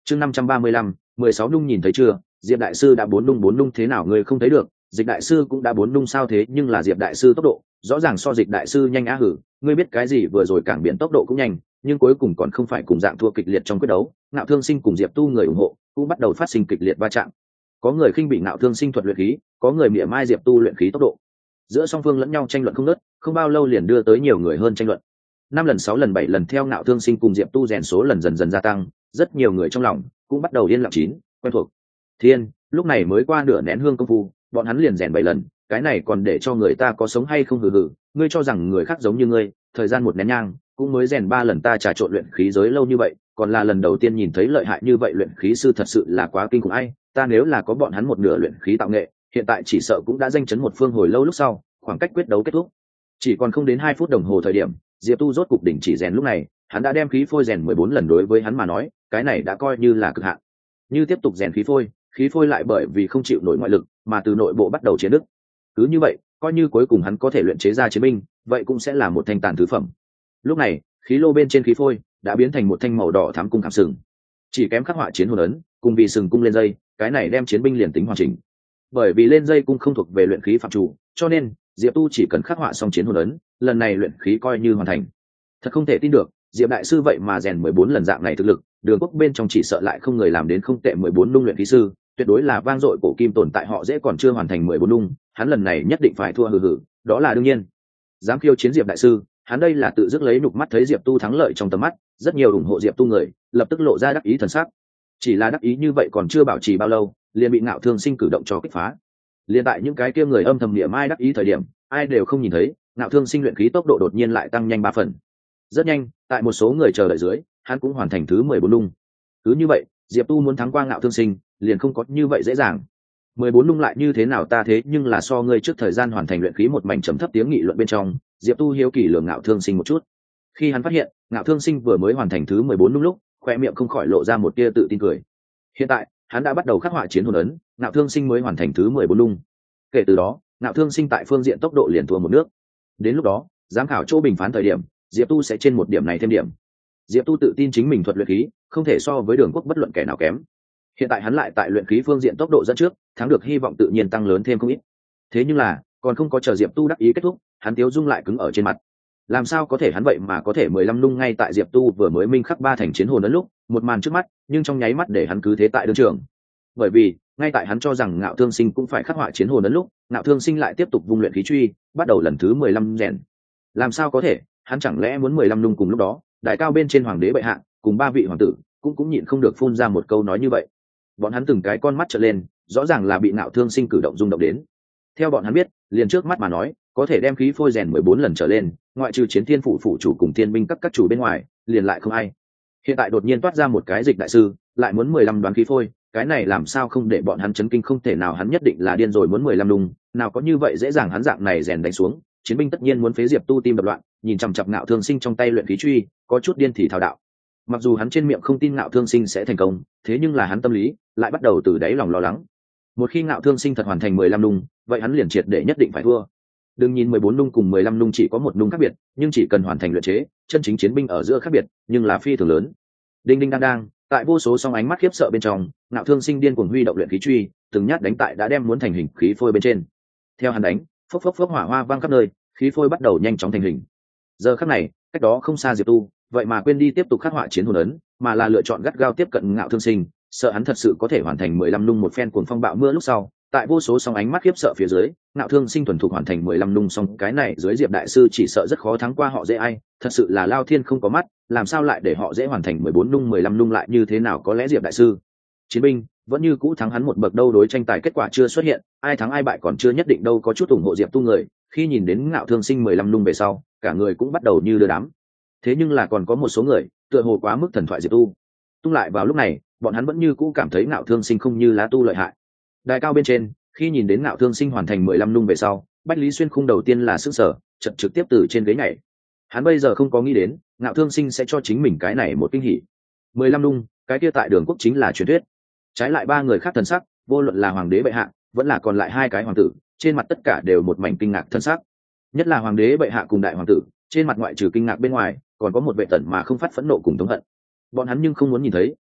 chương 535, 16 nung nhìn thấy chưa, Diệp đại sư đã bốn nung thế nào ngươi không thấy được, Dịch đại sư cũng đã bốn nung sao thế nhưng là Diệp đại sư tốc độ rõ ràng so Dịch đại sư nhanh á hử, ngươi biết cái gì vừa rồi cảng biển tốc độ cũng nhanh, nhưng cuối cùng còn không phải cùng dạng thua kịch liệt trong quyết đấu, Ngạo Thương Sinh cùng Diệp Tu người ủng hộ cũng bắt đầu phát sinh kịch liệt va chạm. Có người khinh bị Ngạo Thương Sinh thuật luyện khí, có người mỉa mai Diệp Tu luyện khí tốc độ. Giữa song phương lẫn nhau tranh luận không ngớt, không bao lâu liền đưa tới nhiều người hơn tranh luận. 5 lần 6 lần 7 lần theo Ngạo Thương Sinh cùng Diệp Tu rèn số lần dần dần gia tăng, rất nhiều người trong lòng cũng bắt đầu yên lặng chín, quen thuộc. Thiên, lúc này mới qua nửa nén hương công phu, bọn hắn liền rèn 7 lần, cái này còn để cho người ta có sống hay không hừ hừ, ngươi cho rằng người khác giống như ngươi, thời gian một nén nhang cũng mới rèn 3 lần, ta trà trộn luyện khí giới lâu như vậy, còn là lần đầu tiên nhìn thấy lợi hại như vậy luyện khí sư, thật sự là quá kinh khủng. Ai, ta nếu là có bọn hắn một nửa luyện khí tạo nghệ, hiện tại chỉ sợ cũng đã danh chấn một phương hồi lâu. Lúc sau, khoảng cách quyết đấu kết thúc chỉ còn không đến 2 phút đồng hồ thời điểm, Diệp Tu rốt cục đỉnh chỉ rèn. Lúc này hắn đã đem khí phôi rèn 14 lần, đối với hắn mà nói cái này đã coi như là cực hạn. Như tiếp tục rèn khí phôi lại bởi vì không chịu nổi ngoại lực mà từ nội bộ bắt đầu chiến đứt. Cứ như vậy, coi như cuối cùng hắn có thể luyện chế ra chiến binh, vậy cũng sẽ là một thanh tàn thứ phẩm. Lúc này khí lô bên trên khí phôi đã biến thành một thanh màu đỏ thắm cung khảm sừng, chỉ kém khắc họa chiến hồn ấn cùng vì sừng cung lên dây, cái này đem chiến binh liền tính hoàn chỉnh. Bởi vì lên dây cung không thuộc về luyện khí phạm chủ, cho nên Diệp Tu chỉ cần khắc họa xong chiến hồn ấn, lần này luyện khí coi như hoàn thành. Thật không thể tin được, Diệp đại sư vậy mà rèn 14 lần dạng này thực lực, Đường Quốc bên trong chỉ sợ lại không người làm đến không tệ 14 nung luyện khí sư, tuyệt đối là vang dội cổ kim tồn tại, họ dễ còn chưa hoàn thành 14 nung, hắn lần này nhất định phải thua hừ hừ, đó là đương nhiên. Dám khiêu chiến Diệp đại sư, hắn đây là tự dứt lấy nhục mắt. Thấy Diệp Tu thắng lợi trong tầm mắt, rất nhiều ủng hộ Diệp Tu người lập tức lộ ra đắc ý thần sắc. Chỉ là đắc ý như vậy còn chưa bảo trì bao lâu, liền bị Ngạo Thương Sinh cử động cho kích phá. Liên tại những cái kia người âm thầm niệm ai đắc ý thời điểm, ai đều không nhìn thấy, Ngạo Thương Sinh luyện khí tốc độ đột nhiên lại tăng nhanh 3 phần. Rất nhanh, tại một số người chờ đợi dưới, hắn cũng hoàn thành thứ 14 nung. Cứ như vậy, Diệp Tu muốn thắng qua Ngạo Thương Sinh liền không có như vậy dễ dàng. 14 nung lại như thế nào, ta thế nhưng là so ngươi trước thời gian hoàn thành luyện khí. Một mảnh trầm thấp tiếng nghị luận bên trong, Diệp Tu hiếu kỳ lường Ngạo Thương Sinh một chút. Khi hắn phát hiện Ngạo Thương Sinh vừa mới hoàn thành thứ 14 nung lúc, khoe miệng không khỏi lộ ra một tia tự tin cười. Hiện tại hắn đã bắt đầu khắc họa chiến hồn ấn, Ngạo Thương Sinh mới hoàn thành thứ 14 nung. Kể từ đó, Ngạo Thương Sinh tại phương diện tốc độ liền thua một nước. Đến lúc đó, giám khảo chỗ bình phán thời điểm, Diệp Tu sẽ trên một điểm này thêm điểm. Diệp Tu tự tin chính mình thuật luyện khí không thể so với Đường Quốc bất luận kẻ nào kém. Hiện tại hắn lại tại luyện khí phương diện tốc độ dẫn trước, thắng được hy vọng tự nhiên tăng lớn thêm không ít. Thế nhưng là, còn không có chờ Diệp Tu đắc ý kết thúc, hắn tiếu dung lại cứng ở trên mặt. Làm sao có thể, hắn vậy mà có thể 15 nung ngay tại Diệp Tu vừa mới minh khắc 3 thành chiến hồn ấn lúc, một màn trước mắt, nhưng trong nháy mắt để hắn cứ thế tại đương trường. Bởi vì, ngay tại hắn cho rằng Ngạo Thương Sinh cũng phải khắc họa chiến hồn ấn lúc, Ngạo Thương Sinh lại tiếp tục vung luyện khí truy, bắt đầu lần thứ 15 rèn. Làm sao có thể, hắn chẳng lẽ muốn 15 nung? Cùng lúc đó, đại cao bên trên hoàng đế bệ hạ cùng 3 vị hoàng tử cũng nhịn không được phun ra một câu nói như vậy. Bọn hắn từng cái con mắt trợn lên, rõ ràng là bị Ngạo Thương Sinh cử động rung động đến. Theo bọn hắn biết, liền trước mắt mà nói, có thể đem khí phôi rèn 14 lần trở lên, ngoại trừ Chiến Thiên phủ chủ cùng thiên binh các chủ bên ngoài, liền lại không ai. Hiện tại đột nhiên toát ra một cái Dịch đại sư, lại muốn 15 đoán khí phôi, cái này làm sao không để bọn hắn chấn kinh? Không thể nào, hắn nhất định là điên rồi, muốn 15 nung, nào có như vậy dễ dàng. Hắn dạng này rèn đánh xuống, chiến binh tất nhiên muốn phế Diệp Tu tim đập loạn, nhìn chằm chằm Ngạo Thương Sinh trong tay luyện khí truy, có chút điên thì thao đạo. Mặc dù hắn trên miệng không tin Ngạo Thương Sinh sẽ thành công, thế nhưng là hắn tâm lý lại bắt đầu từ đáy lòng lo lắng. Một khi Ngạo Thương Sinh thật hoàn thành 15 nung, vậy hắn liền triệt để nhất định phải thua. Đừng nhìn 14 nung cùng 15 nung chỉ có một nung khác biệt, nhưng chỉ cần hoàn thành luyện chế, chân chính chiến binh ở giữa khác biệt, nhưng là phi thường lớn. Đinh đinh đang đang, tại vô số song ánh mắt khiếp sợ bên trong, Ngạo Thương Sinh điên cuồng huy động luyện khí truy, từng nhát đánh tại đã đem muốn thành hình khí phôi bên trên. Theo hắn đánh, phốc phốc phốc hỏa hoa vang khắp nơi, khí phôi bắt đầu nhanh chóng thành hình. Giờ khắc này, cách đó không xa Diệp Tu, vậy mà quên đi tiếp tục khắc họa chiến hồn ấn, mà là lựa chọn gắt gao tiếp cận Ngạo Thương Sinh, sợ hắn thật sự có thể hoàn thành 15 nung. Một phen cuồng phong bạo mưa lúc sau, tại vô số song ánh mắt khiếp sợ phía dưới, Ngạo Thương Sinh thuần thục hoàn thành 15 nung xong, cái này dưới Diệp đại sư chỉ sợ rất khó thắng qua họ dễ. Ai, thật sự là lao thiên không có mắt, làm sao lại để họ dễ hoàn thành 14 nung? 15 nung lại như thế nào? Có lẽ Diệp đại sư chiến binh vẫn như cũ thắng hắn một bậc đâu? Đối tranh tài kết quả chưa xuất hiện, ai thắng ai bại còn chưa nhất định đâu. Có chút ủng hộ Diệp Tu người, khi nhìn đến Ngạo Thương Sinh 15 nung về sau, cả người cũng bắt đầu như đưa đám. Thế nhưng là còn có một số người tựa hồ quá mức thần thoại Diệp Tu tung lại vào lúc này, bọn hắn vẫn như cũ cảm thấy Ngạo Thương Sinh không như lá tu lợi hại. Đài cao bên trên, khi nhìn đến Ngạo Thương Sinh hoàn thành 15 nung về sau, Bách Lý Xuyên khung đầu tiên là sức sở, chợt trực tiếp từ trên ghế nhảy. Hắn bây giờ không có nghĩ đến Ngạo Thương Sinh sẽ cho chính mình cái này một kinh hỉ. 15 nung, cái kia tại Đường Quốc chính là truyền thuyết. Trái lại 3 người khác thần sắc, vô luận là hoàng đế bệ hạ vẫn là còn lại 2 cái hoàng tử, trên mặt tất cả đều một mảnh kinh ngạc thần sắc. Nhất là hoàng đế bệ hạ cùng đại hoàng tử, trên mặt ngoại trừ kinh ngạc bên ngoài, còn có một vẻ tẩn mà không phát phẫn nộ cùng thống hận. Bọn hắn nhưng không muốn nhìn thấy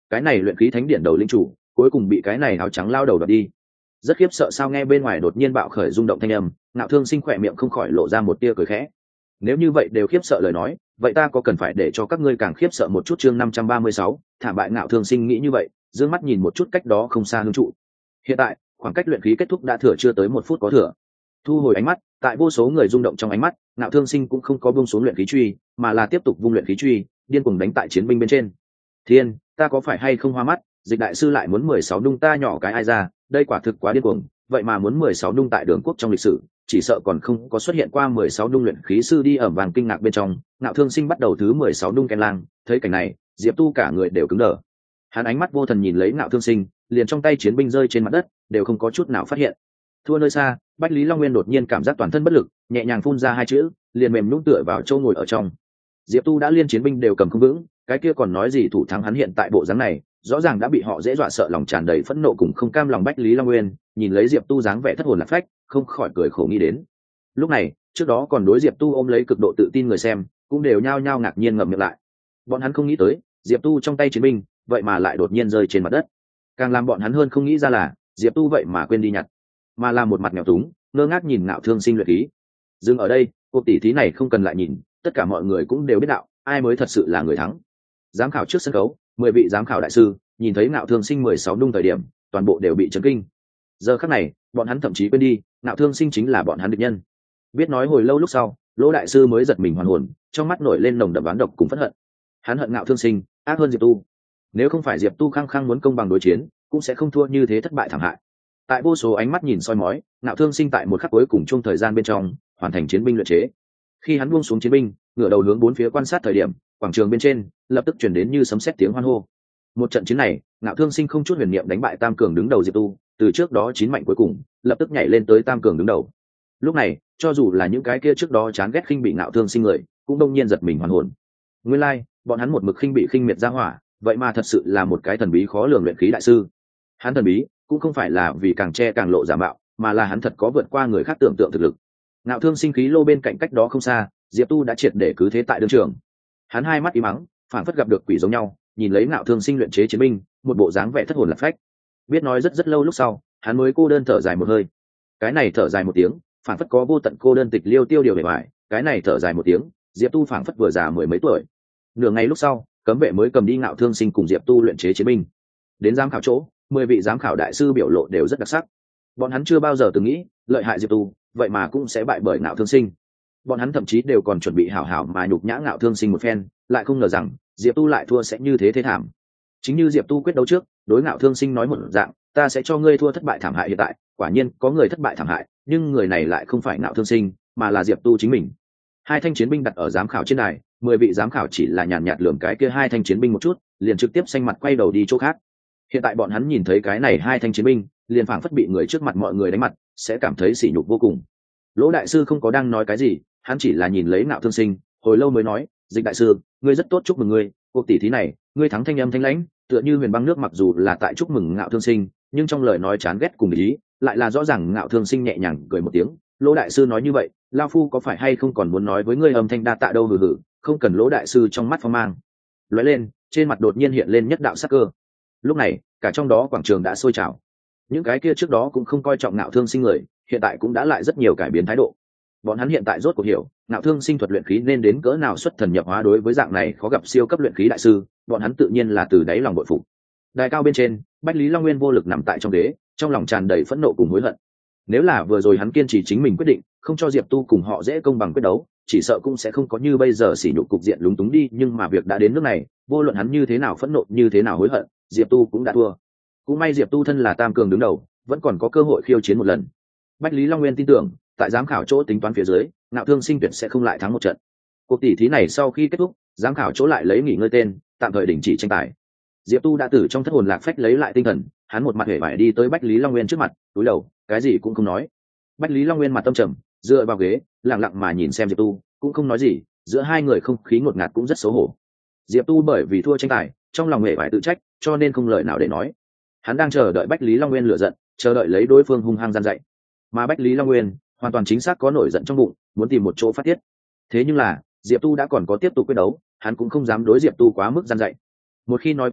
cái này luyện khí thánh điển đầu linh chủ cuối cùng bị cái này áo trắng lao đầu đoạt đi. Rất khiếp sợ sao? Nghe bên ngoài đột nhiên bạo khởi rung động thanh âm, Ngạo Thương Sinh khỏe miệng không khỏi lộ ra một tia cười khẽ. Nếu như vậy đều khiếp sợ lời nói, vậy ta có cần phải để cho các ngươi càng khiếp sợ một chút? Chương 536, thảm bại. Ngạo Thương Sinh nghĩ như vậy, dương mắt nhìn một chút cách đó không xa hương trụ. Hiện tại khoảng cách luyện khí kết thúc đã thừa chưa tới 1 phút có thừa. Thu hồi ánh mắt, tại vô số người rung động trong ánh mắt, Ngạo Thương Sinh cũng không có buông xuống luyện khí truy, mà là tiếp tục vung luyện khí truy, điên cuồng đánh tại chiến binh bên trên. Thiên, ta có phải hay không hoa mắt? Dịch đại sư lại muốn 16 nung ta nhỏ cái ai ra, đây quả thực quá điên cuồng, vậy mà muốn 16 nung tại Đường Quốc trong lịch sử, chỉ sợ còn không có xuất hiện qua 16 nung luyện khí sư. Đi ẩm vàng kinh ngạc bên trong, Ngạo Thương Sinh bắt đầu thứ 16 nung ken lang, thấy cảnh này, Diệp Tu cả người đều cứng đờ. Hắn ánh mắt vô thần nhìn lấy Ngạo Thương Sinh, liền trong tay chiến binh rơi trên mặt đất, đều không có chút nào phát hiện. Thua nơi xa, Bách Lý Long Nguyên đột nhiên cảm giác toàn thân bất lực, nhẹ nhàng phun ra 2 chữ, liền mềm nhũn tựa vào chỗ ngồi ở trong. Diệp Tu đã liên chiến binh đều cầm không vững, cái kia còn nói gì thủ thắng? Hắn hiện tại bộ dáng này, rõ ràng đã bị họ dễ dọa sợ, lòng tràn đầy phẫn nộ cùng không cam lòng. Bách Lý Long Nguyên nhìn lấy Diệp Tu dáng vẻ thất hồn lạc phách, không khỏi cười khổ nghĩ đến. Lúc này, trước đó còn đối Diệp Tu ôm lấy cực độ tự tin người xem, cũng đều nhao nhao ngạc nhiên ngậm miệng lại. Bọn hắn không nghĩ tới, Diệp Tu trong tay chiến binh, vậy mà lại đột nhiên rơi trên mặt đất. Càng làm bọn hắn hơn không nghĩ ra là, Diệp Tu vậy mà quên đi nhặt, mà là một mặt nghèo túng, ngơ ngác nhìn Ngạo Thương Sinh luyện khí. Dừng ở đây, cuộc tỷ thí này không cần lại nhìn, tất cả mọi người cũng đều biết đạo, ai mới thật sự là người thắng. Giám khảo trước sân khấu, 10 vị giám khảo đại sư nhìn thấy Ngạo Thương Sinh 16 nung thời điểm, toàn bộ đều bị chấn kinh. Giờ khắc này, bọn hắn thậm chí quên đi, Ngạo Thương Sinh chính là bọn hắn địch nhân. Biết nói hồi lâu lúc sau, Lỗ đại sư mới giật mình hoàn hồn, trong mắt nổi lên nồng đậm oán độc cùng phẫn hận. Hắn hận Ngạo Thương Sinh ác hơn Diệp Tu. Nếu không phải Diệp Tu khăng khăng muốn công bằng đối chiến, cũng sẽ không thua như thế thất bại thảm hại. Tại vô số ánh mắt nhìn soi mói, Ngạo Thương Sinh tại một khắc cuối cùng chung thời gian bên trong hoàn thành chiến binh luyện chế. Khi hắn buông xuống chiến binh, ngửa đầu hướng bốn phía quan sát thời điểm, quảng trường bên trên lập tức chuyển đến như sấm sét tiếng hoan hô. Một trận chiến này, Ngạo Thương Sinh không chút huyền niệm đánh bại tam cường đứng đầu Diệp Tu, từ trước đó 9 mạnh cuối cùng lập tức nhảy lên tới tam cường đứng đầu. Lúc này, cho dù là những cái kia trước đó chán ghét khinh bị Ngạo Thương Sinh người, cũng đông nhiên giật mình hoàn hồn. Nguyên lai, bọn hắn một mực khinh bị khinh miệt ra hỏa, vậy mà thật sự là một cái thần bí khó lường luyện khí đại sư. Hắn thần bí, cũng không phải là vì càng che càng lộ giả mạo, mà là hắn thật có vượt qua người khác tưởng tượng thực lực. Ngạo Thương Sinh khí lô bên cạnh cách đó không xa, Diệp Tu đã triệt để cứ thế tại đương trường. Hắn hai mắt im mắng, phản phất gặp được quỷ giống nhau, nhìn lấy Ngạo Thương Sinh luyện chế chiến binh, một bộ dáng vẻ thất hồn lạc phách. Biết nói rất lâu lúc sau, hắn mới cô đơn thở dài một hơi. Cái này thở dài một tiếng, phản phất có vô tận cô đơn tịch liêu tiêu điều bề ngoài. Cái này thở dài một tiếng, Diệp Tu phản phất vừa già mười mấy tuổi. Nửa ngày lúc sau, cấm vệ mới cầm đi Ngạo Thương Sinh cùng Diệp Tu luyện chế chiến binh. Đến giám khảo chỗ, 10 vị giám khảo đại sư biểu lộ đều rất đặc sắc. Bọn hắn chưa bao giờ từng nghĩ, lợi hại Diệp Tu, vậy mà cũng sẽ bại bởi Ngạo Thương Sinh. Bọn hắn thậm chí đều còn chuẩn bị hảo hảo mà nhục nhã Ngạo Thương Sinh một phen, lại không ngờ rằng Diệp Tu lại thua sẽ như thế thế thảm. Chính như Diệp Tu quyết đấu trước, đối Ngạo Thương Sinh nói một dạng, ta sẽ cho ngươi thua thất bại thảm hại. Hiện tại, quả nhiên có người thất bại thảm hại, nhưng người này lại không phải Ngạo Thương Sinh, mà là Diệp Tu chính mình. Hai thanh chiến binh đặt ở giám khảo trên đài, 10 vị giám khảo chỉ là nhàn nhạt lườm cái kia hai thanh chiến binh một chút, liền trực tiếp xanh mặt quay đầu đi chỗ khác. Hiện tại bọn hắn nhìn thấy cái này hai thanh chiến binh, liền phảng phất bị người trước mặt mọi người đánh mặt, sẽ cảm thấy sỉ nhục vô cùng. Lỗ đại sư không có đang nói cái gì, hắn chỉ là nhìn lấy Ngạo Thương Sinh, hồi lâu mới nói, Dịch đại sư, ngươi rất tốt, chúc mừng ngươi, cuộc tỷ thí này, ngươi thắng thanh âm thanh lãnh, tựa như huyền băng nước. Mặc dù là tại chúc mừng Ngạo Thương Sinh, nhưng trong lời nói chán ghét cùng ý, lại là rõ ràng. Ngạo Thương Sinh nhẹ nhàng cười một tiếng, Lỗ đại sư nói như vậy, lao phu có phải hay không còn muốn nói với ngươi âm thanh đa tạ đâu. Hừ hừ, không cần. Lỗ đại sư trong mắt phong mang lóe lên, trên mặt đột nhiên hiện lên nhất đạo sắc cơ. Lúc này, cả trong đó quảng trường đã sôi trào. Những cái kia trước đó cũng không coi trọng Ngạo Thương Sinh người, hiện tại cũng đã lại rất nhiều cải biến thái độ. Bọn hắn hiện tại rốt cuộc hiểu, Ngạo Thương Sinh thuật luyện khí nên đến cỡ nào xuất thần nhập hóa. Đối với dạng này khó gặp siêu cấp luyện khí đại sư, bọn hắn tự nhiên là từ đáy lòng bội phục. Đài cao bên trên, Bách Lý Long Nguyên vô lực nằm tại trong ghế, trong lòng tràn đầy phẫn nộ cùng hối hận. Nếu là vừa rồi hắn kiên trì chính mình quyết định, không cho Diệp Tu cùng họ dễ công bằng quyết đấu, chỉ sợ cũng sẽ không có như bây giờ sỉ nhục cục diện lúng túng đi. Nhưng mà việc đã đến nước này, vô luận hắn như thế nào phẫn nộ, như thế nào hối hận, Diệp Tu cũng đã thua. Cũng may Diệp Tu thân là tam cường đứng đầu, vẫn còn có cơ hội khiêu chiến một lần. Bách Lý Long Nguyên tin tưởng, tại giám khảo chỗ tính toán phía dưới, Ngạo Thương Sinh tuyệt sẽ không lại thắng một trận. Cuộc tỷ thí này sau khi kết thúc, giám khảo chỗ lại lấy nghỉ ngơi tên, tạm thời đình chỉ tranh tài. Diệp Tu đã từ trong thất hồn lạc phách lấy lại tinh thần, hắn một mặt hề vải đi tới Bách Lý Long Nguyên trước mặt, cúi đầu, cái gì cũng không nói. Bách Lý Long Nguyên mặt tâm trầm, dựa vào ghế, lặng lặng mà nhìn xem Diệp Tu, cũng không nói gì. Giữa hai người không khí ngột ngạt cũng rất xấu hổ. Diệp Tu bởi vì thua tranh tài, trong lòng hề vải tự trách, cho nên không lời nào để nói. Hắn đang chờ đợi Bách Lý Long Nguyên lựa giận, chờ đợi lấy đối phương hung hăng gian dạy. Mà Bách Lý Long Nguyên hoàn toàn chính xác có nổi giận trong bụng, muốn tìm một chỗ phát tiết. Thế nhưng là Diệp Tu đã còn có tiếp tục quyết đấu, hắn cũng không dám đối Diệp Tu quá mức gian dạy. Một khi nói quá nặng,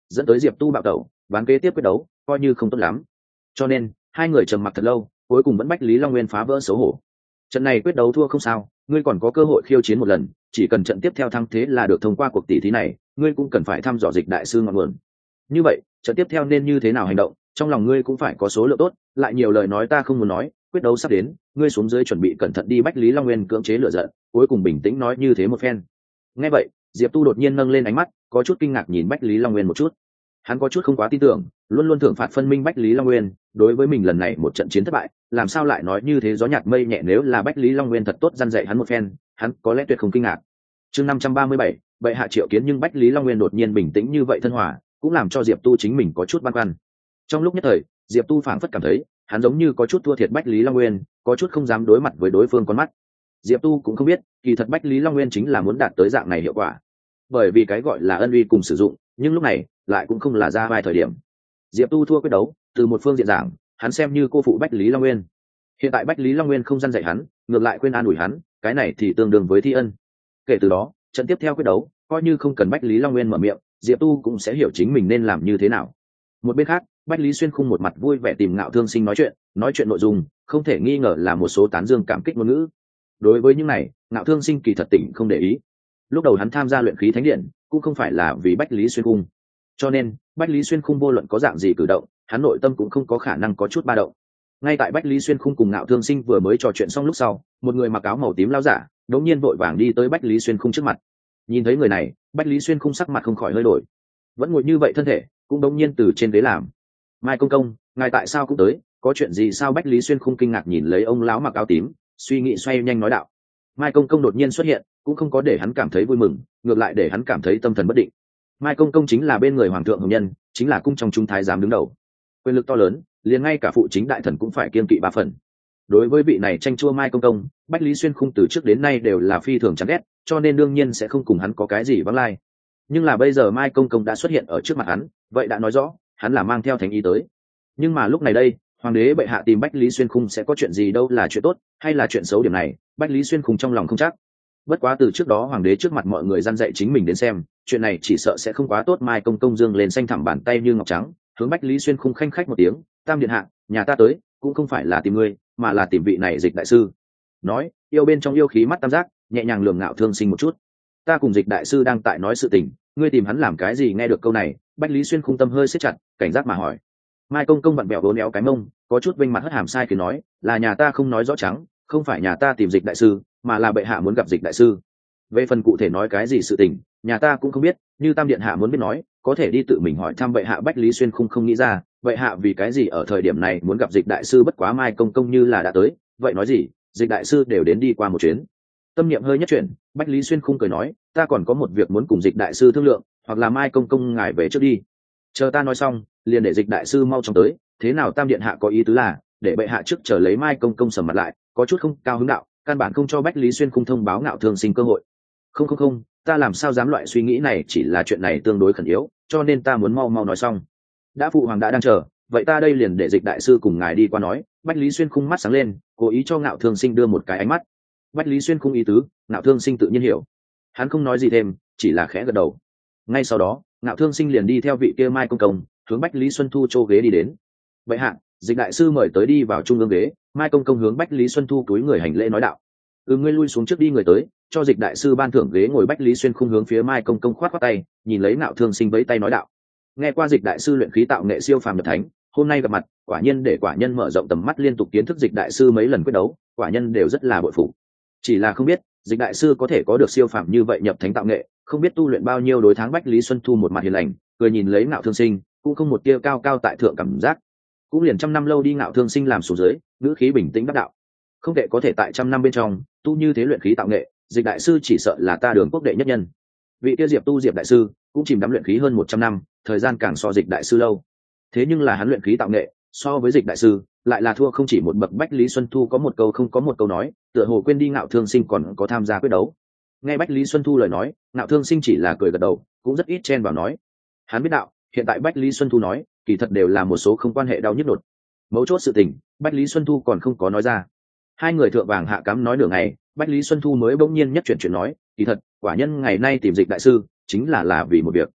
dẫn tới diệp tu bạo tẩu, ván kế tiếp quyết đấu coi như không tốt lắm. Cho nên hai người trầm mặc thật lâu, cuối cùng vẫn bách Lý Long Nguyên phá vỡ xấu hổ. Trận này quyết đấu thua không sao, ngươi còn có cơ hội khiêu chiến một lần, chỉ cần trận tiếp theo thăng thế là được. Thông qua cuộc tỷ thí này, ngươi cũng cần phải thăm dò Dịch đại sư ngọn nguồn. Như vậy trận tiếp theo nên như thế nào hành động, trong lòng ngươi cũng phải có số lượng tốt. Lại nhiều lời nói ta không muốn nói, quyết đấu sắp đến, ngươi xuống dưới chuẩn bị cẩn thận đi. Bách Lý Long Nguyên cưỡng chế lửa giận, cuối cùng bình tĩnh nói như thế một phen. Nghe vậy Diệp Tu đột nhiên nâng lên ánh mắt, có chút kinh ngạc nhìn Bách Lý Long Nguyên một chút. Hắn có chút không quá tin tưởng, luôn luôn thưởng phạt phân minh Bách Lý Long Nguyên đối với mình lần này một trận chiến thất bại, làm sao lại nói như thế gió nhạt mây nhẹ. Nếu là Bách Lý Long Nguyên thật tốt răn dạy hắn một phen, hắn có lẽ tuyệt không kinh ngạc. Chương 537, bệ hạ triệu kiến. Nhưng Bách Lý Long Nguyên đột nhiên bình tĩnh như vậy thân hòa, cũng làm cho Diệp Tu chính mình có chút băn khoăn. Trong lúc nhất thời Diệp Tu phảng phất cảm thấy hắn giống như có chút thua thiệt Bách Lý Long Nguyên, có chút không dám đối mặt với đối phương con mắt. Diệp Tu cũng không biết kỳ thật Bách Lý Long Nguyên chính là muốn đạt tới dạng này hiệu quả, bởi vì cái gọi là ân uy cùng sử dụng, nhưng lúc này lại cũng không là ra vai thời điểm. Diệp Tu thua quyết đấu, từ một phương diện giảng hắn xem như cô phụ Bách Lý Long Nguyên. Hiện tại Bách Lý Long Nguyên không răn dạy hắn, ngược lại khuyên an ủi hắn, cái này thì tương đương với thi ân. Kể từ đó trận tiếp theo quyết đấu coi như không cần Bách Lý Long Nguyên mở miệng, Diệp Tu cũng sẽ hiểu chính mình nên làm như thế nào. Một bên khác Bách Lý Xuyên Khung một mặt vui vẻ tìm Ngạo Thương Sinh nói chuyện nội dung không thể nghi ngờ là một số tán dương cảm kích ngôn ngữ. Đối với những này Ngạo Thương Sinh kỳ thật tỉnh không để ý. Lúc đầu hắn tham gia luyện khí thánh điện cũng không phải là vì Bách Lý Xuyên Khung, cho nên Bách Lý Xuyên Khung vô luận có dạng gì cử động, hắn nội tâm cũng không có khả năng có chút ba động. Ngay tại Bách Lý Xuyên Khung cùng Ngạo Thương Sinh vừa mới trò chuyện xong lúc sau, một người mặc áo màu tím lão giả đột nhiên vội vàng đi tới Bách Lý Xuyên Khung trước mặt. Nhìn thấy người này, Bách Lý Xuyên Khung sắc mặt không khỏi hơi đổi, vẫn ngồi như vậy thân thể cũng đột nhiên từ trên ghế làm. Mai công công, ngài tại sao cũng tới, có chuyện gì sao? Bách Lý Xuyên Khung kinh ngạc nhìn lấy ông lão mặc áo tím, suy nghĩ xoay nhanh nói đạo. Mai công công đột nhiên xuất hiện cũng không có để hắn cảm thấy vui mừng, ngược lại để hắn cảm thấy tâm thần bất định. Mai công công chính là bên người hoàng thượng hồng nhân, chính là cung trong trung thái giám đứng đầu, quyền lực to lớn, liền ngay cả phụ chính đại thần cũng phải kiêng kỵ ba phần. Đối với vị này tranh chua Mai công công, Bách Lý Xuyên Khung từ trước đến nay đều là phi thường chán ghét, cho nên đương nhiên sẽ không cùng hắn có cái gì vắng lai. Nhưng là bây giờ Mai công công đã xuất hiện ở trước mặt hắn, vậy đã nói rõ hắn là mang theo thành ý tới. Nhưng mà lúc này đây hoàng đế bệ hạ tìm Bách Lý Xuyên Khung sẽ có chuyện gì đâu, là chuyện tốt hay là chuyện xấu, điểm này Bách Lý Xuyên Khung trong lòng không chắc. Bất quá từ trước đó hoàng đế trước mặt mọi người răn dạy chính mình đến xem, chuyện này chỉ sợ sẽ không quá tốt. Mai công công dương lên xanh thẳm bàn tay như ngọc trắng, hướng Bách Lý Xuyên Khung khanh khách một tiếng, tam điện hạ, nhà ta tới cũng không phải là tìm ngươi, mà là tìm vị này Dịch đại sư. Nói yêu bên trong yêu khí mắt tam giác nhẹ nhàng lườm Ngạo Thương Sinh một chút. Ta cùng Dịch đại sư đang tại nói sự tình, ngươi tìm hắn làm cái gì? Nghe được câu này, Bách Lý Xuyên Khung tâm hơi siết chặt, cảnh giác mà hỏi. Mai công công vặn bẹo vốn éo cái mông, có chút vinh mặt hất hàm sai khi nói, là nhà ta không nói rõ trắng, không phải nhà ta tìm Dịch đại sư, mà là bệ hạ muốn gặp Dịch đại sư. Về phần cụ thể nói cái gì sự tình, nhà ta cũng không biết, như tam điện hạ muốn biết nói, có thể đi tự mình hỏi thăm bệ hạ. Bách Lý Xuyên Khung không nghĩ ra bệ hạ vì cái gì ở thời điểm này muốn gặp Dịch đại sư. Bất quá Mai công công như là đã tới, vậy nói gì Dịch đại sư đều đến đi qua một chuyến. Tâm niệm hơi nhất chuyển, Bách Lý Xuyên Khung cười nói, ta còn có một việc muốn cùng Dịch đại sư thương lượng, hoặc là Mai công công ngài về trước đi, chờ ta nói xong liền để Dịch đại sư mau chóng tới. Thế nào? Tam điện hạ có ý tứ là để bệ hạ trước chờ lấy. Mai công công sầm mặt lại, có chút không cao hứng đạo, căn bản không cho Bách Lý Xuyên Khung thông báo Ngạo Thương Sinh cơ hội. Không, ta làm sao dám, loại suy nghĩ này chỉ là chuyện này tương đối khẩn yếu, cho nên ta muốn mau nói xong. Đã phụ hoàng đã đang chờ, vậy ta đây liền để Dịch đại sư cùng ngài đi qua nói. Bách Lý Xuyên Khung mắt sáng lên, cố ý cho Ngạo Thương Sinh đưa một cái ánh mắt. Bách Lý Xuyên Khung ý tứ Ngạo Thương Sinh tự nhiên hiểu, hắn không nói gì thêm, chỉ là khẽ gật đầu. Ngay sau đó Ngạo Thương Sinh liền đi theo vị kia Mai công công hướng Bách Lý Xuân Thu chô ghế đi đến. Bệ hạ, Dịch đại sư mời tới, đi vào trung ương ghế. Mai công công hướng Bách Lý Xuân Thu túi người hành lễ nói đạo. Ngươi lui xuống trước đi, người tới cho Dịch đại sư ban thưởng ghế ngồi. Bách Lý Xuyên Khung hướng phía Mai công công khoát khoát tay, nhìn lấy Ngạo Thương Sinh vẫy tay nói đạo. Nghe qua Dịch đại sư luyện khí tạo nghệ siêu phàm nhập thánh, hôm nay gặp mặt quả nhiên để quả nhân mở rộng tầm mắt, liên tục kiến thức Dịch đại sư mấy lần quyết đấu, quả nhân đều rất là bội phục. Chỉ là không biết Dịch đại sư có thể có được siêu phàm như vậy nhập thánh tạo nghệ, không biết tu luyện bao nhiêu đối tháng. Bách Lý Xuân Thu một mặt hiền lành cười nhìn lấy Ngạo Thương Sinh, cũng không một tia cao cao tại thượng cảm giác. Cũng liền 100 năm lâu đi. Ngạo Thương Sinh làm xuống dưới, ngữ khí bình tĩnh đáp đạo. Không thể có thể tại 100 năm bên trong tu như thế luyện khí tạo nghệ, Dịch đại sư chỉ sợ là ta Đường quốc đệ nhất nhân. Vị kia Diệp Tu Diệp đại sư cũng chìm đắm luyện khí hơn 100 năm, thời gian càng so Dịch đại sư lâu. Thế nhưng là hắn luyện khí tạo nghệ so với Dịch đại sư lại là thua không chỉ một bậc. Bách Lý Xuân Thu có một câu không có một câu nói, tựa hồ quên đi Ngạo Thương Sinh còn có tham gia quyết đấu. Nghe Bách Lý Xuân Thu lời nói, Ngạo Thương Sinh chỉ là cười gật đầu, cũng rất ít chen vào nói. Hắn biết đạo, hiện tại Bách Lý Xuân Thu nói kỳ thật đều là một số không quan hệ đau nhức đột mấu chốt sự tình, Bách Lý Xuân Thu còn không có nói ra. Hai người thượng vàng hạ cám nói nửa ngày, Bách Lý Xuân Thu mới bỗng nhiên nhất chuyển nói, kỳ thật quả nhân ngày nay tìm Dịch đại sư chính là vì một việc.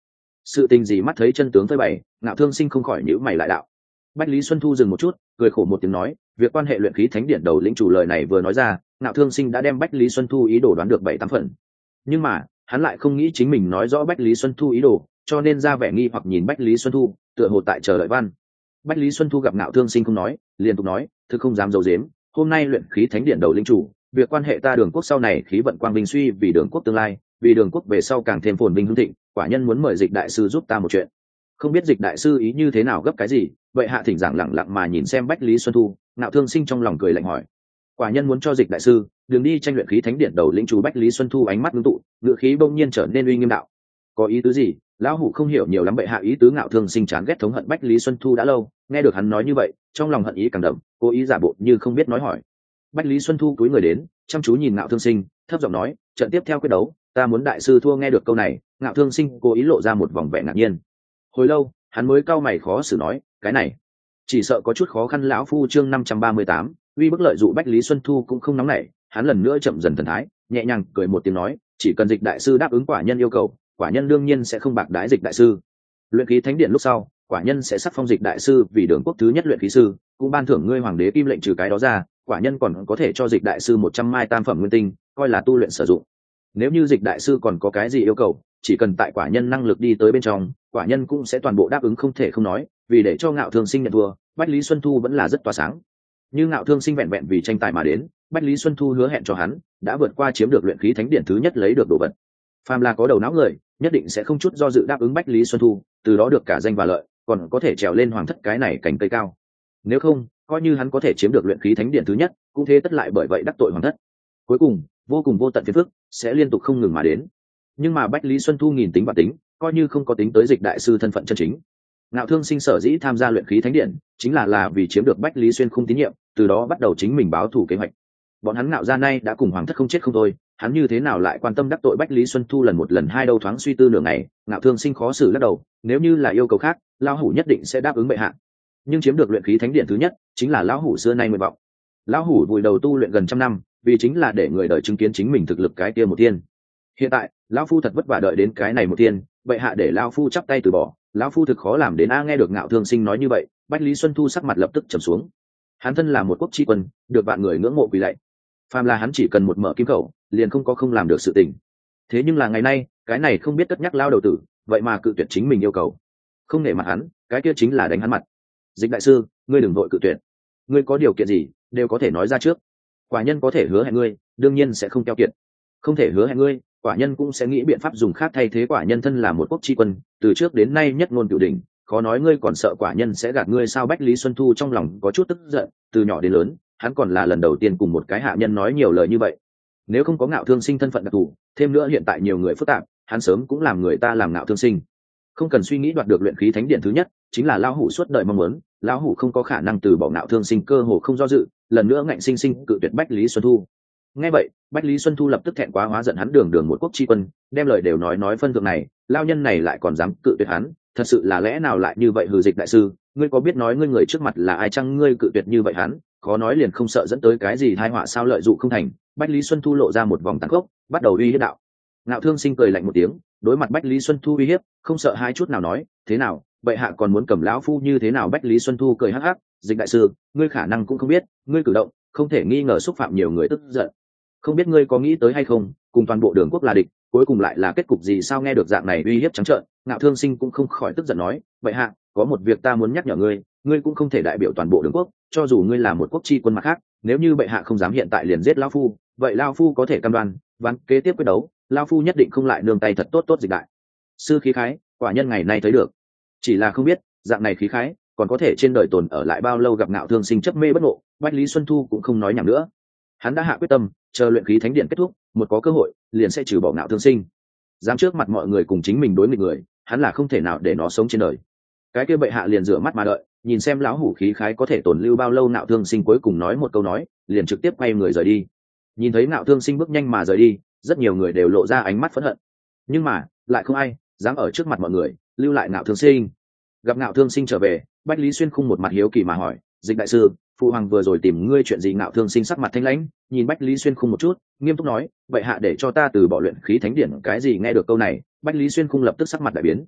sự tình gì mắt thấy chân tướng phơi bày, Ngạo Thương Sinh không khỏi nhíu mày lại đạo. Bách Lý Xuân Thu dừng một chút, cười khổ một tiếng nói, việc quan hệ luyện khí thánh điện đầu lĩnh chủ lời này vừa nói ra, Ngạo Thương Sinh đã đem Bách Lý Xuân Thu ý đồ đoán được 7-8 phần. Nhưng mà hắn lại không nghĩ chính mình nói rõ Bách Lý Xuân Thu ý đồ, cho nên ra vẻ nghi hoặc nhìn Bách Lý Xuân Thu, tựa hồ tại chờ đợi văn. Bách Lý Xuân Thu gặp Ngạo Thương Sinh không nói, liên tục nói, thực không dám giấu giếm, hôm nay luyện khí thánh điện đầu lĩnh chủ, việc quan hệ ta Đường Quốc sau này khí vận quang vinh suy, vì Đường Quốc tương lai, vì Đường Quốc về sau càng thêm phồn vinh hưng thịnh, quả nhân muốn mời Dịch đại sư giúp ta một chuyện. Không biết Dịch đại sư ý như thế nào, gấp cái gì? Vậy hạ thỉnh giảng lặng lặng mà nhìn xem Bách Lý Xuân Thu. Ngạo Thương Sinh trong lòng cười lạnh hỏi, quả nhân muốn cho Dịch đại sư đường đi tranh luyện khí thánh điện đầu lĩnh chủ. Bách Lý Xuân Thu ánh mắt ngưng tụ, ngữ khí bỗng nhiên trở nên uy nghiêm đạo, có ý tứ gì? Lão hủ không hiểu nhiều lắm bệ hạ ý tứ. Ngạo Thương Sinh chán ghét thống hận Bách Lý Xuân Thu đã lâu, nghe được hắn nói như vậy, trong lòng hận ý càng đậm, cố ý giả bộ như không biết nói hỏi. Bách Lý Xuân Thu cúi người đến, chăm chú nhìn Ngạo Thương Sinh, thấp giọng nói, trận tiếp theo quyết đấu, ta muốn đại sư thua. Nghe được câu này, Ngạo Thương Sinh cố ý lộ ra một vòng vẻ ngạc nhiên. Hồi lâu hắn mới cau mày khó xử nói, cái này chỉ sợ có chút khó khăn. Lão phu chương 538, uy bức lợi dụ. Bách Lý Xuân Thu cũng không nóng nảy, hắn lần nữa chậm dần thần thái, nhẹ nhàng cười một tiếng nói, chỉ cần Dịch đại sư đáp ứng quả nhân yêu cầu, quả nhân đương nhiên sẽ không bạc đái Dịch đại sư. Luyện khí thánh điện lúc sau, quả nhân sẽ sắc phong Dịch đại sư vì Đường Quốc thứ nhất luyện khí sư, cũng ban thưởng ngươi hoàng đế kim lệnh. Trừ cái đó ra, quả nhân còn có thể cho Dịch đại sư 100 mai tam phẩm nguyên tinh, coi là tu luyện sử dụng. Nếu như Dịch đại sư còn có cái gì yêu cầu, chỉ cần tại quả nhân năng lực đi tới bên trong, quả nhân cũng sẽ toàn bộ đáp ứng. Không thể không nói, vì để cho Ngạo Thương Sinh nhận thua, Bách Lý Xuân Thu vẫn là rất tỏa sáng. Nhưng Ngạo Thương Sinh vẹn vẹn vì tranh tài mà đến, Bách Lý Xuân Thu hứa hẹn cho hắn, đã vượt qua chiếm được luyện khí thánh điện thứ nhất lấy được đồ vật. Phàm là có đầu não người, nhất định sẽ không chút do dự đáp ứng Bách Lý Xuân Thu, từ đó được cả danh và lợi, còn có thể trèo lên hoàng thất cái này cành cây cao. Nếu không, coi như hắn có thể chiếm được luyện khí thánh điện thứ nhất, cũng thế tất lại bởi vậy đắc tội hoàng thất. Cuối cùng, vô cùng vô tận phiền phức sẽ liên tục không ngừng mà đến. Nhưng mà Bách Lý Xuân Thu nghìn tính và tính, coi như không có tính tới Dịch đại sư thân phận chân chính. Ngạo Thương Sinh sở dĩ tham gia luyện khí thánh điện, chính là vì chiếm được Bách Lý Xuyên Khung tín nhiệm, từ đó bắt đầu chính mình báo thù kế hoạch. Bọn hắn Ngạo gia nay đã cùng hoàng thất không chết không thôi, hắn như thế nào lại quan tâm đắc tội Bách Lý Xuân Thu lần một lần hai đâu. Thoáng suy tư nửa ngày, Ngạo Thương Sinh khó xử lắc đầu, nếu như là yêu cầu khác, lão hủ nhất định sẽ đáp ứng bệ hạ. Nhưng chiếm được luyện khí thánh điện thứ nhất, chính là lão hủ xưa nay nguyện vọng. Lão hủ vùi đầu tu luyện gần trăm năm, vì chính là để người đời chứng kiến chính mình thực lực cái kia một tiên. Hiện tại, lão phu thật vất vả đợi đến cái này một tiên, bệ hạ để lão phu chắp tay từ bỏ, lão phu thực khó làm đến a. Nghe được Ngạo Thương Sinh nói như vậy, Bách Lý Xuân Thu sắc mặt lập tức trầm xuống. Hắn thân là một quốc tri quân, được vạn người ngưỡng mộ quỳ lạy, phàm là hắn chỉ cần một mở kim khẩu, liền không làm được sự tình. Thế nhưng là ngày nay, cái này không biết cất nhắc lao đầu tử, vậy mà cự tuyệt chính mình yêu cầu. Không nể mặt hắn, cái kia chính là đánh hắn mặt. Dịch đại sư, ngươi đừng vội cự tuyệt, ngươi có điều kiện gì đều có thể nói ra trước. Quả nhân có thể hứa hẹn ngươi, đương nhiên sẽ không keo kiệt. Không thể hứa hẹn ngươi, quả nhân cũng sẽ nghĩ biện pháp dùng khác thay thế. Quả nhân thân là một quốc tri quân, từ trước đến nay nhất ngôn cửu đỉnh, khó nói ngươi còn sợ quả nhân sẽ gạt ngươi sao? Bách Lý Xuân Thu trong lòng có chút tức giận, từ nhỏ đến lớn, hắn còn là lần đầu tiên cùng một cái hạ nhân nói nhiều lời như vậy. Nếu không có Ngạo Thương Sinh thân phận đặc thù, thêm nữa hiện tại nhiều người phức tạp, hắn sớm cũng làm người ta làm Ngạo Thương Sinh. Không cần suy nghĩ, đoạt được luyện khí thánh điện thứ nhất, chính là lão hủ suốt đời mong muốn, lão hủ không có khả năng từ bỏ. Ngạo Thương Sinh cơ hồ không do dự, lần nữa ngạnh sinh sinh cự tuyệt Bách Lý Xuân Thu. Nghe vậy, Bách Lý Xuân Thu lập tức thẹn quá hóa giận, hắn đường một quốc tri quân, đem lời đều nói phân thượng này, lao nhân này lại còn dám cự tuyệt hắn, thật sự là lẽ nào lại như vậy? Hừ, Dịch đại sư, ngươi có biết nói ngươi người trước mặt là ai chăng? Ngươi cự tuyệt như vậy hắn, khó nói liền không sợ dẫn tới cái gì tai họa sao? Lợi dụng không thành. Bách Lý Xuân Thu lộ ra một vòng tàn khốc, bắt đầu uy hiếp đạo. Ngạo Thương Sinh cười lạnh một tiếng, đối mặt Bách Lý Xuân Thu uy hiếp, không sợ hai chút nào nói, thế nào, bệ hạ còn muốn cầm lão phu như thế nào? Bách Lý Xuân Thu cười hắc hắc, Dịch đại sư, ngươi khả năng cũng không biết, ngươi cử động không thể nghi ngờ xúc phạm nhiều người tức giận. Không biết ngươi có nghĩ tới hay không, cùng toàn bộ Đường Quốc là địch, cuối cùng lại là kết cục gì sao? Nghe được dạng này uy hiếp trắng trợn, Ngạo Thương Sinh cũng không khỏi tức giận nói, bệ hạ, có một việc ta muốn nhắc nhở ngươi, ngươi cũng không thể đại biểu toàn bộ Đường Quốc, cho dù ngươi là một quốc tri quân mặt khác, nếu như bệ hạ không dám hiện tại liền giết lão phu, vậy lão phu có thể cam đoan, ván kế tiếp quyết đấu, lão phu nhất định không lại nương tay. Thật tốt. Dịch đại sư khí khái, quả nhân ngày nay thấy được, chỉ là không biết dạng này khí khái còn có thể trên đời tồn ở lại bao lâu. Gặp Ngạo Thương Sinh chấp mê bất ngộ, Bách Lý Xuân Thu cũng không nói nhảm nữa, hắn đã hạ quyết tâm, chờ luyện khí thánh điện kết thúc, một có cơ hội liền sẽ trừ bỏ Ngạo Thương Sinh. dám trước mặt mọi người cùng chính mình đối nghịch người, hắn là không thể nào để nó sống trên đời. Cái kia bệ hạ liền rửa mắt mà đợi, nhìn xem lão hủ khí khái có thể tồn lưu bao lâu. Ngạo Thương Sinh cuối cùng nói một câu nói, liền trực tiếp quay người rời đi. Nhìn thấy Ngạo Thương Sinh bước nhanh mà rời đi, rất nhiều người đều lộ ra ánh mắt phẫn hận, nhưng mà lại không ai dám ở trước mặt mọi người lưu lại Ngạo Thương Sinh. Gặp Ngạo Thương Sinh trở về, Bách Lý Xuyên khung một mặt hiếu kỳ mà hỏi, Dịch đại sư, phụ hoàng vừa rồi tìm ngươi chuyện gì? Ngạo Thương Sinh sắc mặt thanh lãnh, nhìn Bách Lý Xuyên khung một chút, nghiêm túc nói, bệ hạ để cho ta từ bỏ luyện khí thánh điển cái gì? Nghe được câu này, Bách Lý Xuyên khung lập tức sắc mặt đại biến.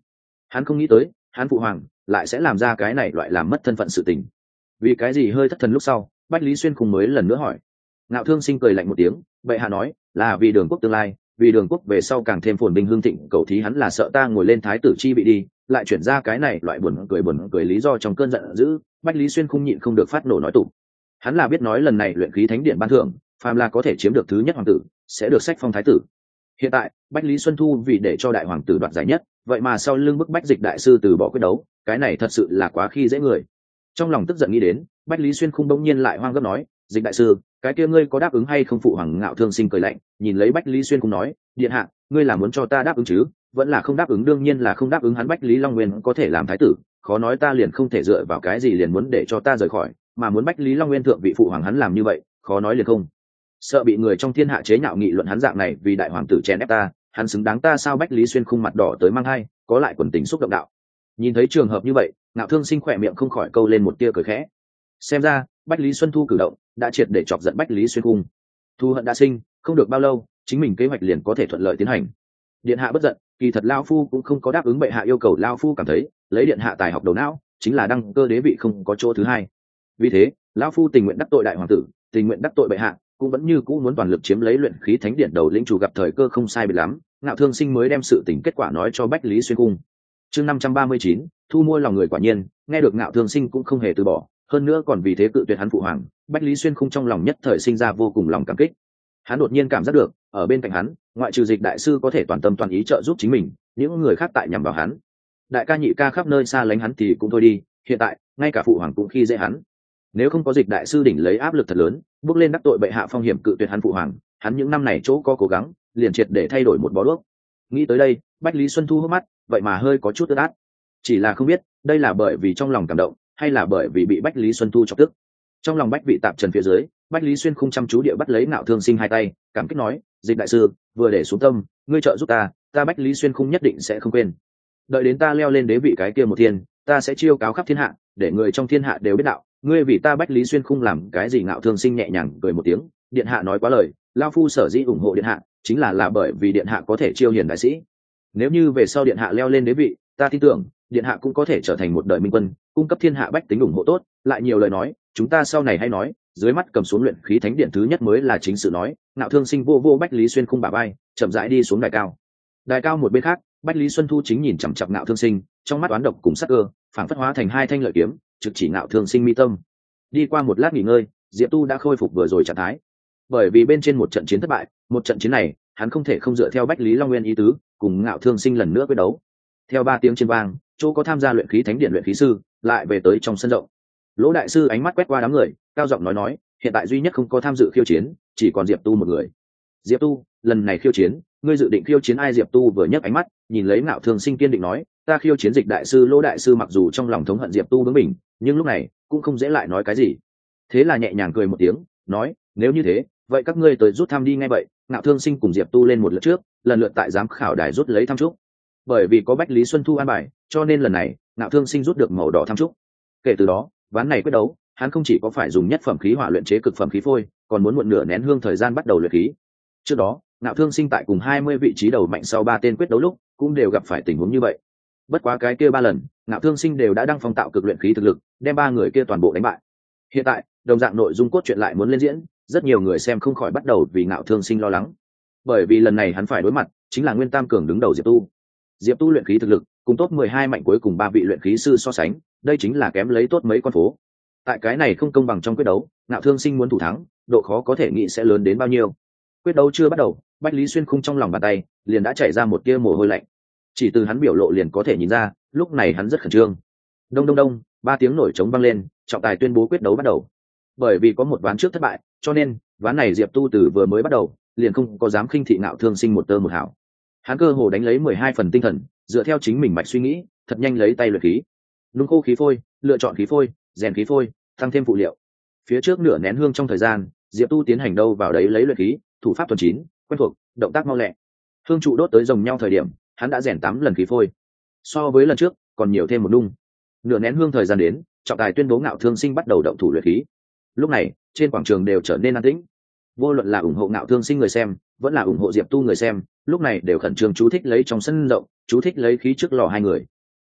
Hắn không nghĩ tới hắn phụ hoàng lại sẽ làm ra cái này loại làm mất thân phận sự tình. Vì cái gì hơi thất thần lúc sau, Bách Lý Xuyên cùng mới lần nữa hỏi. Ngạo Thương Sinh cười lạnh một tiếng, bệ hạ nói là vì đường quốc tương lai, vì đường quốc về sau càng thêm phồn vinh hương thịnh, cầu thí hắn là sợ ta ngồi lên thái tử chi bị đi, lại chuyển ra cái này loại buồn cười lý do trong cơn giận dữ. Bách Lý Xuyên không nhịn không được phát nổ nói tụ. Hắn là biết nói lần này luyện khí thánh điện ban thưởng, phàm là có thể chiếm được thứ nhất hoàng tử sẽ được sách phong thái tử. Hiện tại Bách Lý Xuân Thu vì để cho đại hoàng tử đoạt giải nhất, vậy mà sau lưng bức bách Dịch đại sư từ bỏ quyết đấu, cái này thật sự là quá khi dễ người. Trong lòng tức giận nghĩ đến, Bách Lý Xuyên không bỗng nhiên lại hoang gấp nói, Dịch đại sư, cái kia ngươi có đáp ứng hay không? Phụ hoàng Ngạo Thương Sinh cười lạnh, nhìn lấy Bách Lý Xuyên không nói, điện hạ, ngươi là muốn cho ta đáp ứng chứ? Vẫn là không đáp ứng? Đương nhiên là không đáp ứng. Hắn Bách Lý Long Nguyên có thể làm thái tử, khó nói ta liền không thể dựa vào cái gì liền muốn để cho ta rời khỏi, mà muốn Bách Lý Long Nguyên thượng vị phụ hoàng hắn làm như vậy, khó nói liền không sợ bị người trong thiên hạ chế nhạo nghị luận hắn dạng này vì đại hoàng tử chèn ép ta, hắn xứng đáng ta sao? Bách Lý Xuyên khung mặt đỏ tới mang hai, có lại quần tình xúc động đạo. Nhìn thấy trường hợp như vậy, Ngạo Thương Sinh khỏe miệng không khỏi câu lên một tia cười khẽ. Xem ra Bách Lý Xuân Thu cử động đã triệt để chọc giận Bách Lý Xuyên khung. Thu hận đã sinh, không được bao lâu chính mình kế hoạch liền có thể thuận lợi tiến hành. Điện hạ bất giận, kỳ thật lao phu cũng không có đáp ứng bệ hạ yêu cầu. Lao phu cảm thấy lấy điện hạ tài học đầu não chính là đăng cơ đế vị không có chỗ thứ hai, vì thế lão phu tình nguyện đắc tội đại hoàng tử, tình nguyện đắc tội bệ hạ, cũng vẫn như cũ muốn toàn lực chiếm lấy luyện khí thánh điện đầu lĩnh chủ. Gặp thời cơ không sai biệt lắm, Ngạo Thương Sinh mới đem sự tình kết quả nói cho Bách Lý Xuyên cung. Chương 539, thu mua lòng người. Quả nhiên nghe được Ngạo Thương Sinh cũng không hề từ bỏ, hơn nữa còn vì thế cự tuyệt hắn phụ hoàng. Bách Lý Xuyên khung trong lòng nhất thời sinh ra vô cùng lòng cảm kích. Hắn đột nhiên cảm giác được ở bên cạnh hắn, ngoại trừ Dịch đại sư có thể toàn tâm toàn ý trợ giúp chính mình, những người khác tại nhằm vào hắn. Đại ca nhị ca khắp nơi xa lánh hắn thì cũng thôi đi, hiện tại ngay cả phụ hoàng cũng khi dễ hắn. Nếu không có Dịch đại sư đỉnh lấy áp lực thật lớn, bước lên đắc tội bệ hạ phong hiểm cự tuyệt hắn phụ hoàng, hắn những năm này chỗ có cố gắng liền triệt để thay đổi một bó đuốc. Nghĩ tới đây, Bách Lý Xuân Thu hốc mắt vậy mà hơi có chút ướt át, chỉ là không biết đây là bởi vì trong lòng cảm động hay là bởi vì bị Bách Lý Xuân Thu chọc tức. Trong lòng Bách vị tạp trần phía dưới, Bách Lý Xuyên khung chăm chú địa bắt lấy Ngạo Thương Sinh hai tay, cảm kích nói, Dịch đại sư vừa để xuống tâm, ngươi trợ giúp ta, ta Bách Lý Xuyên khung nhất định sẽ không quên. Đợi đến ta leo lên đế vị cái kia một thiên, ta sẽ chiêu cáo khắp thiên hạ, để người trong thiên hạ đều biết đạo ngươi vì ta Bách Lý Xuyên khung làm cái gì. Ngạo Thương Sinh nhẹ nhàng cười một tiếng, điện hạ nói quá lời, lao phu sở dĩ ủng hộ điện hạ chính là bởi vì điện hạ có thể chiêu hiền đại sĩ. Nếu như về sau điện hạ leo lên đế vị, ta tin tưởng điện hạ cũng có thể trở thành một đời minh quân, cung cấp thiên hạ bách tính ủng hộ tốt. Lại nhiều lời nói chúng ta sau này hay nói, dưới mắt cầm xuống luyện khí thánh điện thứ nhất mới là chính sự. Nói, Ngạo Thương Sinh vô Bách Lý Xuyên khung bả vai, chậm rãi đi xuống đài cao. Đài cao một bên khác, Bách Lý Xuân Thu chính nhìn chằm chằm Ngạo Thương Sinh, trong mắt oán độc cùng sắc cơ phảng phất hóa thành hai thanh lợi kiếm trực chỉ Ngạo Thương Sinh mi tâm. Đi qua một lát nghỉ ngơi, Diệp Tu đã khôi phục vừa rồi trạng thái. Bởi vì bên trên một trận chiến thất bại, một trận chiến này hắn không thể không dựa theo Bách Lý Long Nguyên ý tứ cùng Ngạo Thương Sinh lần nữa quyết đấu. Theo 3 tiếng trên vang, chỗ có tham gia luyện khí thánh điện luyện khí sư lại về tới trong sân rộng. Lỗ đại sư ánh mắt quét qua đám người, cao giọng nói, hiện tại duy nhất không có tham dự khiêu chiến chỉ còn Diệp Tu một người. Diệp Tu, lần này khiêu chiến ngươi dự định khiêu chiến ai? Diệp Tu vừa nhấc ánh mắt nhìn lấy Ngạo Thương Sinh kiên định nói, ta khiêu chiến Dịch đại sư. Lỗ đại sư mặc dù trong lòng thống hận Diệp Tu bướng bỉnh, nhưng lúc này cũng không dễ lại nói cái gì, thế là nhẹ nhàng cười một tiếng nói, nếu như thế vậy các ngươi tới rút thăm đi. Ngay vậy, Ngạo Thương Sinh cùng Diệp Tu lên một lượt trước, lần lượt tại giám khảo đài rút lấy tham trúc. Bởi vì có Bách Lý Xuân Thu an bài, cho nên lần này Ngạo Thương Sinh rút được màu đỏ tham trúc. Kể từ đó, ván này quyết đấu hắn không chỉ có phải dùng nhất phẩm khí hỏa luyện chế cực phẩm khí phôi, còn muốn muộn nửa nén hương thời gian bắt đầu luyện khí. Trước đó Ngạo Thương Sinh tại cùng 20 vị trí đầu mạnh sau 3 tên quyết đấu lúc cũng đều gặp phải tình huống như vậy. Bất quá cái kia 3 lần Ngạo Thương Sinh đều đã đăng phong tạo cực luyện khí thực lực, đem 3 người kia toàn bộ đánh bại. Hiện tại đồng dạng nội dung cốt truyện lại muốn lên diễn, rất nhiều người xem không khỏi bắt đầu vì Ngạo Thương Sinh lo lắng. Bởi vì lần này hắn phải đối mặt chính là Nguyên Tam Cường đứng đầu Diệp Tu. Diệp Tu luyện khí thực lực cùng top 12 mạnh cuối cùng 3 vị luyện khí sư so sánh, đây chính là kém lấy tốt mấy con phố. Tại cái này không công bằng trong quyết đấu, Ngạo Thương Sinh muốn thủ thắng, độ khó có thể nghĩ sẽ lớn đến bao nhiêu. Quyết đấu chưa bắt đầu, Bách Lý Xuyên khung trong lòng bàn tay liền đã chảy ra một tia mồ hôi lạnh. Chỉ từ hắn biểu lộ liền có thể nhìn ra, lúc này hắn rất khẩn trương. Đông đông đông, 3 tiếng nổi trống vang lên, trọng tài tuyên bố quyết đấu bắt đầu. Bởi vì có một ván trước thất bại, cho nên ván này Diệp Tu từ vừa mới bắt đầu liền không có dám khinh thị Ngạo Thương Sinh một tơ một hào. Hắn cơ hồ đánh lấy 12 phần tinh thần, dựa theo chính mình mạch suy nghĩ, thật nhanh lấy tay luyện khí. Nung khô khí phôi, lựa chọn khí phôi, rèn khí phôi, tăng thêm phụ liệu. Phía trước nửa nén hương trong thời gian, Diệp Tu tiến hành đâu vào đấy lấy luyện khí, thủ pháp thuần chín, quen thuộc, động tác mau lẹ. Hương trụ đốt tới rồng nhau thời điểm, hắn đã rèn 8 lần khí phôi. So với lần trước, còn nhiều thêm một nung. Nửa nén hương thời gian đến, trọng tài tuyên bố Ngạo Thương Sinh bắt đầu động thủ luyện khí. Lúc này, trên quảng trường đều trở nên an tĩnh. Vô luận là ủng hộ Ngạo Thương Sinh người xem, vẫn là ủng hộ Diệp Tu người xem, lúc này đều khẩn trương chú thích lấy trong sân rộng, chú thích lấy khí trước lò hai người.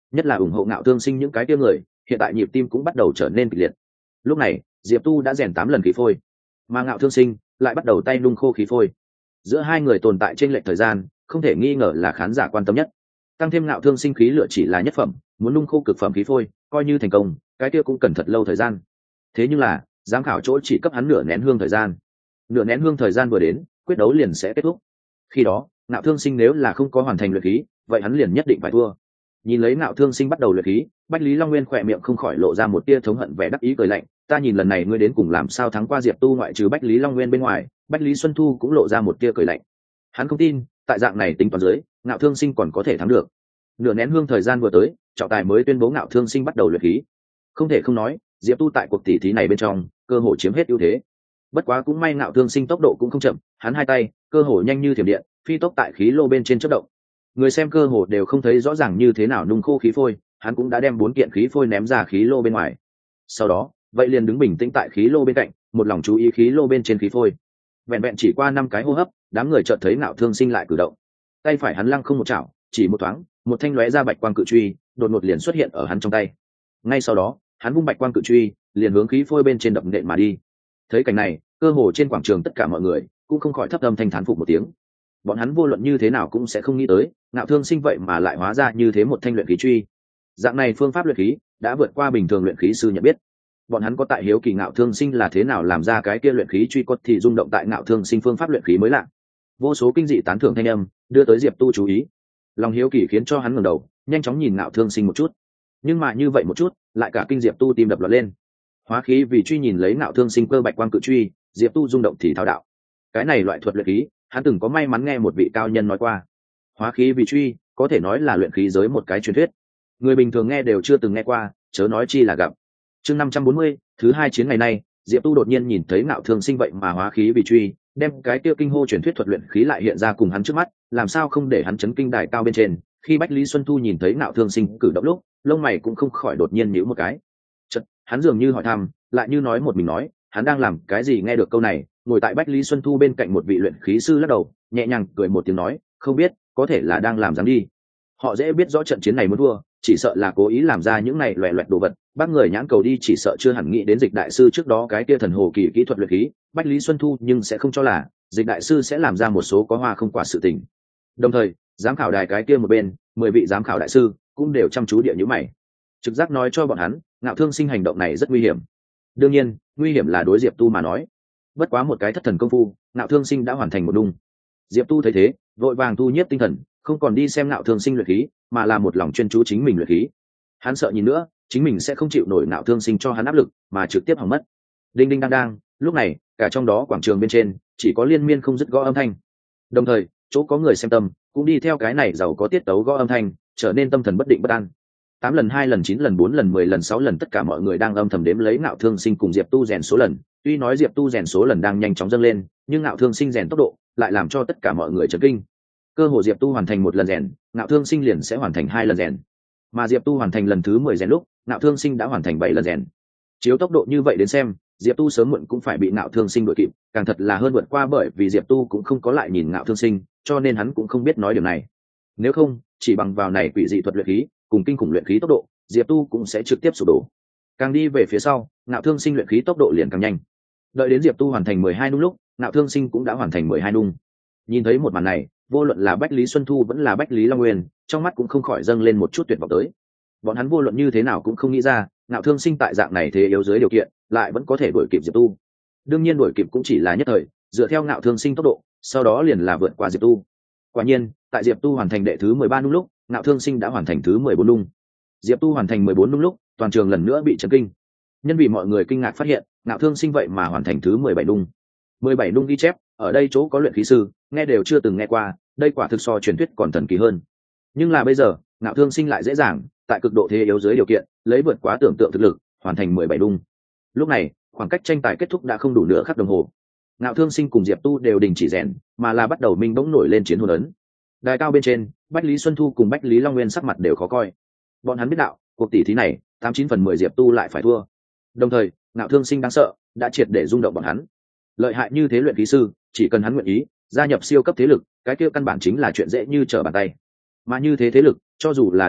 nhất là ủng hộ Ngạo Thương Sinh những cái kia người, hiện tại nhịp tim cũng bắt đầu trở nên kịch liệt. Lúc này Diệp Tu đã rèn 8 lần khí phôi, mà Ngạo Thương Sinh lại bắt đầu tay nung khô khí phôi. Giữa hai người tồn tại trên lệch thời gian không thể nghi ngờ là khán giả quan tâm nhất. Tăng thêm Ngạo Thương Sinh khí lửa chỉ là nhất phẩm, muốn nung khô cực phẩm khí phôi coi như thành công cái kia cũng cần thật lâu thời gian. Thế nhưng là giám khảo chỗ chỉ cấp hắn nửa nén hương thời gian, nửa nén hương thời gian vừa đến quyết đấu liền sẽ kết thúc. Khi đó Ngạo Thương Sinh nếu là không có hoàn thành luyện khí, vậy hắn liền nhất định phải thua. Nhìn lấy Ngạo Thương Sinh bắt đầu luyện khí, Bách Lý Long Nguyên khỏe miệng không khỏi lộ ra một tia thống hận vẻ đắc ý cười lạnh. Ta nhìn lần này ngươi đến cùng làm sao thắng qua Diệp Tu, ngoại trừ Bách Lý Long Nguyên bên ngoài, Bách Lý Xuân Thu cũng lộ ra một tia cười lạnh. Hắn không tin tại dạng này tính toán dưới, Ngạo Thương Sinh còn có thể thắng được. Nửa nén hương thời gian vừa tới, trọng tài mới tuyên bố Ngạo Thương Sinh bắt đầu luyện khí. Không thể không nói, Diệp Tu tại cuộc tỷ thí này bên trong cơ hội chiếm hết ưu thế. Bất quá cũng may Ngạo Thương Sinh tốc độ cũng không chậm, hắn hai tay cơ hội nhanh như thiểm điện, phi tốc tại khí lô bên trên chớp động. Người xem cơ hồ đều không thấy rõ ràng như thế nào nung khô khí phôi, hắn cũng đã đem 4 kiện khí phôi ném ra khí lô bên ngoài. Sau đó vậy liền đứng bình tĩnh tại khí lô bên cạnh, một lòng chú ý khí lô bên trên khí phôi. Vẹn vẹn chỉ qua 5 cái hô hấp, đám người chợt thấy Ngạo Thương Sinh lại cử động. Tay phải hắn lăng không một chảo, chỉ một thoáng, một thanh lóe ra bạch quang cự truy đột ngột liền xuất hiện ở hắn trong tay. Ngay sau đó hắn vung bạch quang cự truy liền hướng khí phôi bên trên đập nện mà đi. Thấy cảnh này, cơ hồ trên quảng trường tất cả mọi người cũng không khỏi thấp âm thanh thán phục một tiếng. Bọn hắn vô luận như thế nào cũng sẽ không nghĩ tới Ngạo Thương Sinh vậy mà lại hóa ra như thế một thanh luyện khí truy. Dạng này phương pháp luyện khí đã vượt qua bình thường luyện khí sư nhận biết. Bọn hắn có tại hiếu kỳ Ngạo Thương Sinh là thế nào làm ra cái kia luyện khí truy, có thì rung động tại Ngạo Thương Sinh phương pháp luyện khí mới lạ. Vô số kinh dị tán thưởng thanh âm đưa tới Diệp Tu chú ý. Lòng hiếu kỳ khiến cho hắn ngẩng đầu nhanh chóng nhìn Ngạo Thương Sinh một chút, nhưng mà như vậy một chút lại cả kinh Diệp Tu tim đập loạn lên. Hóa khí vì truy nhìn lấy Ngạo Thương Sinh cơ bạch quang cự truy, Diệp Tu rung động thì thao đạo. Cái này loại thuật luyện khí hắn từng có may mắn nghe một vị cao nhân nói qua. Hóa khí vì truy có thể nói là luyện khí giới một cái truyền thuyết, người bình thường nghe đều chưa từng nghe qua, chớ nói chi là gặp. Chương 540, thứ 2 chiến ngày nay, Diệp Tu đột nhiên nhìn thấy Ngạo Thương Sinh vậy mà hóa khí vì truy, đem cái tiêu kinh hô truyền thuyết thuật luyện khí lại hiện ra cùng hắn trước mắt, làm sao không để hắn chấn kinh đài cao bên trên. Khi Bách Lý Xuân Thu nhìn thấy Ngạo Thương Sinh cử động lúc, lông mày cũng không khỏi đột nhiên nhíu một cái. Chợt, hắn dường như hỏi thăm, lại như nói một mình nói, hắn đang làm cái gì? Nghe được câu này, ngồi tại Bách Lý Xuân Thu bên cạnh một vị luyện khí sư lắc đầu, nhẹ nhàng cười một tiếng nói, không biết, có thể là đang làm dáng đi. Họ dễ biết rõ trận chiến này muốn thua, chỉ sợ là cố ý làm ra những này loẻ loẹt đồ vật, bác người nhãn cầu đi chỉ sợ chưa hẳn nghĩ đến Dịch đại sư trước đó cái kia thần hồ kỳ kỹ thuật luyện khí. Bách Lý Xuân Thu nhưng sẽ không cho là Dịch đại sư sẽ làm ra một số có hoa không quả sự tình. Đồng thời giám khảo đài cái kia một bên 10 vị giám khảo đại sư cũng đều chăm chú địa nhíu mày, trực giác nói cho bọn hắn Ngạo Thương Sinh hành động này rất nguy hiểm. Đương nhiên nguy hiểm là đối Diệp Tu mà nói, bất quá một cái thất thần công phu, Ngạo Thương Sinh đã hoàn thành một đung. Diệp Tu thấy thế vội vàng thu nhiếp tinh thần, không còn đi xem Ngạo Thương Sinh luyện khí, mà là một lòng chuyên chú chính mình luyện khí. Hắn sợ nhìn nữa chính mình sẽ không chịu nổi Ngạo Thương Sinh cho hắn áp lực mà trực tiếp hỏng mất. Đinh đinh đang đang, lúc này cả trong đó quảng trường bên trên chỉ có liên miên không dứt gõ âm thanh, đồng thời chỗ có người xem tâm cũng đi theo cái này giàu có tiết tấu gõ âm thanh trở nên tâm thần bất định bất an. 8 lần, 2 lần, 9 lần, 4 lần, 10 lần, 6 lần, tất cả mọi người đang âm thầm đếm lấy Ngạo Thương Sinh cùng Diệp Tu rèn số lần. Tuy nói Diệp Tu rèn số lần đang nhanh chóng dâng lên, nhưng Ngạo Thương Sinh rèn tốc độ lại làm cho tất cả mọi người chấn kinh. Cơ hồ Diệp Tu hoàn thành 1 lần rèn, Ngạo Thương Sinh liền sẽ hoàn thành 2 lần rèn, mà Diệp Tu hoàn thành lần thứ 10 rèn lúc, Ngạo Thương Sinh đã hoàn thành 7 lần rèn. Chiếu tốc độ như vậy đến xem, Diệp Tu sớm muộn cũng phải bị Ngạo Thương Sinh đuổi kịp, càng thật là hơn vượt qua, bởi vì Diệp Tu cũng không có lại nhìn Ngạo Thương Sinh, cho nên hắn cũng không biết nói điều này. Nếu không, chỉ bằng vào này quỷ dị thuật luyện khí, cùng kinh khủng luyện khí tốc độ, Diệp Tu cũng sẽ trực tiếp sụp đổ. Càng đi về phía sau, Ngạo Thương Sinh luyện khí tốc độ liền càng nhanh. Đợi đến Diệp Tu hoàn thành 12 nung lúc, Ngạo Thương Sinh cũng đã hoàn thành 12 nung. Nhìn thấy một màn này, vô luận là Bách Lý Xuân Thu vẫn là Bách Lý Long Nguyên, trong mắt cũng không khỏi dâng lên một chút tuyệt vọng tới. Bọn hắn vô luận như thế nào cũng không nghĩ ra, Ngạo Thương Sinh tại dạng này thế yếu dưới điều kiện, lại vẫn có thể đuổi kịp Diệp Tu. Đương nhiên đuổi kịp cũng chỉ là nhất thời, dựa theo Ngạo Thương Sinh tốc độ, sau đó liền là vượt qua Diệp Tu. Quả nhiên, tại Diệp Tu hoàn thành đệ thứ 13 nung lúc, Ngạo Thương Sinh đã hoàn thành thứ 14 nung. Diệp Tu hoàn thành 14 nung lúc, toàn trường lần nữa bị chấn kinh. Nhân vì mọi người kinh ngạc phát hiện, Ngạo Thương Sinh vậy mà hoàn thành thứ 17 nung. 17 nung ghi chép, ở đây chỗ có luyện khí sư, nghe đều chưa từng nghe qua, đây quả thực so truyền thuyết còn thần kỳ hơn. Nhưng là bây giờ, Ngạo Thương Sinh lại dễ dàng, tại cực độ thế yếu dưới điều kiện, lấy vượt quá tưởng tượng thực lực, hoàn thành 17 nung. Lúc này, khoảng cách tranh tài kết thúc đã không đủ nửa khắc đồng hồ. Ngạo Thương Sinh cùng Diệp Tu đều đình chỉ rèn, mà là bắt đầu minh bỗng nổi lên chiến hồn ấn. Đài cao bên trên, Bách Lý Xuân Thu cùng Bách Lý Long Nguyên sắc mặt đều khó coi. Bọn hắn biết đạo, cuộc tỷ thí này, 89 phần 10 Diệp Tu lại phải thua. Đồng thời, Ngạo Thương Sinh đáng sợ, đã triệt để rung động bọn hắn. Lợi hại như thế luyện khí sư, chỉ cần hắn nguyện ý gia nhập siêu cấp thế lực, cái kia căn bản chính là chuyện dễ như trở bàn tay. Mà như thế thế lực, cho dù là Đường Quốc,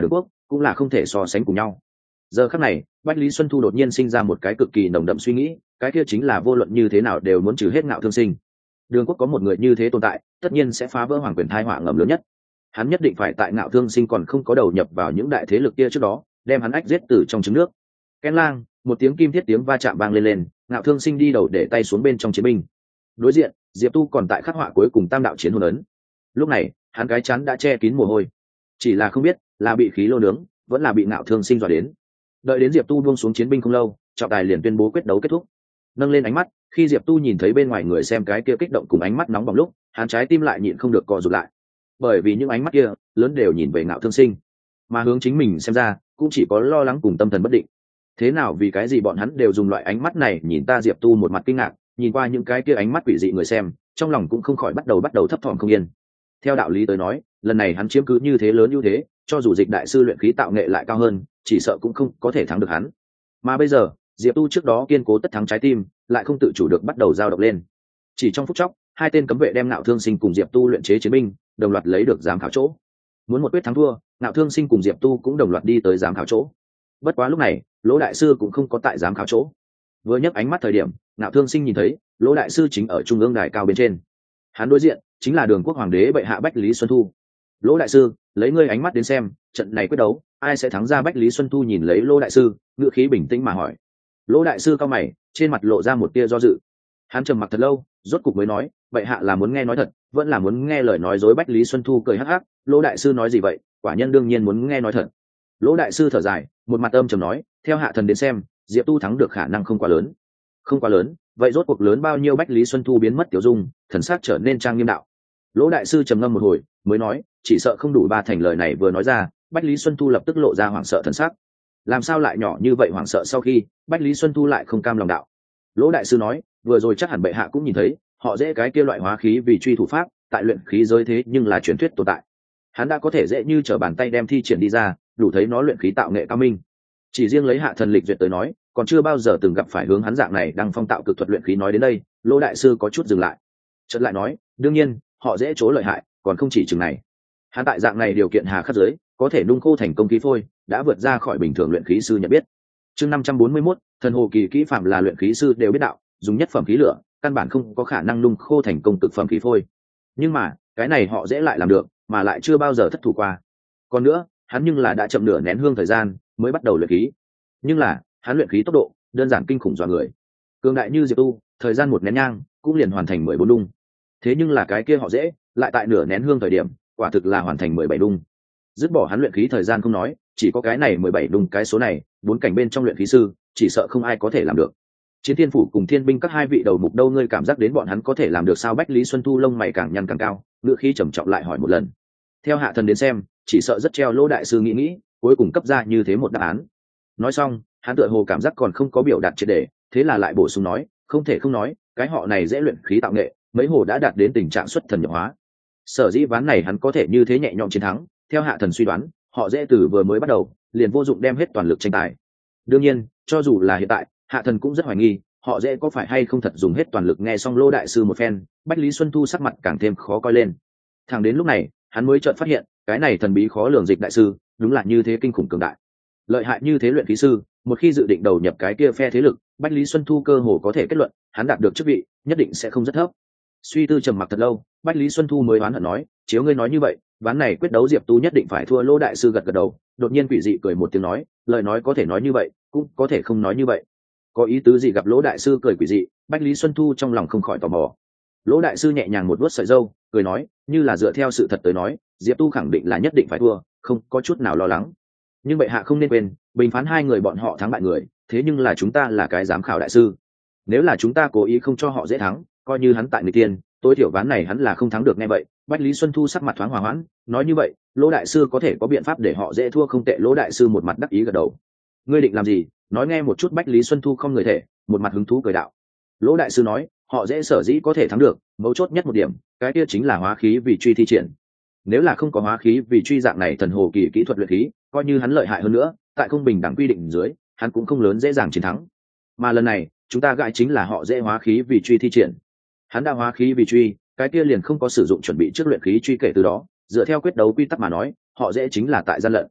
cũng là không thể so sánh cùng nhau. Giờ khắc này Bách Lý Xuân Thu đột nhiên sinh ra một cái cực kỳ nồng đậm suy nghĩ, cái kia chính là vô luận như thế nào đều muốn trừ hết Ngạo Thương Sinh. Đường Quốc có một người như thế tồn tại, tất nhiên sẽ phá vỡ hoàng quyền thai họa ngầm lớn nhất. Hắn nhất định phải tại Ngạo Thương Sinh còn không có đầu nhập vào những đại thế lực kia trước đó, đem hắn ách giết từ trong trứng nước. Ken lang, một tiếng kim thiết tiếng va chạm vang lên, Ngạo Thương Sinh đi đầu để tay xuống bên trong chiến binh. Đối diện, Diệp Tu còn tại khắc họa cuối cùng tam đạo chiến hồn ấn. Lúc này, hắn cái chắn đã che kín mồ hôi, chỉ là không biết là bị khí lô nướng, vẫn là bị Ngạo Thương Sinh dọa đến. Đợi đến Diệp Tu buông xuống chiến binh không lâu, trọng tài liền tuyên bố quyết đấu kết thúc. Nâng lên ánh mắt, khi Diệp Tu nhìn thấy bên ngoài người xem cái kia kích động cùng ánh mắt nóng bỏng lúc, hắn trái tim lại nhịn không được co rụt lại, bởi vì những ánh mắt kia lớn đều nhìn về Ngạo Thương Sinh, mà hướng chính mình xem ra cũng chỉ có lo lắng cùng tâm thần bất định. Thế nào, vì cái gì bọn hắn đều dùng loại ánh mắt này nhìn ta? Diệp Tu một mặt kinh ngạc, nhìn qua những cái kia ánh mắt quỷ dị người xem, trong lòng cũng không khỏi bắt đầu thấp thỏm không yên. Theo đạo lý tới nói, lần này hắn chiếm cứ như thế lớn ưu thế, cho dù Dịch đại sư luyện khí tạo nghệ lại cao hơn, chỉ sợ cũng không có thể thắng được hắn. Mà bây giờ, Diệp Tu trước đó kiên cố tất thắng trái tim, lại không tự chủ được bắt đầu dao động lên. Chỉ trong phút chốc, hai tên cấm vệ đem Ngạo Thương Sinh cùng Diệp Tu luyện chế chiến binh, đồng loạt lấy được giám khảo chỗ. Muốn một quyết thắng thua, Ngạo Thương Sinh cùng Diệp Tu cũng đồng loạt đi tới giám khảo chỗ. Bất quá lúc này, Lỗ đại sư cũng không có tại giám khảo chỗ. Vừa nhấc ánh mắt thời điểm, Ngạo Thương Sinh nhìn thấy Lỗ đại sư chính ở trung ương đài cao bên trên. Hắn đối diện chính là Đường Quốc hoàng đế bệ hạ Bách Lý Xuân Thu. Lỗ đại sư, lấy ngươi ánh mắt đến xem, trận này quyết đấu ai sẽ thắng ra? Bách Lý Xuân Thu nhìn lấy Lỗ đại sư, ngữ khí bình tĩnh mà hỏi. Lỗ đại sư cao mày, trên mặt lộ ra một tia do dự. Hắn trầm mặc thật lâu, rốt cục mới nói, bệ hạ là muốn nghe nói thật, vẫn là muốn nghe lời nói dối? Bách Lý Xuân Thu cười hắc hắc, Lỗ đại sư nói gì vậy? Quả nhân đương nhiên muốn nghe nói thật. Lỗ đại sư thở dài, một mặt âm trầm nói, theo hạ thần đến xem, Diệp Tu thắng được khả năng không quá lớn. Không quá lớn? Vậy rốt cuộc lớn bao nhiêu? Bách Lý Xuân Thu biến mất tiểu dung, thần sắc trở nên trang nghiêm đạo. Lỗ đại sư trầm ngâm một hồi, mới nói, chỉ sợ không đủ ba thành. Lời này vừa nói ra, Bách Lý Xuân Thu lập tức lộ ra hoảng sợ thần sắc. Làm sao lại nhỏ như vậy? Hoảng sợ sau khi, Bách Lý Xuân Thu lại không cam lòng đạo. Lỗ đại sư nói, vừa rồi chắc hẳn bệ hạ cũng nhìn thấy, họ dễ cái kia loại hóa khí vì truy thủ pháp, tại luyện khí giới thế nhưng là truyền thuyết tồn tại. Hắn đã có thể dễ như trở bàn tay đem thi triển đi ra, đủ thấy nó luyện khí tạo nghệ cao minh. Chỉ riêng lấy hạ thần lịch duyệt tới nói, còn chưa bao giờ từng gặp phải hướng hắn dạng này đang phong tạo cực thuật luyện khí. Nói đến đây, Lỗ đại sư có chút dừng lại, chợt lại nói, đương nhiên họ dễ chỗ lợi hại còn không chỉ chừng này. Hắn tại dạng này điều kiện hà khắc giới, có thể nung khô thành công khí phôi, đã vượt ra khỏi bình thường luyện khí sư nhận biết. Chương 541, thần hồ kỳ kỹ phạm là luyện khí sư đều biết đạo, dùng nhất phẩm khí lửa, căn bản không có khả năng nung khô thành công cực phẩm khí phôi. Nhưng mà, cái này họ dễ lại làm được, mà lại chưa bao giờ thất thủ qua. Còn nữa, hắn nhưng là đã chậm nửa nén hương thời gian mới bắt đầu luyện khí. Nhưng là, hắn luyện khí tốc độ đơn giản kinh khủng dọa người. Cường đại như Diệp Tu, thời gian một nén nhang cũng liền hoàn thành 14 đung. Thế nhưng là cái kia họ dễ, lại tại nửa nén hương thời điểm, quả thực là hoàn thành 17 đung. Dứt bỏ hắn luyện khí thời gian không nói, chỉ có cái này 17 đung, cái số này, bốn cảnh bên trong luyện khí sư, chỉ sợ không ai có thể làm được. Chiến Thiên Phủ cùng Thiên Binh các hai vị đầu mục đâu, ngươi cảm giác đến bọn hắn có thể làm được sao? Bách Lý Xuân Thu lông mày càng nhăn càng cao, ngựa khí trầm trọng lại hỏi một lần. Theo hạ thần đến xem, chỉ sợ rất treo. Lỗ đại sư nghĩ, cuối cùng cấp ra như thế một đáp án. Nói xong, hắn tựa hồ cảm giác còn không có biểu đạt triệt để, thế là lại bổ sung nói, không thể không nói, cái họ này dễ luyện khí tạo nghệ, mấy hồ đã đạt đến tình trạng xuất thần nhập hóa. Sở dĩ ván này hắn có thể như thế nhẹ nhõm chiến thắng, theo hạ thần suy đoán, họ dễ từ vừa mới bắt đầu liền vô dụng đem hết toàn lực tranh tài. Đương nhiên, cho dù là hiện tại, hạ thần cũng rất hoài nghi, họ dễ có phải hay không thật dùng hết toàn lực. Nghe xong Lô đại sư một phen, Bách Lý Xuân Thu sắc mặt càng thêm khó coi lên. Thẳng đến lúc này, hắn mới chợt phát hiện, cái này thần bí khó lường Dịch đại sư, đúng là như thế kinh khủng cường đại. Lợi hại như thế luyện khí sư, một khi dự định đầu nhập cái kia phe thế lực, Bách Lý Xuân Thu cơ hồ có thể kết luận, hắn đạt được chức vị, nhất định sẽ không rất thấp. Suy tư trầm mặc thật lâu, Bách Lý Xuân Thu mới oán hận nói, chiếu ngươi nói như vậy, ván này quyết đấu Diệp Tu nhất định phải thua. Lô đại sư gật gật đầu, đột nhiên quỷ dị cười một tiếng nói, lời nói có thể nói như vậy, cũng có thể không nói như vậy. Có ý tứ gì? Gặp Lỗ đại sư cười quỷ dị, Bách Lý Xuân Thu trong lòng không khỏi tò mò. Lỗ đại sư nhẹ nhàng một vuốt sợi râu, cười nói, như là dựa theo sự thật tới nói, Diệp Tu khẳng định là nhất định phải thua, không có chút nào lo lắng. Nhưng bệ hạ không nên quên, bình phán hai người bọn họ thắng bại người, thế nhưng là chúng ta là cái giám khảo đại sư. Nếu là chúng ta cố ý không cho họ dễ thắng, coi như hắn tại người tiên, tối thiểu ván này hắn là không thắng được. Nghe vậy, Bách Lý Xuân Thu sắc mặt thoáng hòa hoãn, nói như vậy, Lỗ đại sư có thể có biện pháp để họ dễ thua không tệ. Lỗ đại sư một mặt đắc ý gật đầu. Ngươi định làm gì? Nói nghe một chút. Bách Lý Xuân Thu không người thể, một mặt hứng thú cười đạo. Lỗ đại sư nói, họ dễ sở dĩ có thể thắng được, mấu chốt nhất một điểm, cái kia chính là hóa khí vì truy thi triển. Nếu là không có hóa khí vì truy dạng này thần hồ kỳ kỹ thuật luyện khí, coi như hắn lợi hại hơn nữa, tại không bình đẳng quy định dưới, hắn cũng không lớn dễ dàng chiến thắng. Mà lần này, chúng ta gãi chính là họ dễ hóa khí vì truy thi triển. Hắn đã hóa khí vì truy, cái kia liền không có sử dụng chuẩn bị trước luyện khí truy. Kể từ đó, dựa theo quyết đấu quy tắc mà nói, họ dễ chính là tại gian lận.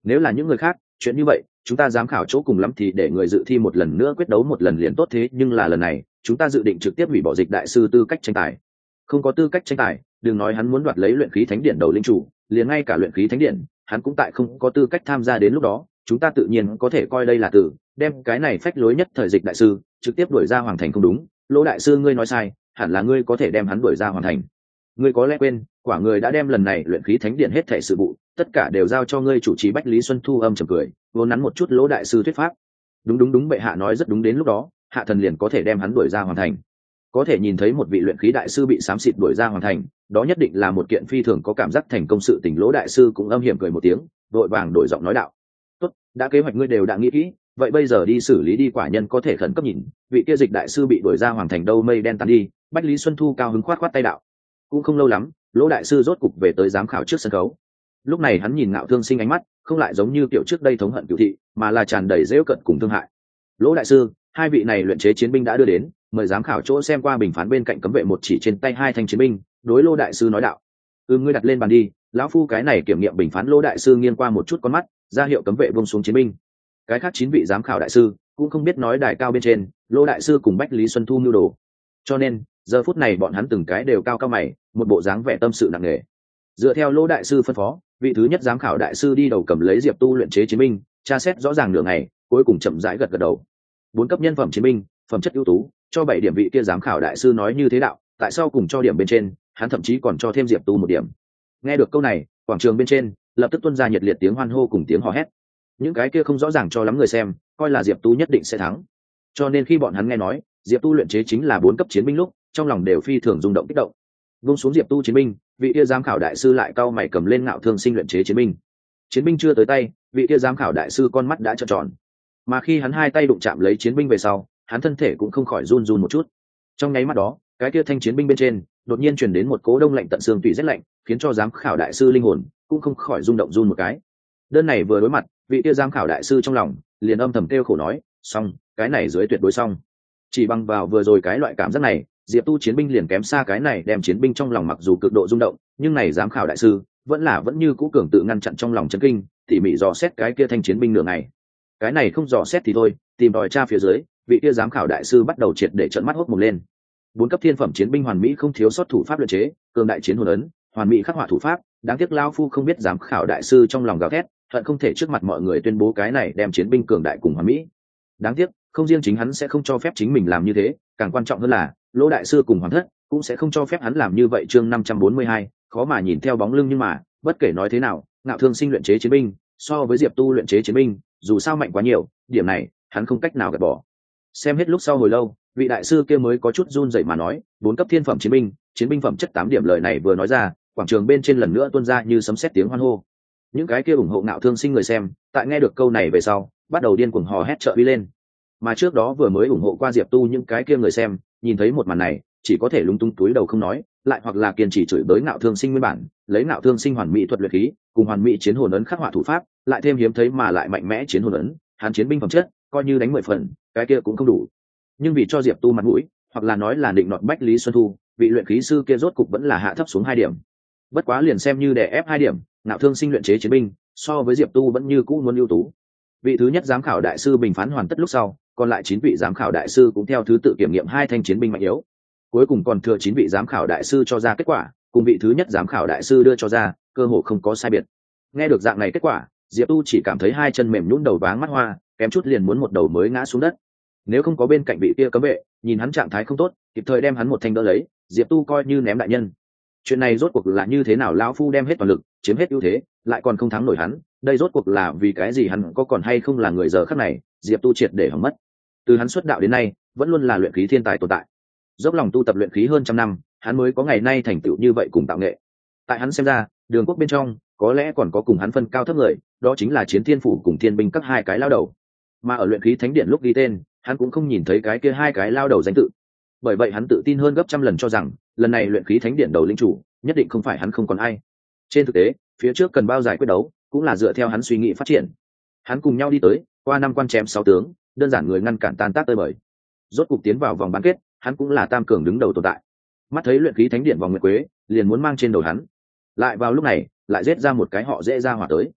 Nếu là những người khác, chuyện như vậy chúng ta giám khảo chỗ cùng lắm thì để người dự thi một lần nữa quyết đấu một lần liền tốt, thế nhưng là lần này chúng ta dự định trực tiếp hủy bỏ Dịch đại sư tư cách tranh tài. Không có tư cách tranh tài, đừng nói hắn muốn đoạt lấy luyện khí thánh điện đầu linh chủ, liền ngay cả luyện khí thánh điện hắn cũng tại không có tư cách tham gia, đến lúc đó chúng ta tự nhiên có thể coi đây là từ đem cái này phách lối nhất thời Dịch đại sư trực tiếp đuổi ra hoàng thành. Không đúng, Lỗ đại sư ngươi nói sai, hẳn là ngươi có thể đem hắn đuổi ra hoàng thành. Ngươi có lẽ quên, quả người đã đem lần này luyện khí thánh điện hết thảy sự vụ tất cả đều giao cho ngươi chủ trì. Bách Lý Xuân Thu âm trầm cười, vốn nắn một chút Lỗ đại sư thuyết pháp. Đúng đúng đúng, bệ hạ nói rất đúng, đến lúc đó hạ thần liền có thể đem hắn đuổi ra hoàng thành. Có thể nhìn thấy một vị luyện khí đại sư bị xám xịt đuổi ra hoàng thành, đó nhất định là một kiện phi thường có cảm giác thành công sự tình. Lỗ đại sư cũng âm hiểm cười một tiếng, đội vàng đổi giọng nói đạo: tốt, đã kế hoạch ngươi đều đã nghĩ kỹ, vậy bây giờ đi xử lý đi. Quả nhân có thể khẩn cấp nhìn vị kia Dịch đại sư bị đuổi ra hoàng thành đâu. Mây đen tan đi, Bách Lý Xuân Thu cao hứng khoát khoát tay đạo. Cũng không lâu lắm, Lỗ đại sư rốt cục về tới giám khảo trước sân khấu. Lúc này hắn nhìn Ngạo Thương Sinh ánh mắt không lại giống như kiểu trước đây thống hận cửu thị, mà là tràn đầy giễu cận cùng thương hại. Lỗ đại sư, hai vị này luyện chế chiến binh đã đưa đến, mời giám khảo chỗ xem qua bình phán. Bên cạnh cấm vệ một chỉ trên tay hai thanh chiến binh, đối Lỗ đại sư nói đạo: ngươi đặt lên bàn đi, lão phu cái này kiểm nghiệm bình phán. Lỗ đại sư nghiêng qua một chút con mắt, ra hiệu cấm vệ buông xuống chiến binh. Cái khác 9 vị giám khảo đại sư cũng không biết nói đài cao bên trên Lỗ đại sư cùng Bách Lý Xuân Thu mưu đồ, cho nên giờ phút này bọn hắn từng cái đều cao cao mày, một bộ dáng vẻ tâm sự nặng nề. Dựa theo Lỗ đại sư phân phó, vị thứ nhất giám khảo đại sư đi đầu cầm lấy Diệp Tu luyện chế chiến binh, tra xét rõ ràng nửa ngày, cuối cùng chậm rãi gật gật đầu. 4 cấp nhân phẩm chiến binh, phẩm chất ưu tú, cho 7 điểm. Vị kia giám khảo đại sư nói như thế đạo, tại sao cùng cho điểm bên trên, hắn thậm chí còn cho thêm Diệp Tu 1 điểm. Nghe được câu này, quảng trường bên trên lập tức tuôn ra nhiệt liệt tiếng hoan hô cùng tiếng hò hét. Những cái kia không rõ ràng cho lắm người xem coi là Diệp Tu nhất định sẽ thắng, cho nên khi bọn hắn nghe nói Diệp Tu luyện chế chính là 4 cấp chiến binh lúc, trong lòng đều phi thường rung động kích động. Vung xuống Diệp Tu chiến binh, vị kia giám khảo đại sư lại cau mày cầm lên Ngạo Thương Sinh luyện chế chiến binh. Chiến binh chưa tới tay, vị kia giám khảo đại sư con mắt đã trợn tròn, mà khi hắn hai tay đụng chạm lấy chiến binh về sau, hắn thân thể cũng không khỏi run run một chút. Trong nháy mắt đó, cái kia thanh chiến binh bên trên đột nhiên truyền đến một cỗ đông lạnh tận xương tủy rét lạnh, khiến cho giám khảo đại sư linh hồn cũng không khỏi rung động run một cái. Đơn này vừa đối mặt, vị kia giám khảo đại sư trong lòng liền âm thầm kêu khổ nói: xong, cái này dưới tuyệt đối xong. Chỉ bằng vào vừa rồi cái loại cảm giác này, Diệp Tu chiến binh liền kém xa cái này đem chiến binh trong lòng mặc dù cực độ rung động, nhưng này giám khảo đại sư vẫn như cũ cường tự ngăn chặn trong lòng chấn kinh, tỉ mỉ dò xét cái kia thanh chiến binh nửa ngày. Cái này không dò xét thì thôi, tìm tòi tra phía dưới, vị kia giám khảo đại sư bắt đầu triệt để trợn mắt hốc mồm lên. 4 cấp thiên phẩm chiến binh hoàn mỹ không thiếu sót thủ pháp luyện chế, cường đại chiến hồn ấn, hoàn mỹ khắc họa thủ pháp, đáng tiếc lao phu không biết giám khảo đại sư trong lòng gào thét, hận không thể trước mặt mọi người tuyên bố cái này đem chiến binh cường đại cùng hoàn mỹ. Đáng tiếc, không riêng chính hắn sẽ không cho phép chính mình làm như thế, càng quan trọng hơn là Lỗ đại sư cùng hoàng thất cũng sẽ không cho phép hắn làm như vậy. Chương 542, khó mà nhìn theo bóng lưng. Nhưng mà bất kể nói thế nào, Ngạo Thương Sinh luyện chế chiến binh so với Diệp Tu luyện chế chiến binh dù sao mạnh quá nhiều, điểm này hắn không cách nào gạt bỏ. Xem hết lúc sau hồi lâu, vị đại sư kia mới có chút run rẩy mà nói: 4 cấp thiên phẩm chiến binh phẩm chất 8 điểm. Lời này vừa nói ra, quảng trường bên trên lần nữa tuôn ra như sấm sét tiếng hoan hô. Những cái kia ủng hộ Ngạo Thương Sinh người xem tại nghe được câu này về sau bắt đầu điên cuồng hò hét trợ uy lên, mà trước đó vừa mới ủng hộ qua Diệp Tu những cái kia người xem nhìn thấy một màn này chỉ có thể lúng túng túi đầu không nói, lại hoặc là kiên trì chửi bới Ngạo Thương Sinh nguyên bản lấy Ngạo Thương Sinh hoàn mỹ thuật luyện khí cùng hoàn mỹ chiến hồn ấn khắc họa thủ pháp, lại thêm hiếm thấy mà lại mạnh mẽ chiến hồn ấn, hắn chiến binh phẩm chất coi như đánh 10 phần cái kia cũng không đủ. Nhưng vì cho Diệp Tu mặt mũi, hoặc là nói là định nọt Bách Lý Xuân Thu, vị luyện khí sư kia rốt cục vẫn là hạ thấp xuống 2 điểm. Bất quá liền xem như đè ép 2 điểm, Ngạo Thương Sinh luyện chế chiến binh so với Diệp Tu vẫn như cũ muốn ưu tú. Vị thứ nhất giám khảo đại sư bình phán hoàn tất lúc sau, còn lại 9 vị giám khảo đại sư cũng theo thứ tự kiểm nghiệm 2 thanh chiến binh mạnh yếu. Cuối cùng còn thừa 9 vị giám khảo đại sư cho ra kết quả, cùng vị thứ nhất giám khảo đại sư đưa cho ra, cơ hồ không có sai biệt. Nghe được dạng này kết quả, Diệp Tu chỉ cảm thấy hai chân mềm nhũn đầu váng mắt hoa, kém chút liền muốn một đầu mới ngã xuống đất. Nếu không có bên cạnh vị kia cấm vệ nhìn hắn trạng thái không tốt, kịp thời đem hắn một thanh đỡ lấy, Diệp Tu coi như ném đại nhân. Chuyện này rốt cuộc là như thế nào? Lão phu đem hết toàn lực, chiếm hết ưu thế, lại còn không thắng nổi hắn, đây rốt cuộc là vì cái gì? Hắn có còn hay không là người giờ khắc này? Diệp Tu triệt để hỏng mất. Từ hắn xuất đạo đến nay, vẫn luôn là luyện khí thiên tài tồn tại, dốc lòng tu tập luyện khí hơn 100 năm, hắn mới có ngày nay thành tựu như vậy cùng tạo nghệ. Tại hắn xem ra, Đường Quốc bên trong có lẽ còn có cùng hắn phân cao thấp người, đó chính là Chiến Thiên phủ cùng Thiên binh các hai cái lao đầu. Mà ở luyện khí thánh điện lúc ghi tên, hắn cũng không nhìn thấy cái kia hai cái lao đầu danh tự. Bởi vậy hắn tự tin hơn gấp trăm lần cho rằng, lần này luyện khí thánh điện đầu linh chủ, nhất định không phải hắn không còn ai. Trên thực tế, phía trước cần bao giải quyết đấu, cũng là dựa theo hắn suy nghĩ phát triển. Hắn cùng nhau đi tới, qua 5 quan chém 6 tướng, đơn giản người ngăn cản tan tác tơi bời. Rốt cục tiến vào vòng bán kết, hắn cũng là tam cường đứng đầu tồn tại. Mắt thấy luyện khí thánh điện vòng nguyệt quế, liền muốn mang trên đầu hắn. Lại vào lúc này, lại giết ra một cái họ dễ ra hỏa tới.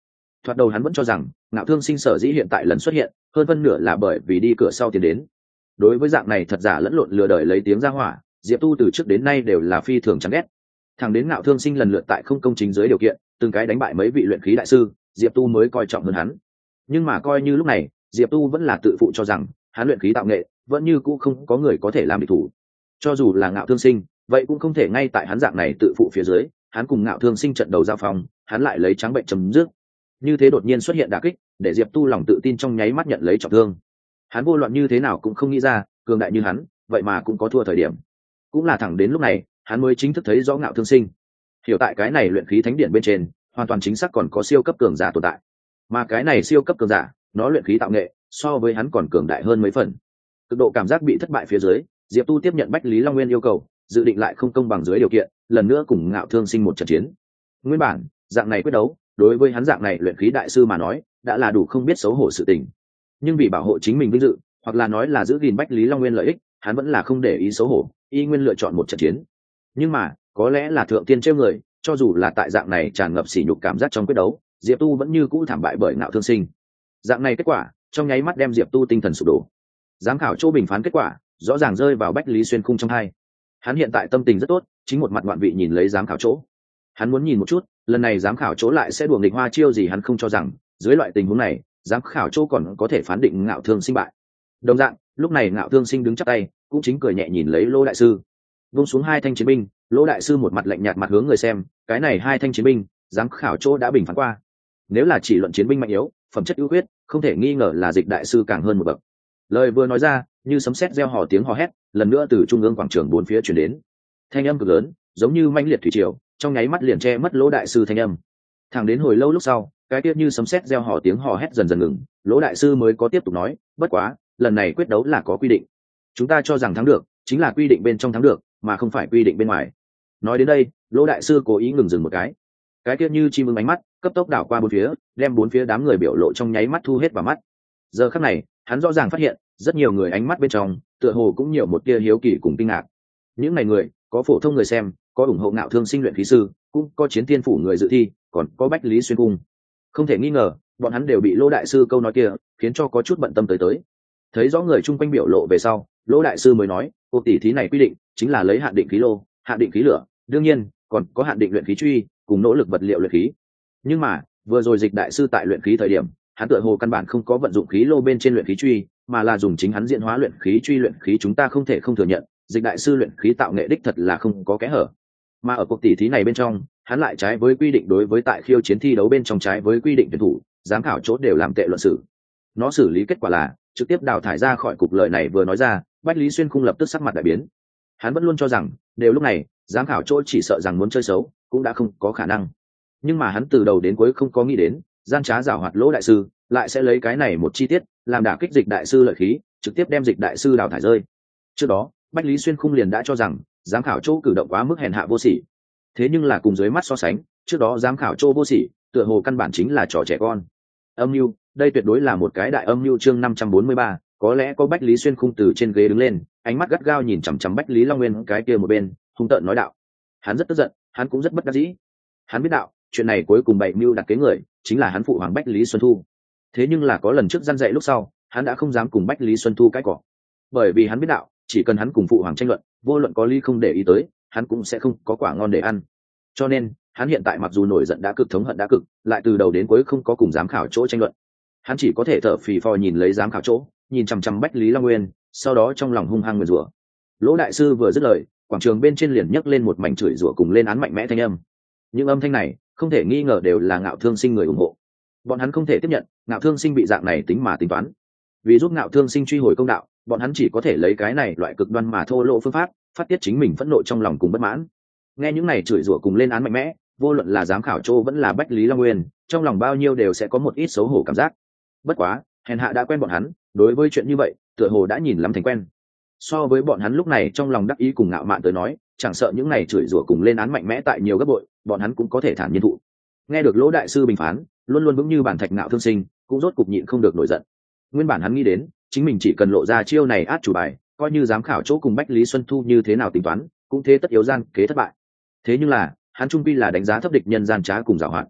thoạt đầu hắn vẫn cho rằng Ngạo Thương Sinh sở dĩ hiện tại lần xuất hiện hơn phân nửa là bởi vì đi cửa sau tiến đến. Đối với dạng này thật giả lẫn lộn lừa đời lấy tiếng ra hỏa, Diệp Tu từ trước đến nay đều là phi thường chán ghét. Thẳng đến Ngạo Thương Sinh lần lượt tại không công chính dưới điều kiện từng cái đánh bại mấy vị luyện khí đại sư, Diệp Tu mới coi trọng hơn hắn. Nhưng mà coi như lúc này Diệp Tu vẫn là tự phụ cho rằng hắn luyện khí tạo nghệ vẫn như cũ không có người có thể làm địch thủ. Cho dù là Ngạo Thương Sinh, vậy cũng không thể ngay tại hắn dạng này tự phụ phía dưới, hắn cùng Ngạo Thương Sinh trận đầu giao phong, hắn lại lấy trắng bệnh chấm dứt. Như thế đột nhiên xuất hiện đả kích, để Diệp Tu lòng tự tin trong nháy mắt nhận lấy trọng thương. Hắn vô luận như thế nào cũng không nghĩ ra, cường đại như hắn, vậy mà cũng có thua thời điểm. Cũng là thẳng đến lúc này, hắn mới chính thức thấy rõ Ngạo Thương Sinh. Hiểu tại cái này luyện khí thánh điện bên trên, hoàn toàn chính xác còn có siêu cấp cường giả tồn tại. Mà cái này siêu cấp cường giả, nó luyện khí tạo nghệ, so với hắn còn cường đại hơn mấy phần. Cực độ cảm giác bị thất bại phía dưới, Diệp Tu tiếp nhận Bách Lý Long Nguyên yêu cầu, dự định lại không công bằng dưới điều kiện, lần nữa cùng Ngạo Thương Sinh một trận chiến. Nguyên bản, dạng này quyết đấu, đối với hắn dạng này luyện khí đại sư mà nói, đã là đủ không biết xấu hổ sự tình. Nhưng vì bảo hộ chính mình vinh dự, hoặc là nói là giữ gìn Bách Lý Long Nguyên lợi ích, hắn vẫn là không để ý xấu hổ, y nguyên lựa chọn một trận chiến. Nhưng mà, có lẽ là thượng tiên trêu người, cho dù là tại dạng này tràn ngập sỉ nhục cảm giác trong quyết đấu, Diệp Tu vẫn như cũ thảm bại bởi Ngạo Thương Sinh. Dạng này kết quả, trong nháy mắt đem Diệp Tu tinh thần sụp đổ. Giám khảo chỗ bình phán kết quả, rõ ràng rơi vào Bách Lý Xuyên khung trong hai. Hắn hiện tại tâm tình rất tốt, chính một mặt ngoạn vị nhìn lấy giám khảo chỗ. Hắn muốn nhìn một chút, lần này giám khảo chỗ lại sẽ đùa nghịch hoa chiêu gì hắn không cho rằng, dưới loại tình huống này, giám khảo chỗ còn có thể phán định Ngạo Thương Sinh bại. Đồng dạng, lúc này Ngạo Thương Sinh đứng chắp tay, cũng chính cười nhẹ nhìn lấy Lô đại sư. Vung xuống hai thanh chiến binh, Lô đại sư một mặt lạnh nhạt mặt hướng người xem, cái này hai thanh chiến binh, giám khảo chỗ đã bình phán qua. Nếu là chỉ luận chiến binh mạnh yếu, phẩm chất ưu khuyết, không thể nghi ngờ là Dịch đại sư càng hơn một bậc. Lời vừa nói ra, như sấm sét reo hò tiếng hò hét, lần nữa từ trung ương quảng trường bốn phía truyền đến. Thanh âm cực lớn, giống như mãnh liệt thủy triều, trong nháy mắt liền che mất Lỗ đại sư thanh âm. Thẳng đến hồi lâu lúc sau, cái tiết như sấm sét reo hò tiếng hò hét dần dần ngừng, Lỗ đại sư mới có tiếp tục nói, bất quá, lần này quyết đấu là có quy định. Chúng ta cho rằng thắng được, chính là quy định bên trong thắng được, mà không phải quy định bên ngoài. Nói đến đây, Lỗ đại sư cố ý ngừng dừng một cái tiết như chim ưng ánh mắt, cấp tốc đảo qua bốn phía, đem bốn phía đám người biểu lộ trong nháy mắt thu hết vào mắt. Giờ khắc này, hắn rõ ràng phát hiện, rất nhiều người ánh mắt bên trong, tựa hồ cũng nhiều một tia hiếu kỳ cùng kinh ngạc. Những này người, có phổ thông người xem, có ủng hộ Ngạo Thương Sinh luyện khí sư, cũng có chiến tiên phủ người dự thi, còn có Bách Lý Xuyên cung. Không thể nghi ngờ, bọn hắn đều bị Lỗ đại sư câu nói kia khiến cho có chút bận tâm tới. Thấy rõ người chung quanh biểu lộ về sau, Lỗ đại sư mới nói, cuộc tỷ thí này quy định chính là lấy hạn định khí lô, hạn định khí lửa, đương nhiên còn có hạn định luyện khí truy, cùng nỗ lực vật liệu luyện khí. Nhưng mà, vừa rồi Dịch đại sư tại luyện khí thời điểm, hắn tựa hồ căn bản không có vận dụng khí lô bên trên luyện khí truy, mà là dùng chính hắn diễn hóa luyện khí truy luyện khí. Chúng ta không thể không thừa nhận, Dịch đại sư luyện khí tạo nghệ đích thật là không có kẽ hở. Mà ở cuộc tỷ thí này bên trong, hắn lại trái với quy định, đối với tại khiêu chiến thi đấu bên trong trái với quy định tuyển thủ, giám khảo chốt đều làm tệ luận xử. Nó xử lý kết quả là trực tiếp đào thải ra khỏi cục. Lợi này vừa nói ra, Bách Lý Xuyên khung lập tức sắc mặt đại biến. Hắn vẫn luôn cho rằng, đều lúc này, giám khảo chỗ chỉ sợ rằng muốn chơi xấu, cũng đã không có khả năng. Nhưng mà hắn từ đầu đến cuối không có nghĩ đến, gian trá giảo hoạt Lỗ đại sư lại sẽ lấy cái này một chi tiết làm đả kích Dịch đại sư lợi khí, trực tiếp đem Dịch đại sư đào thải rơi. Trước đó, Bách Lý Xuyên khung liền đã cho rằng giám khảo chỗ cử động quá mức hèn hạ vô sỉ. Thế nhưng là cùng dưới mắt so sánh, trước đó giám khảo chỗ vô sỉ, tựa hồ căn bản chính là trò trẻ con. Âm mưu, đây tuyệt đối là một cái đại âm mưu. Chương 543, có lẽ có Bách Lý Xuyên khung từ trên ghế đứng lên, ánh mắt gắt gao nhìn chằm chằm Bách Lý Long Nguyên cái kia một bên, hung tợn nói đạo. Hắn rất tức giận, hắn cũng rất bất đắc dĩ. Hắn biết đạo, chuyện này cuối cùng bày mưu đặt kế người chính là hắn phụ hoàng Bách Lý Xuân Thu. Thế nhưng là có lần trước răn dạy lúc sau, hắn đã không dám cùng Bách Lý Xuân Thu cãi cọ, bởi vì hắn biết đạo, chỉ cần hắn cùng phụ hoàng tranh luận, vô luận có lý không để ý tới, hắn cũng sẽ không có quả ngon để ăn. Cho nên hắn hiện tại mặc dù nổi giận đã cực, thống hận đã cực, lại từ đầu đến cuối không có cùng giám khảo chỗ tranh luận. Hắn chỉ có thể thở phì phò nhìn lấy giám khảo chỗ, nhìn chằm chằm Bách Lý Long Nguyên, sau đó trong lòng hung hăng nguyền rủa. Lỗ đại sư vừa dứt lời, quảng trường bên trên liền nhấc lên một mảnh chửi rủa cùng lên án mạnh mẽ thanh âm. Những âm thanh này không thể nghi ngờ đều là Ngạo Thương Sinh người ủng hộ. Bọn hắn không thể tiếp nhận Ngạo Thương Sinh bị dạng này tính mà tính toán. Vì giúp Ngạo Thương Sinh truy hồi công đạo, bọn hắn chỉ có thể lấy cái này loại cực đoan mà thô lỗ phương pháp phát tiết chính mình phẫn nộ trong lòng cùng bất mãn. Nghe những này chửi rủa cùng lên án mạnh mẽ, vô luận là giám khảo Trô vẫn là Bách Lý Long Nguyên, trong lòng bao nhiêu đều sẽ có một ít xấu hổ cảm giác. Bất quá, hèn hạ đã quen bọn hắn, đối với chuyện như vậy, tựa hồ đã nhìn lắm thành quen. So với bọn hắn lúc này trong lòng đắc ý cùng ngạo mạn tới nói, chẳng sợ những này chửi rủa cùng lên án mạnh mẽ tại nhiều gấp bội, bọn hắn cũng có thể thản nhiên thụ. Nghe được Lỗ đại sư bình phán, luôn luôn vững như bản thạch Ngạo Thương Sinh cũng rốt cục nhịn không được nổi giận. Nguyên bản hắn nghĩ đến, chính mình chỉ cần lộ ra chiêu này át chủ bài, coi như giám khảo Chỗ cùng Bách Lý Xuân Thu như thế nào tính toán, cũng thế tất yếu gian kế thất bại. Thế nhưng là, hắn trung quy là đánh giá thấp địch nhân gian trá cùng giàu hoạt.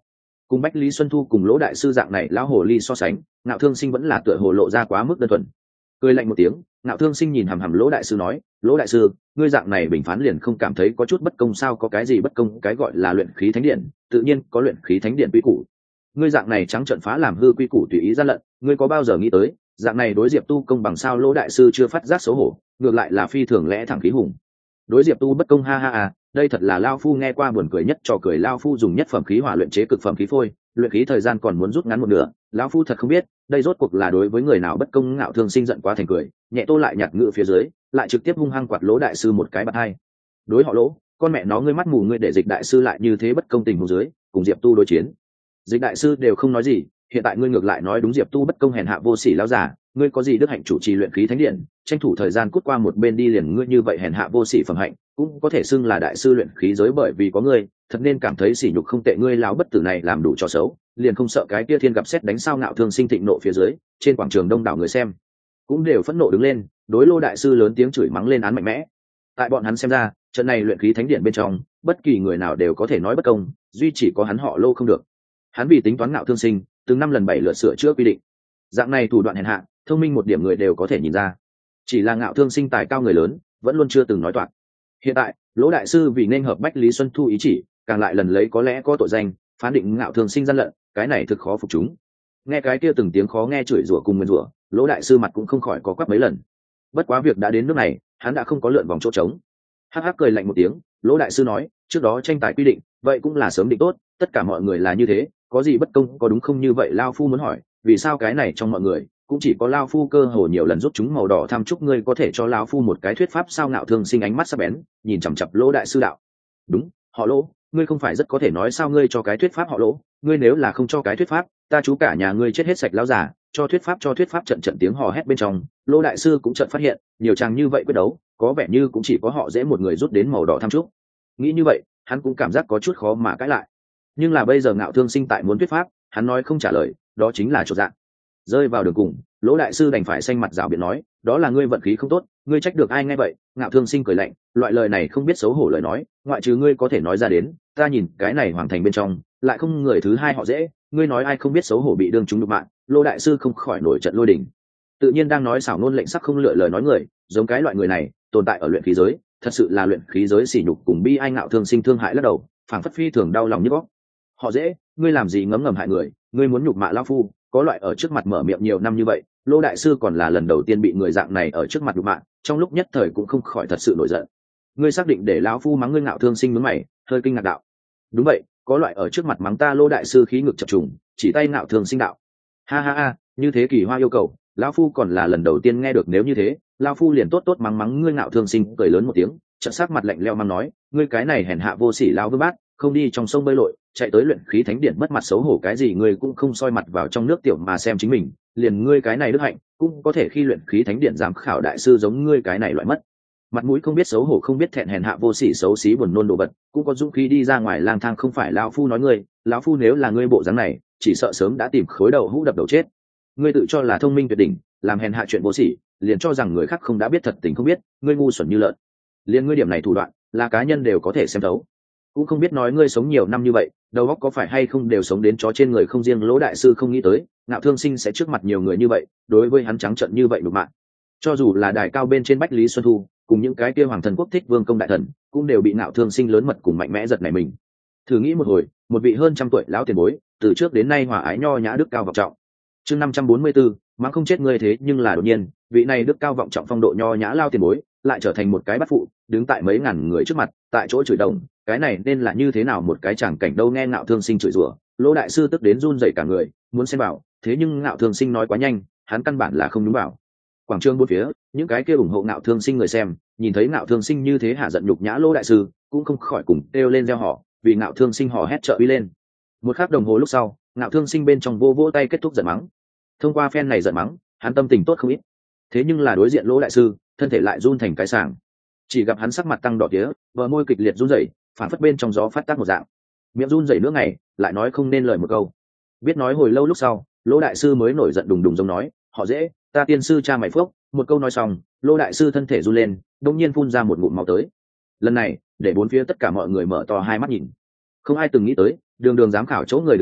cùng Bách Lý Xuân Thu cùng Lỗ đại sư dạng này lão hồ ly so sánh, Ngạo Thương Sinh vẫn là tựa hồ lộ ra quá mức đơn thuần. Cười lạnh một tiếng, Ngạo Thương Sinh nhìn hằm hằm Lỗ đại sư nói, Lỗ đại sư, ngươi dạng này bình phán liền không cảm thấy có chút bất công sao? Có cái gì bất công? Cái gọi là luyện khí thánh điện, tự nhiên có luyện khí thánh điện quy củ. Ngươi dạng này trắng trợn phá làm hư quy củ tùy ý gian lận, ngươi có bao giờ nghĩ tới dạng này đối Diệp Tu công bằng sao? Lỗ đại sư chưa phát giác xấu hổ, ngược lại là phi thường lẽ thẳng khí hùng. Đối Diệp Tu bất công, ha ha à, đây thật là lao phu nghe qua buồn cười nhất trò cười. Lao phu dùng nhất phẩm khí hỏa luyện chế cực phẩm khí phôi, luyện khí thời gian còn muốn rút ngắn một nửa, lão phu thật không biết đây rốt cuộc là đối với người nào bất công. Ngạo Thương Sinh giận quá thành cười, nhẹ tô lại nhặt ngựa phía dưới, lại trực tiếp hung hăng quạt Lỗ đại sư một cái bạt hai. Đối họ Lỗ, con mẹ nó ngươi mắt mù, ngươi để Dịch đại sư lại như thế bất công tình huống dưới cùng Diệp Tu đối chiến. Dịch đại sư đều không nói gì, hiện tại ngươi ngược lại nói đúng Diệp Tu bất công hèn hạ vô sỉ lão giả, ngươi có gì đức hạnh chủ trì luyện khí thánh điện, tranh thủ thời gian cút qua một bên đi liền. Ngươi như vậy hèn hạ vô sỉ phẩm hạnh cũng có thể xưng là đại sư luyện khí giới, bởi vì có ngươi thật nên cảm thấy sỉ nhục không tệ. Ngươi lão bất tử này làm đủ trò xấu, liền không sợ cái kia thiên gặp xét đánh sao? Ngạo Thương Sinh thịnh nộ phía dưới, trên quảng trường đông đảo người xem cũng đều phẫn nộ đứng lên, đối Lô đại sư lớn tiếng chửi mắng lên án mạnh mẽ. Tại bọn hắn xem ra, trận này luyện khí thánh điện bên trong bất kỳ người nào đều có thể nói bất công, duy chỉ có hắn họ Lô không được. Hắn vì tính toán Ngạo Thương Sinh từng 5 lần 7 lượt sửa chữa quy định, dạng này thủ đoạn hèn hạ thông minh một điểm người đều có thể nhìn ra, chỉ là Ngạo Thương Sinh tài cao người lớn vẫn luôn chưa từng nói toạc. Hiện tại Lỗ đại sư vì nên hợp Bách Lý Xuân Thu ý chỉ, càng lại lần lấy có lẽ có tội danh phán định Ngạo Thương Sinh gian lận, cái này thực khó phục chúng. Nghe cái kia từng tiếng khó nghe chửi rủa cùng nguyền rủa, Lỗ đại sư mặt cũng không khỏi có quắp mấy lần. Bất quá việc đã đến nước này, hắn đã không có lượn vòng chỗ trống. Hắc hắc cười lạnh một tiếng, Lỗ đại sư nói, trước đó tranh tài quy định vậy cũng là sớm định tốt, tất cả mọi người là như thế, có gì bất công có đúng không? Như vậy lao phu muốn hỏi, vì sao cái này trong mọi người cũng chỉ có lao phu cơ hồ nhiều lần giúp chúng màu đỏ tham chúc, ngươi có thể cho lao phu một cái thuyết pháp sao? Ngạo Thương Sinh ánh mắt sắc bén nhìn chằm chặp Lỗ đại sư đạo, đúng, họ Lỗ, ngươi không phải rất có thể nói sao? Ngươi cho cái thuyết pháp họ Lỗ, ngươi nếu là không cho cái thuyết pháp, ta chú cả nhà ngươi chết hết sạch. Lão giả cho thuyết pháp, cho thuyết pháp. Trận trận tiếng hò hét bên trong, Lỗ đại sư cũng chợt phát hiện nhiều chàng như vậy quyết đấu có vẻ như cũng chỉ có họ dễ một người rút đến màu đỏ tham chúc. Nghĩ như vậy, hắn cũng cảm giác có chút khó mà cãi lại. Nhưng là bây giờ Ngạo Thương Sinh tại muốn thuyết pháp, hắn nói không trả lời, đó chính là chột dạ. Rơi vào đường cùng, Lỗ đại sư đành phải xanh mặt rảo biện nói, đó là ngươi vận khí không tốt, ngươi trách được ai? Nghe vậy, Ngạo Thương Sinh cười lạnh, loại lời này không biết xấu hổ lời nói, ngoại trừ ngươi có thể nói ra đến, ta nhìn cái này hoàng thành bên trong lại không người thứ hai họ dễ, ngươi nói ai không biết xấu hổ bị đương chúng nhục mạ? Lỗ đại sư không khỏi nổi trận lôi đình. Tự nhiên đang nói xảo ngôn lệnh sắc không lựa lời nói người, giống cái loại người này tồn tại ở luyện khí giới, thật sự là luyện khí giới sỉ nhục cùng bi ai. Ngạo Thương Sinh thương hại lắc đầu, phảng phất phi thường đau lòng như góc. Họ dễ, ngươi làm gì ngấm ngầm hại người? Ngươi muốn nhục mạ lão phu? Có loại ở trước mặt mở miệng nhiều năm như vậy, Lỗ đại sư còn là lần đầu tiên bị người dạng này ở trước mặt nhục mạ, trong lúc nhất thời cũng không khỏi thật sự nổi giận. Ngươi xác định để lão phu mắng ngươi? Ngạo Thương Sinh nhướng mày, hơi kinh ngạc đạo. Đúng vậy, có loại ở trước mặt mắng ta? Lỗ đại sư khí ngực chập trùng, chỉ tay Ngạo Thương Sinh đạo. Ha ha ha, như thế kỳ hoa yêu cầu, lão phu còn là lần đầu tiên nghe được, nếu như thế lão phu liền tốt tốt mắng mắng ngươi. Ngạo Thương Sinh cười lớn một tiếng, chợt sắc mặt lạnh lẽo mắng nói, ngươi cái này hèn hạ vô sỉ lão vương bát, không đi trong sông bơi lội, chạy tới luyện khí thánh điện mất mặt xấu hổ cái gì? Ngươi cũng không soi mặt vào trong nước tiểu mà xem chính mình, liền ngươi cái này đức hạnh cũng có thể khi luyện khí thánh điện giám khảo đại sư, giống ngươi cái này loại mất mặt mũi không biết xấu hổ không biết thẹn hèn hạ vô sỉ xấu xí buồn nôn đồ vật cũng có dũng khí đi ra ngoài lang thang? Không phải lão phu nói ngươi, lão phu nếu là ngươi bộ dáng này chỉ sợ sớm đã tìm khối đầu hũ đập đầu chết. Ngươi tự cho là thông minh tuyệt đỉnh, làm hèn hạ chuyện vô sỉ, liền cho rằng người khác không đã biết thật tình không biết, ngươi ngu xuẩn như lợn. Liền ngươi điểm này thủ đoạn là cá nhân đều có thể xem thấu, cũng không biết nói ngươi sống nhiều năm như vậy đầu óc có phải hay không đều sống đến chó trên người không? Riêng Lỗ đại sư không nghĩ tới Ngạo Thương Sinh sẽ trước mặt nhiều người như vậy đối với hắn trắng trợn như vậy đục mạng. Cho dù là đài cao bên trên Bách Lý Xuân Thu cùng những cái kia hoàng thần quốc thích vương công đại thần cũng đều bị Ngạo Thương Sinh lớn mật cùng mạnh mẽ giật nảy mình. Thử nghĩ một hồi, một vị hơn trăm tuổi lão tiền bối từ trước đến nay hòa ái nho nhã đức cao vọng trọng. Chương 544, mắng không chết ngươi, thế nhưng là đột nhiên vị này đức cao vọng trọng phong độ nho nhã lao tiền bối lại trở thành một cái bắt phụ đứng tại mấy ngàn người trước mặt tại chỗ chửi đồng, cái này nên là như thế nào một cái tràng cảnh đâu? Nghe Ngạo Thương Sinh chửi rủa, Lỗ đại sư tức đến run rẩy cả người, muốn xem bảo, thế nhưng Ngạo Thương Sinh nói quá nhanh, hắn căn bản là không đúng bảo. Quảng trường bốn phía những cái kia ủng hộ Ngạo Thương Sinh người xem nhìn thấy Ngạo Thương Sinh như thế hạ giận nhục nhã Lỗ đại sư cũng không khỏi cùng kêu lên reo hò, vì Ngạo Thương Sinh hò hét trợ uy lên. Một khắc đồng hồ lúc sau, Ngạo Thương Sinh bên trong vô vỗ tay kết thúc giận mắng. Thông qua phen này giận mắng, hắn tâm tình tốt không ít. Thế nhưng là đối diện Lỗ đại sư, thân thể lại run thành cái sàng. Chỉ gặp hắn sắc mặt tăng đỏ tía, bờ môi kịch liệt run rẩy, phản phất bên trong gió phát tác một dạng. Miệng run rẩy nữa ngày, lại nói không nên lời một câu. Biết nói hồi lâu lúc sau, Lỗ đại sư mới nổi giận đùng đùng giống nói, họ dễ, ta tiên sư cha mày phước. Một câu nói xong, Lỗ đại sư thân thể run lên, đột nhiên phun ra một ngụm máu tới. Lần này, để bốn phía tất cả mọi người mở to hai mắt nhìn. Không ai từng nghĩ tới, đường đường giám khảo chỗ người đứng đầu,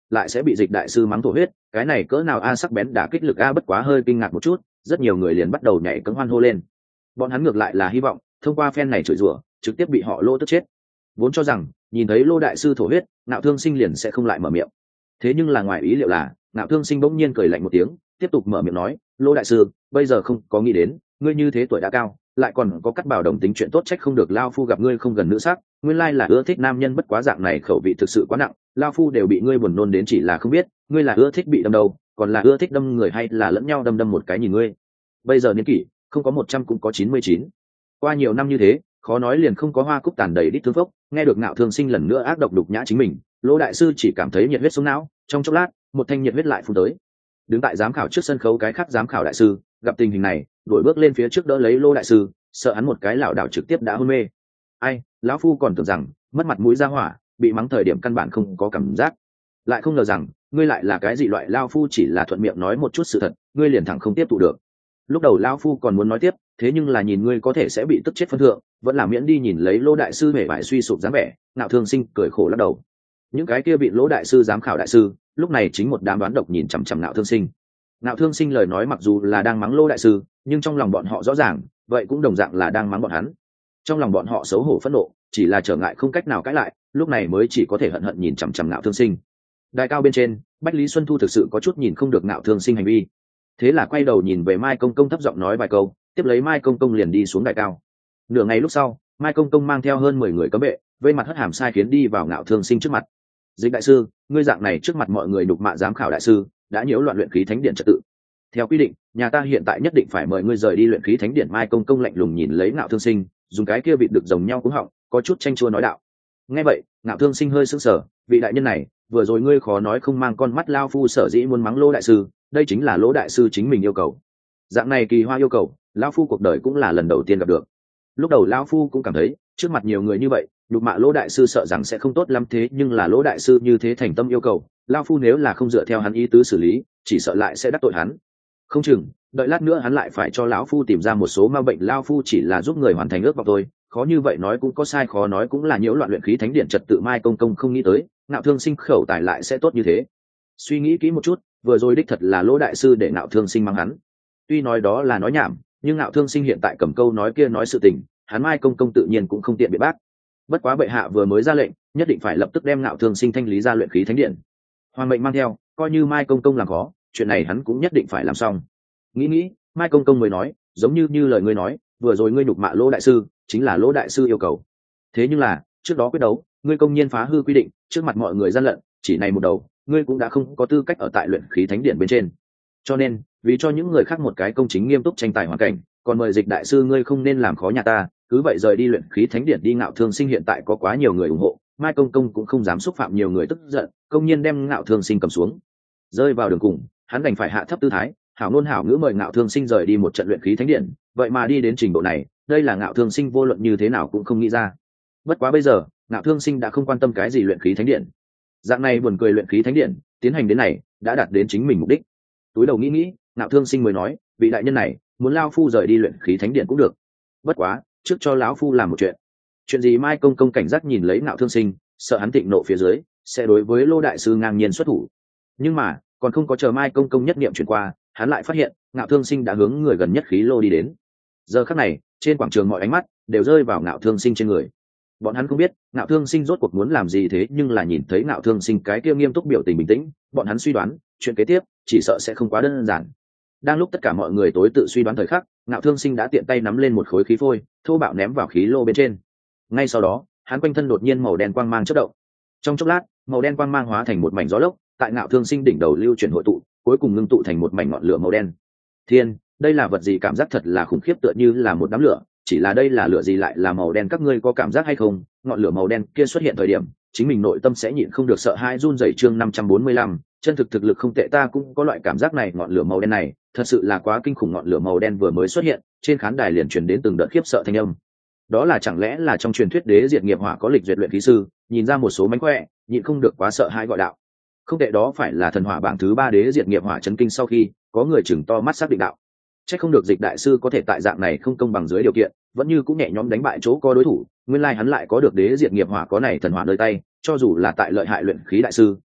lại sẽ bị dịch đại sư mắng thổ huyết, cái này cỡ nào a, sắc bén đả kích lực a. Bất quá hơi kinh ngạc một chút, rất nhiều người liền bắt đầu nhảy cẫng hoan hô lên. Bọn hắn ngược lại là hy vọng thông qua phen này chửi rủa trực tiếp bị họ Lô tức chết, vốn cho rằng nhìn thấy Lô đại sư thổ huyết, Ngạo Thương Sinh liền sẽ không lại mở miệng. Thế nhưng là ngoài ý liệu là Ngạo Thương Sinh bỗng nhiên cười lạnh một tiếng, tiếp tục mở miệng nói, Lô đại sư, bây giờ không có nghĩ đến ngươi như thế tuổi đã cao, lại còn có cắt bảo đồng tính chuyện tốt, trách không được lao phu gặp ngươi không gần nữ sắc, nguyên lai là ưa thích nam nhân, bất quá dạng này khẩu vị thực sự quá nặng, lao phu đều bị ngươi buồn nôn đến, chỉ là không biết ngươi là ưa thích bị đâm đầu, còn là ưa thích đâm người, hay là lẫn nhau đâm một cái. Nhìn ngươi bây giờ niên kỷ không có 100 cũng có 99, qua nhiều năm như thế khó nói liền không có hoa cúc tàn đầy đít thương phốc. Nghe được Ngạo Thương Sinh lần nữa ác độc đục nhã chính mình, Lô đại sư chỉ cảm thấy nhiệt huyết xuống não, trong chốc lát một thanh nhiệt huyết lại phun tới. Đứng tại giám khảo trước sân khấu cái khác giám khảo đại sư gặp tình hình này, đuổi bước lên phía trước đỡ lấy Lô đại sư, sợ hắn một cái lảo đảo trực tiếp đã hôn mê. Ai, lão phu còn tưởng rằng mất mặt mũi ra hỏa, bị mắng thời điểm căn bản không có cảm giác, lại không ngờ rằng ngươi lại là cái dị loại. Lao phu chỉ là thuận miệng nói một chút sự thật, ngươi liền thẳng không tiếp thụ được. Lúc đầu Lao phu còn muốn nói tiếp, thế nhưng là nhìn ngươi có thể sẽ bị tức chết phân thượng, vẫn là miễn đi. Nhìn lấy Lô đại sư hề bại suy sụp dáng vẻ, Ngạo Thương Sinh cười khổ lắc đầu. Những cái kia bị Lô đại sư giám khảo đại sư lúc này chính một đám đoán độc nhìn chằm chằm Ngạo Thương Sinh. Ngạo Thương Sinh lời nói mặc dù là đang mắng Lô đại sư, nhưng trong lòng bọn họ rõ ràng vậy cũng đồng dạng là đang mắng bọn hắn. Trong lòng bọn họ xấu hổ phẫn nộ, chỉ là trở ngại không cách nào cãi lại, lúc này mới chỉ có thể hận hận nhìn chằm chằm Ngạo Thương Sinh. Đài cao bên trên, Bách Lý Xuân Thu thực sự có chút nhìn không được Ngạo Thương Sinh hành vi, thế là quay đầu nhìn về Mai Công Công thấp giọng nói vài câu, tiếp lấy Mai Công Công liền đi xuống đài cao. Nửa ngày lúc sau, Mai Công Công mang theo hơn 10 người cấm vệ, vây mặt hất hàm sai khiến đi vào Ngạo Thương Sinh trước mặt. Dịch đại sư, ngươi dạng này trước mặt mọi người đục mạ giám khảo đại sư, đã nhiễu loạn luyện khí thánh điện trật tự. Theo quy định, nhà ta hiện tại nhất định phải mời ngươi rời đi luyện khí thánh điện. Mai Công Công lạnh lùng nhìn lấy Ngạo Thương Sinh, dùng cái kia vịt được rồng nhau cúng họng, có chút tranh chua nói đạo. Nghe vậy, Ngạo Thương Sinh hơi sững sờ, vị đại nhân này, vừa rồi ngươi khó nói không mang con mắt, lao phu sở dĩ muốn mắng Lô đại sư, đây chính là Lô đại sư chính mình yêu cầu. Dạng này kỳ hoa yêu cầu, lão phu cuộc đời cũng là lần đầu tiên gặp được. Lúc đầu lão phu cũng cảm thấy trước mặt nhiều người như vậy nhục mạ Lô đại sư sợ rằng sẽ không tốt lắm, thế nhưng là Lô đại sư như thế thành tâm yêu cầu, lão phu nếu là không dựa theo hắn ý tứ xử lý, chỉ sợ lại sẽ đắc tội hắn. Không chừng đợi lát nữa hắn lại phải cho lão phu tìm ra một số ma bệnh, lão phu chỉ là giúp người hoàn thành ước vọng thôi. Khó như vậy nói cũng có sai, khó nói cũng là nhiễu loạn luyện khí thánh điện trật tự. Mai Công Công không nghĩ tới Ngạo Thương Sinh khẩu tài lại sẽ tốt như thế. Suy nghĩ kỹ một chút, vừa rồi đích thật là Lô đại sư để Ngạo Thương Sinh mắng hắn. Tuy nói đó là nói nhảm, nhưng Ngạo Thương Sinh hiện tại cầm câu nói kia nói sự tình, hắn Mai Công Công tự nhiên cũng không tiện biện bác. Bất quá bệ hạ vừa mới ra lệnh, nhất định phải lập tức đem Ngạo Thương Sinh thanh lý ra luyện khí thánh điện. Hoàng mệnh mang theo, coi như Mai Công Công làm khó, chuyện này hắn cũng nhất định phải làm xong. Nghĩ, Mai Công Công mới nói, giống như lời ngươi nói, vừa rồi ngươi nhục mạ Lô đại sư, chính là Lô đại sư yêu cầu. Thế nhưng là trước đó quyết đấu, ngươi công nhiên phá hư quy định, trước mặt mọi người gian lận, chỉ này một đầu, ngươi cũng đã không có tư cách ở tại luyện khí thánh điện bên trên. Cho nên, vì cho những người khác một cái công chính nghiêm túc tranh tài hoàn cảnh, còn mời Dịch đại sư ngươi không nên làm khó nhà ta, cứ vậy rời đi luyện khí thánh điện đi. Ngạo Thương Sinh hiện tại có quá nhiều người ủng hộ, Mai Công Công cũng không dám xúc phạm nhiều người tức giận, công nhiên đem Ngạo Thương Sinh cầm xuống. Rơi vào đường cùng, hắn đành phải hạ thấp tư thái, hảo ngôn hảo ngữ mời Ngạo Thương Sinh rời đi một trận luyện khí thánh điện. Vậy mà đi đến trình độ này, đây là Ngạo Thương Sinh vô luận như thế nào cũng không nghĩ ra. Bất quá bây giờ, Ngạo Thương Sinh đã không quan tâm cái gì luyện khí thánh điện. Dạng này buồn cười luyện khí thánh điện, tiến hành đến này, đã đạt đến chính mình mục đích. Túi đầu nghĩ, Ngạo Thương Sinh mới nói, vị đại nhân này, muốn lao phu rời đi luyện khí thánh điện cũng được. Bất quá, trước cho lão phu làm một chuyện. Chuyện gì? Mai Công Công cảnh giác nhìn lấy Ngạo Thương Sinh, sợ hắn thịnh nộ phía dưới sẽ đối với Lô đại sư ngang nhiên xuất thủ. Nhưng mà, còn không có chờ Mai Công Công nhất niệm chuyển qua, hắn lại phát hiện Ngạo Thương Sinh đã hướng người gần nhất khí lô đi đến. Giờ khắc này, trên quảng trường mọi ánh mắt đều rơi vào Ngạo Thương Sinh trên người. Bọn hắn không biết Ngạo Thương Sinh rốt cuộc muốn làm gì, thế nhưng là nhìn thấy Ngạo Thương Sinh cái kia nghiêm túc biểu tình bình tĩnh, bọn hắn suy đoán chuyện kế tiếp chỉ sợ sẽ không quá đơn giản. Đang lúc tất cả mọi người tối tự suy đoán thời khắc, Ngạo Thương Sinh đã tiện tay nắm lên một khối khí phôi, thô bạo ném vào khí lô bên trên. Ngay sau đó, hắn quanh thân đột nhiên màu đen quang mang chớp động. Trong chốc lát, màu đen quang mang hóa thành một mảnh gió lốc, tại Ngạo Thương Sinh đỉnh đầu lưu chuyển hội tụ, cuối cùng ngưng tụ thành một mảnh ngọn lửa màu đen. Thiên, đây là vật gì? Cảm giác thật là khủng khiếp, tựa như là một đám lửa, chỉ là đây là lửa gì lại là màu đen? Các ngươi có cảm giác hay không? Ngọn lửa màu đen kia xuất hiện thời điểm, chính mình nội tâm sẽ nhịn không được sợ hãi run rẩy. Chương 545, chân thực lực không tệ, ta cũng có loại cảm giác này. Ngọn lửa màu đen này thật sự là quá kinh khủng. Ngọn lửa màu đen vừa mới xuất hiện, trên khán đài liền truyền đến từng đợt khiếp sợ thanh âm. Đó là chẳng lẽ là trong truyền thuyết đế diệt nghiệp hỏa có lịch duyệt luyện khí sư, nhìn ra một số mánh khỏe, nhịn không được quá sợ hãi gọi đạo. Không tệ, đó phải là thần hỏa bảng thứ 3 đế diệt nghiệp hỏa chấn kinh. Sau khi có người chừng to mắt xác định đạo, chắc không được Dịch đại sư có thể tại dạng này không công bằng dưới điều kiện vẫn như cũng nhẹ nhõm đánh bại chỗ có đối thủ, nguyên lai hắn lại có được đế diệt nghiệp hỏa có này thần hỏa nơi tay, cho dù là tại lợi hại luyện khí đại sư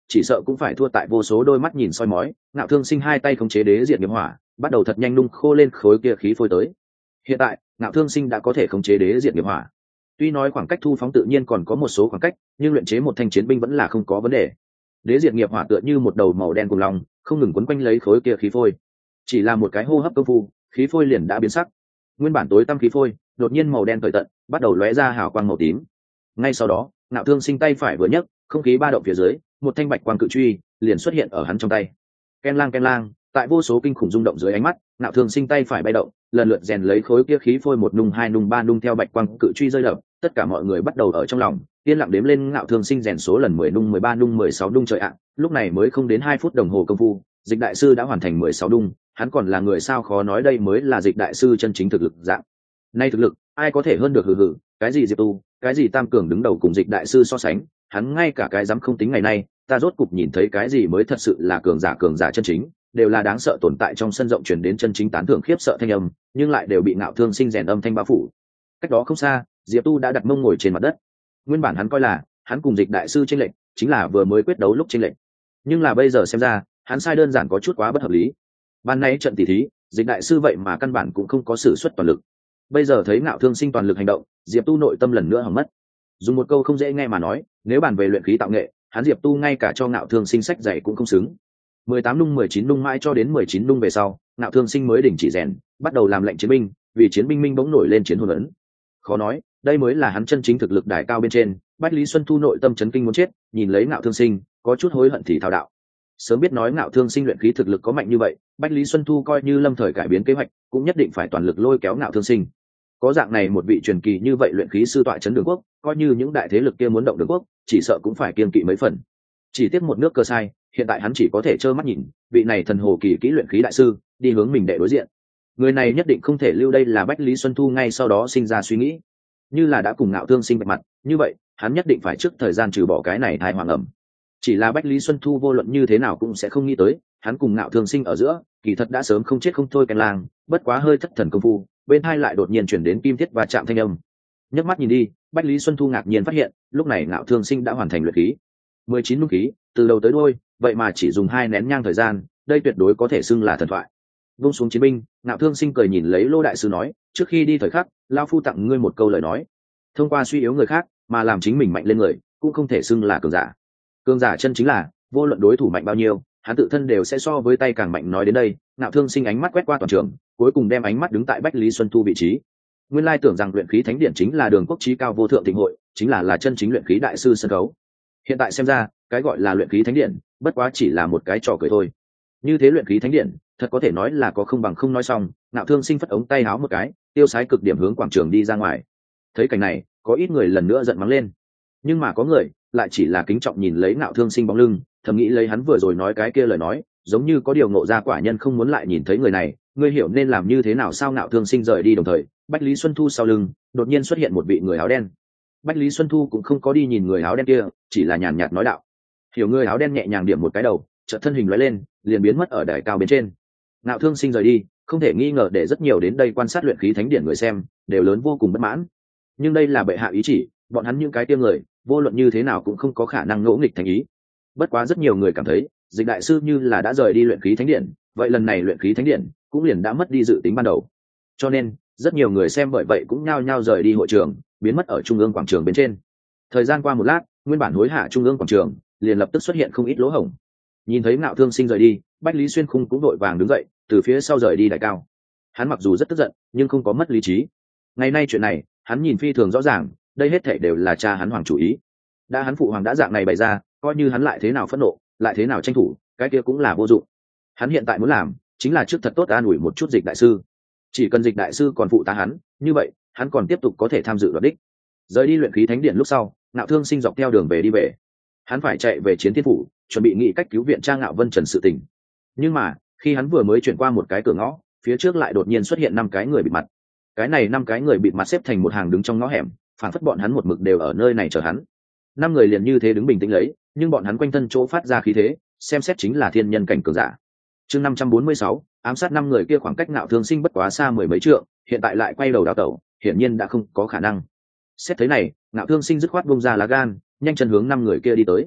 chỉ sợ cũng phải thua tại vô số đôi mắt nhìn soi mói. Ngạo Thương Sinh hai tay khống chế đế diệt nghiệp hỏa, bắt đầu thật nhanh nung khô lên khối kia khí phôi tới. Hiện tại Ngạo Thương Sinh đã có thể khống chế đế diệt nghiệp hỏa. Tuy nói khoảng cách thu phóng tự nhiên còn có một số khoảng cách, nhưng luyện chế một thanh chiến binh vẫn là không có vấn đề. Đế diệt nghiệp hỏa tựa như một đầu màu đen cùng lòng, không ngừng quấn quanh lấy khối kia khí phôi. Chỉ là một cái hô hấp công phu, khí phôi liền đã biến sắc. Nguyên bản tối tăm khí phôi, đột nhiên màu đen cởi tận, bắt đầu lóe ra hào quang màu tím. Ngay sau đó, Ngạo Thương Sinh tay phải vừa nhấc, không khí ba động phía dưới, một thanh bạch quang cự truy liền xuất hiện ở hắn trong tay. Ken lang, tại vô số kinh khủng rung động dưới ánh mắt, Ngạo Thương Sinh tay phải bay động, lần lượt rèn lấy khối kia khí phôi một nung hai nung ba nung theo bạch quang cự truy rơi đập, tất cả mọi người bắt đầu ở trong lòng yên lặng đếm lên Ngạo Thương Sinh rèn số lần 10 nung 13 nung 16 nung trời ạ. Lúc này mới không đến 2 phút đồng hồ công phu, Dịch đại sư đã hoàn thành 16 nung, hắn còn là người sao khó nói đây mới là Dịch đại sư chân chính thực lực dạng. Nay thực lực, ai có thể hơn được hừ hừ, cái gì Diệp Tu, cái gì Tam Cường đứng đầu cùng Dịch đại sư so sánh, hắn ngay cả cái dám không tính ngày nay, ta rốt cục nhìn thấy cái gì mới thật sự là cường giả chân chính, đều là đáng sợ tồn tại trong sân rộng truyền đến chân chính tán thưởng khiếp sợ thanh âm, nhưng lại đều bị Ngạo Thương Sinh rèn âm thanh bao phủ. Cách đó không xa, Diệp Tu đã đặt mông ngồi trên mặt đất. Nguyên bản hắn coi là hắn cùng Dịch đại sư chênh lệch chính là vừa mới quyết đấu lúc chênh lệch, nhưng là bây giờ xem ra, hắn sai đơn giản có chút quá bất hợp lý. Ban nãy trận tỷ thí, Dịch đại sư vậy mà căn bản cũng không có sử xuất toàn lực. Bây giờ thấy Ngạo Thương Sinh toàn lực hành động, Diệp Tu nội tâm lần nữa hỏng mất. Dùng một câu không dễ nghe mà nói, nếu bàn về luyện khí tạo nghệ, hắn Diệp Tu ngay cả cho Ngạo Thương Sinh sách dạy cũng không xứng. 18 nung 19 nung mãi cho đến 19 nung về sau, Ngạo Thương Sinh mới đình chỉ rèn, bắt đầu làm lệnh chiến binh, vì chiến binh minh bỗng nổi lên chiến hồn ấn. Khó nói, đây mới là hắn chân chính thực lực đài cao bên trên. Bách Lý Xuân Thu nội tâm chấn kinh muốn chết, nhìn lấy Ngạo Thương Sinh, có chút hối hận thì thao đạo. Sớm biết nói Ngạo Thương Sinh luyện khí thực lực có mạnh như vậy, Bách Lý Xuân Thu coi như lâm thời cải biến kế hoạch, cũng nhất định phải toàn lực lôi kéo Ngạo Thương Sinh. Có dạng này một vị truyền kỳ như vậy luyện khí sư tọa trấn Đường Quốc, coi như những đại thế lực kia muốn động Đường Quốc, chỉ sợ cũng phải kiêng kỵ mấy phần. Chỉ tiếc một nước cơ sai, hiện tại hắn chỉ có thể trơ mắt nhìn, vị này thần hồ kỳ kỹ luyện khí đại sư đi hướng mình để đối diện. Người này nhất định không thể lưu, đây là Bách Lý Xuân Thu ngay sau đó sinh ra suy nghĩ. Như là đã cùng Ngạo Thương Sinh bạch mặt, như vậy, hắn nhất định phải trước thời gian trừ bỏ cái này thai hoàng ẩm. Chỉ là Bách Lý Xuân Thu vô luận như thế nào cũng sẽ không nghĩ tới, hắn cùng Ngạo Thương Sinh ở giữa, kỳ thật đã sớm không chết không thôi. Cái làng, bất quá hơi thất thần công phu, bên hai lại đột nhiên chuyển đến kim thiết và chạm thanh âm. Nhấc mắt nhìn đi, Bách Lý Xuân Thu ngạc nhiên phát hiện, lúc này Ngạo Thương Sinh đã hoàn thành luyện khí 19 nung khí, từ đầu tới đuôi, vậy mà chỉ dùng 2 nén nhang thời gian, đây tuyệt đối có thể xưng là thần thoại. Vung xuống chiến binh, Ngạo Thương Sinh cười nhìn lấy Lô đại sư nói, trước khi đi thời khắc, lão phu tặng ngươi một câu lời nói. Thông qua suy yếu người khác, mà làm chính mình mạnh lên người, cũng không thể xưng là cường giả. Cường giả chân chính là, vô luận đối thủ mạnh bao nhiêu, hắn tự thân đều sẽ so với tay càng mạnh. Nói đến đây, Ngạo Thương Sinh ánh mắt quét qua toàn trường, cuối cùng đem ánh mắt đứng tại Bách Lý Xuân Thu vị trí. Nguyên lai tưởng rằng luyện khí thánh điện chính là Đường Quốc chí cao vô thượng thịnh hội, chính là chân chính luyện khí đại sư sân khấu. Hiện tại xem ra, cái gọi là luyện khí thánh điện, bất quá chỉ là một cái trò cười thôi. Như thế luyện khí thánh điện, thật có thể nói là có không bằng không. Nói xong, Ngạo Thương Sinh phất ống tay háo một cái, tiêu sái cực điểm hướng quảng trường đi ra ngoài. Thấy cảnh này, có ít người lần nữa giận mắng lên, nhưng mà có người lại chỉ là kính trọng nhìn lấy Ngạo Thương Sinh bóng lưng, thầm nghĩ lấy hắn vừa rồi nói cái kia lời nói, giống như có điều ngộ ra, quả nhân không muốn lại nhìn thấy người này, ngươi hiểu nên làm như thế nào sao? Ngạo Thương Sinh rời đi đồng thời, Bách Lý Xuân Thu sau lưng đột nhiên xuất hiện một vị người áo đen. Bách Lý Xuân Thu cũng không có đi nhìn người áo đen kia, chỉ là nhàn nhạt nói đạo. Hiểu người áo đen nhẹ nhàng điểm một cái đầu, chợt thân hình lóe lên, liền biến mất ở đài cao bên trên. Ngạo Thương Sinh rời đi, không thể nghi ngờ để rất nhiều đến đây quan sát luyện khí thánh điển người xem đều lớn vô cùng bất mãn. Nhưng đây là bệ hạ ý chỉ, bọn hắn những cái tiêm người, vô luận như thế nào cũng không có khả năng ngỗ nghịch thành ý. Bất quá rất nhiều người cảm thấy, Dịch đại sư như là đã rời đi luyện khí thánh điển, vậy lần này luyện khí thánh điển cũng liền đã mất đi dự tính ban đầu. Cho nên, rất nhiều người xem bởi vậy cũng nhao nhao rời đi hội trường, biến mất ở trung ương quảng trường bên trên. Thời gian qua một lát, nguyên bản hối hả trung ương quảng trường liền lập tức xuất hiện không ít lỗ hổng. Nhìn thấy Ngạo Thương Sinh rời đi, Bách Lý Xuyên Khung cũng đội vàng đứng dậy, từ phía sau rời đi đài cao. Hắn mặc dù rất tức giận, nhưng không có mất lý trí. Ngày nay chuyện này, hắn nhìn phi thường rõ ràng, đây hết thảy đều là cha hắn hoàng chủ ý. Đã hắn phụ hoàng đã dạng này bày ra, coi như hắn lại thế nào phẫn nộ, lại thế nào tranh thủ, cái kia cũng là vô dụng. Hắn hiện tại muốn làm, chính là trước thật tốt an ủi một chút Dịch đại sư. Chỉ cần Dịch đại sư còn phụ tá hắn, như vậy, hắn còn tiếp tục có thể tham dự đoạt đích. Rời đi luyện khí thánh điện lúc sau, Ngạo Thương Sinh dọc theo đường về đi về. Hắn phải chạy về Chiến Thiên phủ, chuẩn bị nghĩ cách cứu viện Trang Ngạo Vân Trần sự tình. Nhưng mà, khi hắn vừa mới chuyển qua một cái cửa ngõ, phía trước lại đột nhiên xuất hiện 5 cái người bịt mặt. Cái này 5 cái người bịt mặt xếp thành một hàng đứng trong ngõ hẻm, phản phất bọn hắn một mực đều ở nơi này chờ hắn. 5 người liền như thế đứng bình tĩnh lấy, nhưng bọn hắn quanh thân chỗ phát ra khí thế, xem xét chính là thiên nhân cảnh cường giả. Chương 546, ám sát 5 người kia khoảng cách Ngạo Thương Sinh bất quá xa mười mấy trượng, hiện tại lại quay đầu đào tẩu, hiển nhiên đã không có khả năng. Xét thấy này, Ngạo Thương Sinh dứt khoát bung ra lá gan, nhanh chân hướng 5 người kia đi tới.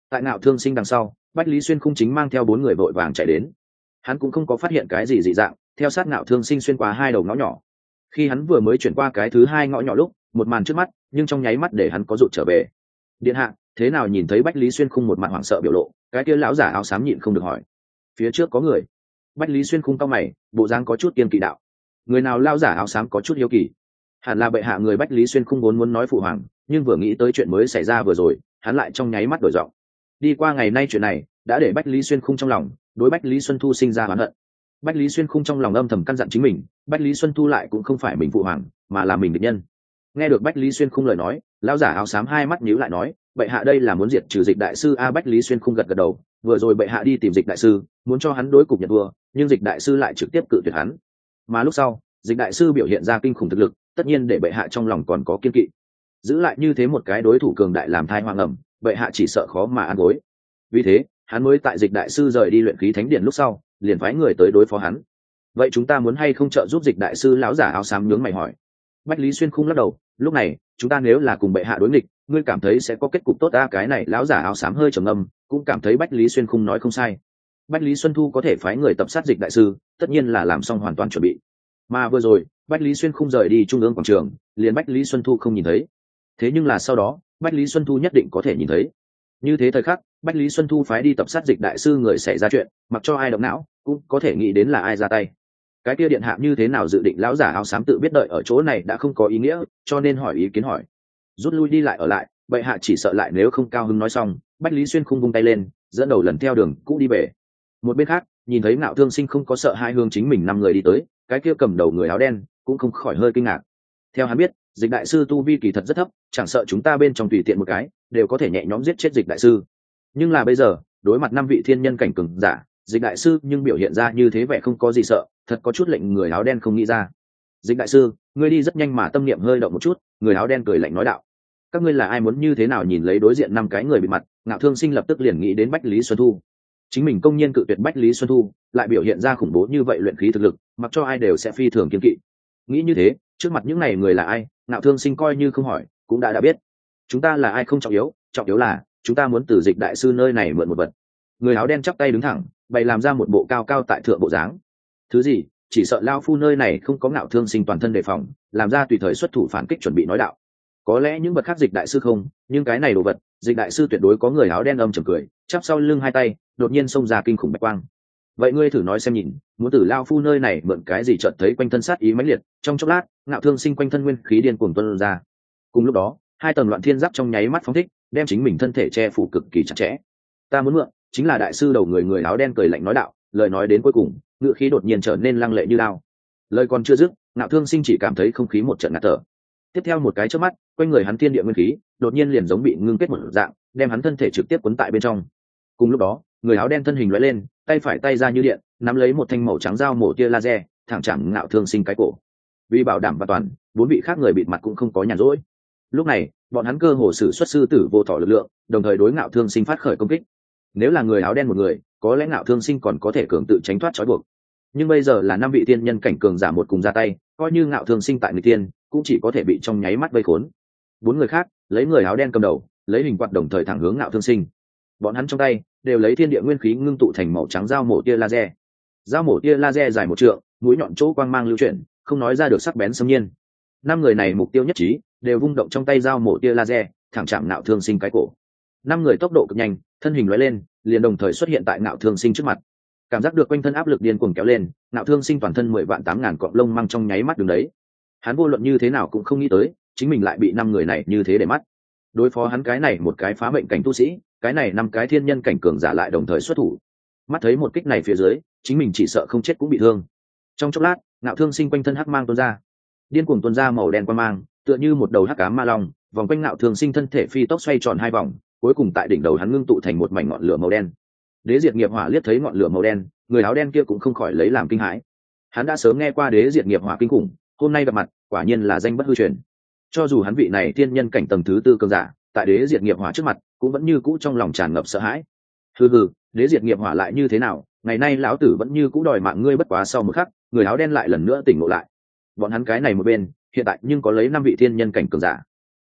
Tại Ngạo Thương Sinh đằng sau, Bách Lý Xuyên Khung chính mang theo 4 người vội vàng chạy đến. Hắn cũng không có phát hiện cái gì dị dạng, theo sát Ngạo Thương Sinh xuyên qua 2 đầu ngõ nhỏ. Khi hắn vừa mới chuyển qua cái thứ 2 ngõ nhỏ lúc, một màn trước mắt, nhưng trong nháy mắt để hắn có rụt trở về. Điện hạ, thế nào nhìn thấy Bách Lý Xuyên Khung một mặt hoảng sợ biểu lộ, cái kia lão giả áo xám nhịn không được hỏi. Phía trước có người. Bách Lý Xuyên Khung cau mày, bộ dáng có chút kiêng kỵ đạo. Người nào lão giả áo xám có chút hiếu kỳ. Hẳn là bệ hạ người. Bách Lý Xuyên Khung vốn muốn nói phụ hoàng, nhưng vừa nghĩ tới chuyện mới xảy ra vừa rồi, hắn lại trong nháy mắt đổi giọng. Đi qua ngày nay chuyện này đã để Bách Lý Xuyên Khung trong lòng đối Bách Lý Xuân Thu sinh ra oán hận. Bách Lý Xuyên Khung trong lòng âm thầm căn dặn chính mình, Bách Lý Xuân Thu lại cũng không phải mình phụ hoàng, mà là mình địch nhân. Nghe được Bách Lý Xuyên Khung lời nói, lão giả áo xám hai mắt nhíu lại nói, bệ hạ đây là muốn diệt trừ Dịch đại sư a? Bách Lý Xuyên Khung gật gật đầu, vừa rồi bệ hạ đi tìm Dịch đại sư, muốn cho hắn đối cục nhận thua, nhưng Dịch đại sư lại trực tiếp cự tuyệt hắn. Mà lúc sau, Dịch đại sư biểu hiện ra kinh khủng thực lực, tất nhiên để bệ hạ trong lòng còn có kiên kỵ. Giữ lại như thế một cái đối thủ cường đại làm thai hoang ẩm, bệ hạ chỉ sợ khó mà ăn gối. Vì thế, hắn mới tại Dịch đại sư rời đi luyện khí thánh điện lúc sau, liền phái người tới đối phó hắn. Vậy chúng ta muốn hay không trợ giúp Dịch đại sư? Lão giả áo xám nhướng mày hỏi. Bách Lý Xuyên Khung lắc đầu, lúc này chúng ta nếu là cùng bệ hạ đối nghịch, ngươi cảm thấy sẽ có kết cục tốt ta? Cái này lão giả áo xám hơi trầm ngâm, cũng cảm thấy Bách Lý Xuyên Khung nói không sai. Bách Lý Xuân Thu có thể phái người tập sát Dịch đại sư, tất nhiên là làm xong hoàn toàn chuẩn bị. Mà vừa rồi Bách Lý Xuyên Khung rời đi trung ương quảng trường, liền Bách Lý Xuân Thu không nhìn thấy. Thế nhưng là sau đó Bách Lý Xuân Thu nhất định có thể nhìn thấy. Như thế thời khắc, Bách Lý Xuân Thu phái đi tập sát Dịch đại sư người xảy ra chuyện, mặc cho ai động não cũng có thể nghĩ đến là ai ra tay. Cái kia điện hạ như thế nào dự định? Lão giả áo xám tự biết đợi ở chỗ này đã không có ý nghĩa, cho nên hỏi ý kiến hỏi. Rút lui đi lại ở lại, bệ hạ chỉ sợ lại nếu không. Cao Hưng nói xong, Bách Lý Xuyên Khung vung tay lên, dẫn đầu lần theo đường cũ đi về. Một bên khác, nhìn thấy Ngạo Thương Sinh không có sợ hai hướng chính mình 5 người đi tới, cái kia cầm đầu người áo đen cũng không khỏi hơi kinh ngạc. Theo hắn biết, Dịch đại sư tu vi kỳ thật rất thấp, chẳng sợ chúng ta bên trong tùy tiện một cái đều có thể nhẹ nhõm giết chết Dịch đại sư. Nhưng là bây giờ, đối mặt 5 vị thiên nhân cảnh cường giả, Dịch đại sư nhưng biểu hiện ra như thế vẻ không có gì sợ, thật có chút lệnh người áo đen không nghĩ ra. Dịch đại sư, ngươi đi rất nhanh mà tâm niệm hơi động một chút, người áo đen cười lạnh nói đạo. Các ngươi là ai? Muốn như thế nào? Nhìn lấy đối diện 5 cái người bị mặt, Ngạo Thương Sinh lập tức liền nghĩ đến Bách Lý Xuân Thu. Chính mình công nhiên cự tuyệt Bách Lý Xuân Thu, lại biểu hiện ra khủng bố như vậy luyện khí thực lực, mặc cho ai đều sẽ phi thường kiêng kỵ. Nghĩ như thế, trước mặt những này người là ai, Ngạo Thương Sinh coi như không hỏi cũng đã biết. Chúng ta là ai không trọng yếu, trọng yếu là chúng ta muốn từ Dịch đại sư nơi này mượn một vật. Người áo đen chắp tay đứng thẳng, bày làm ra một bộ cao cao tại thượng bộ dáng. Thứ gì? Chỉ sợ lao phu nơi này không có Ngạo Thương Sinh toàn thân đề phòng, làm ra tùy thời xuất thủ phản kích chuẩn bị nói đạo. Có lẽ những vật khác Dịch đại sư không, nhưng cái này đồ vật, Dịch đại sư tuyệt đối có. Người áo đen âm trầm cười, chắp sau lưng hai tay, đột nhiên xông ra kinh khủng bạch quang. Vậy ngươi thử nói xem nhìn, muốn từ lao phu nơi này mượn cái gì? Chợt thấy quanh thân sát ý mãnh liệt, trong chốc lát, Ngạo Thương Sinh quanh thân nguyên khí điên cuồng tuôn ra. Cùng lúc đó, 2 tầng loạn thiên giáp trong nháy mắt phóng thích, đem chính mình thân thể che phủ cực kỳ chặt chẽ. Ta muốn mượn, chính là đại sư đầu người. Người áo đen cười lạnh nói đạo, lời nói đến cuối cùng, ngữ khí đột nhiên trở nên lăng lệ như lao. Lời còn chưa dứt, Ngạo Thương Sinh chỉ cảm thấy không khí một trận ngạt thở. Tiếp theo một cái chớp mắt, quanh người hắn thiên địa nguyên khí đột nhiên liền giống bị ngưng kết một dạng, đem hắn thân thể trực tiếp cuốn tại bên trong. Cùng lúc đó, người áo đen thân hình lóe lên, tay phải tay ra như điện, nắm lấy một thanh màu trắng dao mổ tia laser, thẳng chạm Ngạo Thương Sinh cái cổ. Vì bảo đảm an toàn, 4 vị khác người bịt mặt cũng không có nhàn rỗi. Lúc này, bọn hắn cơ hồ sử xuất sư tử vô thọ lực lượng, đồng thời đối Ngạo Thương Sinh phát khởi công kích. Nếu là người áo đen một người, có lẽ Ngạo Thương Sinh còn có thể cường tự tránh thoát trói buộc. Nhưng bây giờ là 5 vị tiên nhân cảnh cường giả một cùng ra tay, coi như Ngạo Thương Sinh tại người tiên, cũng chỉ có thể bị trong nháy mắt vây khốn. 4 người khác lấy người áo đen cầm đầu, lấy hình quạt đồng thời thẳng hướng Ngạo Thương Sinh. Bọn hắn trong tay đều lấy thiên địa nguyên khí ngưng tụ thành màu trắng dao mổ tia laser. Dao mổ tia laser dài 1 trượng, mũi nhọn chỗ quang mang lưu chuyển, không nói ra được sắc bén xâm nhiên. 5 người này mục tiêu nhất trí, đều vung động trong tay dao mổ tia laser, thẳng chạm Ngạo Thương Sinh cái cổ. 5 người tốc độ cực nhanh, thân hình lóe lên, liền đồng thời xuất hiện tại Ngạo Thương Sinh trước mặt. Cảm giác được quanh thân áp lực điên cuồng kéo lên, Ngạo Thương Sinh toàn thân 10 vạn 8.000 cọng lông mang trong nháy mắt đứng đấy. Hắn vô luận như thế nào cũng không nghĩ tới, chính mình lại bị 5 người này như thế để mắt. Đối phó hắn cái này một cái phá mệnh cảnh tu sĩ, cái này 5 cái thiên nhân cảnh cường giả lại đồng thời xuất thủ. Mắt thấy một kích này phía dưới, chính mình chỉ sợ không chết cũng bị thương. Trong chốc lát, Ngạo Thương Sinh quanh thân hắc mang tuôn ra, điên cuồng tuôn ra màu đen quang mang, tựa như một đầu hắc ám ma long, vòng quanh Ngạo Thương Sinh thân thể phi tốc xoay tròn 2 vòng, cuối cùng tại đỉnh đầu hắn ngưng tụ thành một mảnh ngọn lửa màu đen. Đế Diệt Nghiệp Hỏa liếc thấy ngọn lửa màu đen, người áo đen kia cũng không khỏi lấy làm kinh hãi. Hắn đã sớm nghe qua Đế Diệt Nghiệp Hỏa kinh khủng, hôm nay gặp mặt, quả nhiên là danh bất hư truyền. Cho dù hắn vị này thiên nhân cảnh tầng thứ 4 cường giả, tại Đế Diệt Nghiệp Hỏa trước mặt, cũng vẫn như cũ trong lòng tràn ngập sợ hãi. Hừ hừ, Đế Diệt Nghiệp Hỏa lại như thế nào, ngày nay lão tử vẫn như cũ đòi mạng ngươi. Bất quá sau một khắc, người áo đen lại lần nữa tỉnh ngộ lại. Bọn hắn cái này một bên, hiện tại nhưng có lấy 5 vị thiên nhân cảnh cường giả.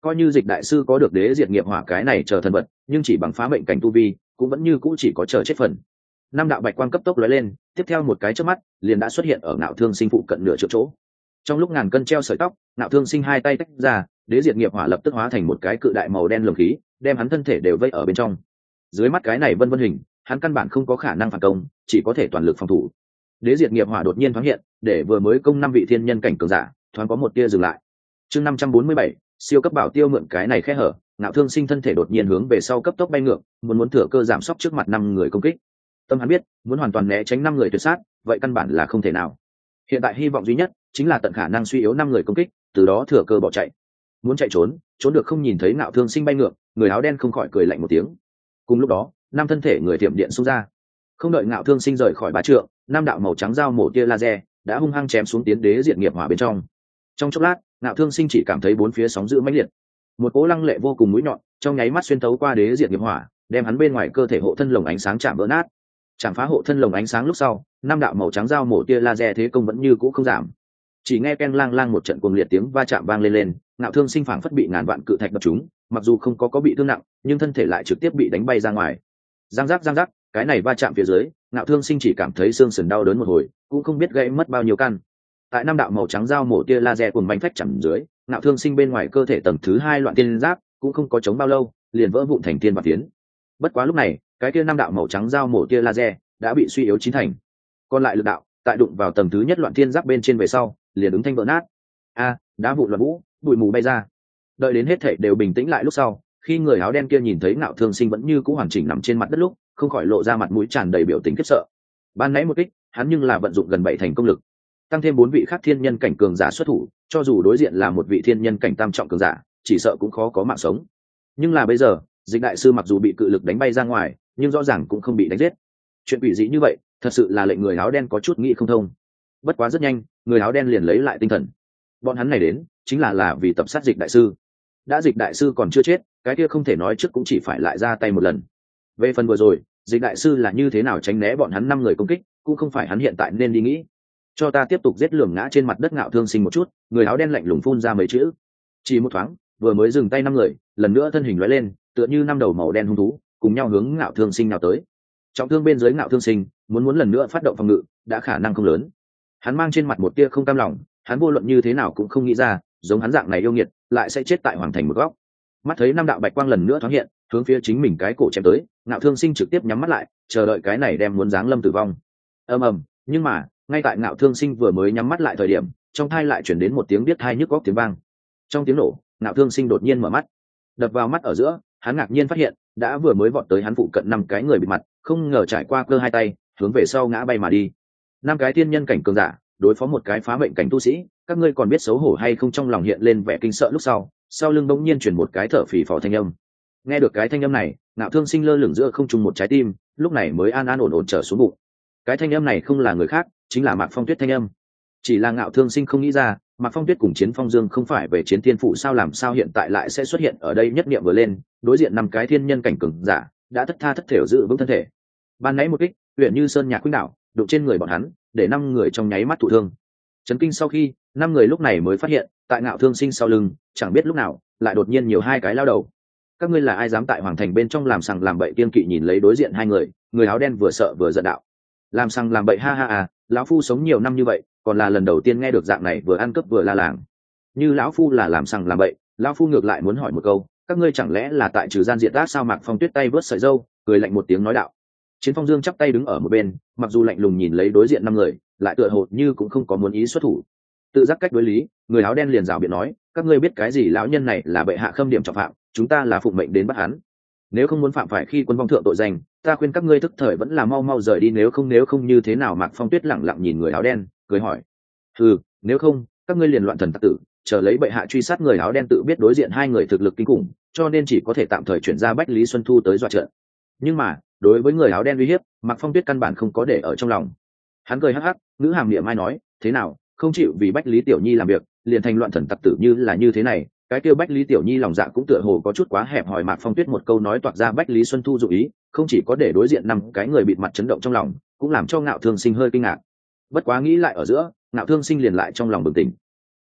coi như dịch đại sư có được đế diệt nghiệp hỏa cái này chờ thần vật, nhưng chỉ bằng phá mệnh cảnh tu vi cũng vẫn như cũ chỉ có chờ chết phần. Năm đạo bạch quang cấp tốc lóe lên, tiếp theo một cái chớp mắt liền đã xuất hiện ở Ngạo Thương Sinh phụ cận nửa triệu chỗ. Trong lúc ngàn cân treo sợi tóc, Ngạo Thương Sinh hai tay tách ra, đế diệt nghiệp hỏa lập tức hóa thành một cái cự đại màu đen lồng khí, đem hắn thân thể đều vây ở bên trong. Dưới mắt cái này vân vân hình, hắn căn bản không có khả năng phản công, chỉ có thể toàn lực phòng thủ. Đế diệt nghiệp hỏa đột nhiên thoáng hiện, để vừa mới công 5 vị thiên nhân cảnh cường giả thoáng có một tia dừng lại. Chương 547, siêu cấp bảo tiêu mượn cái này khe hở, Ngạo Thương Sinh thân thể đột nhiên hướng về sau cấp tốc bay ngược, muốn thừa cơ giảm sốc trước mặt 5 người công kích. Tâm hắn biết, muốn hoàn toàn né tránh 5 người tuyệt sát, vậy căn bản là không thể nào. Hiện tại hy vọng duy nhất chính là tận khả năng suy yếu 5 người công kích, từ đó thừa cơ bỏ chạy. Muốn chạy trốn, trốn được không nhìn thấy Ngạo Thương Sinh bay ngược, người áo đen không khỏi cười lạnh một tiếng. Cùng lúc đó, 5 thân thể người tiệm điện xung ra. Không đợi Ngạo Thương Sinh rời khỏi bá trượng, 5 đạo màu trắng dao mổ tia laser đã hung hăng chém xuống tiến đế diệt nghiệp hỏa bên trong. Trong chốc lát, Ngạo Thương Sinh chỉ cảm thấy bốn phía sóng dữ mãnh liệt, một cỗ lăng lệ vô cùng mũi nhọn trong nháy mắt xuyên thấu qua đế diệt nghiệp hỏa, đem hắn bên ngoài cơ thể hộ thân lồng ánh sáng chạm vỡ nát. Chạm phá hộ thân lồng ánh sáng lúc sau, 5 đạo màu trắng dao mổ tia laser thế công vẫn như cũ không giảm. Chỉ nghe keng lang lang một trận cuồng liệt tiếng va chạm vang lên, Ngạo Thương Sinh phảng phất bị ngàn vạn cự thạch đập trúng, mặc dù không có bị thương nặng, nhưng thân thể lại trực tiếp bị đánh bay ra ngoài. Giang giác, cái này va chạm phía dưới, Ngạo Thương Sinh chỉ cảm thấy xương sườn đau đớn một hồi, cũng không biết gãy mất bao nhiêu căn. Tại 5 đạo màu trắng dao mổ tia laser cuồng bánh phách chầm dưới, Ngạo Thương Sinh bên ngoài cơ thể tầng thứ 2 loạn tiên giáp cũng không có chống bao lâu, liền vỡ vụn thành tiên và tiến. Bất quá lúc này, cái kia 5 đạo màu trắng dao mổ tia laser đã bị suy yếu chín thành. Còn lại lực đạo, tại đụng vào tầng thứ nhất loạn tiên giáp bên trên về sau, liền ứng thanh vỡ nát. Đá vụn loạn vũ, bụi mù bay ra. Đợi đến hết thảy đều bình tĩnh lại lúc sau, khi người áo đen kia nhìn thấy Ngạo Thương Sinh vẫn như cũ hoàn chỉnh nằm trên mặt đất lúc, không khỏi lộ ra mặt mũi tràn đầy biểu tình khiếp sợ. Ban nãy một kích, hắn nhưng là vận dụng gần 7 thành công lực, tăng thêm 4 vị khác thiên nhân cảnh cường giả xuất thủ, cho dù đối diện là một vị thiên nhân cảnh tam trọng cường giả, chỉ sợ cũng khó có mạng sống. Nhưng là bây giờ, Dịch đại sư mặc dù bị cự lực đánh bay ra ngoài, nhưng rõ ràng cũng không bị đánh giết. Chuyện quỷ dị như vậy, thật sự là lệnh người áo đen có chút nghĩ không thông. Bất quá rất nhanh, người áo đen liền lấy lại tinh thần. Bọn hắn này đến, chính là vì tập sát Dịch đại sư. Đã Dịch đại sư còn chưa chết, cái kia không thể nói trước cũng chỉ phải lại ra tay một lần. Về phần vừa rồi, Dịch đại sư là như thế nào tránh né bọn hắn 5 người công kích, cũng không phải hắn hiện tại nên đi nghĩ. Cho ta tiếp tục giết lường ngã trên mặt đất Ngạo Thương Sinh một chút. Người áo đen lạnh lùng phun ra mấy chữ. Chỉ một thoáng, vừa mới dừng tay 5 người, lần nữa thân hình lóe lên, tựa như 5 đầu màu đen hung thú, cùng nhau hướng Ngạo Thương Sinh nào tới. Trọng thương bên dưới Ngạo Thương Sinh, muốn lần nữa phát động phòng ngự, đã khả năng không lớn. Hắn mang trên mặt một tia không cam lòng, hắn vô luận như thế nào cũng không nghĩ ra, giống hắn dạng này yêu nghiệt, lại sẽ chết tại hoàng thành một góc. Mắt thấy 5 đạo bạch quang lần nữa thoáng hiện, hướng phía chính mình cái cổ chém tới, Ngạo Thương Sinh trực tiếp nhắm mắt lại, chờ đợi cái này đem muốn giáng lâm tử vong. Ầm, nhưng mà, ngay tại Ngạo Thương Sinh vừa mới nhắm mắt lại thời điểm, trong tai lại chuyển đến một tiếng điếc tai nhức óc tiếng vang. Trong tiếng nổ, Ngạo Thương Sinh đột nhiên mở mắt. Đập vào mắt ở giữa, hắn ngạc nhiên phát hiện, đã vừa mới vọt tới hắn phụ cận 5 cái người bị mặt, không ngờ trải qua cơ hai tay, hướng về sau ngã bay mà đi. 5 cái thiên nhân cảnh cường giả, đối phó một cái phá mệnh cảnh tu sĩ, các ngươi còn biết xấu hổ hay không? Trong lòng hiện lên vẻ kinh sợ lúc sau lưng bỗng nhiên chuyển một cái thở phì phò thanh âm. Nghe được cái thanh âm này, Ngạo Thương Sinh lơ lửng giữa không trung một trái tim, lúc này mới an an ổn ổn trở xuống bụng. Cái thanh âm này không là người khác, chính là Mạc Phong Tuyết thanh âm. Chỉ là Ngạo Thương Sinh không nghĩ ra, Mạc Phong Tuyết cùng Chiến Phong Dương không phải về Chiến Thiên Phụ sao, làm sao hiện tại lại sẽ xuất hiện ở đây? Nhất niệm vừa lên, đối diện 5 cái thiên nhân cảnh cường giả đã thất tha thất thểu giữ vững thân thể. Ban nãy một kích, huyện như sơn nhạc khuynh đảo, đụng trên người bọn hắn, để 5 người trong nháy mắt thụ thương. Chấn kinh sau khi, 5 người lúc này mới phát hiện, tại Ngạo Thương Sinh sau lưng, chẳng biết lúc nào lại đột nhiên nhiều 2 cái lao đầu. Các ngươi là ai dám tại hoàng thành bên trong làm sằng làm bậy? Kiêng kỵ nhìn lấy đối diện 2 người, người áo đen vừa sợ vừa giận đạo. Làm sằng làm bậy? Ha ha à, lão phu sống nhiều năm như vậy, còn là lần đầu tiên nghe được dạng này vừa ăn cướp vừa la làng. Như lão phu là làm sằng làm bậy, lão phu ngược lại muốn hỏi một câu, các ngươi chẳng lẽ là tại trừ gian diện ác sao? Mạc Phong Tuyết tay vớt sợi râu, cười lạnh một tiếng nói đạo. Chiến Phong Dương chắp tay đứng ở một bên, mặc dù lạnh lùng nhìn lấy đối diện 5 người, lại tựa hồ như cũng không có muốn ý xuất thủ. Tự giác cách đối lý, người áo đen liền rào biện nói, các ngươi biết cái gì? Lão nhân này là bệ hạ khâm điểm trọng phạm, chúng ta là phụng mệnh đến bắt hắn. Nếu không muốn phạm phải khi quân vong thượng tội danh, ta khuyên các ngươi thức thời vẫn là mau rời đi, nếu không như thế nào? Mạc Phong Tuyết lẳng lặng nhìn người áo đen, cười hỏi. Nếu không, các ngươi liền loạn thần tặc tử, chờ lấy bệ hạ truy sát. Người áo đen tự biết đối diện 2 người thực lực kinh khủng, cho nên chỉ có thể tạm thời chuyển ra Bách Lý Xuân Thu tới dọa trận. Nhưng mà, đối với người áo đen uy hiếp, Mạc Phong Tuyết căn bản không có để ở trong lòng. Hắn cười hắc hắc, ngữ hàm niệm ai nói, thế nào, không chịu vì Bách Lý Tiểu Nhi làm việc, liền thành loạn thần tặc tử như thế này? Cái kêu Bách Lý Tiểu Nhi lòng dạ cũng tựa hồ có chút quá hẹp hòi. Mạc Phong Tuyết một câu nói toạc ra Bách Lý Xuân Thu dụng ý, không chỉ có để đối diện 5 cái người bịt mặt chấn động trong lòng, cũng làm cho Ngạo Thương Sinh hơi kinh ngạc. Bất quá nghĩ lại ở giữa, Ngạo Thương Sinh liền lại trong lòng bừng tỉnh.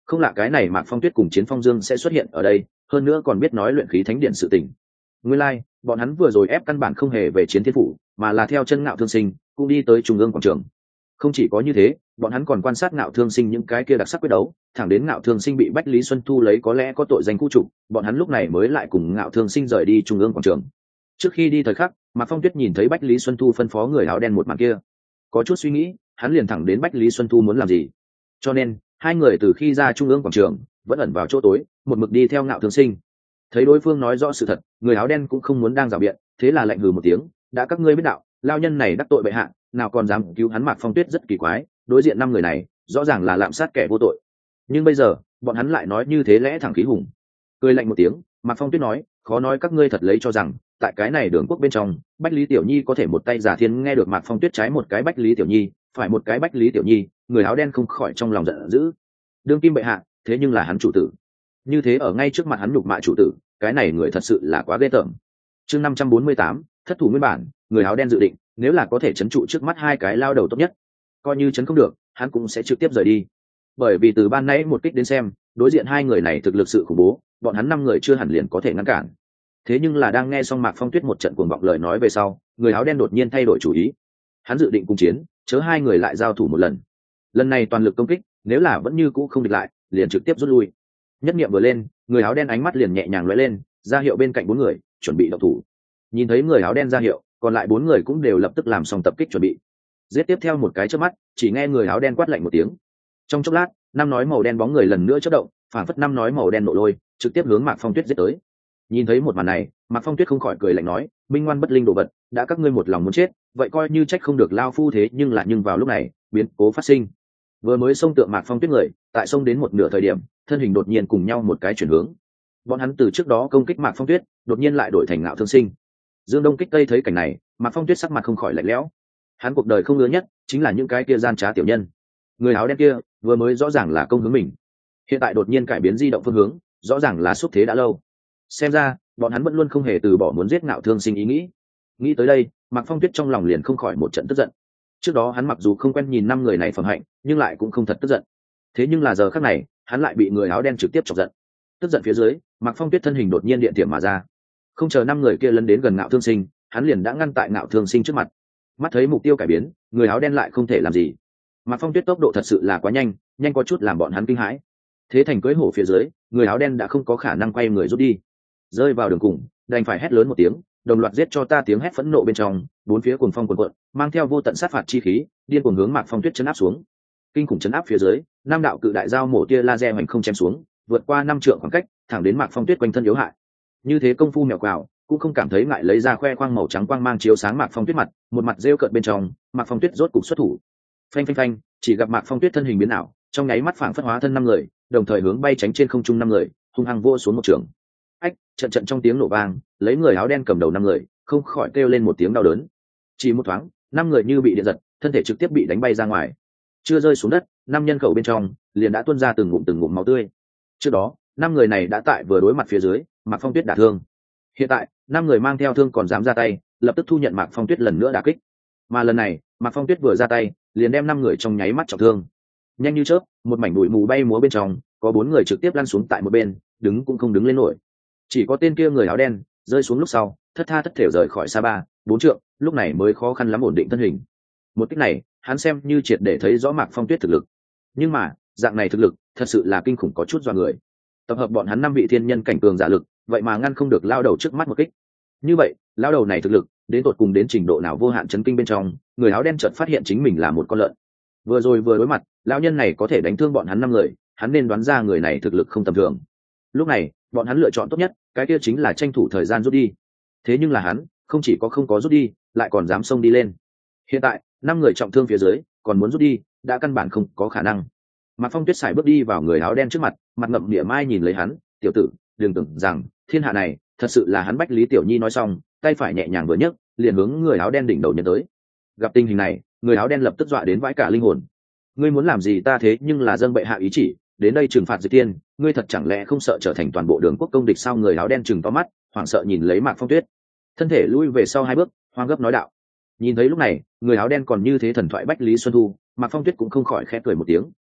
Không lạ cái này Mạc Phong Tuyết cùng Chiến Phong Dương sẽ xuất hiện ở đây, hơn nữa còn biết nói luyện khí thánh điện sự tình. Nguyên lai, bọn hắn vừa rồi ép căn bản không hề về Chiến Thiên phủ, mà là theo chân Ngạo Thương Sinh, cũng đi tới Trung ương quảng trường. Không chỉ có như thế, bọn hắn còn quan sát Ngạo Thương Sinh những cái kia đặc sắc quyết đấu, thẳng đến Ngạo Thương Sinh bị Bách Lý Xuân Thu lấy có lẽ có tội danh khu trục, bọn hắn lúc này mới lại cùng Ngạo Thương Sinh rời đi Trung ương quảng trường. Trước khi đi thời khắc, Mạc Phong Tuyết nhìn thấy Bách Lý Xuân Thu phân phó người áo đen một màn kia, có chút suy nghĩ, hắn liền thẳng đến Bách Lý Xuân Thu muốn làm gì. Cho nên, hai người từ khi ra Trung ương quảng trường, vẫn ẩn vào chỗ tối, một mực đi theo Ngạo Thương Sinh. Thấy đối phương nói rõ sự thật, người áo đen cũng không muốn đang rào biện, thế là lạnh hừ một tiếng, đã các ngươi biết đạo, lao nhân này đắc tội bệ hạ, nào còn dám cứu hắn. Mạc Phong Tuyết rất kỳ quái, đối diện năm người này rõ ràng là lạm sát kẻ vô tội, nhưng bây giờ bọn hắn lại nói như thế lẽ thẳng khí hùng. Cười lạnh một tiếng, Mạc Phong Tuyết nói, khó nói các ngươi thật lấy cho rằng tại cái này đường quốc bên trong, Bách Lý Tiểu Nhi có thể một tay giả thiên. Nghe được Mạc Phong Tuyết trái một cái Bách Lý Tiểu Nhi, phải một cái Bách Lý Tiểu Nhi, người áo đen không khỏi trong lòng giận dữ. Đương kim bệ hạ, thế nhưng là hắn chủ tử, như thế ở ngay trước mặt hắn nhục mạ chủ tử, cái này người thật sự là quá ghê tởm. Chương 548, thất thủ nguyên bản, người áo đen dự định, nếu là có thể trấn trụ trước mắt hai cái lao đầu tốt nhất, coi như trấn không được, hắn cũng sẽ trực tiếp rời đi. Bởi vì từ ban nãy một kích đến xem, đối diện hai người này thực lực sự khủng bố, bọn hắn năm người chưa hẳn liền có thể ngăn cản. Thế nhưng là đang nghe xong Mạc Phong Tuyết một trận cuồng vọng lời nói về sau, người áo đen đột nhiên thay đổi chủ ý. Hắn dự định cùng chiến, chớ hai người lại giao thủ một lần. Lần này toàn lực công kích, nếu là vẫn như cũ không địch lại, liền trực tiếp rút lui. Nhất niệm vừa lên, người áo đen ánh mắt liền nhẹ nhàng lóe lên, ra hiệu bên cạnh bốn người chuẩn bị động thủ. Nhìn thấy người áo đen ra hiệu, còn lại bốn người cũng đều lập tức làm xong tập kích chuẩn bị. Giết tiếp theo một cái chớp mắt, chỉ nghe người áo đen quát lạnh một tiếng. Trong chốc lát, năm nói màu đen bóng người lần nữa chớp động, phản phất năm nói màu đen nổ lôi, trực tiếp hướng Mạc Phong Tuyết giết tới. Nhìn thấy một màn này, Mạc Phong Tuyết không khỏi cười lạnh nói, minh ngoan bất linh đồ vật, đã các ngươi một lòng muốn chết, vậy coi như trách không được lao phu. Thế nhưng vào lúc này, biến cố phát sinh. Vừa mới xông tượng Mạc Phong Tuyết người, tại xông đến một nửa thời điểm, thân hình đột nhiên cùng nhau một cái chuyển hướng. Bọn hắn từ trước đó công kích Mạc Phong Tuyết, đột nhiên lại đổi thành Ngạo Thương Sinh. Dương Đông kích Tây thấy cảnh này, Mạc Phong Tuyết sắc mặt không khỏi lạnh lẽo. Hắn cuộc đời không ngứa nhất chính là những cái kia gian trá tiểu nhân. Người áo đen kia vừa mới rõ ràng là công hướng mình, hiện tại đột nhiên cải biến di động phương hướng, rõ ràng là xúc thế đã lâu. Xem ra bọn hắn vẫn luôn không hề từ bỏ muốn giết Ngạo Thương Sinh ý nghĩ. Nghĩ tới đây, Mạc Phong Tuyết trong lòng liền không khỏi một trận tức giận. Trước đó hắn mặc dù không quen nhìn năm người này phẩm hạnh, nhưng lại cũng không thật tức giận. Thế nhưng là giờ khắc này, hắn lại bị người áo đen trực tiếp chọc giận. Tức giận phía dưới, Mạc Phong Tuyết thân hình đột nhiên điện tiệm mà ra. Không chờ năm người kia lấn đến gần Ngạo Thương Sinh, hắn liền đã ngăn tại Ngạo Thương Sinh trước mặt. Mắt thấy mục tiêu cải biến, người áo đen lại không thể làm gì. Mạc Phong Tuyết tốc độ thật sự là quá nhanh, nhanh có chút làm bọn hắn kinh hãi. Thế thành cưỡi hổ phía dưới, người áo đen đã không có khả năng quay người rút đi. Rơi vào đường cùng, đành phải hét lớn một tiếng, đồng loạt giết cho ta. Tiếng hét phẫn nộ bên trong, bốn phía cuồng phong cuồn cuộn, mang theo vô tận sát phạt chi khí, điên cuồng hướng Mạc Phong Tuyết chấn áp xuống. Kinh khủng chấn áp phía dưới, năm đạo cự đại dao mổ tia laser hoành không chém xuống, vượt qua 5 trượng khoảng cách, thẳng đến Mạc Phong Tuyết quanh thân yếu hại. Như thế công phu mèo quào, cũng không cảm thấy ngại lấy ra khoe khoang màu trắng quang mang chiếu sáng Mạc Phong Tuyết mặt, một mặt rêu cợt bên trong, Mạc Phong Tuyết rốt cục xuất thủ. Phanh phanh phanh, chỉ gặp Mạc Phong Tuyết thân hình biến ảo, trong nháy mắt phảng phất hóa thân năm người, đồng thời hướng bay tránh trên không trung năm người, hung hăng vô xuống một trường. Ách, trận trong tiếng nổ vang, lấy người áo đen cầm đầu năm người, không khỏi kêu lên một tiếng đau đớn. Chỉ một thoáng, năm người như bị điện giật, thân thể trực tiếp bị đánh bay ra ngoài. Chưa rơi xuống đất, năm nhân khẩu bên trong liền đã tuôn ra từng ngụm máu tươi. Trước đó, năm người này đã tại vừa đối mặt phía dưới, Mạc Phong Tuyết đả thương. Hiện tại, năm người mang theo thương còn dám ra tay, lập tức thu nhận Mạc Phong Tuyết lần nữa đả kích. Mà lần này, Mạc Phong Tuyết vừa ra tay, liền đem năm người trong nháy mắt trọng thương. Nhanh như chớp, một mảnh bụi mù bay múa bên trong, có bốn người trực tiếp lăn xuống tại một bên, đứng cũng không đứng lên nổi. Chỉ có tên kia người áo đen rơi xuống lúc sau, thất tha thất thểu rời khỏi xa 3-4 trượng, lúc này mới khó khăn lắm ổn định thân hình. Một cách này, hắn xem như triệt để thấy rõ Mạc Phong Tuyết thực lực. Nhưng mà, dạng này thực lực, thật sự là kinh khủng có chút dọa người. Tập hợp bọn hắn 5 vị thiên nhân cảnh cường giả lực, vậy mà ngăn không được lao đầu trước mắt một kích. Như vậy, lao đầu này thực lực, đến tột cùng đến trình độ nào vô hạn chấn kinh bên trong, người áo đen chợt phát hiện chính mình là một con lợn. Vừa rồi vừa đối mặt, lão nhân này có thể đánh thương bọn hắn 5 người, hắn nên đoán ra người này thực lực không tầm thường. Lúc này, bọn hắn lựa chọn tốt nhất, cái kia chính là tranh thủ thời gian rút đi. Thế nhưng là hắn, không chỉ có không có rút đi, lại còn dám xông đi lên. Hiện tại, 5 người trọng thương phía dưới, còn muốn rút đi, đã căn bản không có khả năng. Mạc Phong Tuyết sải bước đi vào người áo đen trước mặt, mặt ngậm mỉa mai nhìn lấy hắn, "Tiểu tử, đừng tưởng rằng thiên hạ này thật sự là hắn." Bách Lý Tiểu Nhi nói xong, tay phải nhẹ nhàng vừa nhấc, liền hướng người áo đen đỉnh đầu nhấn tới. Gặp tình hình này, người áo đen lập tức dọa đến vãi cả linh hồn. "Ngươi muốn làm gì ta thế nhưng là dâng bệ hạ ý chỉ, đến đây trừng phạt Dịch Tiên, ngươi thật chẳng lẽ không sợ trở thành toàn bộ đường quốc công địch sao?" Người áo đen trừng to mắt, hoảng sợ nhìn lấy Mạc Phong Tuyết, thân thể lui về sau 2 bước, hoang gấp nói đạo. Nhìn thấy lúc này, người áo đen còn như thế thần thoại Bách Lý Xuân Thu, Mạc Phong Tuyết cũng không khỏi khẽ cười một tiếng.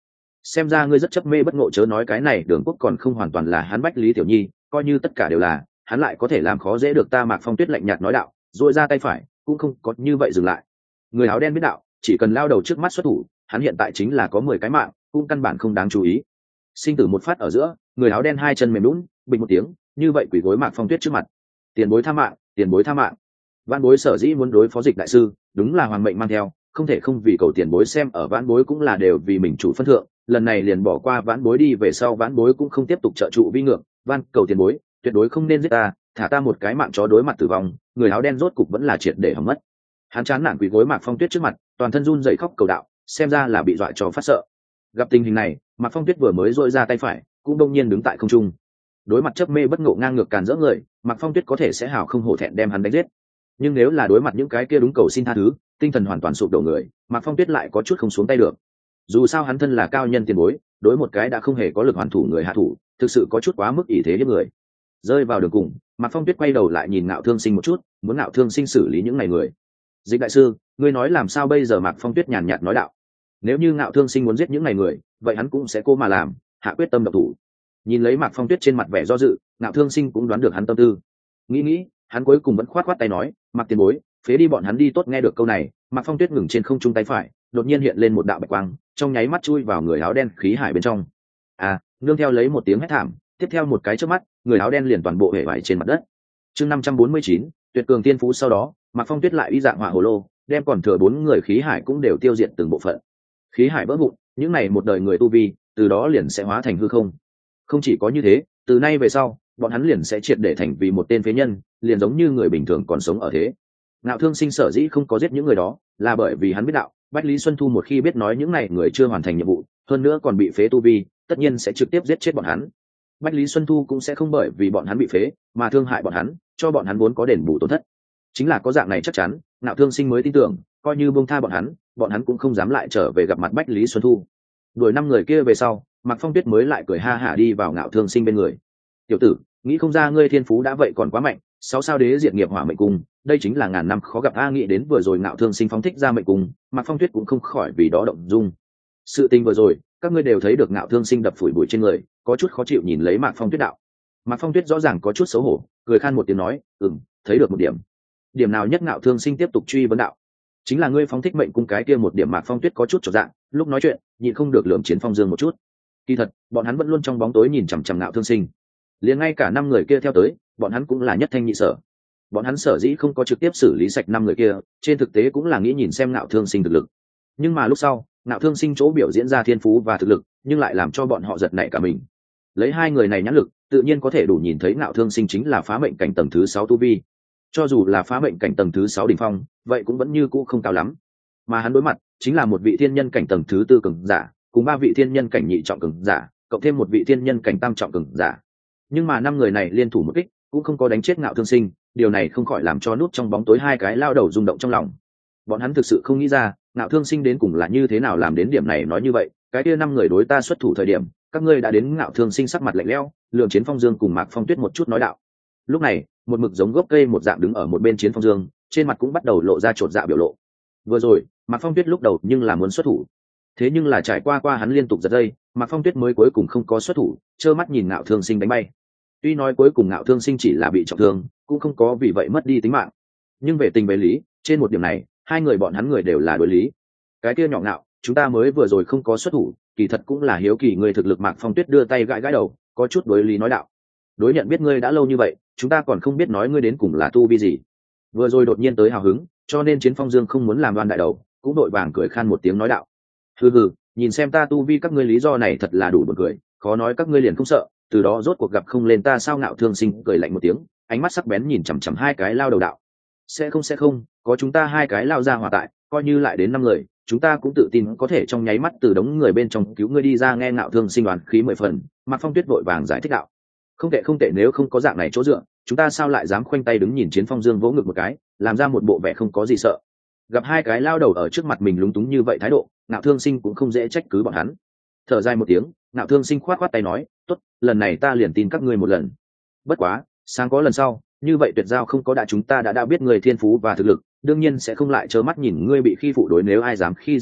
xem ra ngươi rất chấp mê bất ngộ, chớ nói cái này Đường Quốc còn không hoàn toàn là hắn Bách Lý Tiểu Nhi, coi như tất cả đều là, hắn lại có thể làm khó dễ được ta. Mạc Phong Tuyết lạnh nhạt nói đạo, duỗi ra tay phải, cũng không có như vậy dừng lại. Người áo đen biết đạo, chỉ cần lao đầu trước mắt xuất thủ, hắn hiện tại chính là có 10 cái mạng, cũng căn bản không đáng chú ý. Sinh tử một phát ở giữa, người áo đen hai chân mềm nhũn, bình một tiếng, như vậy quỳ gối Mạc Phong Tuyết trước mặt. Tiền bối tha mạng, tiền bối tha mạng. Vãn Bối sở dĩ muốn đối phó Dịch đại sư, đúng là hoàng mệnh mang theo, không thể không vì cầu tiền bối, xem ở Vãn Bối cũng là đều vì mình chủ phân thượng, lần này liền bỏ qua Vãn Bối đi về sau, Vãn Bối cũng không tiếp tục trợ trụ vi ngược, van cầu tiền bối tuyệt đối không nên giết ta, thả ta một cái mạng chó. Đối mặt tử vong, người áo đen rốt cục vẫn là triệt để hỏng mất. Hắn chán nản quỳ gối Mạc Phong Tuyết trước mặt, toàn thân run rẩy khóc cầu đạo, xem ra là bị dọa cho phát sợ. Gặp tình hình này, Mạc Phong Tuyết vừa mới dội ra tay phải, cũng đông nhiên đứng tại không trung. Đối mặt chấp mê bất ngộ ngang ngược càn rỡ người, Mạc Phong Tuyết có thể sẽ hào không hổ thẹn đem hắn đánh giết, nhưng nếu là đối mặt những cái kia đúng cầu xin tha thứ, tinh thần hoàn toàn sụp đổ người, Mạc Phong Tuyết lại có chút không xuống tay được. Dù sao hắn thân là cao nhân tiền bối, đối một cái đã không hề có lực hoàn thủ người hạ thủ, thực sự có chút quá mức ỷ thế hiếp người. Rơi vào đường cùng, Mạc Phong Tuyết quay đầu lại nhìn Ngạo Thương Sinh một chút, muốn Ngạo Thương Sinh xử lý những ngày người. Dịch đại sư, ngươi nói làm sao bây giờ? Mạc Phong Tuyết nhàn nhạt nói đạo. Nếu như Ngạo Thương Sinh muốn giết những ngày người, vậy hắn cũng sẽ cố mà làm, hạ quyết tâm độc thủ. Nhìn lấy Mạc Phong Tuyết trên mặt vẻ do dự, Ngạo Thương Sinh cũng đoán được hắn tâm tư. Nghĩ, hắn cuối cùng vẫn khoát tay nói, Mạc tiền bối, phế đi bọn hắn đi tốt. Nghe được câu này, Mạc Phong Tuyết ngừng trên không trung tay phải, đột nhiên hiện lên một đạo bạch quang, trong nháy mắt chui vào người áo đen khí hải bên trong. Nương theo lấy một tiếng hét thảm, tiếp theo một cái chớp mắt, người áo đen liền toàn bộ hể vải trên mặt đất. Chương 549, tuyệt cường tiên phú. Sau đó, Mạc Phong Tuyết lại y dạng hỏa hồ lô, đem còn thừa 4 người khí hải cũng đều tiêu diệt từng bộ phận. Khí hải vỡ vụn, những này một đời người tu vi, từ đó liền sẽ hóa thành hư không. Không chỉ có như thế, từ nay về sau, bọn hắn liền sẽ triệt để thành vì một tên phế nhân, liền giống như người bình thường còn sống ở thế. Ngạo Thương Sinh sở dĩ không có giết những người đó, là bởi vì hắn biết đạo, Bách Lý Xuân Thu một khi biết nói những này người chưa hoàn thành nhiệm vụ, hơn nữa còn bị phế tu vi, tất nhiên sẽ trực tiếp giết chết bọn hắn. Bách Lý Xuân Thu cũng sẽ không bởi vì bọn hắn bị phế mà thương hại bọn hắn, cho bọn hắn vốn có đền bù tổn thất. Chính là có dạng này chắc chắn, Ngạo Thương Sinh mới tin tưởng, coi như buông tha bọn hắn cũng không dám lại trở về gặp mặt Bách Lý Xuân Thu. Đuổi 5 người kia về sau, Mạc Phong Tuyết mới lại cười ha hả đi vào Ngạo Thương Sinh bên người. Tiểu tử, nghĩ không ra ngươi thiên phú đã vậy còn quá mạnh, 6 sao đế diệt nghiệp hỏa mệnh cung, đây chính là ngàn năm khó gặp a. Nghĩ đến vừa rồi Ngạo Thương Sinh phóng thích ra mệnh cung, Mạc Phong Tuyết cũng không khỏi vì đó động dung. Sự tình vừa rồi, các ngươi đều thấy được Ngạo Thương Sinh đập phủi bụi trên người, có chút khó chịu nhìn lấy Mạc Phong Tuyết đạo. Mạc Phong Tuyết rõ ràng có chút xấu hổ, cười khan một tiếng nói, thấy được một điểm. Điểm nào nhất? Ngạo Thương Sinh tiếp tục truy vấn đạo. Chính là ngươi phóng thích mệnh cung cái kia một điểm. Mạc Phong Tuyết có chút chột dạ, lúc nói chuyện nhịn không được lườm Chiến Phong Dương một chút. Kỳ thật, bọn hắn vẫn luôn trong bóng tối nhìn chằm chằm Ngạo Thương Sinh, liền ngay cả 5 người kia theo tới, bọn hắn cũng là nhất thanh nhị sở. Bọn hắn sở dĩ không có trực tiếp xử lý sạch 5 người kia, trên thực tế cũng là nghĩ nhìn xem Ngạo Thương Sinh thực lực. Nhưng mà lúc sau, Ngạo Thương Sinh chỗ biểu diễn ra thiên phú và thực lực, nhưng lại làm cho bọn họ giật nảy cả mình. Lấy 2 người này nhãn lực, tự nhiên có thể đủ nhìn thấy Ngạo Thương Sinh chính là phá mệnh cảnh tầng thứ 6 tu vi. Cho dù là phá mệnh cảnh tầng thứ 6 đỉnh phong, vậy cũng vẫn như cũ không cao lắm. Mà hắn đối mặt chính là một vị thiên nhân cảnh tầng thứ 4 cường giả, cùng 3 vị thiên nhân cảnh nhị trọng cường giả, cộng thêm một vị thiên nhân cảnh tam trọng cường giả. Nhưng mà 5 người này liên thủ một kích, cũng không có đánh chết Ngạo Thương Sinh, điều này không khỏi làm cho nút trong bóng tối 2 cái lao đầu rung động trong lòng. Bọn hắn thực sự không nghĩ ra, Ngạo Thương Sinh đến cùng là như thế nào làm đến điểm này. Nói như vậy, cái kia 5 người đối ta xuất thủ thời điểm, các ngươi đã đến. Ngạo Thương Sinh sắc mặt lạnh lẽo, lườm Chiến Phong Dương cùng Mạc Phong Tuyết một chút nói đạo. Lúc này, một mực giống gốc cây một dạng đứng ở một bên Chiến Phong Dương, trên mặt cũng bắt đầu lộ ra chột dạ biểu lộ. Vừa rồi, Mạc Phong Tuyết lúc đầu nhưng là muốn xuất thủ, thế nhưng là trải qua hắn liên tục giật dây, Mạc Phong Tuyết mới cuối cùng không có xuất thủ, trơ mắt nhìn Ngạo Thương Sinh đánh bay. Tuy nói cuối cùng Ngạo Thương Sinh chỉ là bị trọng thương, cũng không có vì vậy mất đi tính mạng, nhưng về tình về lý, trên một điểm này, 2 người bọn hắn người đều là đối lý. Cái kia nhỏ Ngạo, chúng ta mới vừa rồi không có xuất thủ, kỳ thật cũng là hiếu kỳ người thực lực. Mạc Phong Tuyết đưa tay gãi đầu, có chút đối lý nói đạo. Đối nhận biết ngươi đã lâu như vậy, chúng ta còn không biết nói ngươi đến cùng là tu vi gì. Vừa rồi đột nhiên tới hào hứng, cho nên Chiến Phong Dương không muốn làm đoan đại đầu, cũng đội vàng cười khan một tiếng nói đạo. Hừ, nhìn xem ta tu vi các ngươi lý do này thật là đủ buồn cười, khó nói các ngươi liền không sợ, từ đó rốt cuộc gặp không lên ta sao? Ngạo Thương Sinh cười lạnh một tiếng, ánh mắt sắc bén nhìn chằm chằm 2 cái lao đầu đạo. Sẽ không, có chúng ta 2 cái lao ra hỏa tại, coi như lại đến 5 người, chúng ta cũng tự tin có thể trong nháy mắt từ đống người bên trong cứu ngươi đi ra. Nghe Ngạo Thương Sinh đoán khí 10 phần, Mạc Phong Tuyết vội vàng giải thích đạo. Không tệ, nếu không có dạng này chỗ dựa, chúng ta sao lại dám khoanh tay đứng nhìn? Chiến Phong Dương vỗ ngực một cái, làm ra một bộ vẻ không có gì sợ. Gặp 2 cái lao đầu ở trước mặt mình lúng túng như vậy thái độ, Ngạo Thương Sinh cũng không dễ trách cứ bọn hắn. Thở dài một tiếng, Ngạo Thương Sinh khoát tay nói, tốt, lần này ta liền tin các ngươi một lần. Bất quá, sáng có lần sau, như vậy tuyệt giao không có đã, chúng ta đã biết người thiên phú và thực lực, đương nhiên sẽ không lại trơ mắt nhìn ngươi bị khi phụ đối. Nếu ai dám khi dễ ngươi,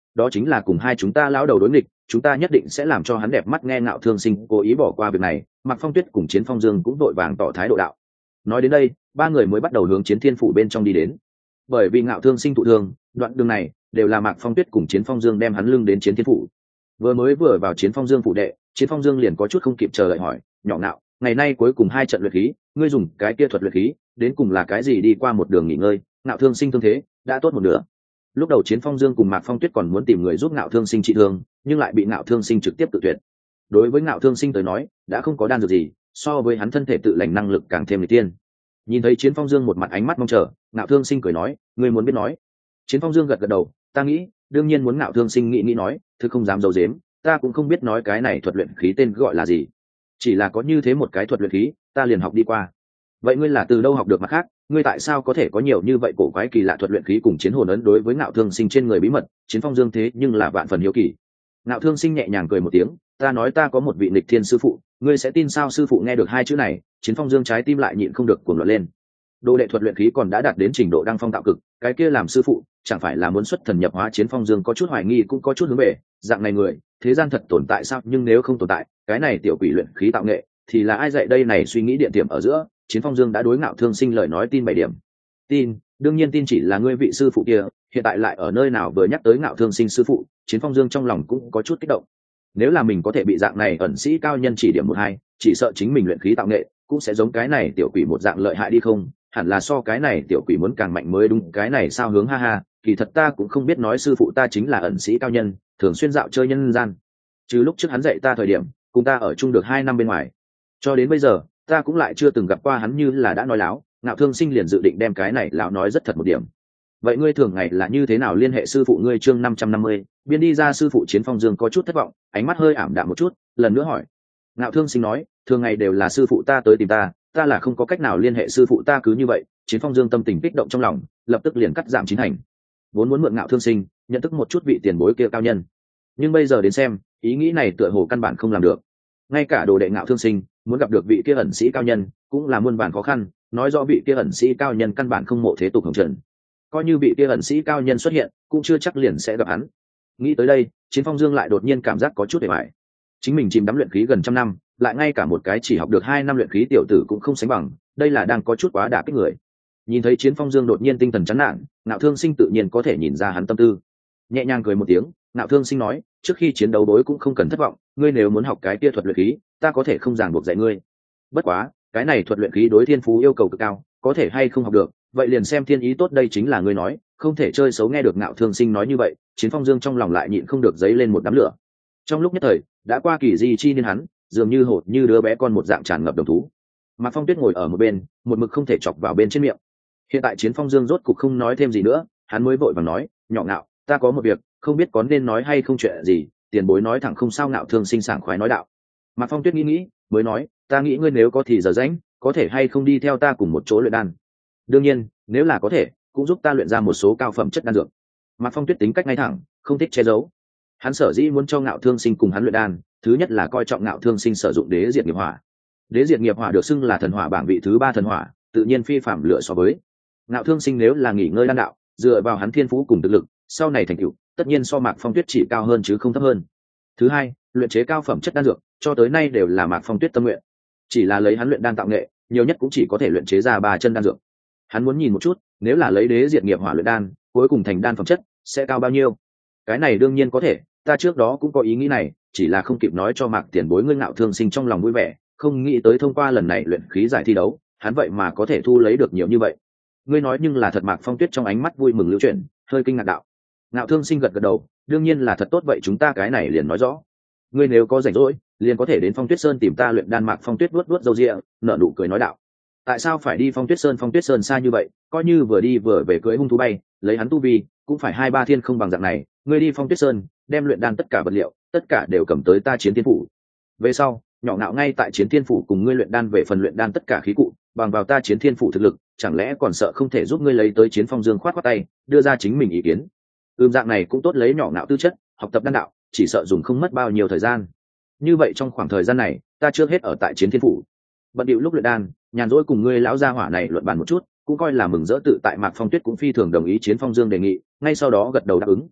đó chính là cùng hai chúng ta lão đầu đối nghịch, chúng ta nhất định sẽ làm cho hắn đẹp mắt. Nghe Ngạo Thương Sinh cố ý bỏ qua việc này, Mạc Phong Tuyết cùng Chiến Phong Dương cũng vội vàng tỏ thái độ đạo. Nói đến đây, ba người mới bắt đầu hướng Chiến Thiên phủ bên trong đi đến. Bởi vì Ngạo Thương Sinh thụ thương, đoạn đường này đều là Mạc Phong Tuyết cùng Chiến Phong Dương đem hắn lưng đến Chiến Thiên phủ. Vừa vào Chiến Phong Dương phủ đệ, Chiến Phong Dương liền có chút không kịp chờ đợi hỏi, nhỏ Ngạo, ngày nay cuối cùng hai trận luyện khí, ngươi dùng cái kia thuật luyện khí đến cùng là cái gì? Đi qua một đường nghỉ ngơi, Ngạo Thương Sinh thương thế đã tốt một nửa. Lúc đầu Chiến Phong Dương cùng Mạc Phong Tuyết còn muốn tìm người giúp Ngạo Thương Sinh trị thương, nhưng lại bị Ngạo Thương Sinh trực tiếp tự tuyệt. Đối với Ngạo Thương Sinh tới nói, đã không có đan dược gì, so với hắn thân thể tự lành năng lực càng thêm người tiên. Nhìn thấy Chiến Phong Dương một mặt ánh mắt mong chờ, Ngạo Thương Sinh cười nói, ngươi muốn biết nói. Chiến Phong Dương gật gật đầu, ta nghĩ, đương nhiên muốn. Ngạo Thương Sinh nghĩ nói, thứ không dám giấu giếm, ta cũng không biết nói cái này thuật luyện khí tên gọi là gì, chỉ là có như thế một cái thuật luyện khí, ta liền học đi qua. Vậy ngươi là từ đâu học được? Mặt khác, ngươi tại sao có thể có nhiều như vậy cổ quái kỳ lạ thuật luyện khí cùng chiến hồn ấn? Đối với Ngạo Thương Sinh trên người bí mật, Chiến Phong Dương thế nhưng là vạn phần hiếu kỳ. Ngạo Thương Sinh nhẹ nhàng cười một tiếng, ta nói ta có một vị nghịch thiên sư phụ, ngươi sẽ tin sao? Sư phụ nghe được hai chữ này, Chiến Phong Dương trái tim lại nhịn không được cuồng loạn lên. Đồ đệ thuật luyện khí còn đã đạt đến trình độ đăng phong tạo cực, cái kia làm sư phụ chẳng phải là muốn xuất thần nhập hóa? Chiến Phong Dương có chút hoài nghi, cũng có chút hướng về, dạng này người thế gian thật tồn tại sao? Nhưng nếu không tồn tại, cái này tiểu quỷ luyện khí tạo nghệ thì là ai dạy đây này? Suy nghĩ điện tiềm ở giữa, Chiến Phong Dương đã đối Ngạo Thương Sinh lời nói tin 7 điểm. Tin, đương nhiên tin. Chỉ là ngươi vị sư phụ kia hiện tại lại ở nơi nào? Vừa nhắc tới Ngạo Thương Sinh sư phụ, Chiến Phong Dương trong lòng cũng có chút kích động. Nếu là mình có thể bị dạng này ẩn sĩ cao nhân chỉ điểm một hai, chỉ sợ chính mình luyện khí tạo nghệ cũng sẽ giống cái này tiểu quỷ một dạng lợi hại đi không? Hẳn là so cái này tiểu quỷ muốn càng mạnh mới đúng. Cái này sao hướng? Ha ha, kỳ thật ta cũng không biết nói. Sư phụ ta chính là ẩn sĩ cao nhân, thường xuyên dạo chơi nhân gian. Chứ lúc trước hắn dạy ta thời điểm, cùng ta ở chung được 2 năm bên ngoài, cho đến bây giờ ta cũng lại chưa từng gặp qua hắn. Như là đã nói láo, Ngạo Thương Sinh liền dự định đem cái này lão nói rất thật một điểm. Vậy ngươi thường ngày là như thế nào liên hệ sư phụ ngươi? Chương 550, biên đi ra sư phụ. Chiến Phong Dương có chút thất vọng, ánh mắt hơi ảm đạm một chút, lần nữa hỏi. Ngạo Thương Sinh nói, thường ngày đều là sư phụ ta tới tìm ta, ta là không có cách nào liên hệ sư phụ ta. Cứ như vậy, Chiến Phong Dương tâm tình kích động trong lòng, lập tức liền cắt giảm chín thành. Vốn muốn mượn Ngạo Thương Sinh nhận thức một chút vị tiền bối kia cao nhân, nhưng bây giờ đến xem, ý nghĩ này tựa hồ căn bản không làm được. Ngay cả đồ đệ Ngạo Thương Sinh muốn gặp được vị kia ẩn sĩ cao nhân cũng là muôn vàn khó khăn, nói rõ vị kia ẩn sĩ cao nhân căn bản không mộ thế tục hồng trần. Coi như vị kia ẩn sĩ cao nhân xuất hiện, cũng chưa chắc liền sẽ gặp hắn. Nghĩ tới đây, Chiến Phong Dương lại đột nhiên cảm giác có chút bề bại. Chính mình chìm đắm luyện khí gần trăm năm, lại ngay cả một cái chỉ học được 2 năm luyện khí tiểu tử cũng không sánh bằng, đây là đang có chút quá đả kích người. Nhìn thấy Chiến Phong Dương đột nhiên tinh thần chán nản, Ngạo Thương Sinh tự nhiên có thể nhìn ra hắn tâm tư. Nhẹ nhàng cười một tiếng, Ngạo Thương Sinh nói, trước khi chiến đấu đối cũng không cần thất vọng, ngươi nếu muốn học cái kia thuật luyện khí, ta có thể không ràng buộc dạy ngươi. Bất quá, cái này thuật luyện khí đối thiên phú yêu cầu cực cao, có thể hay không học được, vậy liền xem thiên ý tốt. Đây chính là ngươi nói, không thể chơi xấu. Nghe được Ngạo Thương Sinh nói như vậy, Chiến Phong Dương trong lòng lại nhịn không được dấy lên một đám lửa. Trong lúc nhất thời, đã qua kỳ di chi nên hắn dường như hột như đứa bé con một dạng tràn ngập đồng thú. Mạc Phong Tuyết ngồi ở một bên, một mực không thể chọc vào bên trên miệng. Hiện tại Chiến Phong Dương rốt cục không nói thêm gì nữa, hắn mới vội vàng nói, nhỏ Ngạo, ta có một việc, không biết có nên nói hay không. Chuyện gì? Tiền bối nói thẳng không sao. Ngạo Thương Sinh sảng khoái nói đạo. Mạc Phong Tuyết nghĩ mới nói, ta nghĩ ngươi nếu có thì giờ rảnh, có thể hay không đi theo ta cùng một chỗ luyện đan? Đương nhiên, nếu là có thể, cũng giúp ta luyện ra một số cao phẩm chất đan dược. Mạc Phong Tuyết tính cách ngay thẳng, không thích che giấu. Hắn sở dĩ muốn cho Ngạo Thương Sinh cùng hắn luyện đan, thứ nhất là coi trọng Ngạo Thương Sinh sử dụng đế diệt nghiệp hỏa. Đế diệt nghiệp hỏa được xưng là thần hỏa bảng vị thứ 3 thần hỏa, tự nhiên phi phạm lựa so với. Ngạo Thương Sinh nếu là nghỉ ngơi đan đạo, dựa vào hắn thiên phú cùng thực lực, sau này thành tựu tất nhiên so Mạc Phong Tuyết chỉ cao hơn chứ không thấp hơn. Thứ hai, luyện chế cao phẩm chất đan dược, cho tới nay đều là Mạc Phong Tuyết tâm nguyện. Chỉ là lấy hắn luyện đan tạo nghệ, nhiều nhất cũng chỉ có thể luyện chế ra 3 chân đan dược. Hắn muốn nhìn một chút, nếu là lấy đế diệt nghiệp hỏa luyện đan, cuối cùng thành đan phẩm chất sẽ cao bao nhiêu. Cái này đương nhiên có thể, ta trước đó cũng có ý nghĩ này, chỉ là không kịp nói cho Mạc tiền bối ngươi. Ngạo Thương Sinh trong lòng vui vẻ, không nghĩ tới thông qua lần này luyện khí giải thi đấu, hắn vậy mà có thể thu lấy được nhiều như vậy. Ngươi nói nhưng là thật? Mạc Phong Tuyết trong ánh mắt vui mừng lưu chuyển, hơi kinh ngạc đạo. Ngạo Thương Sinh gật gật đầu, đương nhiên là thật tốt. Vậy chúng ta cái này liền nói rõ, ngươi nếu có rảnh rỗi, liền có thể đến Phong Tuyết Sơn tìm ta luyện đan. Mạc Phong Tuyết vuốt vuốt râu ria, nở nụ cười nói đạo. Tại sao phải đi Phong Tuyết Sơn? Phong Tuyết Sơn xa như vậy, coi như vừa đi vừa về cưỡi hung thú bay, lấy hắn tu vi cũng phải 2-3 thiên không bằng dạng này. Ngươi đi Phong Tuyết Sơn, đem luyện đan tất cả vật liệu, tất cả đều cầm tới ta Chiến Thiên phủ. Về sau, nhỏ Ngạo ngay tại Chiến Thiên phủ cùng ngươi luyện đan. Về phần luyện đan tất cả khí cụ, bằng vào ta Chiến Thiên phủ thực lực, chẳng lẽ còn sợ không thể giúp ngươi lấy tới? Chiến Phong Dương khoát khoát tay, đưa ra chính mình ý kiến. Dạng này cũng tốt, lấy nhỏ Ngạo tư chất, học tập đan đạo, chỉ sợ dùng không mất bao nhiêu thời gian. Như vậy trong khoảng thời gian này, ta trước hết ở tại Chiến Thiên phủ, bận điệu lúc luyện đan, nhàn rỗi cùng ngươi lão gia hỏa này luận bàn một chút, cũng coi là mừng rỡ tự tại. Mạc Phong Tuyết cũng phi thường đồng ý Chiến Phong Dương đề nghị, ngay sau đó gật đầu đáp ứng.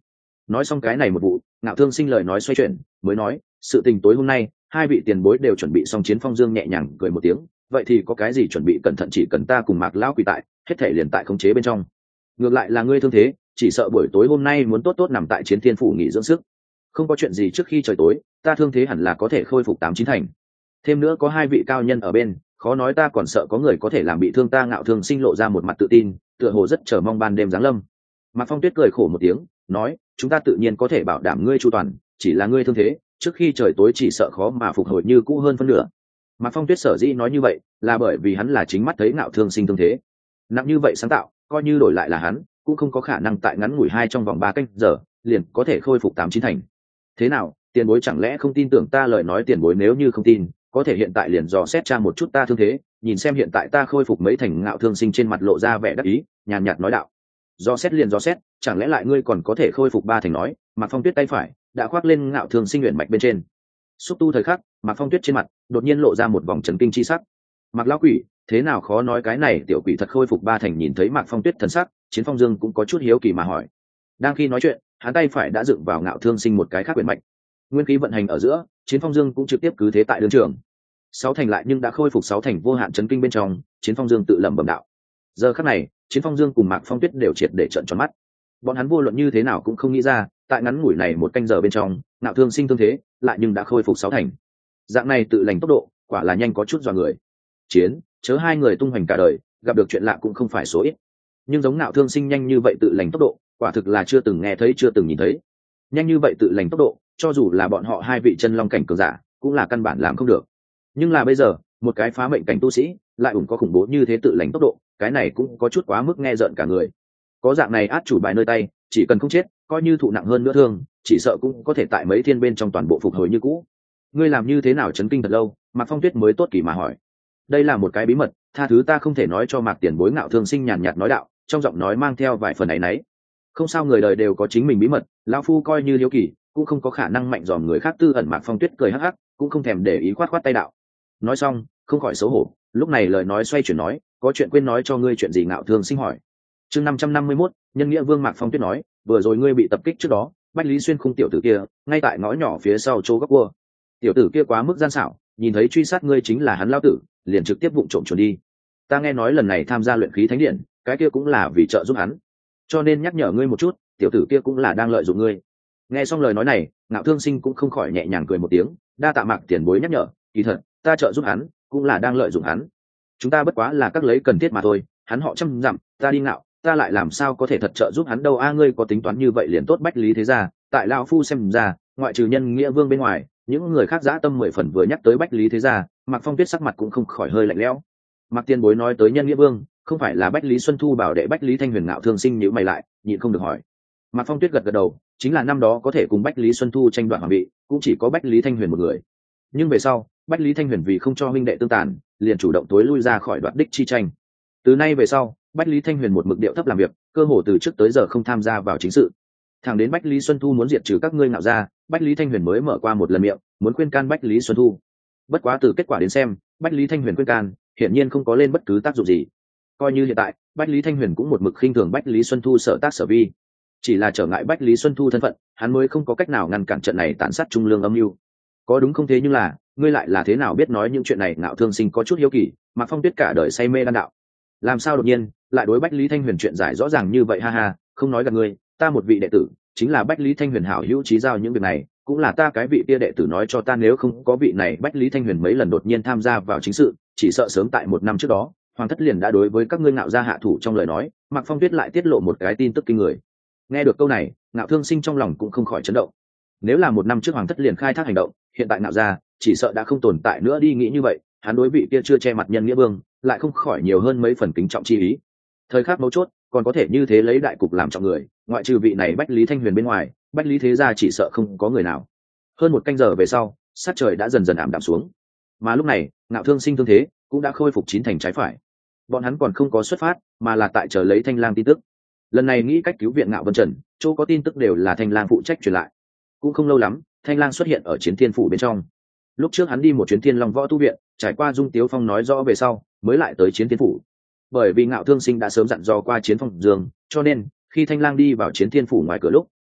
nói xong cái này một vụ, Ngạo Thương Sinh lời nói xoay chuyển, mới nói sự tình tối hôm nay hai vị tiền bối đều chuẩn bị xong. Chiến Phong Dương nhẹ nhàng cười một tiếng, vậy thì có cái gì chuẩn bị cẩn thận, chỉ cần ta cùng Mạc lão quỳ tại, hết thể liền tại khống chế bên trong. Ngược lại là ngươi thương thế, chỉ sợ buổi tối hôm nay muốn tốt tốt nằm tại Chiến Thiên phủ nghỉ dưỡng sức. Không có chuyện gì, trước khi trời tối ta thương thế hẳn là có thể khôi phục 8-9 thành. Thêm nữa có hai vị cao nhân ở bên, khó nói ta còn sợ có người có thể làm bị thương ta. Ngạo Thương Sinh lộ ra một mặt tự tin, tựa hồ rất chờ mong ban đêm giáng lâm. Mạc Phong Tuyết cười khổ một tiếng, nói chúng ta tự nhiên có thể bảo đảm ngươi chu toàn, chỉ là ngươi thương thế trước khi trời tối chỉ sợ khó mà phục hồi như cũ hơn phân nửa. Mạc Phong Tuyết sở dĩ nói như vậy là bởi vì hắn là chính mắt thấy Ngạo Thương Sinh thương thế nặng như vậy, sáng tạo coi như đổi lại là hắn cũng không có khả năng tại ngắn ngủi trong vòng 3 canh giờ liền có thể khôi phục 8-9 thành. Thế nào, tiền bối chẳng lẽ không tin tưởng ta lời nói? Tiền bối nếu như không tin, có thể hiện tại liền dò xét tra một chút ta thương thế, nhìn xem hiện tại ta khôi phục mấy thành. Ngạo Thương Sinh trên mặt lộ ra vẻ đắc ý, nhàn nhạt nói đạo. Dò xét liền dò xét, chẳng lẽ lại ngươi còn có thể khôi phục 3 thành? Nói, Mạc Phong Tuyết tay phải đã khoác lên Ngạo Thương Sinh luyện mạch bên trên. Xúc tu thời khắc, Mạc Phong Tuyết trên mặt đột nhiên lộ ra một vòng chấn kinh chi sắc. Mạc lão quỷ, thế nào? Khó nói cái này tiểu quỷ thật khôi phục 3 thành. Nhìn thấy Mạc Phong Tuyết thần sắc, Chiến Phong Dương cũng có chút hiếu kỳ mà hỏi. Đang khi nói chuyện, hắn tay phải đã dựng vào Ngạo Thương Sinh một cái khác huyền mạch, nguyên khí vận hành ở giữa, Chiến Phong Dương cũng trực tiếp cứ thế tại đương trường 6 thành lại, nhưng đã khôi phục 6 thành. Vô hạn chấn kinh bên trong, Chiến Phong Dương tự lẩm bẩm đạo. Giờ khắc này, Chiến Phong Dương cùng Mạc Phong Tuyết đều triệt để trợn tròn mắt. Bọn hắn vô luận như thế nào cũng không nghĩ ra, tại ngắn ngủi này 1 canh giờ bên trong, Ngạo Thương Sinh thương thế lại nhưng đã khôi phục 6 thành. Dạng này tự lành tốc độ, quả là nhanh có chút dọa người. Chiến, chớ hai người tung hoành cả đời, gặp được chuyện lạ cũng không phải số ít. Nhưng giống Ngạo Thương Sinh nhanh như vậy tự lành tốc độ, quả thực là chưa từng nghe thấy, chưa từng nhìn thấy. Nhanh như vậy tự lành tốc độ, cho dù là bọn họ hai vị chân long cảnh cường giả, cũng là căn bản làm không được. Nhưng là bây giờ, một cái phá mệnh cảnh tu sĩ lại có khủng bố như thế tự lành tốc độ, cái này cũng có chút quá mức nghe rợn cả người. Có dạng này át chủ bài nơi tay, chỉ cần không chết, coi như thụ nặng hơn nữa thương, chỉ sợ cũng có thể tại mấy thiên bên trong toàn bộ phục hồi như cũ. Ngươi làm như thế nào? Chấn kinh thật lâu, Mạc Phong Tuyết mới tốt kỳ mà hỏi. Đây là một cái bí mật, tha thứ ta không thể nói cho Mạc tiền bối. Ngạo Thương Sinh nhàn nhạt nói đạo, trong giọng nói mang theo vài phần áy náy. Không sao, người đời đều có chính mình bí mật, lão phu coi như hiếu kỳ, cũng không có khả năng mạnh dòm người khác tư ẩn. Mạc Phong Tuyết cười hắc hắc, cũng không thèm để ý, khoát khoát tay đạo. Nói xong, không khỏi xấu hổ, lúc này lời nói xoay chuyển nói, có chuyện quên nói cho ngươi. Chuyện gì? Ngạo Thương Sinh hỏi. Chương 551, nhân nghĩa vương. Mạc Phong Tuyết nói, vừa rồi ngươi bị tập kích trước đó, Bách Lý Xuyên khung tiểu tử kia ngay tại ngõ nhỏ phía sau chỗ góc cua. Tiểu tử kia quá mức gian xảo, nhìn thấy truy sát ngươi chính là hắn lao tử, liền trực tiếp vụng trộm chuồn đi. Ta nghe nói lần này tham gia luyện khí thánh điện, cái kia cũng là vì trợ giúp hắn, cho nên nhắc nhở ngươi một chút, tiểu tử kia cũng là đang lợi dụng ngươi. Nghe xong lời nói này, Ngạo Thương Sinh cũng không khỏi nhẹ nhàng cười một tiếng, đa tạ Mạc tiền bối nhắc nhở, kỳ thật ta trợ giúp hắn cũng là đang lợi dụng hắn, chúng ta bất quá là các lấy cần thiết mà thôi. Hắn họ trăm dặm, ta đi Ngạo, ta lại làm sao có thể thật trợ giúp hắn đâu? A, ngươi có tính toán như vậy liền tốt. Bách Lý thế gia, tại lão phu xem ra, ngoại trừ nhân nghĩa vương bên ngoài, những người khác dã tâm 10 phần. Vừa nhắc tới Bách Lý thế gia, Mạc Phong Tuyết sắc mặt cũng không khỏi hơi lạnh lẽo. Mạc tiền bối nói tới nhân nghĩa vương, không phải là Bách Lý Xuân Thu bảo đệ Bách Lý Thanh Huyền? Ngạo Thương Sinh nhíu mày lại, nhịn không được hỏi. Mạc Phong Tuyết gật gật đầu, chính là năm đó có thể cùng Bách Lý Xuân Thu tranh đoạt hoàng vị, cũng chỉ có Bách Lý Thanh Huyền một người. Nhưng về sau, Bách Lý Thanh Huyền vì không cho huynh đệ tương tàn, liền chủ động tối lui ra khỏi đoạt đích chi tranh. Từ nay về sau, Bách Lý Thanh Huyền một mực điệu thấp làm việc, cơ hồ từ trước tới giờ không tham gia vào chính sự. Thẳng đến Bách Lý Xuân Thu muốn diệt trừ các ngươi Ngạo gia, Bách Lý Thanh Huyền mới mở qua một lần miệng, muốn khuyên can Bách Lý Xuân Thu. Bất quá từ kết quả đến xem, Bách Lý Thanh Huyền khuyên can, hiển nhiên không có lên bất cứ tác dụng gì. Coi như hiện tại, Bách Lý Thanh Huyền cũng một mực khinh thường Bách Lý Xuân Thu sở tác sở vi, chỉ là trở ngại Bách Lý Xuân Thu thân phận, hắn mới không có cách nào ngăn cản trận này tàn sát trung lương âm mưu. Có đúng không? Thế nhưng là, ngươi lại là thế nào biết nói những chuyện này? Ngạo Thương Sinh có chút hiếu kỳ. Mạc Phong Tuyết cả đời say mê đan đạo, làm sao đột nhiên lại đối Bách Lý Thanh Huyền chuyện giải rõ ràng như vậy? Ha ha, không nói gạt ngươi, ta một vị đệ tử chính là Bách Lý Thanh Huyền hảo hữu chí giao, những việc này cũng là ta cái vị kia đệ tử nói cho ta. Nếu không có vị này Bách Lý Thanh Huyền mấy lần đột nhiên tham gia vào chính sự, chỉ sợ sớm tại 1 năm trước đó, hoàng thất liền đã đối với các ngươi Ngạo gia hạ thủ. Trong lời nói, Mạc Phong Tuyết lại tiết lộ một cái tin tức kinh người. Nghe được câu này, Ngạo Thương Sinh trong lòng cũng không khỏi chấn động. Nếu là 1 năm trước hoàng thất liền khai thác hành động, hiện tại Ngạo gia chỉ sợ đã không tồn tại nữa. Đi nghĩ như vậy, hắn đối vị kia chưa che mặt nhân nghĩa vương lại không khỏi nhiều hơn mấy phần kính trọng chi ý. Thời khắc mấu chốt còn có thể như thế lấy đại cục làm trọng người, ngoại trừ vị này Bách Lý Thanh Huyền bên ngoài, Bách Lý thế gia chỉ sợ không có người nào. Hơn 1 canh giờ về sau, sát trời đã dần dần ảm đạm xuống, mà lúc này Ngạo Thương Sinh thương thế cũng đã khôi phục 9 thành trái phải. Bọn hắn còn không có xuất phát, mà là tại chờ lấy Thanh Lang tin tức. Lần này nghĩ cách cứu viện Ngạo Vân Trần, chỗ có tin tức đều là Thanh Lang phụ trách truyền lại. Cũng không lâu lắm, Thanh Lang xuất hiện ở Chiến Thiên phủ bên trong. Lúc trước hắn đi một chuyến Thiên Long Võ tu viện, trải qua Dung Tiếu Phong nói rõ về sau, mới lại tới Chiến Thiên phủ. Bởi vì Ngạo Thương Sinh đã sớm dặn dò qua Chiến Phong Dương, cho nên khi Thanh Lang đi vào Chiến Thiên phủ ngoài cửa lúc,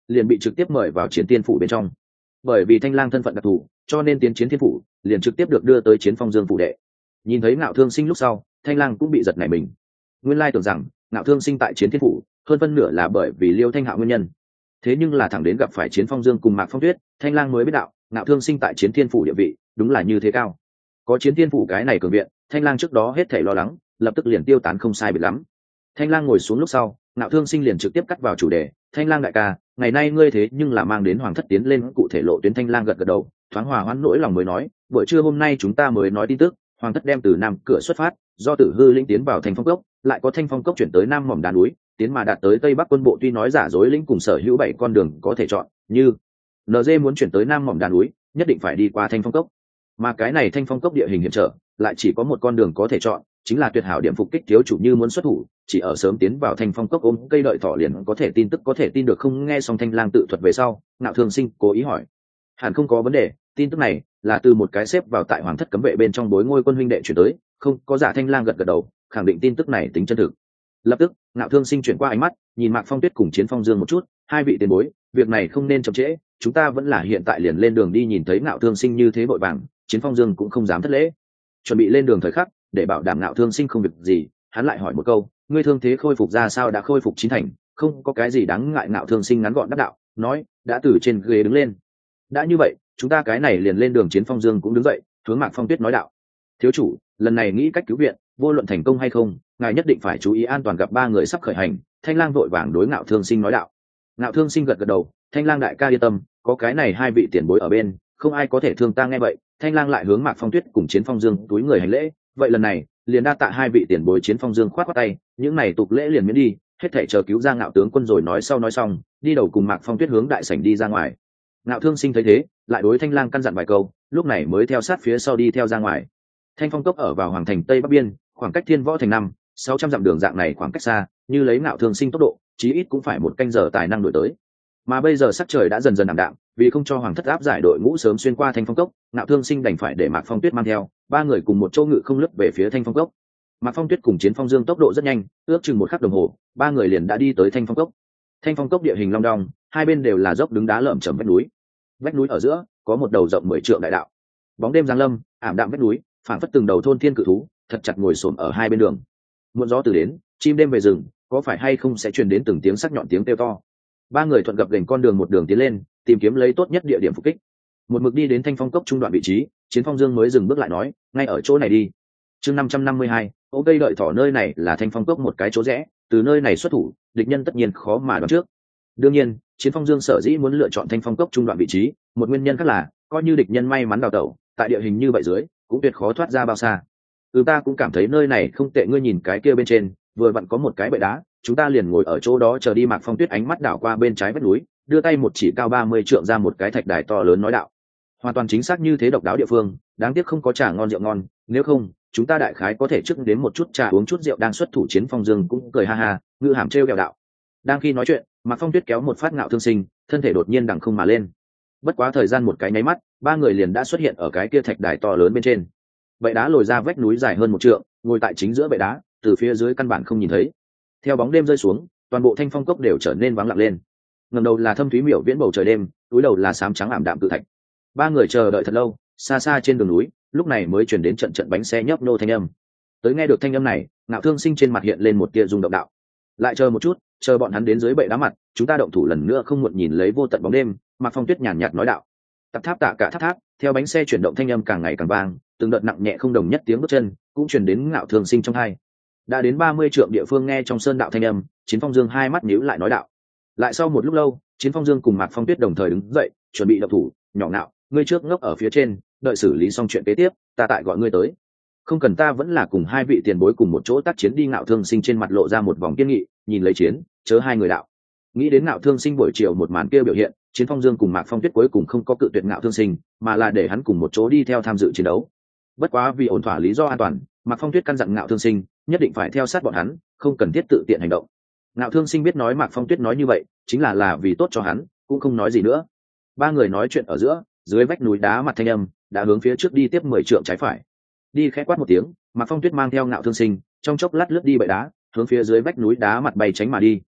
liền bị trực tiếp mời vào chiến tiên phủ bên trong. Bởi vì Thanh Lang thân phận đặc thù, cho nên tiến chiến thiên phủ liền trực tiếp được đưa tới Chiến Phong Dương phủ đệ. Nhìn thấy Ngạo Thương Sinh lúc sau, Thanh Lang cũng bị giật nảy mình. Nguyên lai tưởng rằng Ngạo Thương Sinh tại chiến thiên phủ hơn phân nửa là bởi vì Liêu Thanh Hạo nguyên nhân, thế nhưng là thẳng đến gặp phải Chiến Phong Dương cùng Mạc Phong Tuyết, Thanh Lang mới biết đạo Ngạo Thương Sinh tại chiến thiên phủ địa vị đúng là như thế cao. Có chiến thiên phủ cái này cường viện, Thanh Lang trước đó hết thảy lo lắng lập tức liền tiêu tán không sai biệt lắm. Thanh Lang ngồi xuống lúc sau, Ngạo Thương Sinh liền trực tiếp cắt vào chủ đề. Thanh Lang đại ca, ngày nay ngươi thế nhưng là mang đến hoàng thất tiến lên cụ thể lộ tuyến. Thanh Lang gật gật đầu, thoáng hòa hoãn nỗi lòng mới nói, buổi trưa hôm nay chúng ta mới nói tin tức, hoàng thất đem từ nam cửa xuất phát, do Tử Hư lĩnh tiến vào Thanh Phong cốc, lại có Thanh Phong cốc chuyển tới nam mỏm đá núi, tiến mà đạt tới tây bắc quân bộ. Tuy nói giả dối lĩnh cùng sở hữu 7 con đường có thể chọn, như NG muốn chuyển tới nam mỏm đá núi, nhất định phải đi qua Thanh Phong cốc, mà cái này Thanh Phong cốc địa hình hiểm trở, lại chỉ có một con đường có thể chọn, chính là tuyệt hảo điểm phục kích. Thiếu chủ như muốn xuất thủ, chỉ ở sớm tiến vào Thanh Phong cốc ôm cây đợi thỏ liền có thể tin tức có thể tin được không? Nghe xong Thanh Lang tự thuật về sau, Ngạo Thương Sinh cố ý hỏi, hẳn không có vấn đề, tin tức này là từ một cái xếp vào tại hoàng thất cấm vệ bên trong Bối Ngôi quân huynh đệ chuyển tới, không có giả. Thanh Lang gật gật đầu, khẳng định tin tức này tính chân thực. Lập tức Ngạo Thương Sinh chuyển qua ánh mắt nhìn Mạc Phong Tuyết cùng Chiến Phong Dương một chút, hai vị tiền bối, việc này không nên chậm trễ, chúng ta vẫn là hiện tại liền lên đường đi. Nhìn thấy Ngạo Thương Sinh như thế vội vàng, Chiến Phong Dương cũng không dám thất lễ, chuẩn bị lên đường thời khắc để bảo đảm Ngạo Thương Sinh không việc gì, hắn lại hỏi một câu, ngươi thương thế khôi phục ra sao? Đã khôi phục chín thành, không có cái gì đáng ngại. Ngạo Thương Sinh ngắn gọn đáp đạo, nói đã từ trên ghế đứng lên. Đã như vậy, chúng ta cái này liền lên đường. Chiến Phong Dương cũng đứng dậy, hướng Mạc Phong Tuyết nói đạo, thiếu chủ, lần này nghĩ cách cứu viện, vô luận thành công hay không, ngài nhất định phải chú ý an toàn. Gặp ba người sắp khởi hành, Thanh Lang vội vàng đối Ngạo Thương Sinh nói đạo. Ngạo Thương Sinh gật gật đầu, Thanh Lang đại ca yên tâm, có cái này hai vị tiền bối ở bên, không ai có thể thương ta. Nghe vậy, Thanh Lang lại hướng Mạc Phong Tuyết cùng Chiến Phong Dương túi người hành lễ, vậy lần này liền đa tạ hai vị tiền bối. Chiến Phong Dương khoát khoát tay, những này tục lễ liền miễn đi, hết thảy chờ cứu ra Ngạo tướng quân rồi nói sau. Nói xong, đi đầu cùng Mạc Phong Tuyết hướng đại sảnh đi ra ngoài. Ngạo Thương Sinh thấy thế, lại đối Thanh Lang căn dặn vài câu, lúc này mới theo sát phía sau đi theo ra ngoài. Thanh Phong cốc ở vào hoàng thành tây bắc biên, khoảng cách Thiên Võ thành 500-600 dặm đường, dạng này khoảng cách xa, như lấy Ngạo Thương Sinh tốc độ, chí ít cũng phải 1 canh giờ tài năng đuổi tới. Mà bây giờ sắc trời đã dần dần ảm đạm, vì không cho hoàng thất áp giải đội ngũ sớm xuyên qua Thanh Phong cốc, Ngạo Thương Sinh đành phải để Mạc Phong Tuyết mang theo, ba người cùng một chỗ ngự không lướt về phía Thanh Phong cốc. Mạc Phong Tuyết cùng Chiến Phong Dương tốc độ rất nhanh, ước chừng 1 khắc đồng hồ, ba người liền đã đi tới Thanh Phong cốc. Thanh Phong cốc địa hình long đong, hai bên đều là dốc đứng đá lởm chởm vách núi. Vách núi ở giữa có một đầu rộng 10 trượng đại đạo. Bóng đêm giáng lâm, ảm đạm vách núi, phảng phất từng đầu thôn thiên cự thú, thật chặt ngồi xổm ở hai bên đường. Muộn gió từ đến, chim đêm về rừng, có phải hay không sẽ truyền đến từng tiếng sắc nhọn tiếng kêu to. Ba người thuận gập ghềnh con đường một đường tiến lên, tìm kiếm lấy tốt nhất địa điểm phục kích. Một mực đi đến Thanh Phong cốc trung đoạn vị trí, Chiến Phong Dương mới dừng bước lại nói, ngay ở chỗ này đi. Chương 552, ố cây đợi thỏ. Nơi này là Thanh Phong cốc một cái chỗ rẽ, từ nơi này xuất thủ, địch nhân tất nhiên khó mà đoán trước. Đương nhiên, Chiến Phong Dương sở dĩ muốn lựa chọn Thanh Phong cốc trung đoạn vị trí, một nguyên nhân khác là coi như địch nhân may mắn đào tẩu, tại địa hình như vậy dưới cũng tuyệt khó thoát ra bao xa. Ta cũng cảm thấy nơi này không tệ, ngươi nhìn cái kia bên trên vừa vặn có một cái bệ đá, chúng ta liền ngồi ở chỗ đó chờ đi. Mạc Phong Tuyết ánh mắt đảo qua bên trái vách núi, đưa tay một chỉ cao 30 trượng ra một cái thạch đài to lớn nói đạo, hoàn toàn chính xác như thế, độc đáo địa phương, đáng tiếc không có trà ngon rượu ngon, nếu không chúng ta đại khái có thể trước đến một chút trà uống chút rượu. Đang xuất thủ Chiến Phong Dương cũng cười ha ha, ngự hàm trêu ghẹo đạo. Đang khi nói chuyện, Mạc Phong Tuyết kéo một phát Ngạo Thương Sinh, thân thể đột nhiên đằng không mà lên. Bất quá thời gian một cái nháy mắt, ba người liền đã xuất hiện ở cái kia thạch đài to lớn bên trên. Bệ đá lồi ra vách núi dài hơn 1 trượng, ngồi tại chính giữa bệ đá, từ phía dưới căn bản không nhìn thấy. Theo bóng đêm rơi xuống, toàn bộ Thanh Phong cốc đều trở nên vắng lặng lên. Ngẩng đầu là thâm thúy miểu viễn bầu trời đêm, túi đầu là xám trắng ảm đạm cự thạch. Ba người chờ đợi thật lâu, xa xa trên đường núi, lúc này mới truyền đến trận trận bánh xe nhấp nô thanh âm. Tới nghe được thanh âm này, Ngạo Thương Sinh trên mặt hiện lên một tia rung động đạo, lại chờ một chút, chờ bọn hắn đến dưới bệ đá mặt, chúng ta động thủ lần nữa không muộn. Nhìn lấy vô tận bóng đêm, Mạc Phong Tuyết nhàn nhạt nói đạo. Tập tháp tạ cả tháp tháp, theo bánh xe chuyển động thanh âm càng ngày càng vang, từng đợt nặng nhẹ không đồng nhất tiếng bước chân cũng truyền đến Ngạo Thương Sinh trong tai. Đã đến 30 trượng địa phương, nghe trong sơn đạo thanh âm, Chiến Phong Dương hai mắt nhíu lại nói đạo. Lại sau một lúc lâu, Chiến Phong Dương cùng Mạc Phong Tuyết đồng thời đứng dậy, chuẩn bị động thủ. Nhỏ Ngạo, ngươi trước ngốc ở phía trên, đợi xử lý xong chuyện kế tiếp, ta tại gọi ngươi tới. Không cần, ta vẫn là cùng hai vị tiền bối cùng một chỗ tác chiến đi. Ngạo Thương Sinh trên mặt lộ ra một vòng kiên nghị, nhìn lấy Chiến, chớ hai người đạo. Nghĩ đến Ngạo Thương Sinh buổi chiều một màn kia biểu hiện, Chiến Phong Dương cùng Mạc Phong Tuyết cuối cùng không có cự tuyệt Ngạo Thương Sinh, mà là để hắn cùng một chỗ đi theo tham dự chiến đấu. Bất quá vì ổn thỏa lý do an toàn, Mạc Phong Tuyết căn dặn Ngạo Thương Sinh nhất định phải theo sát bọn hắn, không cần thiết tự tiện hành động. Ngạo Thương Sinh biết nói Mạc Phong Tuyết nói như vậy chính là vì tốt cho hắn, cũng không nói gì nữa. Ba người nói chuyện ở giữa, dưới vách núi đá mặt thanh âm đã hướng phía trước đi tiếp 10 trượng trái phải. Đi khẽ quát một tiếng, Mạc Phong Tuyết mang theo Ngạo Thương Sinh trong chốc lát lướt đi bệ đá, hướng phía dưới vách núi đá mặt bay tránh mà đi.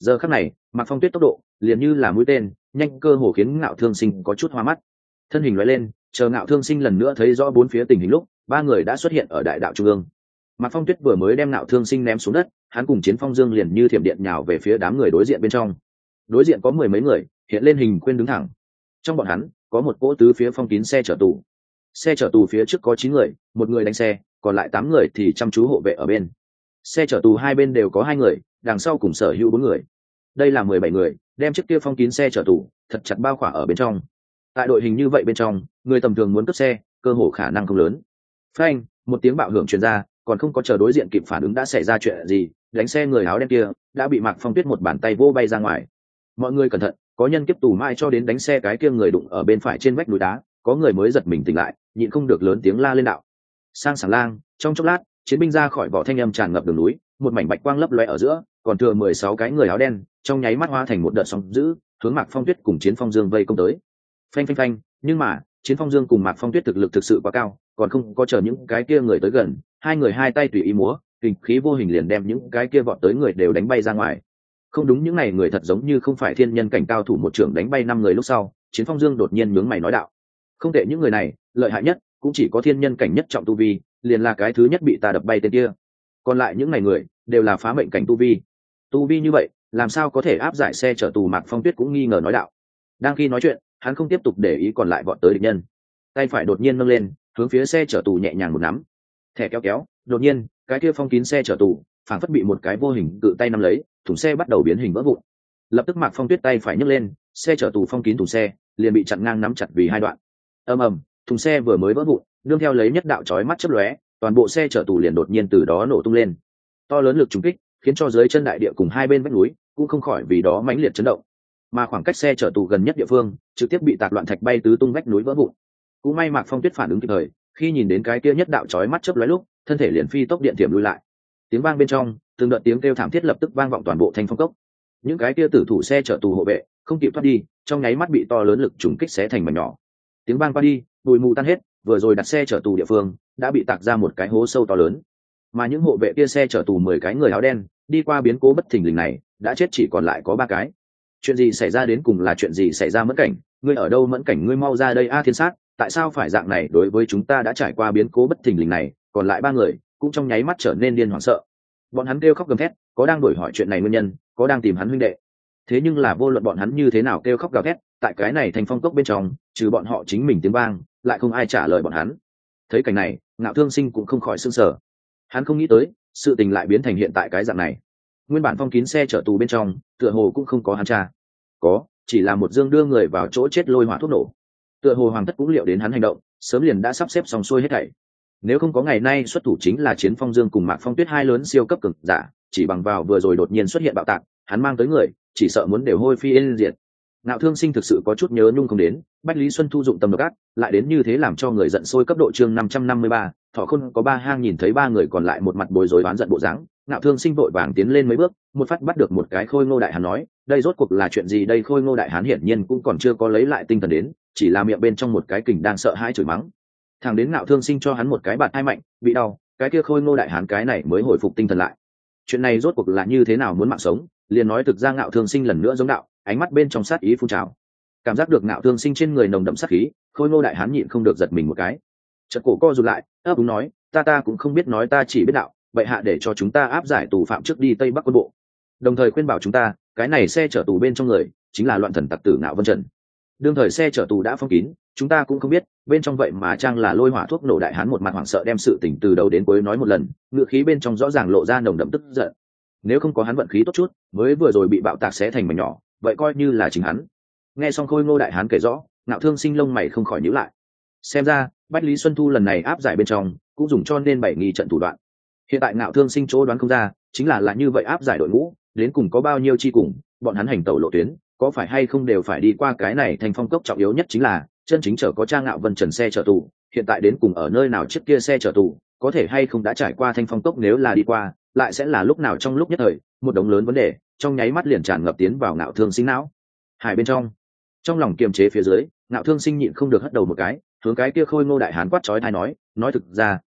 giờ khắc này Mạc Phong Tuyết tốc độ liền như là mũi tên, nhanh cơ hồ khiến Ngạo Thương Sinh có chút hoa mắt. Thân hình lóe lên, chờ Ngạo Thương Sinh lần nữa thấy rõ bốn phía tình hình lúc, ba người đã xuất hiện ở đại đạo trung ương. Mạc Phong Tuyết vừa mới đem Ngạo Thương Sinh ném xuống đất, hắn cùng Chiến Phong Dương liền như thiểm điện nhào về phía đám người đối diện bên trong. Đối diện có mười mấy người, hiện lên hình khuyên đứng thẳng. Trong bọn hắn, có một cỗ tứ phía phong kín xe chở tù. Xe chở tù phía trước có 9 người, một người đánh xe, còn lại 8 người thì chăm chú hộ vệ ở bên. Xe chở tù hai bên đều có 2 người, đằng sau cùng sở hữu 4 người. Đây là 17 người, đem chiếc kia phong kín xe chở tù thật chặt bao khỏa ở bên trong. Tại đội hình như vậy bên trong, người tầm thường muốn cướp xe, cơ hồ khả năng không lớn. Phanh, một tiếng bạo hưởng truyền ra, còn không có chờ đối diện kịp phản ứng đã xảy ra chuyện gì, đánh xe người áo đen kia đã bị Mạc Phong Tuyết một bàn tay vô bay ra ngoài. Mọi người cẩn thận, có nhân kiếp tù mai cho đến đánh xe cái kia người đụng ở bên phải trên vách núi đá, có người mới giật mình tỉnh lại, nhịn không được lớn tiếng la lên đạo. Sang sảng lang, trong chốc lát, chiến binh ra khỏi vỏ thanh âm tràn ngập đường núi, một mảnh bạch quang lấp lóe ở giữa, còn thừa 16 cái người áo đen, trong nháy mắt hóa thành một đợt sóng dữ, hướng Mạc Phong Tuyết cùng Chiến Phong Dương vây công tới. Phanh phanh phanh, nhưng mà, Chiến Phong Dương cùng Mạc Phong Tuyết thực lực thực sự quá cao, còn không có chờ những cái kia người tới gần, hai người hai tay tùy ý múa, kình khí vô hình liền đem những cái kia vọt tới người đều đánh bay ra ngoài. Không đúng, những này người thật giống như không phải thiên nhân cảnh cao thủ, một trưởng đánh bay 5 người lúc sau, Chiến Phong Dương đột nhiên nhướng mày nói đạo: "Không tệ, những người này, lợi hại nhất cũng chỉ có thiên nhân cảnh nhất trọng tu vi, liền là cái thứ nhất bị ta đập bay tên kia. Còn lại những này người đều là phá mệnh cảnh tu vi. Tu vi như vậy, làm sao có thể áp giải xe chở tù?" Mạc Phong Tuyết cũng nghi ngờ nói đạo. Đang khi nói chuyện, hắn không tiếp tục để ý còn lại vọt tới địch nhân, tay phải đột nhiên nâng lên, hướng phía xe chở tù nhẹ nhàng một nắm, thẻ kéo kéo, đột nhiên, cái kia phong kín xe chở tù phảng phất bị một cái vô hình cự tay nắm lấy, thùng xe bắt đầu biến hình vỡ vụn. Lập tức Mạc Phong Tuyết tay phải nhấc lên, xe chở tù phong kín thùng xe liền bị chặn ngang nắm chặt vì hai đoạn. Ầm ầm, thùng xe vừa mới vỡ vụn, nương theo lấy nhất đạo chói mắt chớp lóe, toàn bộ xe chở tù liền đột nhiên từ đó nổ tung lên. To lớn lực trùng kích khiến cho dưới chân đại địa cùng hai bên vách núi cũng không khỏi vì đó mãnh liệt chấn động, mà khoảng cách xe chở tù gần nhất địa phương trực tiếp bị tạc loạn thạch bay tứ tung, vách núi vỡ vụn. Cũng may Mạc Phong Tuyết phản ứng kịp thời, khi nhìn đến cái kia nhất đạo chói mắt chớp lóe lúc, thân thể liền phi tốc điện tiềm lui lại. Tiếng vang bên trong, từng đợt tiếng kêu thảm thiết lập tức vang vọng toàn bộ Thanh Phong cốc. Những cái kia tử thủ xe chở tù hộ vệ không kịp thoát đi, trong nháy mắt bị to lớn lực trùng kích xé thành mảnh nhỏ. Tiếng vang qua đi, bụi mù tan hết, vừa rồi đặt xe chở tù địa phương đã bị tạc ra một cái hố sâu to lớn. Mà những hộ vệ kia xe chở tù 10 cái người áo đen, đi qua biến cố bất thình lình này, đã chết chỉ còn lại có 3 cái. Chuyện gì xảy ra, đến cùng là chuyện gì xảy ra? Mẫn Cảnh, ngươi ở đâu? Mẫn Cảnh, ngươi mau ra đây a! Thiên Sát, tại sao phải dạng này? Đối với chúng ta đã trải qua biến cố bất thình lình này, còn lại 3 người cũng trong nháy mắt trở nên điên hoảng sợ. Bọn hắn kêu khóc gầm thét, có đang đổi hỏi chuyện này nguyên nhân, có đang tìm hắn huynh đệ. Thế nhưng là vô luận bọn hắn như thế nào kêu khóc gào thét, tại cái này Thanh Phong cốc bên trong, trừ bọn họ chính mình tiếng vang, lại không ai trả lời bọn hắn. Thấy cảnh này, Ngạo Thương Sinh cũng không khỏi sửng sở. Hắn không nghĩ tới, sự tình lại biến thành hiện tại cái dạng này. Nguyên bản phong kín xe chở tù bên trong, tựa hồ cũng không có hắn cha. Có, chỉ là một dương đưa người vào chỗ chết lôi hỏa thuốc nổ. Tựa hồ Hoàng thất cũng liệu đến hắn hành động, sớm liền đã sắp xếp xong xuôi hết thảy. Nếu không có ngày nay xuất thủ chính là Chiến Phong Dương cùng Mạc Phong Tuyết hai lớn siêu cấp cường giả, chỉ bằng vào vừa rồi đột nhiên xuất hiện bạo tạc, hắn mang tới người, chỉ sợ muốn đều hôi phi yên diệt. Ngạo Thương Sinh thực sự có chút nhớ nhung không đến, Bách Lý Xuân thu dụng tâm độc ác, lại đến như thế làm cho người giận sôi. Cấp độ chương 553, Thỏ Khôn có 3 hang. Nhìn thấy 3 người còn lại một mặt bối rối oán giận bộ dáng, Ngạo Thương Sinh vội vàng tiến lên mấy bước, một phát bắt được một cái Khôi Ngô Đại Hán nói: "Đây rốt cuộc là chuyện gì đây?" Khôi Ngô Đại Hán hiển nhiên cũng còn chưa có lấy lại tinh thần đến, chỉ là miệng bên trong một cái kình đang sợ hãi chửi mắng. Thằng đến Ngạo Thương Sinh cho hắn một cái bạt hai mạnh, bị đau, cái kia Khôi Ngô Đại Hán cái này mới hồi phục tinh thần lại. Chuyện này rốt cuộc là như thế nào? Muốn mạng sống, liền nói thực ra. Ngạo Thương Sinh lần nữa giống đạo, ánh mắt bên trong sát ý phun trào. Cảm giác được Ngạo Thương Sinh trên người nồng đậm sát khí, Khôi Ngô Đại Hán nhịn không được giật mình một cái, chợt cổ co rụt lại, ấp úng nói: ta cũng không biết nói, ta chỉ biết đạo, vậy hạ để cho chúng ta áp giải tù phạm trước đi Tây Bắc quân bộ, đồng thời khuyên bảo chúng ta, cái này xe chở tù bên trong người chính là loạn thần tặc tử Ngạo Vân Trần. Đương thời xe chở tù đã phong kín, chúng ta cũng không biết bên trong vậy mà trang là lôi hỏa thuốc nổ. Đại Hán một mặt hoảng sợ đem sự tình từ đầu đến cuối nói một lần, ngựa khí bên trong rõ ràng lộ ra nồng đậm tức giận. Nếu không có hắn vận khí tốt chút, mới vừa rồi bị bạo tạc xé thành mảnh nhỏ, vậy coi như là chính hắn. Nghe xong Khôi Ngô Đại Hán kể rõ, Ngạo Thương Sinh lông mày không khỏi nhíu lại. Xem ra Bách Lý Xuân Thu lần này áp giải bên trong cũng dùng cho nên 7 nghi trận thủ đoạn. Hiện tại Ngạo Thương Sinh chỗ đoán không ra, chính là như vậy áp giải đội ngũ đến cùng có bao nhiêu chi cùng, bọn hắn hành tẩu lộ tuyến có phải hay không đều phải đi qua cái này Thanh Phong cốc. Trọng yếu nhất chính là chân chính chở có trang Ngạo Vân Trần xe chở tù, hiện tại đến cùng ở nơi nào? Chiếc kia xe chở tù có thể hay không đã trải qua Thanh Phong cốc? Nếu là đi qua, lại sẽ là lúc nào? Trong lúc nhất thời, một đống lớn vấn đề trong nháy mắt liền tràn ngập tiến vào Ngạo Thương Sinh não hải bên trong lòng kiềm chế phía dưới, Ngạo Thương Sinh nhịn không được hất đầu một cái, hướng cái kia Khôi Ngô Đại Hán quát chói tai nói thực ra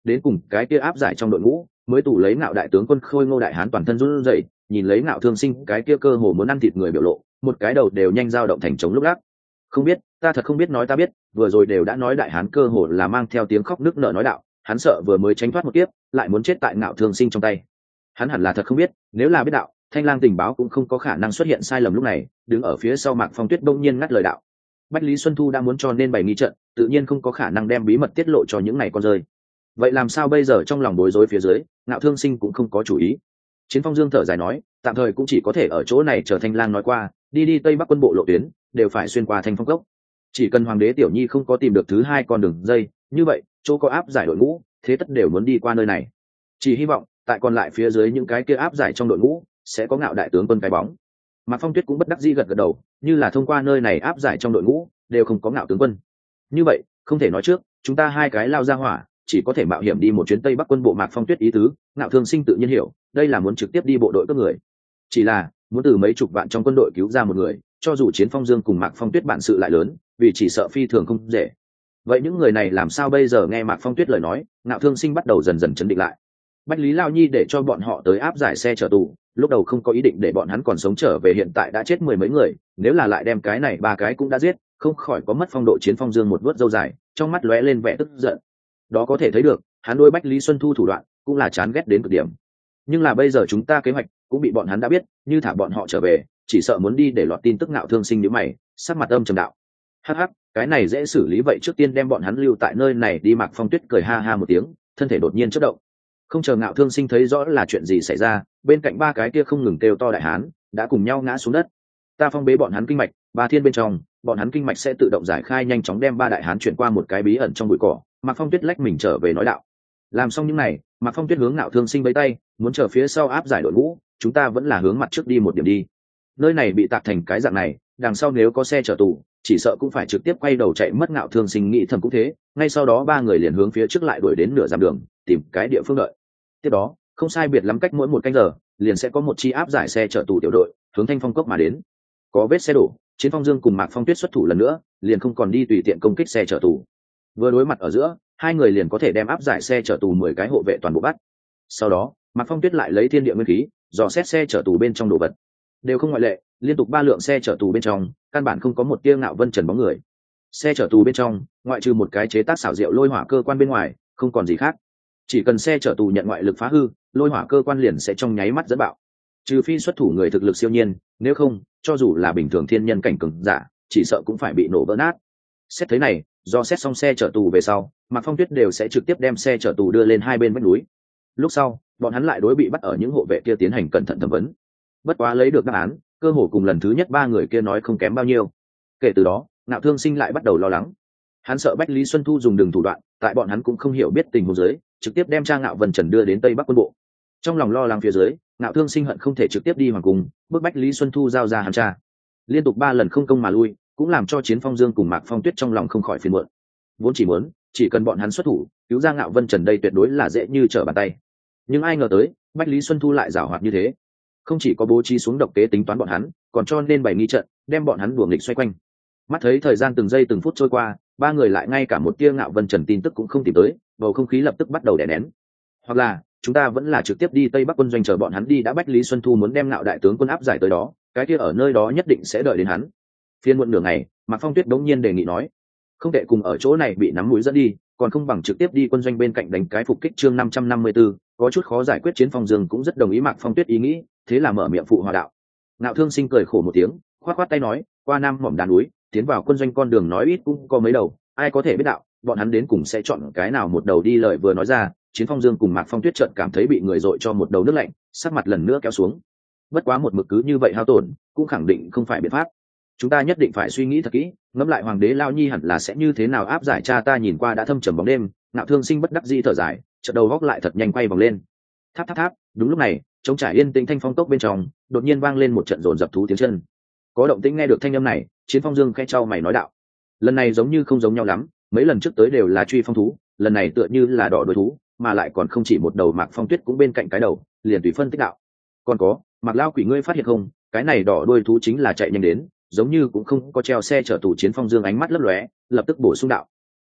đến cùng cái kia áp giải trong đội ngũ mới tủ lấy ngạo đại tướng quân Khôi Ngô đại hán toàn thân run rẩy, nhìn lấy Ngạo Thương Sinh cái kia cơ hồ muốn ăn thịt người biểu lộ, một cái đầu đều nhanh dao động thành trống lúc lắc. Không biết, ta thật không biết, nói ta biết, vừa rồi đều đã nói đại hán cơ hồ là mang theo tiếng khóc nức nở nói đạo, hắn sợ vừa mới tránh thoát một kiếp, lại muốn chết tại Ngạo Thương Sinh trong tay. Hắn hẳn là thật không biết, nếu là biết đạo, Thanh Lang tình báo cũng không có khả năng xuất hiện sai lầm lúc này. Đứng ở phía sau Mạc Phong Tuyết bỗng nhiên ngắt lời đạo: Bách Lý Xuân Thu đã muốn cho nên bày nghi trận, tự nhiên không có khả năng đem bí mật tiết lộ cho những này con rơi. Vậy làm sao bây giờ? Trong lòng bối rối phía dưới, Ngạo Thương Sinh cũng không có chủ ý. Chiến Phong Dương thở dài nói, tạm thời cũng chỉ có thể ở chỗ này chờ Thanh Lang nói qua, đi tây bắc quân bộ lộ tuyến đều phải xuyên qua Thanh Phong Cốc. Chỉ cần Hoàng đế Tiểu Nhi không có tìm được thứ hai con đường dây, như vậy chỗ có áp giải đội ngũ, thế tất đều muốn đi qua nơi này. Chỉ hy vọng tại còn lại phía dưới những cái kia áp giải trong đội ngũ sẽ có Ngạo đại tướng quân cái bóng. Mạc Phong Tuyết cũng bất đắc dĩ gật gật đầu, như là thông qua nơi này áp giải trong đội ngũ đều không có Ngạo tướng quân, như vậy không thể nói trước, chúng ta hai cái lao ra hỏa chỉ có thể mạo hiểm đi một chuyến tây bắc quân bộ. Mạc Phong Tuyết ý tứ, Ngạo Thương Sinh tự nhiên hiểu, đây là muốn trực tiếp đi bộ đội các người, chỉ là muốn từ mấy chục vạn trong quân đội cứu ra một người, cho dù Chiến Phong Dương cùng Mạc Phong Tuyết bản sự lại lớn, vì chỉ sợ phi thường không dễ. Vậy những người này làm sao bây giờ? Nghe Mạc Phong Tuyết lời nói, Ngạo Thương Sinh bắt đầu dần dần chấn định lại. Bách Lý Lao Nhi để cho bọn họ tới áp giải xe chở tù, lúc đầu không có ý định để bọn hắn còn sống trở về, hiện tại đã chết mười mấy người, nếu là lại đem cái này ba cái cũng đã giết, không khỏi có mất phong độ. Chiến Phong Dương một vuốt râu dài, trong mắt lóe lên vẻ tức giận. Đó có thể thấy được, hắn đối Bách Lý Xuân Thu thủ đoạn cũng là chán ghét đến cực điểm. Nhưng là bây giờ chúng ta kế hoạch cũng bị bọn hắn đã biết, như thả bọn họ trở về, chỉ sợ muốn đi để lọt tin tức. Ngạo Thương Sinh nhíu mày, sắc mặt âm trầm đạo: hắc hắc, cái này dễ xử lý, vậy trước tiên đem bọn hắn lưu tại nơi này đi. Mạc Phong Tuyết cười ha ha một tiếng, thân thể đột nhiên chớp động. Không chờ Ngạo Thương Sinh thấy rõ là chuyện gì xảy ra, bên cạnh ba cái kia không ngừng kêu to đại hán đã cùng nhau ngã xuống đất. Ta phong bế bọn hắn kinh mạch, ba thiên bên trong, bọn hắn kinh mạch sẽ tự động giải khai, nhanh chóng đem ba đại hán chuyển qua một cái bí ẩn trong bụi cỏ. Mạc Phong Tuyết lách mình trở về nói đạo. Làm xong những này, Mạc Phong Tuyết hướng Ngạo Thương Sinh vẫy tay, muốn chờ phía sau áp giải đội ngũ, chúng ta vẫn là hướng mặt trước đi một điểm đi. Nơi này bị tạc thành cái dạng này, đằng sau nếu có xe chở tù, chỉ sợ cũng phải trực tiếp quay đầu chạy mất. Ngạo Thương Sinh nghĩ thầm cũng thế, ngay sau đó ba người liền hướng phía trước lại đuổi đến nửa dặm đường, tìm cái địa phương đợi. Tiếp đó, không sai biệt lắm cách mỗi một canh giờ, liền sẽ có một chi áp giải xe chở tù tiểu đội hướng Thanh Phong Cốc mà đến. Có vết xe đổ, Chiến Phong Dương cùng Mạc Phong Tuyết xuất thủ lần nữa, liền không còn đi tùy tiện công kích xe chở tù. Vừa đối mặt ở giữa, hai người liền có thể đem áp giải xe chở tù 10 cái hộ vệ toàn bộ bắt. Sau đó, Mạc Phong Tuyết lại lấy thiên địa nguyên khí dò xét xe chở tù bên trong đồ vật, đều không ngoại lệ, liên tục 3 lượng xe chở tù bên trong, căn bản không có một tia Ngạo Vân Trần bóng người. Xe chở tù bên trong, ngoại trừ một cái chế tác xảo diệu lôi hỏa cơ quan bên ngoài, không còn gì khác. Chỉ cần xe chở tù nhận ngoại lực phá hư, lôi hỏa cơ quan liền sẽ trong nháy mắt dẫn bạo. Trừ phi xuất thủ người thực lực siêu nhiên, nếu không, cho dù là bình thường thiên nhân cảnh cường giả, chỉ sợ cũng phải bị nổ vỡ nát. Xét thế này, do xét xong xe chở tù về sau, Mạc Phong Tuyết đều sẽ trực tiếp đem xe chở tù đưa lên hai bên vách núi. Lúc sau, bọn hắn lại đối bị bắt ở những hộ vệ kia tiến hành cẩn thận thẩm vấn. Bất quá lấy được đáp án, cơ hồ cùng lần thứ nhất ba người kia nói không kém bao nhiêu. Kể từ đó, Ngạo Thương Sinh lại bắt đầu lo lắng. Hắn sợ Bách Lý Xuân Thu dùng đường thủ đoạn, tại bọn hắn cũng không hiểu biết tình huống dưới, trực tiếp đem Trang Ngạo Vân Trần đưa đến Tây Bắc quân bộ. Trong lòng lo lắng phía dưới, Ngạo Thương Sinh hận không thể trực tiếp đi hoàng cung, bức Bách Lý Xuân Thu giao ra hắn cha. Liên tục 3 lần không công mà lui, cũng làm cho Chiến Phong Dương cùng Mạc Phong Tuyết trong lòng không khỏi phiền muộn. Vốn chỉ cần bọn hắn xuất thủ, cứu ra Ngạo Vân Trần đây tuyệt đối là dễ như trở bàn tay. Nhưng ai ngờ tới, Bách Lý Xuân Thu lại giảo hoạt như thế, không chỉ có bố trí xuống độc kế tính toán bọn hắn, còn cho nên bày nghi trận, đem bọn hắn đuổi nghịch xoay quanh. Mắt thấy thời gian từng giây từng phút trôi qua, ba người lại ngay cả một tia Ngạo Vân Trần tin tức cũng không tìm tới, bầu không khí lập tức bắt đầu đè nén. Hoặc là chúng ta vẫn là trực tiếp đi Tây Bắc quân doanh chờ bọn hắn đi, đã Bách Lý Xuân Thu muốn đem Ngạo đại tướng quân áp giải tới đó, cái kia ở nơi đó nhất định sẽ đợi đến hắn. Phiên muộn nửa ngày, Mạc Phong Tuyết đống nhiên đề nghị nói, không tệ, cùng ở chỗ này bị nắm mũi dẫn đi, còn không bằng trực tiếp đi quân doanh bên cạnh đánh cái phục kích. Chương 554, có chút khó giải quyết. Chiến Phong Dương cũng rất đồng ý Mạc Phong Tuyết ý nghĩ, thế là mở miệng phụ hòa đạo. Ngạo Thương Sinh cười khổ một tiếng, khoát khoát tay nói, qua Nam mỏm đá núi, tiến vào quân doanh con đường nói ít cũng có mấy đầu, ai có thể biết đạo, bọn hắn đến cùng sẽ chọn cái nào một đầu đi. Lời vừa nói ra, Chiến Phong Dương cùng Mạc Phong Tuyết chợt cảm thấy bị người dội cho một đầu nước lạnh, sắc mặt lần nữa kéo xuống. Bất quá một mực cứ như vậy hao tổn, cũng khẳng định không phải biện pháp. Chúng ta nhất định phải suy nghĩ thật kỹ, ngẫm lại Hoàng đế Lao Nhi hẳn là sẽ như thế nào áp giải cha ta. Nhìn qua đã thâm trầm bóng đêm, Ngạo Thương Sinh bất đắc dĩ thở dài, chợt đầu góc lại thật nhanh quay vòng lên. Tháp tháp tháp, đúng lúc này, trống trải yên tĩnh Thanh Phong Cốc bên trong, đột nhiên vang lên một trận dồn dập thú tiếng chân. Có động tĩnh. Nghe được thanh âm này, Chiến Phong Dương khẽ chau mày nói đạo, lần này giống như không giống nhau lắm, mấy lần trước tới đều là truy phong thú, lần này tựa như là đỏ đuôi thú, mà lại còn không chỉ một đầu. Mạc Phong Tuyết cũng bên cạnh cái đầu, liền tùy phân tích đạo, còn có, Mạc Lao Quỷ ngươi phát hiện không, cái này đỏ đuôi thú chính là chạy nhanh đến, giống như cũng không có treo xe chở tù. Chiến Phong Dương ánh mắt lấp lóe, lập tức bổ sung đạo,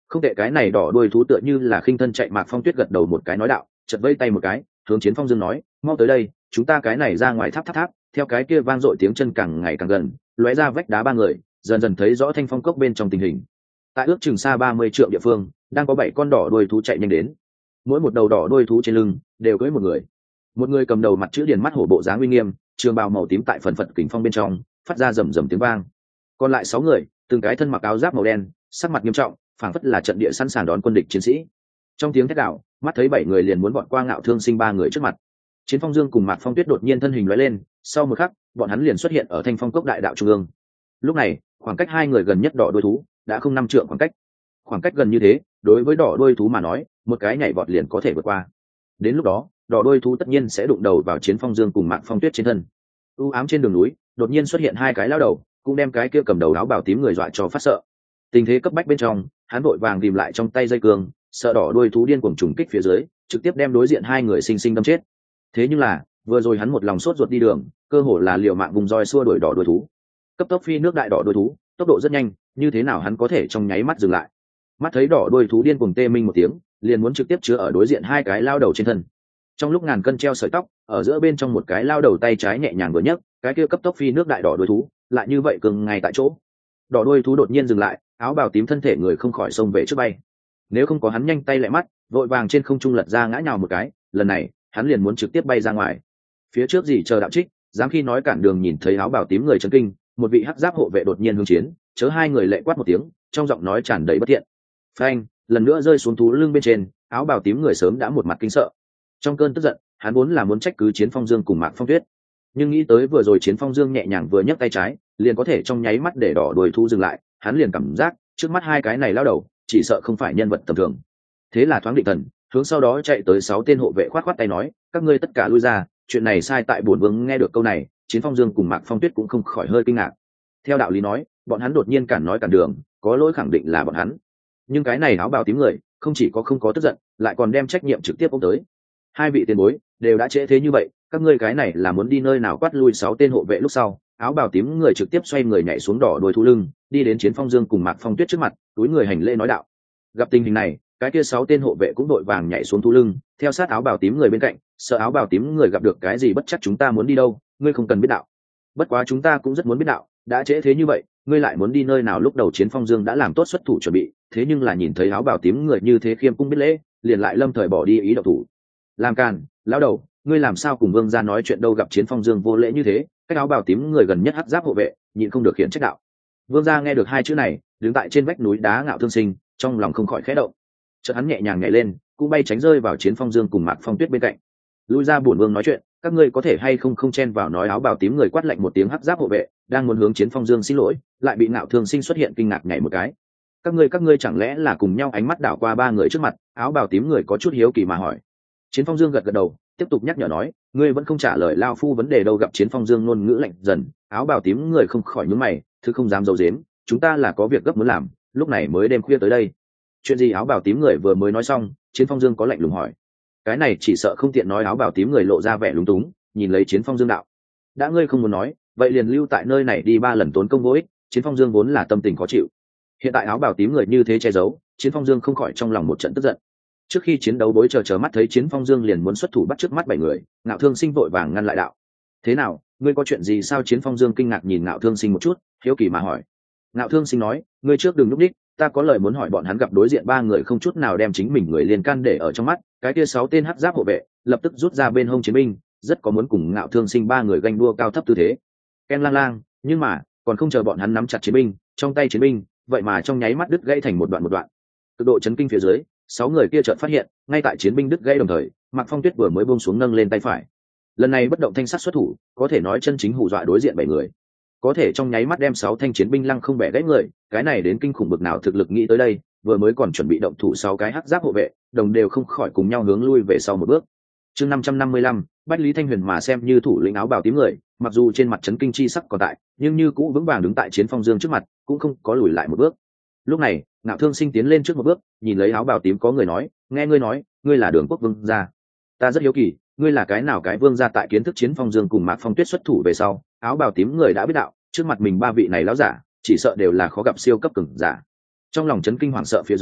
Không tệ, cái này đỏ đuôi thú tựa như là khinh thân chạy. Mạc Phong Tuyết gật đầu một cái nói đạo, chợt vây tay một cái hướng Chiến Phong Dương nói, mau tới đây, chúng ta cái này ra ngoài tháp. Theo cái kia vang dội tiếng chân càng ngày càng gần, lóe ra vách đá ba người dần dần thấy rõ Thanh Phong cốc bên trong tình hình. Tại ước chừng xa 30 trượng địa phương đang có 7 con đỏ đuôi thú chạy nhanh đến, mỗi một đầu đỏ đuôi thú trên lưng đều cưỡi một người cầm đầu mặt chữ điền mắt hổ bộ dáng uy nghiêm, trường bào màu tím tại phần phật kình phong bên trong phát ra rầm rầm tiếng vang. Còn lại 6 người từng cái thân mặc áo giáp màu đen, sắc mặt nghiêm trọng, phảng phất là trận địa sẵn sàng đón quân địch chiến sĩ. Trong tiếng thét gào, mắt thấy 7 người liền muốn vọt qua Ngạo Thương Sinh 3 người trước mặt. Chiến Phong Dương cùng Mạc Phong Tuyết đột nhiên thân hình lóe lên, sau một khắc bọn hắn liền xuất hiện ở Thanh Phong cốc đại đạo trung ương. Lúc này khoảng cách 2 người gần nhất đỏ đuôi thú đã không 5 trượng khoảng cách gần như thế, đối với đỏ đuôi thú mà nói một cái nhảy vọt liền có thể vượt qua. Đến lúc đó đỏ đuôi thú tất nhiên sẽ đụng đầu vào Chiến Phong Dương cùng Mạc Phong Tuyết trên thân. U ám trên đường núi đột nhiên xuất hiện 2 cái lao đầu, cũng đem cái kia cầm đầu áo bào tím người dọa cho phát sợ. Tình thế cấp bách bên trong, hắn vội vàng tìm lại trong tay dây cương, sợ đỏ đuôi thú điên cuồng trùng kích phía dưới, trực tiếp đem đối diện 2 người sinh sinh đâm chết. Thế nhưng là vừa rồi hắn một lòng sốt ruột đi đường, cơ hồ là liều mạng vùng roi xua đuổi đỏ đuôi thú. Cấp tốc phi nước đại đỏ đuôi thú, tốc độ rất nhanh, như thế nào hắn có thể trong nháy mắt dừng lại. Mắt thấy đỏ đuôi thú điên cuồng tê minh một tiếng, liền muốn trực tiếp chứa ở đối diện 2 cái lao đầu trên thân. Trong lúc ngàn cân treo sợi tóc, ở giữa bên trong một cái lao đầu tay trái nhẹ nhàng vừa nhấc, cái kia cấp tốc phi nước đại đỏ đuôi thú lại như vậy cứng ngay tại chỗ. Đỏ đuôi thú đột nhiên dừng lại, áo bào tím thân thể người không khỏi xông về trước bay. Nếu không có hắn nhanh tay lại mắt, vội vàng trên không trung lật ra ngã nhào một cái, lần này hắn liền muốn trực tiếp bay ra ngoài. Phía trước gì chờ đạo trích, dám khi nói cản đường, nhìn thấy áo bào tím người chấn kinh, một vị hắc giáp hộ vệ đột nhiên hướng chiến, chớ 2 người lệ quát một tiếng, trong giọng nói tràn đầy bất thiện. Phanh, lần nữa rơi xuống thú lưng bên trên, áo bào tím người sớm đã một mặt kinh sợ. Trong cơn tức giận, hắn vốn là muốn trách cứ Chiến Phong Dương cùng Mạc Phong Tuyết, nhưng nghĩ tới vừa rồi Chiến Phong Dương nhẹ nhàng vừa nhấc tay trái, liền có thể trong nháy mắt để đỏ đuôi thú dừng lại, hắn liền cảm giác trước mắt 2 cái này lao đầu chỉ sợ không phải nhân vật tầm thường. Thế là thoáng định thần, hướng sau đó chạy tới 6 tên hộ vệ khoát tay nói, các ngươi tất cả lui ra, chuyện này sai tại bổn vương. Nghe được câu này, Chiến Phong Dương cùng Mạc Phong Tuyết cũng không khỏi hơi kinh ngạc. Theo đạo lý nói, bọn hắn đột nhiên cản nói cản đường, có lỗi khẳng định là bọn hắn. Nhưng cái này áo bào tím người không chỉ có không có tức giận, lại còn đem trách nhiệm trực tiếp ôm tới. 2 vị tiền bối đều đã trễ thế như vậy, các ngươi cái này là muốn đi nơi nào? Quát lui 6 tên hộ vệ lúc sau, áo bào tím người trực tiếp xoay người nhảy xuống đỏ đuôi thú lưng, đi đến Chiến Phong Dương cùng Mạc Phong Tuyết trước mặt, túi người hành lễ nói đạo. Gặp tình hình này, cái kia 6 tên hộ vệ cũng đội vàng nhảy xuống thú lưng, theo sát áo bào tím người bên cạnh, sợ áo bào tím người gặp được cái gì bất chắc chúng ta muốn đi đâu, ngươi không cần biết đạo. Bất quá chúng ta cũng rất muốn biết đạo, đã trễ thế như vậy, ngươi lại muốn đi nơi nào? Lúc đầu Chiến Phong Dương đã làm tốt xuất thủ chuẩn bị, thế nhưng là nhìn thấy áo bào tím người như thế khiêm cung biết lễ, liền lại lâm thời bỏ đi ý động thủ. Làm càn, lão đầu, ngươi làm sao cùng vương gia nói chuyện đâu? Gặp Chiến Phong Dương vô lễ như thế, cái áo bào tím người gần nhất hắc giáp hộ vệ nhịn không được khiển trách đạo. Vương gia nghe được 2 chữ này, đứng tại trên vách núi đá Ngạo Thương Sinh, trong lòng không khỏi khẽ động. Chợt hắn nhẹ nhàng nhảy lên, cũng bay tránh rơi vào Chiến Phong Dương cùng Mạc Phong Tuyết bên cạnh. Lui ra, bổn vương nói chuyện, các ngươi có thể hay không chen vào? Nói áo bào tím người quát lạnh một tiếng, hắc giáp hộ vệ đang muốn hướng Chiến Phong Dương xin lỗi, lại bị Ngạo Thương Sinh xuất hiện kinh ngạc nhảy một cái. Các ngươi chẳng lẽ là cùng nhau? Ánh mắt đảo qua 3 người trước mặt, áo bào tím người có chút hiếu kỳ mà hỏi. Chiến Phong Dương gật gật đầu, tiếp tục nhắc nhở nói, ngươi vẫn không trả lời lao phu vấn đề đâu. Gặp Chiến Phong Dương ngôn ngữ lạnh dần, áo bào tím người không khỏi nhướng mày, thứ không dám giấu giếm, chúng ta là có việc gấp muốn làm, lúc này mới đêm khuya tới đây. Chuyện gì? Áo bào tím người vừa mới nói xong, Chiến Phong Dương có lạnh lùng hỏi. Cái này chỉ sợ không tiện nói. Áo bào tím người lộ ra vẻ lúng túng, nhìn lấy Chiến Phong Dương đạo, đã ngươi không muốn nói, vậy liền lưu tại nơi này đi, 3 lần tốn công vô ích. Chiến Phong Dương vốn là tâm tình khó chịu, hiện tại áo bào tím người như thế che giấu, Chiến Phong Dương không khỏi trong lòng một trận tức giận. Trước khi chiến đấu bối chờ mắt thấy Chiến Phong Dương liền muốn xuất thủ bắt trước mắt 7 người, Ngạo Thương Sinh vội vàng ngăn lại đạo. Thế nào, ngươi có chuyện gì sao? Chiến Phong Dương kinh ngạc nhìn Ngạo Thương Sinh một chút, hiếu kỳ mà hỏi. Ngạo Thương Sinh nói, ngươi trước đừng núp đích, ta có lời muốn hỏi. Bọn hắn gặp đối diện 3 người không chút nào đem chính mình người liền can để ở trong mắt, cái kia 6 tên hắc giáp hộ vệ lập tức rút ra bên hông chiến binh, rất có muốn cùng Ngạo Thương Sinh 3 người ganh đua cao thấp tư thế. Ken lang lang, nhưng mà còn không chờ bọn hắn nắm chặt chiến binh, trong tay chiến binh vậy mà trong nháy mắt đứt gãy thành một đoạn. Cực độ chấn kinh phía dưới, 6 người kia chợt phát hiện, ngay tại chiến binh đứt gãy đồng thời, Mạc Phong Tuyết vừa mới buông xuống nâng lên tay phải. Lần này bất động thanh sắc xuất thủ, có thể nói chân chính hù dọa đối diện 7 người. Có thể trong nháy mắt đem 6 thanh chiến binh lăng không bẻ gãy người, cái này đến kinh khủng bực nào thực lực. Nghĩ tới đây, vừa mới còn chuẩn bị động thủ 6 cái hắc giáp hộ vệ, đồng đều không khỏi cùng nhau hướng lui về sau một bước. Chương 555, Bách Lý Thanh Huyền mà xem như thủ lĩnh áo bào tím người, mặc dù trên mặt chấn kinh chi sắc còn tại, nhưng như cũ vững vàng đứng tại Chiến Phong Dương trước mặt, cũng không có lùi lại một bước. Lúc này, Ngạo Thương Sinh tiến lên trước một bước, nhìn lấy áo bào tím có người nói, nghe ngươi nói, ngươi là Đường Quốc vương gia. Ta rất hiếu kỳ, ngươi là cái nào cái vương gia? Tại kiến thức Chiến Phong Dương cùng Mạc Phong Tuyết xuất thủ về sau, áo bào tím người đã biết đạo, trước mặt mình 3 vị này lão giả, chỉ sợ đều là khó gặp siêu cấp cường giả. Trong lòng chấn kinh hoảng sợ phía dưới,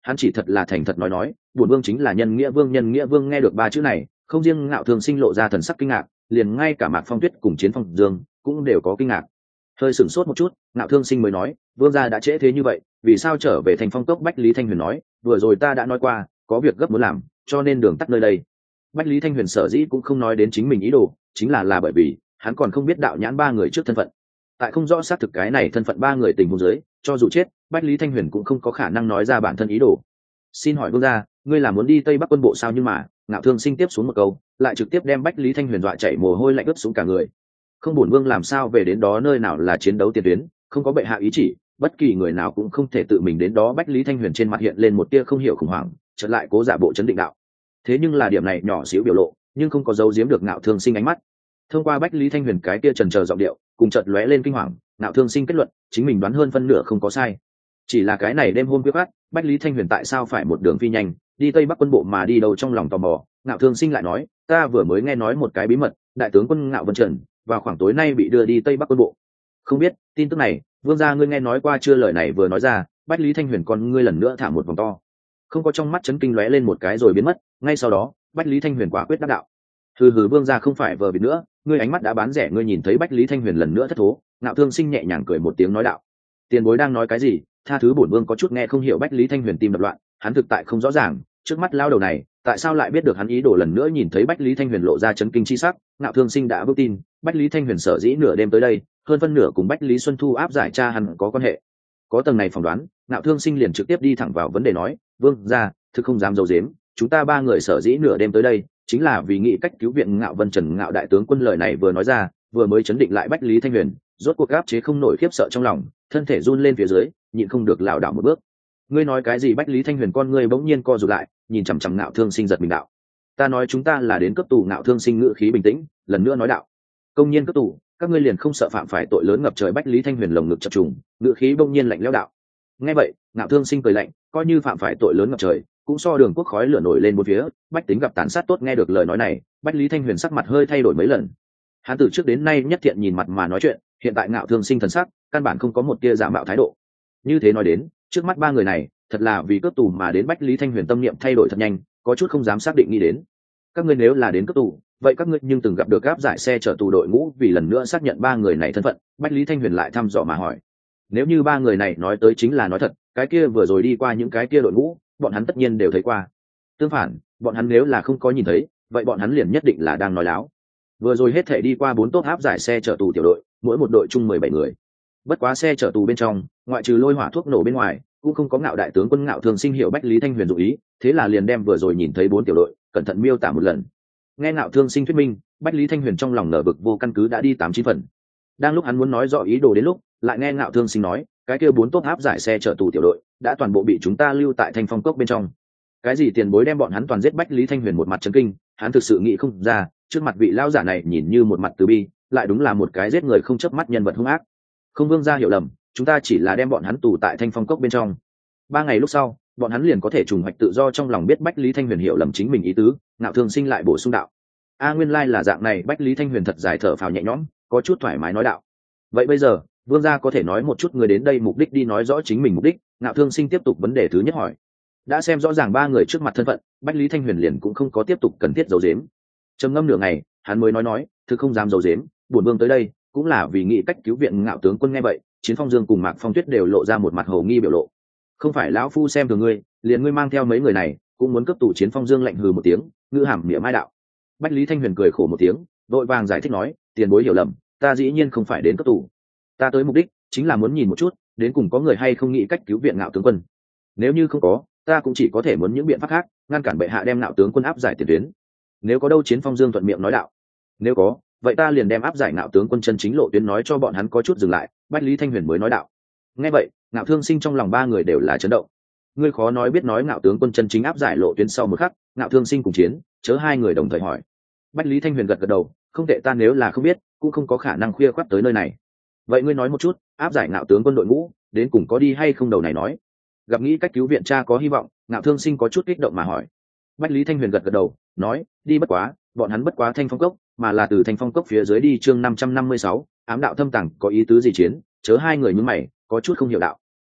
hắn chỉ thật là thành thật nói bổn vương chính là nhân nghĩa vương. Nhân nghĩa vương nghe được ba chữ này, không riêng Ngạo Thương Sinh lộ ra thần sắc kinh ngạc, liền ngay cả Mạc Phong Tuyết cùng Chiến Phong Dương cũng đều có kinh ngạc. Hơi sửng sốt một chút, Ngạo Thương Sinh mới nói, vương gia đã trễ thế như vậy, vì sao trở về thành phong cốc? Bách Lý Thanh Huyền nói, vừa rồi ta đã nói qua, có việc gấp muốn làm, cho nên đường tắt nơi đây. Bách Lý Thanh Huyền sở dĩ cũng không nói đến chính mình ý đồ, chính là bởi vì hắn còn không biết đạo nhãn ba người trước thân phận. Tại không rõ xác thực cái này thân phận ba người tình huống dưới, cho dù chết, Bách Lý Thanh Huyền cũng không có khả năng nói ra bản thân ý đồ. Xin hỏi vương gia, ngươi là muốn đi Tây Bắc quân bộ sao? Nhưng mà Ngạo Thương Sinh tiếp xuống một câu, lại trực tiếp đem Bách Lý Thanh Huyền dọa chảy mồ hôi lạnh ướt xuống cả người. Không, bổn vương làm sao về đến đó? Nơi nào là chiến đấu tiền tuyến, không có bệ hạ ý chỉ, bất kỳ người nào cũng không thể tự mình đến đó. Bách Lý Thanh Huyền trên mặt hiện lên một tia không hiểu khủng hoảng, chợt lại cố giả bộ chấn định đạo. Thế nhưng là điểm này nhỏ xíu biểu lộ, nhưng không có giấu giếm được Ngạo Thương Sinh ánh mắt. Thông qua Bách Lý Thanh Huyền cái kia chần chờ giọng điệu, cùng chợt lóe lên kinh hoàng, Ngạo Thương Sinh kết luận chính mình đoán hơn phân nửa không có sai. Chỉ là cái này đêm hôm khuya khoắt, Bách Lý Thanh Huyền tại sao phải một đường phi nhanh đi Tây Bắc quân bộ mà đi đâu? Trong lòng tò mò, Ngạo Thương Sinh lại nói, ta vừa mới nghe nói một cái bí mật, đại tướng quân Ngạo Vân Trần vào khoảng tối nay bị đưa đi Tây Bắc quân bộ. Không biết tin tức này vương gia ngươi nghe nói qua chưa? Lời này vừa nói ra, Bách Lý Thanh Huyền con ngươi lần nữa thả một vòng to, không có trong mắt chấn kinh lóe lên một cái rồi biến mất. Ngay sau đó Bách Lý Thanh Huyền quả quyết đáp đạo, hừ hừ, vương gia không phải vờ vịt nữa, ngươi ánh mắt đã bán rẻ. Ngươi nhìn thấy Bách Lý Thanh Huyền lần nữa thất thố, Ngạo Thương Sinh nhẹ nhàng cười một tiếng nói đạo, tiền bối đang nói cái gì? Tha thứ bổn vương có chút nghe không hiểu. Bách Lý Thanh Huyền tim đập loạn, hắn thực tại không rõ ràng trước mắt lao đầu này tại sao lại biết được hắn ý đồ. Lần nữa nhìn thấy Bách Lý Thanh Huyền lộ ra chấn kinh chi sắc, Ngạo Thương Sinh đã vững tin Bách Lý Thanh Huyền sở dĩ nửa đêm tới đây, hơn phân nửa cùng Bách Lý Xuân Thu áp giải cha hắn có quan hệ. Có tầng này phỏng đoán, Ngạo Thương Sinh liền trực tiếp đi thẳng vào vấn đề nói, vương gia thực không dám giấu giếm, chúng ta ba người sở dĩ nửa đêm tới đây chính là vì nghĩ cách cứu viện Ngạo Vân Trần. Ngạo đại tướng quân lời này vừa nói ra, vừa mới chấn định lại Bách Lý Thanh Huyền, rốt cuộc áp chế không nổi khiếp sợ trong lòng, thân thể run lên phía dưới, nhịn không được lảo đảo một bước. Ngươi nói cái gì? Bách Lý Thanh Huyền con ngươi bỗng nhiên co rụt lại, nhìn chằm chằm Ngạo Thương Sinh giật mình đạo, ta nói chúng ta là đến cấp tù. Ngạo Thương Sinh ngữ khí bình tĩnh, lần nữa nói đạo, công nhiên cấp tù, các ngươi liền không sợ phạm phải tội lớn ngập trời? Bách Lý Thanh Huyền lồng ngực chập trùng, ngữ khí bỗng nhiên lạnh lẽo đạo. Nghe vậy Ngạo Thương Sinh cười lạnh, coi như phạm phải tội lớn ngập trời, cũng so Đường Quốc khói lửa nổi lên một phía, bách tính gặp tàn sát tốt. Nghe được lời nói này, Bách Lý Thanh Huyền sắc mặt hơi thay đổi mấy lần. Hắn từ trước đến nay nhất thiện nhìn mặt mà nói chuyện, hiện tại Ngạo Thương Sinh thần sắc căn bản không có một tia giả mạo thái độ. Như thế nói đến, trước mắt ba người này thật là vì cướp tù mà đến. Bách Lý Thanh Huyền tâm niệm thay đổi thật nhanh, có chút không dám xác định nghĩ đến, các ngươi nếu là đến cướp tù, vậy các ngươi nhưng từng gặp được áp giải xe chở tù đội ngũ? Vì lần nữa xác nhận ba người này thân phận, Bách Lý Thanh Huyền lại thăm dò mà hỏi, nếu như ba người này nói tới chính là nói thật, cái kia vừa rồi đi qua những cái kia đội ngũ, bọn hắn tất nhiên đều thấy qua. Tương phản, bọn hắn nếu là không có nhìn thấy, vậy bọn hắn liền nhất định là đang nói láo. Vừa rồi hết thể đi qua 4 tốt áp giải xe chở tù tiểu đội, mỗi một đội chung 17 người. Bất quá xe chở tù bên trong, ngoại trừ lôi hỏa thuốc nổ bên ngoài, cũng không có Ngạo đại tướng quân. Ngạo Thương Sinh hiểu Bách Lý Thanh Huyền dụng ý, thế là liền đem vừa rồi nhìn thấy 4 tiểu đội cẩn thận miêu tả một lần. Nghe Ngạo Thương Sinh thuyết minh, Bách Lý Thanh Huyền trong lòng nở bực vô căn cứ đã đi 8-9 phần. Đang lúc hắn muốn nói rõ ý đồ đến lúc, lại nghe Ngạo Thương Sinh nói, cái kia 4 tốt áp giải xe chở tù tiểu đội đã toàn bộ bị chúng ta lưu tại Thanh Phong Cốc bên trong. Cái gì tiền bối đem bọn hắn toàn giết? Bách Lý Thanh Huyền một mặt chấn kinh, hắn thực sự nghĩ không ra, trước mặt vị lão giả này nhìn như một mặt từ bi, lại đúng là một cái giết người không chớp mắt nhân vật hung ác. Không, vương gia hiểu lầm, chúng ta chỉ là đem bọn hắn tù tại Thanh Phong Cốc bên trong. 3 ngày lúc sau, bọn hắn liền có thể trùng hoạch tự do. Trong lòng biết Bách Lý Thanh Huyền hiểu lầm chính mình ý tứ, Ngạo Thương Sinh lại bổ sung đạo, nguyên lai là dạng này. Bách Lý Thanh Huyền thật dài thở phào nhẹ nhõm, có chút thoải mái nói đạo, vậy bây giờ vương gia có thể nói một chút người đến đây mục đích đi. Nói rõ chính mình mục đích, Ngạo Thương Sinh tiếp tục vấn đề thứ nhất hỏi. Đã xem rõ ràng 3 người trước mặt thân phận, Bách Lý Thanh Huyền liền cũng không có tiếp tục cần thiết giấu giếm. Trầm ngâm nửa ngày, hắn mới nói, thực không dám giấu giếm, bổn vương tới đây cũng là vì nghĩ cách cứu viện Ngạo tướng quân. Nghe vậy, Chiến Phong Dương cùng Mạc Phong Tuyết đều lộ ra một mặt hồ nghi biểu lộ. Không phải lão phu xem thường ngươi, liền ngươi mang theo mấy người này cũng muốn cướp tù? Chiến Phong Dương lạnh hừ một tiếng, ngữ hàm mỉa mai đạo. Bách Lý Thanh Huyền cười khổ một tiếng, vội vàng giải thích nói, tiền bối hiểu lầm, ta dĩ nhiên không phải đến cướp tù, ta tới mục đích chính là muốn nhìn một chút đến cùng có người hay không nghĩ cách cứu viện Ngạo tướng quân. Nếu như không có, ta cũng chỉ có thể muốn những biện pháp khác ngăn cản bệ hạ đem Ngạo tướng quân áp giải tiền tuyến. Nếu có đâu? Chiến Phong Dương thuận miệng nói đạo. Nếu có, vậy ta liền đem áp giải Ngạo tướng quân chân chính lộ tuyến nói cho bọn hắn. Có chút dừng lại, Bách Lý Thanh Huyền mới nói đạo. Nghe vậy, Ngạo Thương Sinh trong lòng 3 người đều là chấn động. Ngươi khó nói biết nói Ngạo tướng quân chân chính áp giải lộ tuyến. Sau một khắc, Ngạo Thương Sinh cùng Chiến chớ 2 người đồng thời hỏi. Bách Lý Thanh Huyền gật gật đầu, không tệ, ta nếu là không biết cũng không có khả năng khuya khoắt tới nơi này. Vậy ngươi nói một chút, áp giải Ngạo tướng quân đội ngũ đến cùng có đi hay không? Đầu này nói gặp nghĩ cách cứu viện cha có hy vọng. Ngạo Thương Sinh có chút kích động mà hỏi. Bách Lý Thanh Huyền gật gật đầu, nói, đi bất quá, bọn hắn bất quá Thanh Phong Cốc, mà là từ Thanh Phong Cốc phía dưới đi. Chương 556, ám đạo thâm tàng có ý tứ gì? Chiến chớ 2 người nhướng mày, có chút không hiểu đạo.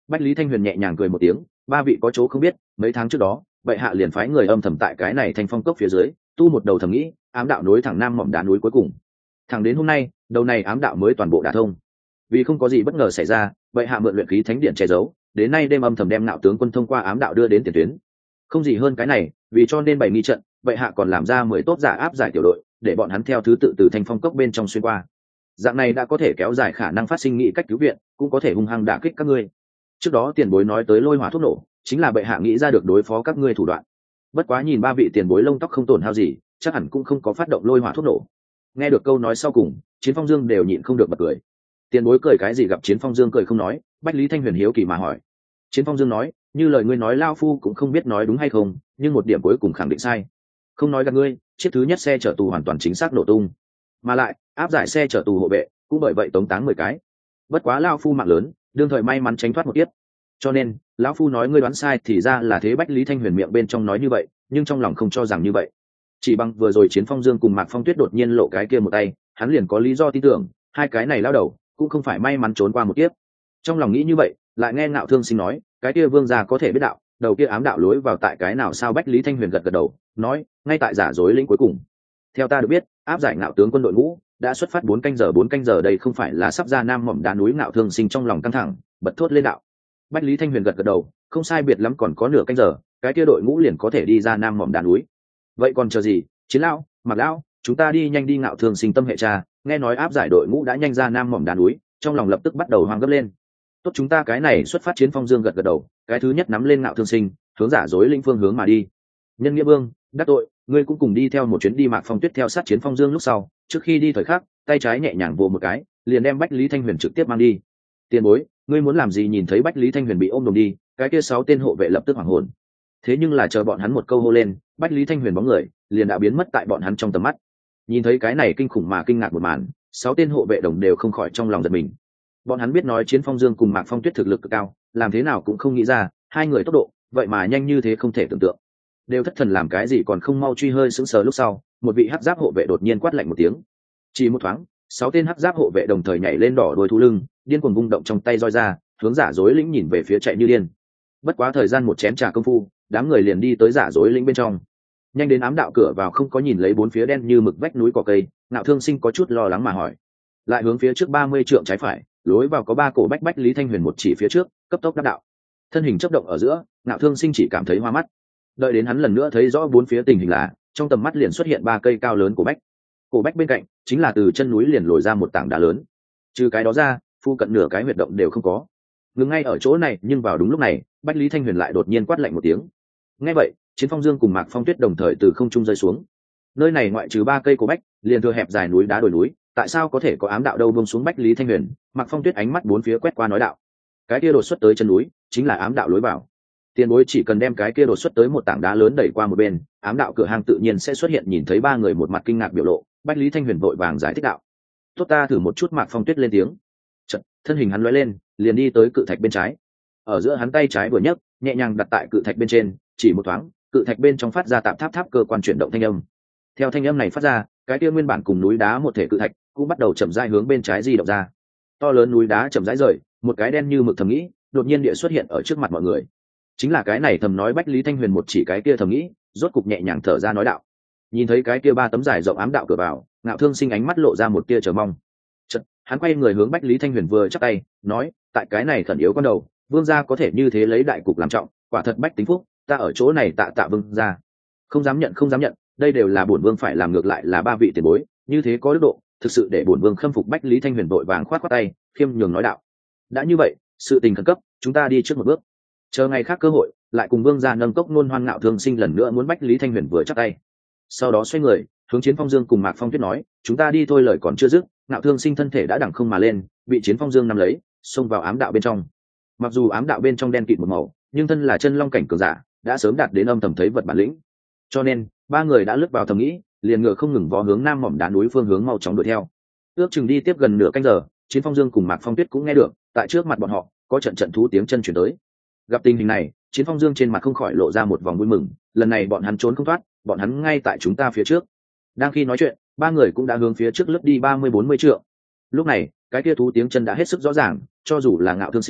Bách Lý Thanh Huyền nhẹ nhàng cười một tiếng, ba vị có chỗ không biết, mấy tháng trước đó bệ hạ liền phái người âm thầm tại cái này Thanh Phong cốc phía dưới tu một đầu thầm nghĩ ám đạo nối thẳng nam mỏm đá núi cuối cùng, thẳng đến hôm nay đầu này ám đạo mới toàn bộ đả thông. Vì không có gì bất ngờ xảy ra, bệ hạ mượn luyện khí thánh điện che giấu, đến nay đêm âm thầm đem Nạo tướng quân thông qua ám đạo đưa đến tiền tuyến. Không gì hơn cái này, vì cho nên bày nghi trận, bệ hạ còn làm ra 10 tốt giả áp giải tiểu đội, để bọn hắn theo thứ tự từ Thanh Phong cốc bên trong xuyên qua. Dạng này đã có thể kéo dài khả năng phát sinh nghị cách cứu viện, cũng có thể hung hăng đả kích các ngươi. Trước đó tiền bối nói tới lôi hỏa thuốc nổ, chính là bệ hạ nghĩ ra được đối phó các ngươi thủ đoạn. Bất quá nhìn ba vị tiền bối lông tóc không tổn hao gì, chắc hẳn cũng không có phát động lôi hỏa thuốc nổ. Nghe được câu nói sau cùng, Chiến Phong Dương đều nhịn không được bật cười. Tiền bối cười cái gì? Gặp Chiến Phong Dương cười không nói, Bách Lý Thanh Huyền hiếu kỳ mà hỏi. Chiến Phong Dương nói, như lời ngươi nói lao phu cũng không biết nói đúng hay không, nhưng một điểm cuối cùng khẳng định sai. Không nói gạt ngươi, chiếc thứ nhất xe chở tù hoàn toàn chính xác nổ tung, mà lại áp giải xe chở tù hộ vệ cũng bởi vậy tống táng 10 cái. Bất quá lao phu mạng lớn, đương thời may mắn tránh thoát một kiếp. Cho nên lão phu nói ngươi đoán sai thì ra là thế. Bách Lý Thanh Huyền miệng bên trong nói như vậy, nhưng trong lòng không cho rằng như vậy. Chỉ bằng vừa rồi Chiến Phong Dương cùng Mạc Phong Tuyết đột nhiên lộ cái kia một tay, hắn liền có lý do tin tưởng hai cái này lao đầu cũng không phải may mắn trốn qua một kiếp. Trong lòng nghĩ như vậy, lại nghe Ngạo Thương Sinh nói, cái kia vương gia có thể biết đạo, đầu kia ám đạo lối vào tại cái nào sao? Bách Lý Thanh Huyền gật gật đầu, nói, ngay tại giả dối lĩnh cuối cùng. Theo ta được biết, áp giải Ngạo tướng quân đội ngũ đã xuất phát 4 canh giờ, đây không phải là sắp ra nam mỏm đá núi? Ngạo Thương Sinh trong lòng căng thẳng, bật thốt lên đạo. Bách Lý Thanh Huyền gật gật đầu, không sai biệt lắm còn có nửa canh giờ, cái kia đội ngũ liền có thể đi ra nam mỏm đá núi. Vậy còn chờ gì? Chiến lão, Mạc lão, chúng ta đi nhanh đi. Ngạo Thương Sinh tâm hệ cha, nghe nói áp giải đội ngũ đã nhanh ra nam mỏm đá núi, trong lòng lập tức bắt đầu hoang gấp lên. Tốt, chúng ta cái này xuất phát. Chiến Phong Dương gật gật đầu, cái thứ nhất nắm lên Ngạo Thương Sinh, hướng giả dối linh phương hướng mà đi. Nhân nghĩa vương đắc tội, ngươi cũng cùng đi theo một chuyến đi. Mạc Phong Tuyết theo sát Chiến Phong Dương lúc sau, trước khi đi thời khắc tay trái nhẹ nhàng vồ một cái, liền đem Bách Lý Thanh Huyền trực tiếp mang đi. Tiền bối, ngươi muốn làm gì? Nhìn thấy Bách Lý Thanh Huyền bị ôm đồm đi, cái kia 6 tên hộ vệ lập tức hoảng hồn. Thế nhưng là chờ bọn hắn một câu hô lên, Bách Lý Thanh Huyền bóng người liền đã biến mất tại bọn hắn trong tầm mắt. Nhìn thấy cái này kinh khủng mà kinh ngạc một màn, 6 tên hộ vệ đồng đều không khỏi trong lòng giật mình. Bọn hắn biết nói Chiến Phong Dương cùng Mạc Phong Tuyết thực lực cực cao, làm thế nào cũng không nghĩ ra hai người tốc độ vậy mà nhanh như thế, không thể tưởng tượng. Đều thất thần làm cái gì còn không mau truy? Hơi sững sờ lúc sau, một vị hắc giáp hộ vệ đột nhiên quát lạnh một tiếng. Chỉ một thoáng, 6 tên hắc giáp hộ vệ đồng thời nhảy lên đỏ đuôi thú lưng, điên cuồng vung động trong tay roi ra, hướng giả dối lĩnh nhìn về phía chạy như điên. Bất quá thời gian một chén trà công phu, đám người liền đi tới giả dối lĩnh bên trong. Nhanh đến ám đạo cửa vào, không có nhìn lấy bốn phía đen như mực vách núi cỏ cây, Ngạo Thương Sinh có chút lo lắng mà hỏi. Lại hướng phía trước 30 trượng trái phải, lối vào có 3 cổ bách. Bách Lý Thanh Huyền một chỉ phía trước, cấp tốc đáp đạo. Thân hình chớp động ở giữa, Ngạo Thương Sinh chỉ cảm thấy hoa mắt. Đợi đến hắn lần nữa thấy rõ bốn phía tình hình là, trong tầm mắt liền xuất hiện 3 cây cao lớn của bách. Cổ bách bên cạnh chính là từ chân núi liền lồi ra một tảng đá lớn. Trừ cái đó ra, phu cận nửa cái huyệt động đều không có. Ngừng ngay ở chỗ này, nhưng vào đúng lúc này, Bách Lý Thanh Huyền lại đột nhiên quát lạnh một tiếng. Nghe vậy, Chiến Phong Dương cùng Mạc Phong Tuyết đồng thời từ không trung rơi xuống. Nơi này ngoại trừ 3 cây cổ bách, liền thừa hẹp dài núi đá đồi núi, tại sao có thể có ám đạo đâu? Buông xuống Bách Lý Thanh Huyền, Mạc Phong Tuyết ánh mắt bốn phía quét qua nói đạo. Cái kia đột xuất tới chân núi, chính là ám đạo lối vào. Tiền bối chỉ cần đem cái kia đột xuất tới một tảng đá lớn đẩy qua một bên, ám đạo cửa hang tự nhiên sẽ xuất hiện. Nhìn thấy 3 người một mặt kinh ngạc biểu lộ, Bách Lý Thanh Huyền vội vàng giải thích đạo. Tốt, ta thử một chút. Mạc Phong Tuyết lên tiếng. Chợt, thân hình hắn lóe lên, liền đi tới cự thạch bên trái. Ở giữa hắn tay trái vừa nhấc, nhẹ nhàng đặt tại cự thạch bên trên, chỉ một thoáng, cự thạch bên trong phát ra tạm tháp tháp cơ quan chuyển động thanh âm. Theo thanh âm này phát ra, cái kia nguyên bản cùng núi đá một thể cự thạch cũng bắt đầu chậm rãi hướng bên trái di động ra. To lớn núi đá chậm rãi rời, một cái đen như mực thầm nghĩ đột nhiên địa xuất hiện ở trước mặt mọi người. Chính là cái này thầm nói. Bách Lý Thanh Huyền một chỉ cái kia thầm nghĩ, rốt cục nhẹ nhàng thở ra nói đạo. Nhìn thấy cái kia 3 tấm dài rộng ám đạo cửa vào, Ngạo Thương Sinh ánh mắt lộ ra một tia chờ mong. Chợt, hắn quay người hướng Bách Lý Thanh Huyền vừa chắp tay, nói, tại cái này khẩn yếu con đầu, vương gia có thể như thế lấy đại cục làm trọng, quả thật bách tính phúc, ta ở chỗ này tạ vương gia. Không dám nhận, đây đều là bổn vương phải làm. Ngược lại là 3 vị tiền bối, như thế có đức độ, thực sự để bổn vương khâm phục. Bách Lý Thanh Huyền vội vàng khoát tay, khiêm nhường nói đạo. Đã như vậy, sự tình khẩn cấp, chúng ta đi trước một bước, chờ ngày khác cơ hội lại cùng vương gia nâng cốc nôn hoan. Ngạo Thương Sinh lần nữa muốn. Bách Lý Thanh Huyền vừa chắp tay, sau đó xoay người hướng Chiến Phong Dương cùng Mạc Phong Tuyết nói, chúng ta đi thôi. Lời còn chưa dứt, Ngạo Thương Sinh thân thể đã đằng không mà lên, bị Chiến Phong Dương nắm lấy, xông vào ám đạo bên trong. Mặc dù ám đạo bên trong đen kịt một màu, nhưng thân là chân long cảnh cường giả, đã sớm đạt đến âm thầm thấy vật bản lĩnh, cho nên 3 người đã lướt vào thầm nghĩ, liền ngựa không ngừng vó hướng nam mỏm đá núi phương hướng mau chóng đuổi theo. Ước chừng đi tiếp gần nửa canh giờ, Chiến Phong Dương cùng Mạc Phong Tuyết cũng nghe được, tại trước mặt bọn họ có trận thú tiếng chân chuyển tới. Gặp tình hình này, Chiến Phong Dương trên mặt không khỏi lộ ra một vòng vui mừng, lần này bọn hắn trốn không thoát, bọn hắn ngay tại chúng ta phía trước. Đang khi nói chuyện, 3 người cũng đã hướng phía trước lướt đi 30-40 trượng. Lúc này, cái kia thú tiếng chân đã hết sức rõ ràng, cho dù là Ngạo Thương Sinh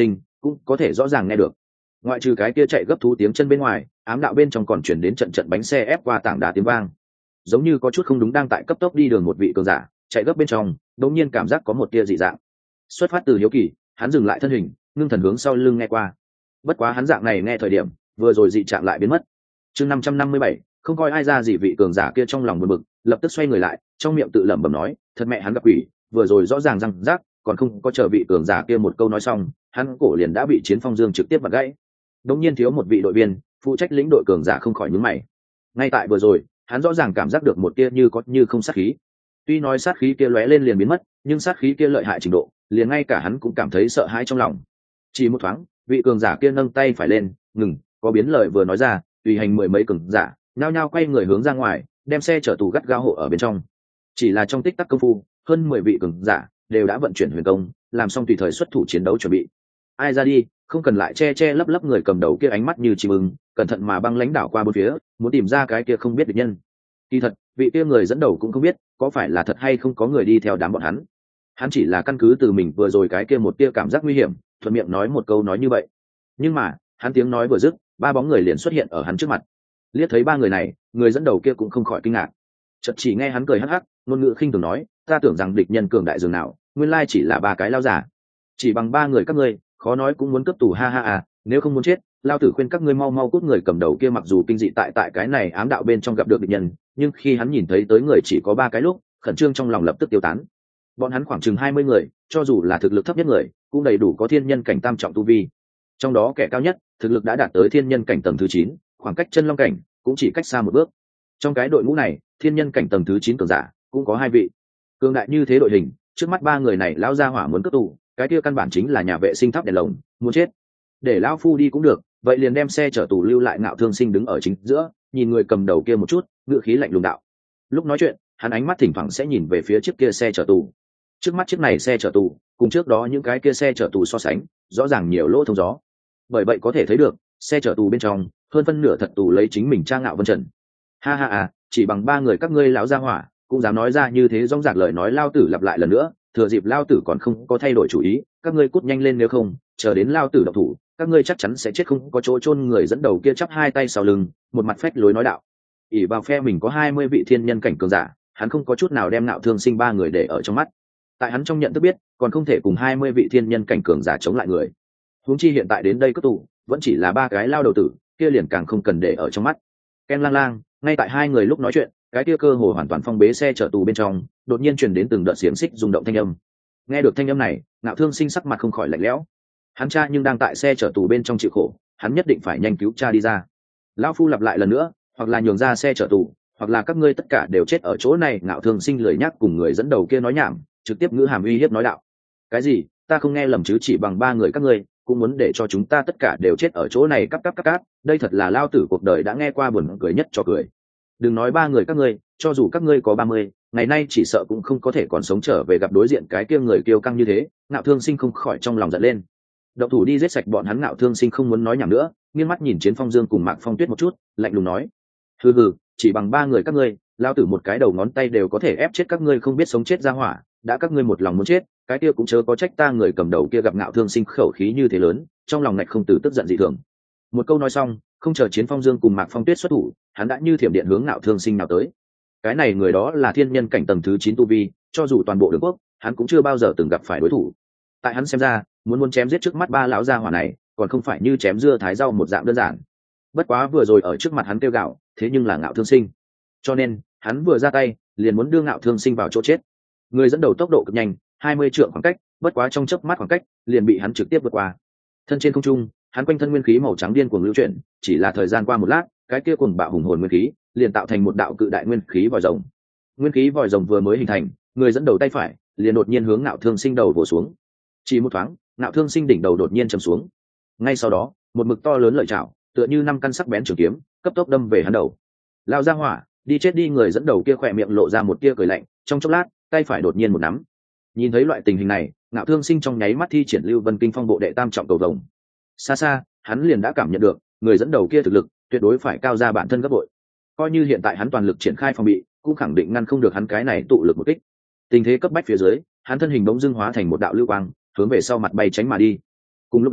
cũng có thể rõ ràng nghe được. Ngoại trừ cái kia chạy gấp thú tiếng chân bên ngoài, ám đạo bên trong còn chuyển đến trận trận bánh xe ép qua tảng đá tiếng vang, giống như có chút không đúng. Đang tại cấp tốc đi đường một vị cường giả chạy gấp bên trong, đột nhiên cảm giác có một tia dị dạng. Xuất phát từ hiếu kỳ, hắn dừng lại thân hình, ngưng thần hướng sau lưng nghe qua. Bất quá hắn dạng này nghe thời điểm, vừa rồi dị trạng lại biến mất. Chương 557, không coi ai ra gì. Vị cường giả kia trong lòng buồn bực, lập tức xoay người lại, trong miệng tự lẩm bẩm nói, thật mẹ hắn gặp quỷ, vừa rồi rõ ràng răng rác, còn không có chờ vị cường giả kia một câu nói xong, hắn cổ liền đã bị Chiến Phong Dương trực tiếp vặn gãy. Đột nhiên thiếu một vị đội viên phụ trách lĩnh đội cường giả không khỏi nhướng mày. Ngay tại vừa rồi, hắn rõ ràng cảm giác được một tia như có như không sát khí. Tuy nói sát khí kia lóe lên liền biến mất, nhưng sát khí kia lợi hại trình độ, liền ngay cả hắn cũng cảm thấy sợ hãi trong lòng. Chỉ một thoáng, vị cường giả kia nâng tay phải lên, ngừng, có biến lời vừa nói ra, tùy hành mười mấy cường giả, nhao nhao quay người hướng ra ngoài, đem xe chở tù gắt gao hộ ở bên trong. Chỉ là trong tích tắc công phu, hơn 10 vị cường giả đều đã vận chuyển huyền công, làm xong tùy thời xuất thủ chiến đấu chuẩn bị. Ai ra đi, không cần lại che lấp lấp. Người cầm đầu kia ánh mắt như chim ưng, cẩn thận mà băng lãnh đảo qua bốn phía, muốn tìm ra cái kia không biết địch nhân. Kỳ thật, vị kia người dẫn đầu cũng không biết có phải là thật hay không có người đi theo đám bọn hắn. Hắn chỉ là căn cứ từ mình vừa rồi cái kia một tia cảm giác nguy hiểm, thuận miệng nói một câu nói như vậy. Nhưng mà, hắn tiếng nói vừa dứt, ba bóng người liền xuất hiện ở hắn trước mặt. Liếc thấy ba người này, người dẫn đầu kia cũng không khỏi kinh ngạc. Chợt chỉ nghe hắn cười hắc hắc, ngôn ngữ khinh thường nói, ta tưởng rằng địch nhân cường đại dường nào, nguyên lai chỉ là ba cái lao giả. Chỉ bằng ba người các ngươi, khó nói cũng muốn cướp tù ha ha à, nếu không muốn chết, lao tử khuyên các ngươi mau mau cút. Người cầm đầu kia mặc dù kinh dị tại cái này ám đạo bên trong gặp được địch nhân, nhưng khi hắn nhìn thấy tới người chỉ có ba cái lúc, khẩn trương trong lòng lập tức tiêu tán. Bọn hắn khoảng chừng 20 người, cho dù là thực lực thấp nhất người, cũng đầy đủ có thiên nhân cảnh tam trọng tu vi. Trong đó kẻ cao nhất, thực lực đã đạt tới thiên nhân cảnh tầng thứ 9, khoảng cách chân long cảnh cũng chỉ cách xa một bước. Trong cái đội ngũ này, thiên nhân cảnh tầng thứ 9 cường giả cũng có 2 vị. Cường đại như thế đội hình, trước mắt ba người này lão gia hỏa muốn cướp tù, cái kia căn bản chính là nhà vệ sinh tháp đèn lồng, muốn chết. Để lão phu đi cũng được, vậy liền đem xe chở tù lưu lại. Ngạo Thương Sinh đứng ở chính giữa, nhìn người cầm đầu kia một chút, ngựa khí lạnh lùng đạo. Lúc nói chuyện, hắn ánh mắt thỉnh thoảng sẽ nhìn về phía chiếc kia xe chở tù. Trước mắt chiếc này xe chở tù, cùng trước đó những cái kia xe chở tù so sánh, rõ ràng nhiều lỗ thông gió. Bởi vậy có thể thấy được, xe chở tù bên trong, hơn phân nửa thật tù lấy chính mình Trang Ngạo Vân Trần. Ha ha à, chỉ bằng ba người các ngươi lão gia hỏa, cũng dám nói ra như thế rong rạc lời nói. Lao tử lặp lại lần nữa, thừa dịp lao tử còn không có thay đổi chủ ý, các ngươi cút nhanh lên, nếu không chờ đến lao tử độc thủ, các ngươi chắc chắn sẽ chết không có chỗ chôn. Người dẫn đầu kia chắp hai tay sau lưng, một mặt phách lối nói đạo. ỷ vào phe mình có 20 vị thiên nhân cảnh cường giả, hắn không có chút nào đem Ngạo Thương Sinh ba người để ở trong mắt. Tại hắn trong nhận thức biết, còn không thể cùng 20 vị thiên nhân cảnh cường giả chống lại người. Huống chi hiện tại đến đây cất tù, vẫn chỉ là ba cái lao đầu tử, kia liền càng không cần để ở trong mắt. Ken lang lang, ngay tại hai người lúc nói chuyện, cái kia cơ hồ hoàn toàn phong bế xe chở tù bên trong, đột nhiên truyền đến từng đợt xiềng xích rung động thanh âm. Nghe được thanh âm này, Ngạo Thương Sinh sắc mặt không khỏi lạnh lẽo. Hắn cha nhưng đang tại xe chở tù bên trong chịu khổ, hắn nhất định phải nhanh cứu cha đi ra. Lão phu lặp lại lần nữa, hoặc là nhường ra xe chở tù, hoặc là các ngươi tất cả đều chết ở chỗ này. Ngạo Thương Sinh lười nhắc cùng người dẫn đầu kia nói nhảm, trực tiếp ngữ hàm uy hiếp nói đạo. Cái gì? Ta không nghe lầm chứ? Chỉ bằng ba người các ngươi cũng muốn để cho chúng ta tất cả đều chết ở chỗ này? Cắp. Đây thật là lao tử cuộc đời đã nghe qua buồn cười nhất cho cười. Đừng nói ba người các ngươi, cho dù các ngươi có 30, ngày nay chỉ sợ cũng không có thể còn sống trở về gặp đối diện cái kia người kiêu căng như thế. Ngạo Thương Sinh không khỏi trong lòng giận lên. Động thủ đi giết sạch bọn hắn. Ngạo Thương Sinh không muốn nói nhảm nữa, nghiêng mắt nhìn Chiến Phong Dương cùng Mạc Phong Tuyết một chút, lạnh lùng nói: hừ, chỉ bằng ba người các ngươi, lao tử một cái đầu ngón tay đều có thể ép chết các ngươi không biết sống chết ra hỏa. Đã các ngươi một lòng muốn chết, cái kia cũng chớ có trách ta. Người cầm đầu kia gặp Ngạo Thương Sinh khẩu khí như thế lớn, trong lòng ngạch không từ tức giận dị thường. Một câu nói xong, không chờ Chiến Phong Dương cùng Mạc Phong Tuyết xuất thủ, hắn đã như thiểm điện hướng Ngạo Thương Sinh nào tới. Cái này người đó là thiên nhân cảnh tầng thứ 9 tu vi, cho dù toàn bộ Đường Quốc, hắn cũng chưa bao giờ từng gặp phải đối thủ. Tại hắn xem ra, muốn chém giết trước mắt ba lão gia hỏa này, còn không phải như chém dưa thái rau một dạng đơn giản. Bất quá vừa rồi ở trước mặt hắn kêu gạo, thế nhưng là Ngạo Thương Sinh, cho nên hắn vừa ra tay, liền muốn đưa Ngạo Thương Sinh vào chỗ chết. Người dẫn đầu tốc độ cực nhanh, 20 trượng khoảng cách, bất quá trong chớp mắt khoảng cách, liền bị hắn trực tiếp vượt qua. Thân trên không trung, hắn quanh thân nguyên khí màu trắng điên cuồng lưu chuyển, chỉ là thời gian qua một lát, cái kia cuồng bạo hùng hồn nguyên khí liền tạo thành một đạo cự đại nguyên khí vòi rồng. Nguyên khí vòi rồng vừa mới hình thành, người dẫn đầu tay phải liền đột nhiên hướng Ngạo Thương Sinh đầu vồ xuống. Chỉ một thoáng, Ngạo Thương Sinh đỉnh đầu đột nhiên chầm xuống. Ngay sau đó, một mực to lớn lợi chảo, tựa như 5 căn sắc bén trường kiếm, cấp tốc đâm về hắn đầu. Lao ra hỏa, đi chết đi! Người dẫn đầu kia khỏe miệng lộ ra một tia cười lạnh, trong chốc lát, tay phải đột nhiên một nắm. Nhìn thấy loại tình hình này, Ngạo Thương Sinh trong nháy mắt thi triển Lưu Vân Kinh Phong bộ đệ tam trọng cầu vồng. Xa xa, hắn liền đã cảm nhận được, người dẫn đầu kia thực lực tuyệt đối phải cao ra bản thân gấp bội. Coi như hiện tại hắn toàn lực triển khai phòng bị, cũng khẳng định ngăn không được hắn cái này tụ lực một kích. Tình thế cấp bách phía dưới, hắn thân hình bỗng dưng hóa thành một đạo lưu quang, hướng về sau mặt bay tránh mà đi. Cùng lúc đó,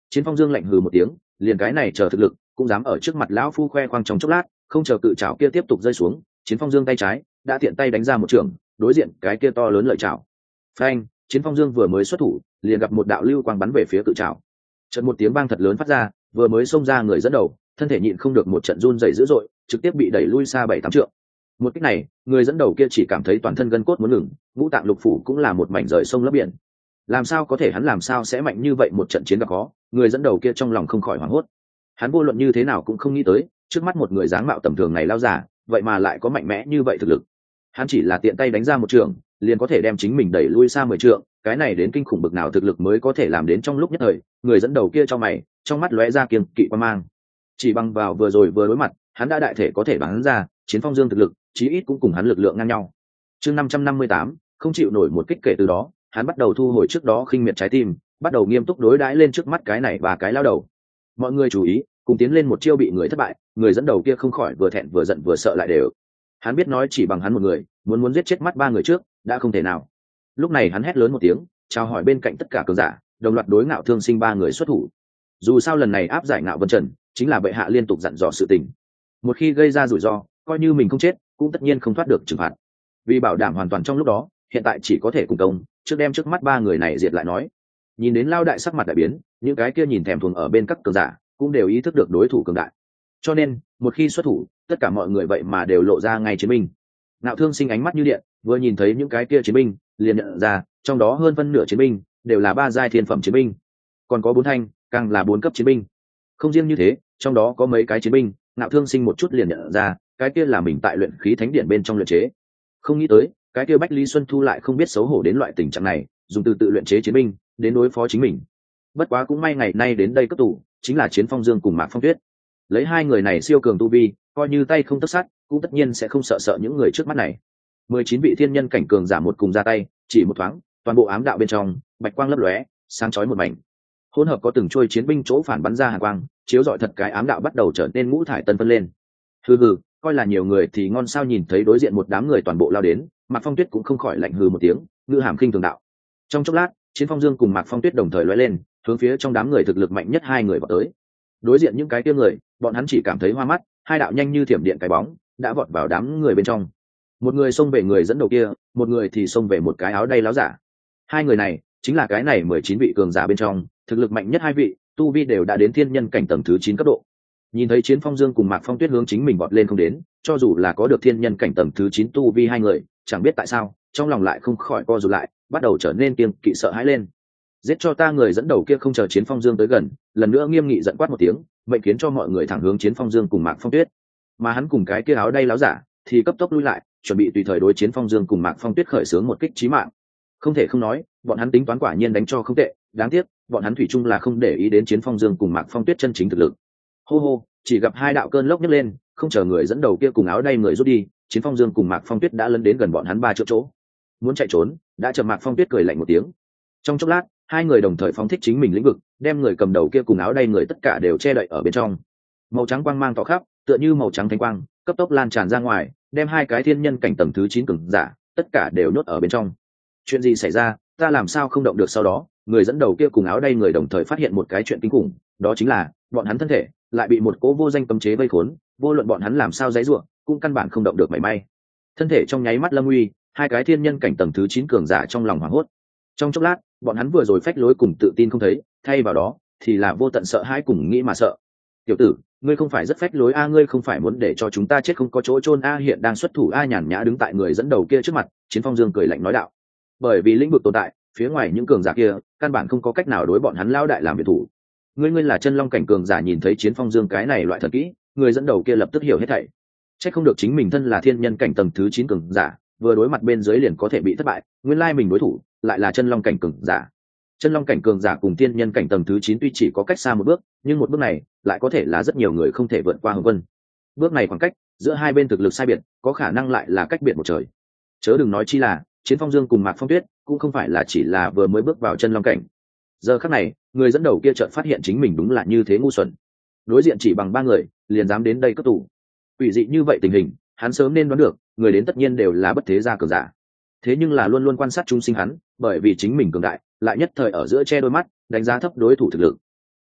Chiến Phong Dương lạnh hừ một tiếng, liền cái này chờ thực lực cũng dám ở trước mặt lão phu khoe khoang trong chốc lát. Không chờ cự trảo kia tiếp tục rơi xuống, Chiến Phong Dương tay trái đã tiện tay đánh ra một trường, đối diện cái kia to lớn lợi trảo. Phanh! Chiến Phong Dương vừa mới xuất thủ, liền gặp một đạo lưu quang bắn về phía cự trảo. Chợt một tiếng vang thật lớn phát ra, vừa mới xông ra người dẫn đầu, thân thể nhịn không được một trận run rẩy dữ dội, trực tiếp bị đẩy lui xa 7-8 trượng. Một kích này, người dẫn đầu kia chỉ cảm thấy toàn thân gân cốt muốn ngừng, ngũ tạng lục phủ cũng là một mảnh rời sông lấp biển. Làm sao có thể, hắn làm sao sẽ mạnh như vậy, một trận chiến gặp khó, người dẫn đầu kia trong lòng không khỏi hoảng hốt. Hắn vô luận như thế nào cũng không nghĩ tới, trước mắt một người dáng mạo tầm thường này lao giả, vậy mà lại có mạnh mẽ như vậy thực lực. Hắn chỉ là tiện tay đánh ra một trường, liền có thể đem chính mình đẩy lui xa 10 trượng, cái này đến kinh khủng bực nào thực lực mới có thể làm đến trong lúc nhất thời. Người dẫn đầu kia cho mày, trong mắt lóe ra kiêng kỵ quan mang. Chỉ bằng vào vừa rồi vừa đối mặt, hắn đã đại thể có thể bắn ra, Chiến Phong Dương thực lực chí ít cũng cùng hắn lực lượng ngang nhau. Chương 558, không chịu nổi một kích. Kể từ đó, hắn bắt đầu thu hồi trước đó khinh miệt trái tim, bắt đầu nghiêm túc đối đãi lên trước mắt cái này và cái lao đầu. Mọi người chú ý, cùng tiến lên một chiêu bị người thất bại, người dẫn đầu kia không khỏi vừa thẹn vừa giận vừa sợ lại đều. Hắn biết nói chỉ bằng hắn một người, muốn giết chết mắt 3 người trước, đã không thể nào. Lúc này hắn hét lớn một tiếng, chào hỏi bên cạnh tất cả cường giả, đồng loạt đối Ngạo Thương Sinh 3 người xuất thủ. Dù sao lần này áp giải Ngạo Vân Trần, chính là bệ hạ liên tục dặn dò sự tình. Một khi gây ra rủi ro, coi như mình không chết, cũng tất nhiên không thoát được trừng phạt. Vì bảo đảm hoàn toàn trong lúc đó, hiện tại chỉ có thể cùng công, trước đem trước mắt 3 người này diệt lại nói. Nhìn đến Lao đại sắc mặt đại biến, những cái kia nhìn thèm thuồng ở bên các cường giả, cũng đều ý thức được đối thủ cường đại. Cho nên, một khi xuất thủ, tất cả mọi người vậy mà đều lộ ra ngay chiến binh. Ngạo Thương Sinh ánh mắt như điện, vừa nhìn thấy những cái kia chiến binh, liền nhận ra, trong đó hơn phân nửa chiến binh đều là 3 giai thiên phẩm chiến binh, còn có 4 thanh, càng là 4 cấp chiến binh. Không riêng như thế, trong đó có mấy cái chiến binh, Ngạo Thương Sinh một chút liền nhận ra, cái kia là mình tại luyện khí thánh điện bên trong luyện chế. Không nghĩ tới, cái kia Bách Lý Xuân Thu lại không biết xấu hổ đến loại tình trạng này, dùng từ tự luyện chế chiến binh đến đối phó chính mình. Bất quá cũng may ngày nay đến đây cấp tủ, chính là Chiến Phong Dương cùng Mạc Phong Tuyết. Lấy 2 người này siêu cường tu vi, coi như tay không tất sắt, cũng tất nhiên sẽ không sợ những người trước mắt này. 19 vị thiên nhân cảnh cường giả một cùng ra tay, chỉ một thoáng, toàn bộ ám đạo bên trong bạch quang lấp lóe, sáng chói một mảnh. Hỗn hợp có từng trôi chiến binh chỗ phản bắn ra hàn quang, chiếu rọi thật cái ám đạo bắt đầu trở nên ngũ thải tân phân lên. Hừ hừ, coi là nhiều người thì ngon sao. Nhìn thấy đối diện một đám người toàn bộ lao đến, Mạc Phong Tuyết cũng không khỏi lạnh hừ một tiếng, ngữ hàm khinh thường đạo. Trong chốc lát, Chiến Phong Dương cùng Mạc Phong Tuyết đồng thời lóe lên, hướng phía trong đám người thực lực mạnh nhất 2 người vọt tới. Đối diện những cái kia người, bọn hắn chỉ cảm thấy hoa mắt, 2 đạo nhanh như thiểm điện cái bóng đã vọt vào đám người bên trong. Một người xông về người dẫn đầu kia, một người thì xông về một cái áo đay láo giả. 2 người này chính là cái này 19 vị cường giả bên trong thực lực mạnh nhất 2 vị, tu vi đều đã đến thiên nhân cảnh tầng thứ 9 cấp độ. Nhìn thấy Chiến Phong Dương cùng Mạc Phong Tuyết hướng chính mình vọt lên không đến, cho dù là có được thiên nhân cảnh tầng thứ 9 tu vi 2 người, chẳng biết tại sao trong lòng lại không khỏi co rụt lại, bắt đầu trở nên kiêng kỵ sợ hãi lên. Giết cho ta. Người dẫn đầu kia không chờ Chiến Phong Dương tới gần, lần nữa nghiêm nghị giận quát một tiếng, mệnh khiến cho mọi người thẳng hướng Chiến Phong Dương cùng Mạc Phong Tuyết. Mà hắn cùng cái kia áo đay láo giả thì cấp tốc lui lại, chuẩn bị tùy thời đối Chiến Phong Dương cùng Mạc Phong Tuyết khởi xướng một kích chí mạng. Không thể không nói, bọn hắn tính toán quả nhiên đánh cho không tệ, đáng tiếc bọn hắn thủy chung là không để ý đến Chiến Phong Dương cùng Mạc Phong Tuyết chân chính thực lực. Hô hô, chỉ gặp 2 đạo cơn lốc nhấc lên, không chờ người dẫn đầu kia cùng áo đay người rút đi, Chiến Phong Dương cùng Mạc Phong Tuyết đã lấn đến gần bọn hắn 3 chỗ. Muốn chạy trốn, đã chậm. Mạc Phong Tuyết cười lạnh một tiếng. Trong chốc lát, 2 người đồng thời phóng thích chính mình lĩnh vực, đem người cầm đầu kia cùng áo đay người tất cả đều che đậy ở bên trong. Màu trắng quang mang tỏ khắp, tựa như màu trắng thánh quang, cấp tốc lan tràn ra ngoài, đem 2 cái thiên nhân cảnh tầng thứ 9 cường giả tất cả đều nhốt ở bên trong. Chuyện gì xảy ra, ta làm sao không động được? Sau đó, người dẫn đầu kia cùng áo đay người đồng thời phát hiện một cái chuyện kinh khủng, đó chính là bọn hắn thân thể lại bị một cỗ vô danh cấm chế vây khốn, vô luận bọn hắn làm sao giãy giụa, cũng căn bản không động được mảy may. Thân thể trong nháy mắt lâm nguy, 2 cái thiên nhân cảnh tầng thứ 9 cường giả trong lòng hoảng hốt. Trong chốc lát, bọn hắn vừa rồi phách lối cùng tự tin không thấy, thay vào đó thì là vô tận sợ hãi cùng nghĩ mà sợ. Tiểu tử, ngươi không phải rất phách lối a? Ngươi không phải muốn để cho chúng ta chết không có chỗ chôn a? Hiện đang xuất thủ a? Nhàn nhã đứng tại người dẫn đầu kia trước mặt, Chiến Phong Dương cười lạnh nói đạo. Bởi vì lĩnh vực tồn tại, phía ngoài những cường giả kia căn bản không có cách nào đối bọn hắn lao đại làm việc thủ. Ngươi là chân long cảnh cường giả. Nhìn thấy Chiến Phong Dương cái này loại thần kỹ, người dẫn đầu kia lập tức hiểu hết thảy. Chắc không được chính mình thân là thiên nhân cảnh tầng thứ 9 cường giả, vừa đối mặt bên dưới liền có thể bị thất bại, nguyên lai mình đối thủ lại là chân long cảnh cường giả. Chân long cảnh cường giả cùng thiên nhân cảnh tầng thứ 9 tuy chỉ có cách xa một bước, nhưng một bước này lại có thể là rất nhiều người không thể vượt qua hồng vân. Bước này khoảng cách giữa 2 bên thực lực sai biệt, có khả năng lại là cách biệt một trời. Chớ đừng nói chi là Chiến Phong Dương cùng Mạc Phong Tuyết cũng không phải là chỉ là vừa mới bước vào chân long cảnh. Giờ khắc này, người dẫn đầu kia chợt phát hiện chính mình đúng là như thế ngu xuẩn. Đối diện chỉ bằng 3 người, liền dám đến đây cướp tù. Ủy dị như vậy tình hình, hắn sớm nên đoán được, người đến tất nhiên đều là bất thế gia cường giả. Thế nhưng là luôn luôn quan sát chúng sinh hắn, bởi vì chính mình cường đại, lại nhất thời ở giữa che đôi mắt, đánh giá thấp đối thủ thực lực.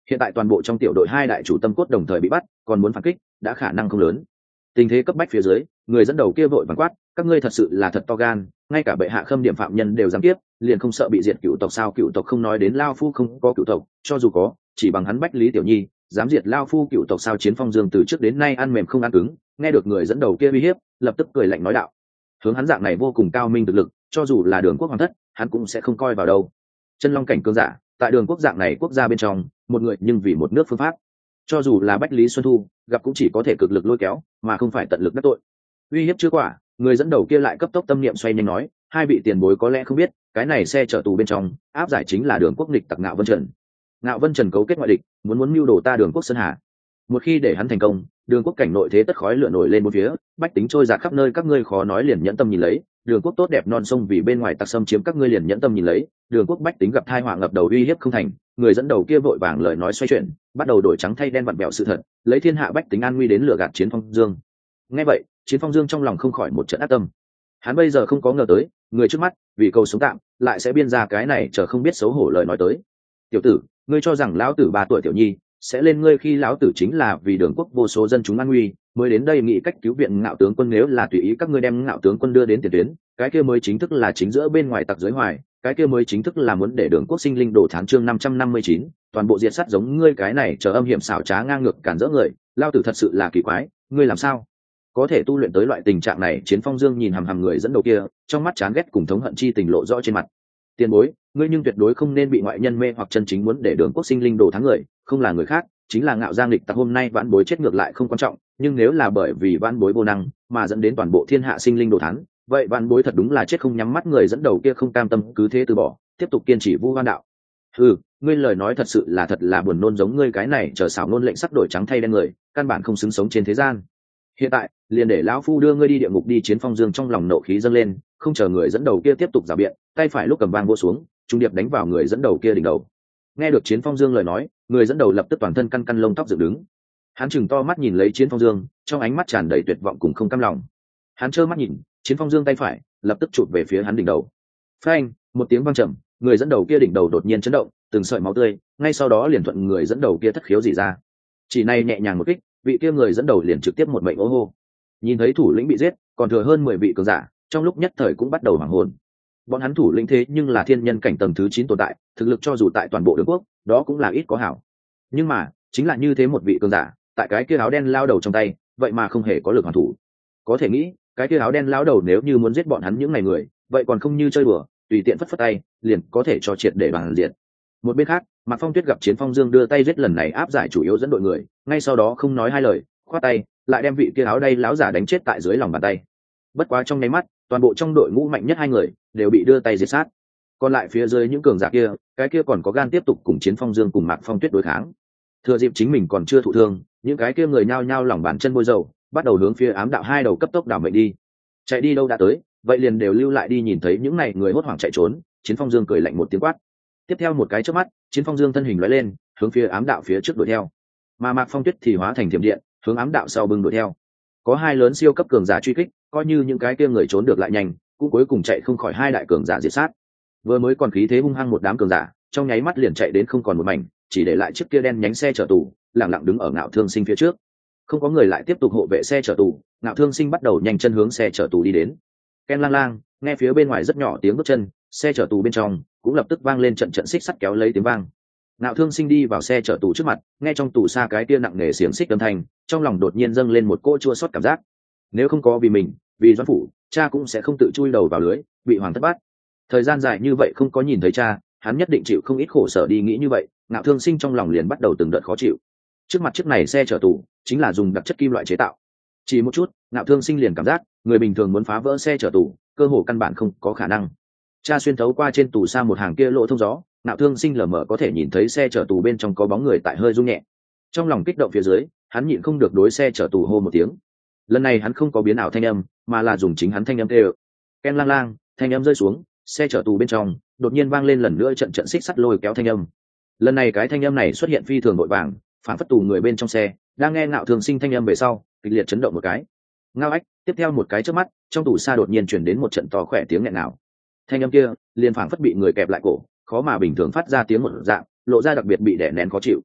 Hiện tại toàn bộ trong tiểu đội hai đại chủ tâm cốt đồng thời bị bắt, còn muốn phản kích đã khả năng không lớn. Tình thế cấp bách phía dưới, người dẫn đầu kia vội vàng quát, các ngươi thật sự là thật to gan, ngay cả bệ hạ khâm điểm phạm nhân đều dám tiếp, liền không sợ bị diệt cựu tộc sao? Cựu tộc không nói đến lao phu không có cựu tộc, cho dù có, chỉ bằng hắn Bách Lý Tiểu Nhi dám diệt lao phu cựu tộc sao? Chiến Phong Dương từ trước đến nay ăn mềm không ăn cứng, nghe được người dẫn đầu kia uy hiếp, lập tức cười lạnh nói đạo: hướng hắn dạng này vô cùng cao minh thực lực, cho dù là Đường Quốc hoàng thất, hắn cũng sẽ không coi vào đâu. Chân long cảnh cường giả, tại Đường Quốc dạng này quốc gia bên trong, một người nhưng vì một nước phương pháp, cho dù là Bách Lý Xuân Thu gặp cũng chỉ có thể cực lực lôi kéo, mà không phải tận lực đắc tội. Uy hiếp chưa quả, người dẫn đầu kia lại cấp tốc tâm niệm xoay nhanh nói: hai vị tiền bối có lẽ không biết, cái này xe chở tù bên trong áp giải chính là Đường Quốc nghịch tặc Ngạo Vân Trần. Ngạo Vân Trần cấu kết ngoại địch, muốn mưu đồ ta Đường Quốc Sơn Hà. Một khi để hắn thành công, Đường Quốc cảnh nội thế tất khói lửa nổi lên bốn phía, bách tính trôi dạt khắp nơi, các ngươi khó nói liền nhẫn tâm nhìn lấy. Đường Quốc tốt đẹp non sông vì bên ngoài tặc xâm chiếm, các ngươi liền nhẫn tâm nhìn lấy. Đường Quốc bách tính gặp tai họa ngập đầu, uy hiếp không thành. Người dẫn đầu kia vội vàng lời nói xoay chuyển, bắt đầu đổi trắng thay đen, vặn vẹo sự thật, lấy thiên hạ bách tính an nguy đến lừa gạt Chiến Phong Dương. Nghe vậy, Chiến Phong Dương trong lòng không khỏi một trận ác tâm. Hắn bây giờ không có ngờ tới, người trước mắt vì cầu sống tạm lại sẽ biên ra cái này chờ không biết xấu hổ lời nói tới. Tiểu tử, ngươi cho rằng lão tử 3 tuổi tiểu nhi sẽ lên ngươi khi lão tử chính là vì Đường Quốc vô số dân chúng an nguy mới đến đây nghĩ cách cứu viện Ngạo tướng quân? Nếu là tùy ý các ngươi đem Ngạo tướng quân đưa đến tiền tuyến, cái kia mới chính thức là chính giữa bên ngoài tặc giới hoài, cái kia mới chính thức là muốn để Đường Quốc sinh linh đổ thán. Chương 559, toàn bộ diệt sát giống ngươi cái này chờ âm hiểm xảo trá ngang ngược cản rỡ người, lão tử thật sự là kỳ quái, ngươi làm sao có thể tu luyện tới loại tình trạng này? Chiến Phong Dương nhìn hằm hằm người dẫn đầu kia, trong mắt chán ghét cùng thống hận chi tình lộ rõ trên mặt. Tiền bối, ngươi nhưng tuyệt đối không nên bị ngoại nhân mê hoặc, chân chính muốn để Đường Quốc sinh linh đồ thắng người, không là người khác, chính là Ngạo Giang lịch tặc. Hôm nay vãn bối chết ngược lại không quan trọng, nhưng nếu là bởi vì vãn bối vô năng mà dẫn đến toàn bộ thiên hạ sinh linh đồ thắng, vậy vãn bối thật đúng là chết không nhắm mắt. Người dẫn đầu kia không cam tâm cứ thế từ bỏ, tiếp tục kiên trì vu oan đạo. Ngươi lời nói thật sự là thật là buồn nôn, giống ngươi cái này chờ xảo ngôn lệnh sắp đổi trắng thay đen người, căn bản không xứng sống trên thế gian. Hiện tại liền để lão phu đưa ngươi đi địa ngục đi. Chiến Phong Dương trong lòng nộ khí dâng lên, không chờ người dẫn đầu kia tiếp tục rào biện, tay phải lúc cầm vang vô xuống, trung điệp đánh vào người dẫn đầu kia đỉnh đầu. Nghe được Chiến Phong Dương lời nói, người dẫn đầu lập tức toàn thân căn căn lông tóc dựng đứng. Hắn chừng to mắt nhìn lấy Chiến Phong Dương, trong ánh mắt tràn đầy tuyệt vọng cùng không cam lòng. Hắn trơ mắt nhìn Chiến Phong Dương tay phải lập tức chụp về phía hắn đỉnh đầu. Phanh, một tiếng vang trầm, người dẫn đầu kia đỉnh đầu đột nhiên chấn động, từng sợi máu tươi ngay sau đó liền thuận người dẫn đầu kia thất khiếu rỉ ra. Chỉ này nhẹ nhàng một kích, vị kia người dẫn đầu liền trực tiếp một mệnh ô hô. Nhìn thấy thủ lĩnh bị giết, còn thừa hơn 10 vị cường giả, trong lúc nhất thời cũng bắt đầu hoảng hồn. Bọn hắn thủ lĩnh thế nhưng là thiên nhân cảnh tầng thứ 9 tồn tại, thực lực cho dù tại toàn bộ Đường Quốc đó cũng là ít có hảo. Nhưng mà chính là như thế một vị cường giả, tại cái kia áo đen lao đầu trong tay vậy mà không hề có lực hoàn thủ. Có thể nghĩ cái kia áo đen lao đầu nếu như muốn giết bọn hắn những ngày người, vậy còn không như chơi đùa, tùy tiện phất phất tay liền có thể cho triệt để đoàn diệt. Một bên khác, Mạc Phong Tuyết gặp Chiến Phong Dương đưa tay giết lần này áp giải chủ yếu dẫn đội người, ngay sau đó không nói hai lời, khoát tay lại đem vị kia áo đay láo giả đánh chết tại dưới lòng bàn tay. Bất quá trong nháy mắt, toàn bộ trong đội ngũ mạnh nhất 2 người đều bị đưa tay giết sát. Còn lại phía dưới những cường giả kia, cái kia còn có gan tiếp tục cùng Chiến Phong Dương cùng Mạc Phong Tuyết đối kháng. Thừa dịp chính mình còn chưa thụ thương, những cái kia người nhao nhao lòng bàn chân bôi dầu, bắt đầu hướng phía ám đạo 2 đầu cấp tốc đảo mệnh đi. Chạy đi đâu đã tới, vậy liền đều lưu lại đi. Nhìn thấy những này người hốt hoảng chạy trốn, Chiến Phong Dương cười lạnh một tiếng quát. Tiếp theo một cái chớp mắt, Chiến Phong Dương thân hình lóe lên, hướng phía ám đạo phía trước đuổi theo. Mà Mạc Phong Tuyết thì hóa thành thiểm điện, hướng ám đạo sau bưng đuổi theo. Có 2 lớn siêu cấp cường giả truy kích, coi như những cái kia người trốn được lại nhanh, cũng cuối cùng chạy không khỏi 2 đại cường giả diệt sát. Vừa mới còn khí thế hung hăng một đám cường giả, trong nháy mắt liền chạy đến không còn một mảnh, chỉ để lại chiếc kia đen nhánh xe chở tù lặng lặng đứng ở Ngạo Thương Sinh phía trước. Không có người lại tiếp tục hộ vệ xe chở tù, Ngạo Thương Sinh bắt đầu nhanh chân hướng xe chở tù đi đến. Ken lang lang, nghe phía bên ngoài rất nhỏ tiếng bước chân, xe chở tù bên trong cũng lập tức vang lên trận trận xích sắt kéo lấy tiếng vang. Ngạo Thương Sinh đi vào xe chở tù trước mặt, nghe trong tù xa cái kia nặng nề xiềng xích âm thanh, trong lòng đột nhiên dâng lên một cỗ chua xót cảm giác. Nếu không có vì mình, vì Doãn phủ, cha cũng sẽ không tự chui đầu vào lưới, bị hoàng thất bắt. Thời gian dài như vậy không có nhìn thấy cha, hắn nhất định chịu không ít khổ sở. đi nghĩ như vậy, Ngạo Thương Sinh trong lòng liền bắt đầu từng đợt khó chịu. Trước mặt chiếc này xe chở tù chính là dùng đặc chất kim loại chế tạo. Chỉ một chút, Ngạo Thương Sinh liền cảm giác người bình thường muốn phá vỡ xe chở tù, cơ hồ căn bản không có khả năng. Cha xuyên thấu qua trên tù xa một hàng kia lỗ thông gió, Ngạo Thương Sinh lờ mờ có thể nhìn thấy xe chở tù bên trong có bóng người tại hơi rung nhẹ. Trong lòng kích động phía dưới, hắn nhịn không được đối xe chở tù hô một tiếng. Lần này hắn không có biến ảo thanh âm, mà là dùng chính hắn thanh âm kêu. Ken lang lang, thanh âm rơi xuống, xe chở tù bên trong đột nhiên vang lên lần nữa trận trận xích sắt lôi kéo thanh âm. Lần này cái thanh âm này xuất hiện phi thường vội vàng, phản phất tù người bên trong xe đang nghe Ngạo Thương Sinh thanh âm về sau kịch liệt chấn động một cái. Ngao ách, tiếp theo một cái chớp mắt, trong tù xa đột nhiên chuyển đến một trận to khỏe tiếng nghẹn nào. Thanh âm kia liền phảng phất bị người kẹp lại cổ, khó mà bình thường phát ra tiếng một dạng, lộ ra đặc biệt bị đè nén khó chịu.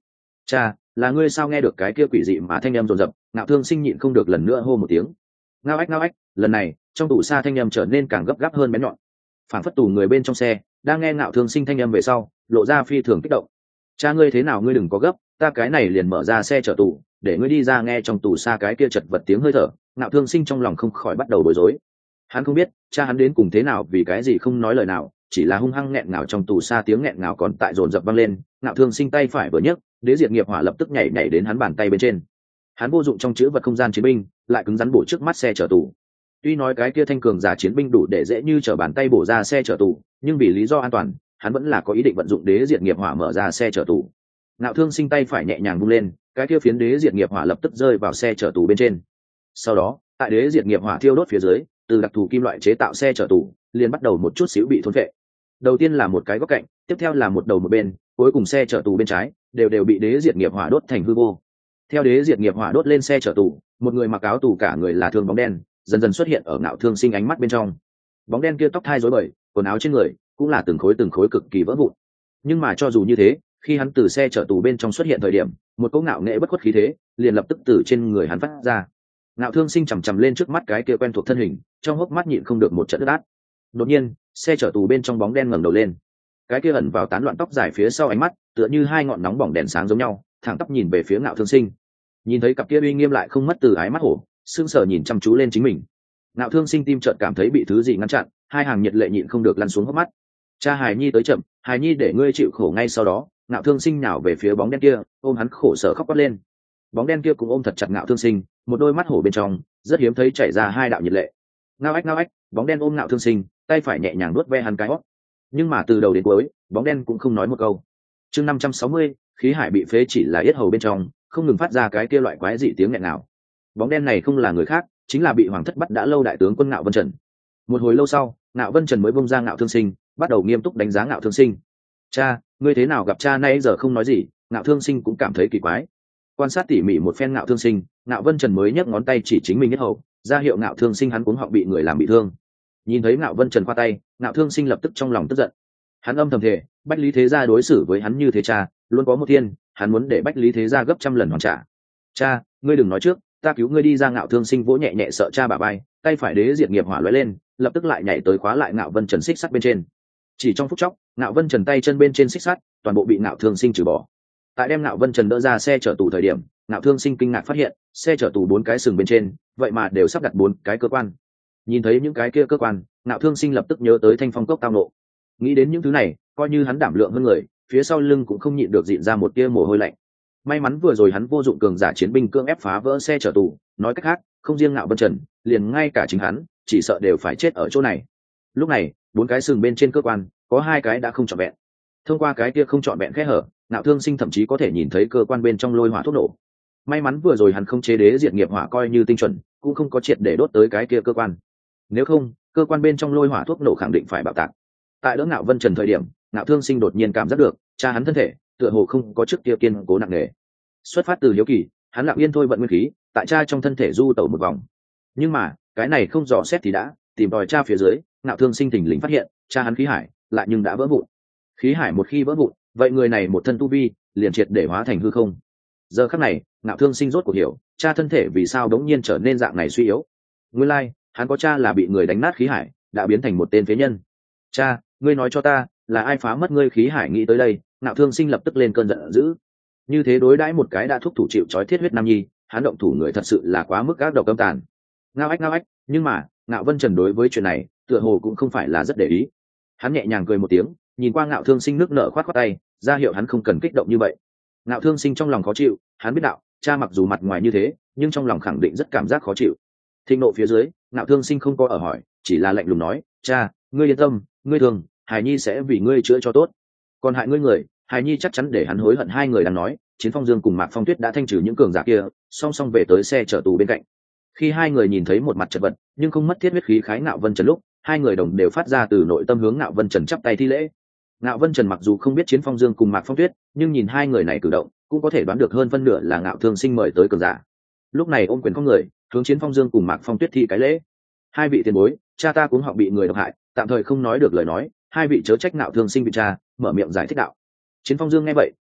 Cha, là ngươi sao? Nghe được cái kia quỷ dị mà thanh âm dồn dập, Ngạo Thương Sinh nhịn không được lần nữa hô một tiếng. Ngao ách, lần này trong tủ xa thanh âm trở nên càng gấp gáp hơn bén nhọn, phản phất tù người bên trong xe đang nghe Ngạo Thương Sinh thanh âm về sau lộ ra phi thường kích động. Cha, ngươi thế nào? Ngươi đừng có gấp, ta cái này liền mở ra xe chở tù để ngươi đi ra. Nghe trong tù xa cái kia chật vật tiếng hơi thở, Ngạo Thương Sinh trong lòng không khỏi bắt đầu bối rối. Hắn không biết cha hắn đến cùng thế nào, vì cái gì không nói lời nào, chỉ là hung hăng nghẹn ngào. Trong tù xa tiếng nghẹn ngào còn tại dồn dập vang lên. Ngạo Thương Sinh tay phải vừa nhấc, đế diệt nghiệp hỏa lập tức nhảy đến hắn bàn tay bên trên. Hắn vô dụng trong chữ vật không gian chiến binh lại cứng rắn bổ trước mắt xe chở tù. Tuy nói cái kia thanh cường giả chiến binh đủ để dễ như trở bàn tay bổ ra xe chở tù, nhưng vì lý do an toàn hắn vẫn là có ý định vận dụng đế diệt nghiệp hỏa mở ra xe chở tù. Ngạo Thương Sinh tay phải nhẹ nhàng vung lên, cái kia phiến đế diệt nghiệp hỏa lập tức rơi vào xe chở tù bên trên. Sau đó tại đế diệt nghiệp hỏa thiêu đốt phía dưới, từ đặc thù kim loại chế tạo xe chở tù liền bắt đầu một chút xíu bị thôn phệ. Đầu tiên là một cái góc cạnh, tiếp theo là một đầu một bên, cuối cùng xe chở tù bên trái đều bị đế diệt nghiệp hỏa đốt thành hư vô. Theo đế diệt nghiệp hỏa đốt lên xe chở tù, một người mặc áo tù cả người là thương bóng đen dần dần xuất hiện ở Ngạo Thương Sinh ánh mắt bên trong. Bóng đen kia tóc thai rối bời, quần áo trên người cũng là từng khối cực kỳ vỡ vụn. Nhưng mà cho dù như thế, khi hắn từ xe chở tù bên trong xuất hiện thời điểm, một cỗ ngạo nghễ bất khuất khí thế liền lập tức từ trên người hắn phát ra. Ngạo Thương Sinh chằm chằm lên trước mắt cái kia quen thuộc thân hình, trong hốc mắt nhịn không được một trận ướt át. Đột nhiên xe chở tù bên trong bóng đen ngẩng đầu lên, cái kia ẩn vào tán loạn tóc dài phía sau ánh mắt tựa như hai ngọn nóng bỏng đèn sáng giống nhau, thẳng tắp nhìn về phía Ngạo Thương Sinh. Nhìn thấy cặp kia uy nghiêm lại không mất từ ái mắt hổ, sững sờ nhìn chăm chú lên chính mình. Ngạo Thương Sinh tim chợt cảm thấy bị thứ gì ngăn chặn, hai hàng nhiệt lệ nhịn không được lăn xuống hốc mắt. Cha, hài nhi tới chậm, hài nhi để ngươi chịu khổ. Ngay sau đó Ngạo Thương Sinh nhào về phía bóng đen kia, ôm hắn khổ sở khóc quát lên. Bóng đen kia cũng ôm thật chặt Ngạo Thương Sinh, một đôi mắt hổ bên trong rất hiếm thấy chảy ra hai đạo nhiệt lệ. Ngao ách, bóng đen ôm Ngạo Thương Sinh, tay phải nhẹ nhàng nuốt ve hắn cái hót. Nhưng mà từ đầu đến cuối bóng đen cũng không nói một câu. Chương 560, khí hải bị phế, chỉ là yết hầu bên trong không ngừng phát ra cái kia loại quái dị tiếng nghẹn nào. Bóng đen này không là người khác, chính là bị hoàng thất bắt đã lâu đại tướng quân Ngạo Vân Trần. Một hồi lâu sau, Ngạo Vân Trần mới bông ra Ngạo Thương Sinh, bắt đầu nghiêm túc đánh giá Ngạo Thương Sinh. Cha, ngươi thế nào? Gặp cha nay giờ không nói gì. Ngạo Thương Sinh cũng cảm thấy kỳ quái. Quan sát tỉ mỉ một phen Ngạo Thương Sinh, Ngạo Vân Trần mới nhấc ngón tay chỉ chính mình yết hầu, ra hiệu Ngạo Thương Sinh hắn cuống họng bị người làm bị thương. Nhìn thấy Ngạo Vân Trần khoa tay, Ngạo Thương Sinh lập tức trong lòng tức giận. Hắn âm thầm thề, Bách Lý Thế Gia đối xử với hắn như thế cha, luôn có một thiên, hắn muốn để Bách Lý Thế Gia gấp trăm lần hoàn trả. Cha, ngươi đừng nói trước, ta cứu ngươi đi ra. Ngạo Thương Sinh vỗ nhẹ nhẹ sợ cha bả vai, tay phải đế diệt nghiệp hỏa lóe lên, lập tức lại nhảy tới khóa lại Ngạo Vân Trần xích sắt bên trên. Chỉ trong phút chốc, Ngạo Vân Trần tay chân bên trên xích sắt toàn bộ bị Ngạo Thương Sinh trừ bỏ. Tại đem Ngạo Vân Trần đỡ ra xe chở tù thời điểm, Ngạo Thương Sinh kinh ngạc phát hiện xe chở tù 4 cái sừng bên trên vậy mà đều sắp đặt 4 cái cơ quan. Nhìn thấy những cái kia cơ quan, Ngạo Thương Sinh lập tức nhớ tới Thanh Phong cốc tao nộ. Nghĩ đến những thứ này, coi như hắn đảm lượng hơn người, phía sau lưng cũng không nhịn được dịn ra một tia mồ hôi lạnh. May mắn vừa rồi hắn vô dụng cường giả chiến binh cưỡng ép phá vỡ xe chở tù, nói cách khác, không riêng Ngạo Vân Trần, liền ngay cả chính hắn, chỉ sợ đều phải chết ở chỗ này. Lúc này, 4 cái sừng bên trên cơ quan, có 2 cái đã không trọn vẹn. Thông qua cái kia không trọn vẹn kẽ hở, Ngạo Thương Sinh thậm chí có thể nhìn thấy cơ quan bên trong lôi hỏa thuốc nổ. May mắn vừa rồi hắn không chế đế diệt nghiệp hỏa coi như tinh chuẩn, cũng không có triệt để đốt tới cái kia cơ quan. Nếu không, cơ quan bên trong lôi hỏa thuốc nổ khẳng định phải bạo tạc. Tại đỡ Ngạo Vân Trần thời điểm, Ngạo Thương Sinh đột nhiên cảm giác được cha hắn thân thể tựa hồ không có trước kia kiên cố nặng nề. Xuất phát từ hiếu kỳ, hắn lặng yên thôi vận nguyên khí tại cha trong thân thể du tẩu một vòng. Nhưng mà cái này không dò xét thì đã tìm tòi cha phía dưới, Ngạo Thương Sinh thình lình phát hiện cha hắn khí hải lại nhưng đã vỡ vụn. Khí hải một khi vỡ vụn, vậy người này một thân tu vi liền triệt để hóa thành hư không. Giờ khắc này, Ngạo Thương Sinh rốt cuộc hiểu cha thân thể vì sao đống nhiên trở nên dạng này suy yếu. Nguyên lai hắn có cha là bị người đánh nát khí hải, đã biến thành một tên phế nhân. Cha, ngươi nói cho ta, là ai phá mất ngươi khí hải? Nghĩ tới đây, Ngạo Thương Sinh lập tức lên cơn giận dữ. Như thế đối đãi một cái đã thúc thủ chịu trói thiết huyết nam nhi, hắn động thủ người thật sự là quá mức ác độc câm tàn. Ngao ách, nhưng mà Ngạo Vân Trần đối với chuyện này tựa hồ cũng không phải là rất để ý. Hắn nhẹ nhàng cười một tiếng, nhìn qua Ngạo Thương Sinh nước nở khoát khoát tay, ra hiệu hắn không cần kích động như vậy. Ngạo Thương Sinh trong lòng khó chịu, hắn biết đạo cha mặc dù mặt ngoài như thế, nhưng trong lòng khẳng định rất cảm giác khó chịu. Thịnh nộ phía dưới, Ngạo Thương Sinh không có ở hỏi, chỉ là lạnh lùng nói, cha, ngươi yên tâm, ngươi thường, Hải Nhi sẽ vì ngươi chữa cho tốt. Còn hại ngươi người, Hải Nhi chắc chắn để hắn hối hận. Hai người đang nói, Chiến Phong Dương cùng Mạc Phong Tuyết đã thanh trừ những cường giả kia, song song về tới xe chở tù bên cạnh. Khi hai người nhìn thấy một mặt chật vật nhưng không mất thiết huyết khí khái Ngạo Vân Trần lúc, hai người đồng đều phát ra từ nội tâm hướng Ngạo Vân Trần chắp tay thi lễ. Ngạo Vân Trần mặc dù không biết Chiến Phong Dương cùng Mạc Phong Tuyết, nhưng nhìn hai người này cử động, cũng có thể đoán được hơn phân nửa là Ngạo Thương Sinh mời tới cường giả. Lúc này ôm quyền không người, hướng Chiến Phong Dương cùng Mạc Phong Tuyết thi cái lễ. Hai vị tiền bối, cha ta cũng họ bị người độc hại, tạm thời không nói được lời nói, hai vị chớ trách Ngạo Thương Sinh vị cha, mở miệng giải thích đạo. Chiến Phong Dương nghe vậy,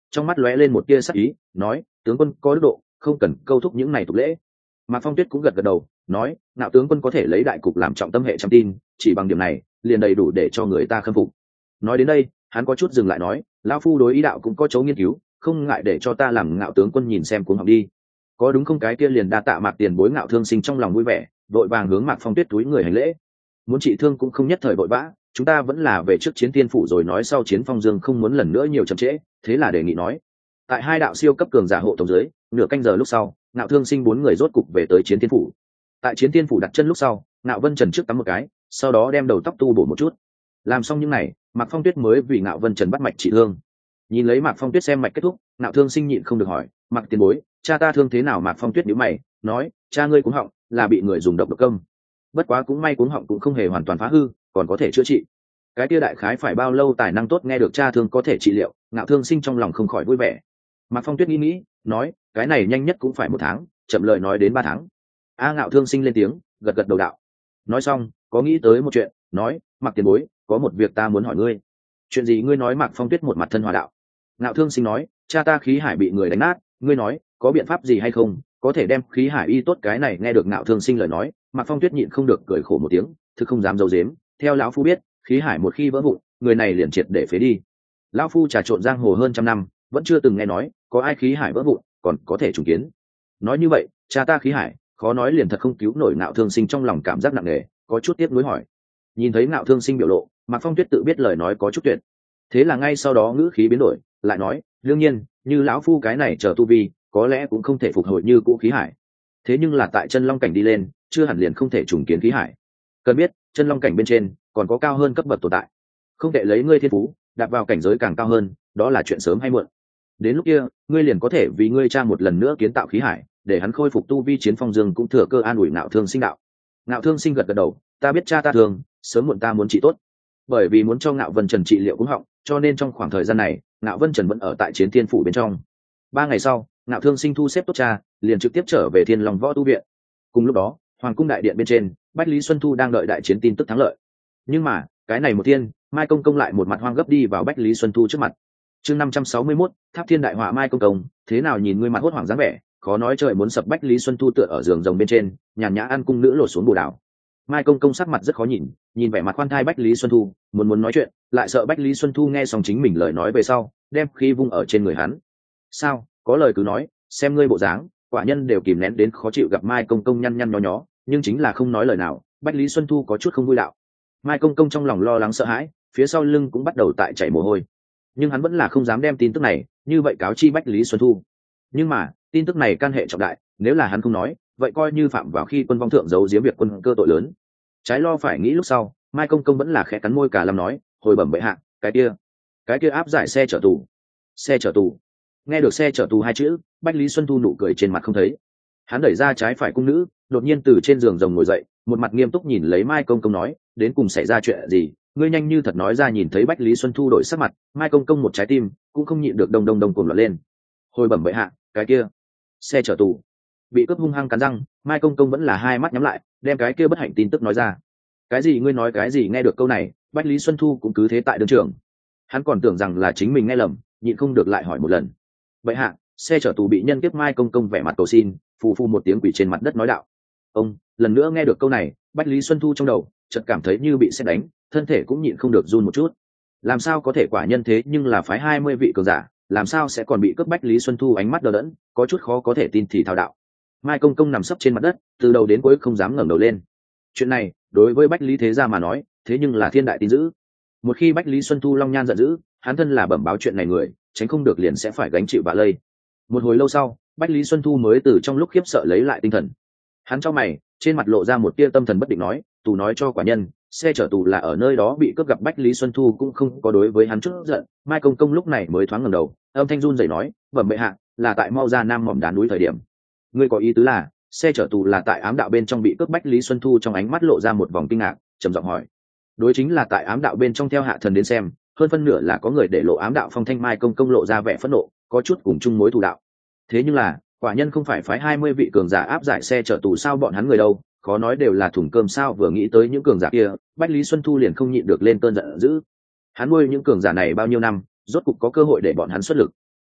trong mắt lóe lên một tia sắc ý, nói: tướng quân có đức độ, không cần câu thúc những này tục lễ. Mạc Phong Tuyết cũng gật gật đầu, nói: Ngạo tướng quân có thể lấy đại cục làm trọng tâm hệ trăm tin, chỉ bằng điểm này liền đầy đủ để cho người ta khâm phục. Nói đến đây, hắn có chút dừng lại nói: lão phu đối ý đạo cũng có chỗ nghiên cứu, không ngại để cho ta làm Ngạo tướng quân nhìn xem cuốn học đi. Có đúng không? Cái kia liền đa tạ Mạc tiền bối. Ngạo Thương Sinh trong lòng vui vẻ, vội vàng hướng Mạc Phong Tuyết túi người hành lễ. Muốn trị thương cũng không nhất thời vội vã, chúng ta vẫn là về trước Chiến Tiên phủ rồi nói sau. Chiến Phong Dương không muốn lần nữa nhiều chậm trễ, thế là đề nghị nói. Tại hai đạo siêu cấp cường giả hộ tống dưới, nửa canh giờ lúc sau, Ngạo Thương Sinh bốn người rốt cục về tới Chiến Tiên phủ. Tại Chiến Tiên phủ đặt chân lúc sau, Ngạo Vân Trần trước tắm một cái, sau đó đem đầu tóc tu bổ một chút. Làm xong những này, Mạc Phong Tuyết mới vì Ngạo Vân Trần bắt mạch trị thương. Nhìn lấy Mạc Phong Tuyết xem mạch kết thúc, Ngạo Thương Sinh nhịn không được hỏi: Mạc tiền bối, cha ta thương thế nào? Mạc Phong Tuyết nhíu mày, nói: cha ngươi cuống họng, là bị người dùng độc công. Bất quá cũng may cuống họng cũng không hề hoàn toàn phá hư, còn có thể chữa trị. Cái kia đại khái phải bao lâu tài năng tốt? Nghe được cha thương có thể trị liệu, Ngạo Thương Sinh trong lòng không khỏi vui vẻ. Mạc Phong Tuyết nghĩ, nói: cái này nhanh nhất cũng phải 1 tháng, chậm lời nói đến 3 tháng. Ngạo Thương Sinh lên tiếng, gật gật đầu đạo. Nói xong, có nghĩ tới một chuyện, nói: Mạc tiền bối, có một việc ta muốn hỏi ngươi. Chuyện gì? Ngươi nói. Mạc Phong Tuyết một mặt thân hòa đạo. Ngạo Thương Sinh nói: cha ta khí hải bị người đánh nát, ngươi nói có biện pháp gì hay không, có thể đem khí hải y tốt? Cái này nghe được Ngạo Thương Sinh lời nói, Mạc Phong Tuyết nhịn không được cười khổ một tiếng, thực không dám giấu giếm, theo lão phu biết, khí hải một khi vỡ vụn, người này liền triệt để phế đi. Lão phu trà trộn giang hồ hơn 100 năm, vẫn chưa từng nghe nói có ai khí hải vỡ vụn còn có thể trùng kiến. Nói như vậy, cha ta khí hải khó nói liền thật không cứu nổi. Ngạo Thương Sinh trong lòng cảm giác nặng nề, có chút tiếc nuối hỏi. Nhìn thấy Ngạo Thương Sinh biểu lộ, Mạc Phong Tuyết tự biết lời nói có chút tuyệt, thế là ngay sau đó ngữ khí biến đổi, lại nói: đương nhiên, như lão phu cái này chờ tu vi, có lẽ cũng không thể phục hồi như cũ khí hải, thế nhưng là tại chân long cảnh đi lên, chưa hẳn liền không thể trùng kiến khí hải. Cần biết, chân long cảnh bên trên còn có cao hơn cấp bậc tồn tại, không thể lấy ngươi thiên phú đạp vào cảnh giới càng cao hơn, đó là chuyện sớm hay muộn. Đến lúc kia, ngươi liền có thể vì ngươi cha một lần nữa kiến tạo khí hải, để hắn khôi phục tu vi. Chiến Phong Dương cũng thừa cơ an ủi Ngạo Thương Sinh đạo. Ngạo Thương Sinh gật gật đầu: ta biết cha ta thường, sớm muộn ta muốn trị tốt. Bởi vì muốn cho Ngạo Vân Trần trị liệu cuống họng, cho nên trong khoảng thời gian này, Ngạo Vân Trần vẫn ở tại Chiến Tiên phủ bên trong. 3 ngày sau, Ngạo Thương Sinh thu xếp tốt cha, liền trực tiếp trở về Thiên Long Võ tu viện. Cùng lúc đó, Hoàng cung đại điện bên trên, Bách Lý Xuân Thu đang đợi đại chiến tin tức thắng lợi. Nhưng mà, cái này một thiên, Mai Công Công lại một mặt hoang gấp đi vào Bách Lý Xuân Thu trước mặt. Chương 561, Tháp Thiên đại họa. Mai Công Công, thế nào nhìn ngươi mặt hốt hoảng dáng vẻ, khó nói trời muốn sập. Bách Lý Xuân Thu tựa ở giường rồng bên trên, nhàn nhã ăn cung nữ lột xuống bồ đào. Mai Công Công sắc mặt rất khó nhìn vẻ mặt khoan thai Bách Lý Xuân Thu, muốn nói chuyện, lại sợ Bách Lý Xuân Thu nghe xong chính mình lời nói về sau, đem khí vung ở trên người hắn. Sao, có lời cứ nói, xem ngươi bộ dáng, quả nhân đều kìm nén đến khó chịu. Gặp Mai Công Công nhăn nhăn nhó nhó, nhưng chính là không nói lời nào, Bách Lý Xuân Thu có chút không vui đạo. Mai Công Công trong lòng lo lắng sợ hãi, phía sau lưng cũng bắt đầu tại chảy mồ hôi, nhưng hắn vẫn là không dám đem tin tức này như vậy cáo chi Bách Lý Xuân Thu. Nhưng mà tin tức này can hệ trọng đại, nếu là hắn không nói, vậy coi như phạm vào khi quân vong thượng giấu giếm việc quân cơ tội lớn. Trái lo phải nghĩ lúc sau, Mai Công Công vẫn là khẽ cắn môi cả lâm nói: hồi bẩm bệ hạ, cái kia áp giải xe chở tù. Xe chở tù? Nghe được xe chở tù 2 chữ, Bách Lý Xuân Thu nụ cười trên mặt không thấy. Hắn đẩy ra trái phải cung nữ, đột nhiên từ trên giường rồng ngồi dậy, một mặt nghiêm túc nhìn lấy Mai Công Công nói: đến cùng xảy ra chuyện gì, ngươi nhanh như thật nói ra. Nhìn thấy Bách Lý Xuân Thu đổi sắc mặt, Mai Công Công một trái tim cũng không nhịn được đông cuồng loạn lên. Hồi bẩm bệ hạ, cái kia xe chở tù bị cướp. Hung hăng cắn răng, Mai Công Công vẫn là hai mắt nhắm lại, đem cái kia bất hạnh tin tức nói ra. Cái gì? Ngươi nói cái gì? Nghe được câu này, Bách Lý Xuân Thu cũng cứ thế tại đường trường. Hắn còn tưởng rằng là chính mình nghe lầm, nhịn không được lại hỏi một lần. Bệ hạ, xe chở tù bị nhân kiếp. Mai Công Công vẻ mặt cầu xin, phù phù một tiếng quỷ trên mặt đất nói đạo. Ông lần nữa nghe được câu này, Bách Lý Xuân Thu trong đầu chợt cảm thấy như bị sét đánh, thân thể cũng nhịn không được run một chút. Làm sao có thể? Quả nhân thế nhưng là phái 20 vị cường giả, làm sao sẽ còn bị cướp? Bách Lý Xuân Thu ánh mắt đờ đẫn, có chút khó có thể tin thì thao đạo. Mai Công Công nằm sấp trên mặt đất, từ đầu đến cuối không dám ngẩng đầu lên. Chuyện này đối với Bách Lý thế gia mà nói, thế nhưng là thiên đại tin dữ. Một khi Bách Lý Xuân Thu long nhan giận dữ, hắn thân là bẩm báo chuyện này người, tránh không được liền sẽ phải gánh chịu vạ lây. Một hồi lâu sau, Bách Lý Xuân Thu mới từ trong lúc khiếp sợ lấy lại tinh thần. Hắn chau mày, trên mặt lộ ra một tia tâm thần bất định nói: tù nói cho quả nhân, xe chở tù là ở nơi đó bị cướp. Gặp Bách Lý Xuân Thu cũng không có đối với hắn chút giận, Mai Công Công lúc này mới thoáng ngẩng đầu, âm thanh run rẩy nói: bẩm bệ hạ, là tại mau ra nam mỏm đá núi thời điểm. Ngươi có ý tứ là xe chở tù là tại ám đạo bên trong bị cướp? Bách Lý Xuân Thu trong ánh mắt lộ ra một vòng kinh ngạc, trầm giọng hỏi. Đối, chính là tại ám đạo bên trong. Theo hạ thần đến xem, hơn phân nửa là có người để lộ ám đạo phong thanh. Mai Công Công lộ ra vẻ phẫn nộ, có chút cùng chung mối thù đạo. Thế nhưng là quả nhân không phải phái 20 vị cường giả áp giải xe chở tù sao? Bọn hắn người đâu, khó nói đều là thùng cơm sao? Vừa nghĩ tới những cường giả kia, Bách Lý Xuân Thu liền không nhịn được lên cơn giận dữ. Hắn nuôi những cường giả này bao nhiêu năm, rốt cục có cơ hội để bọn hắn xuất lực.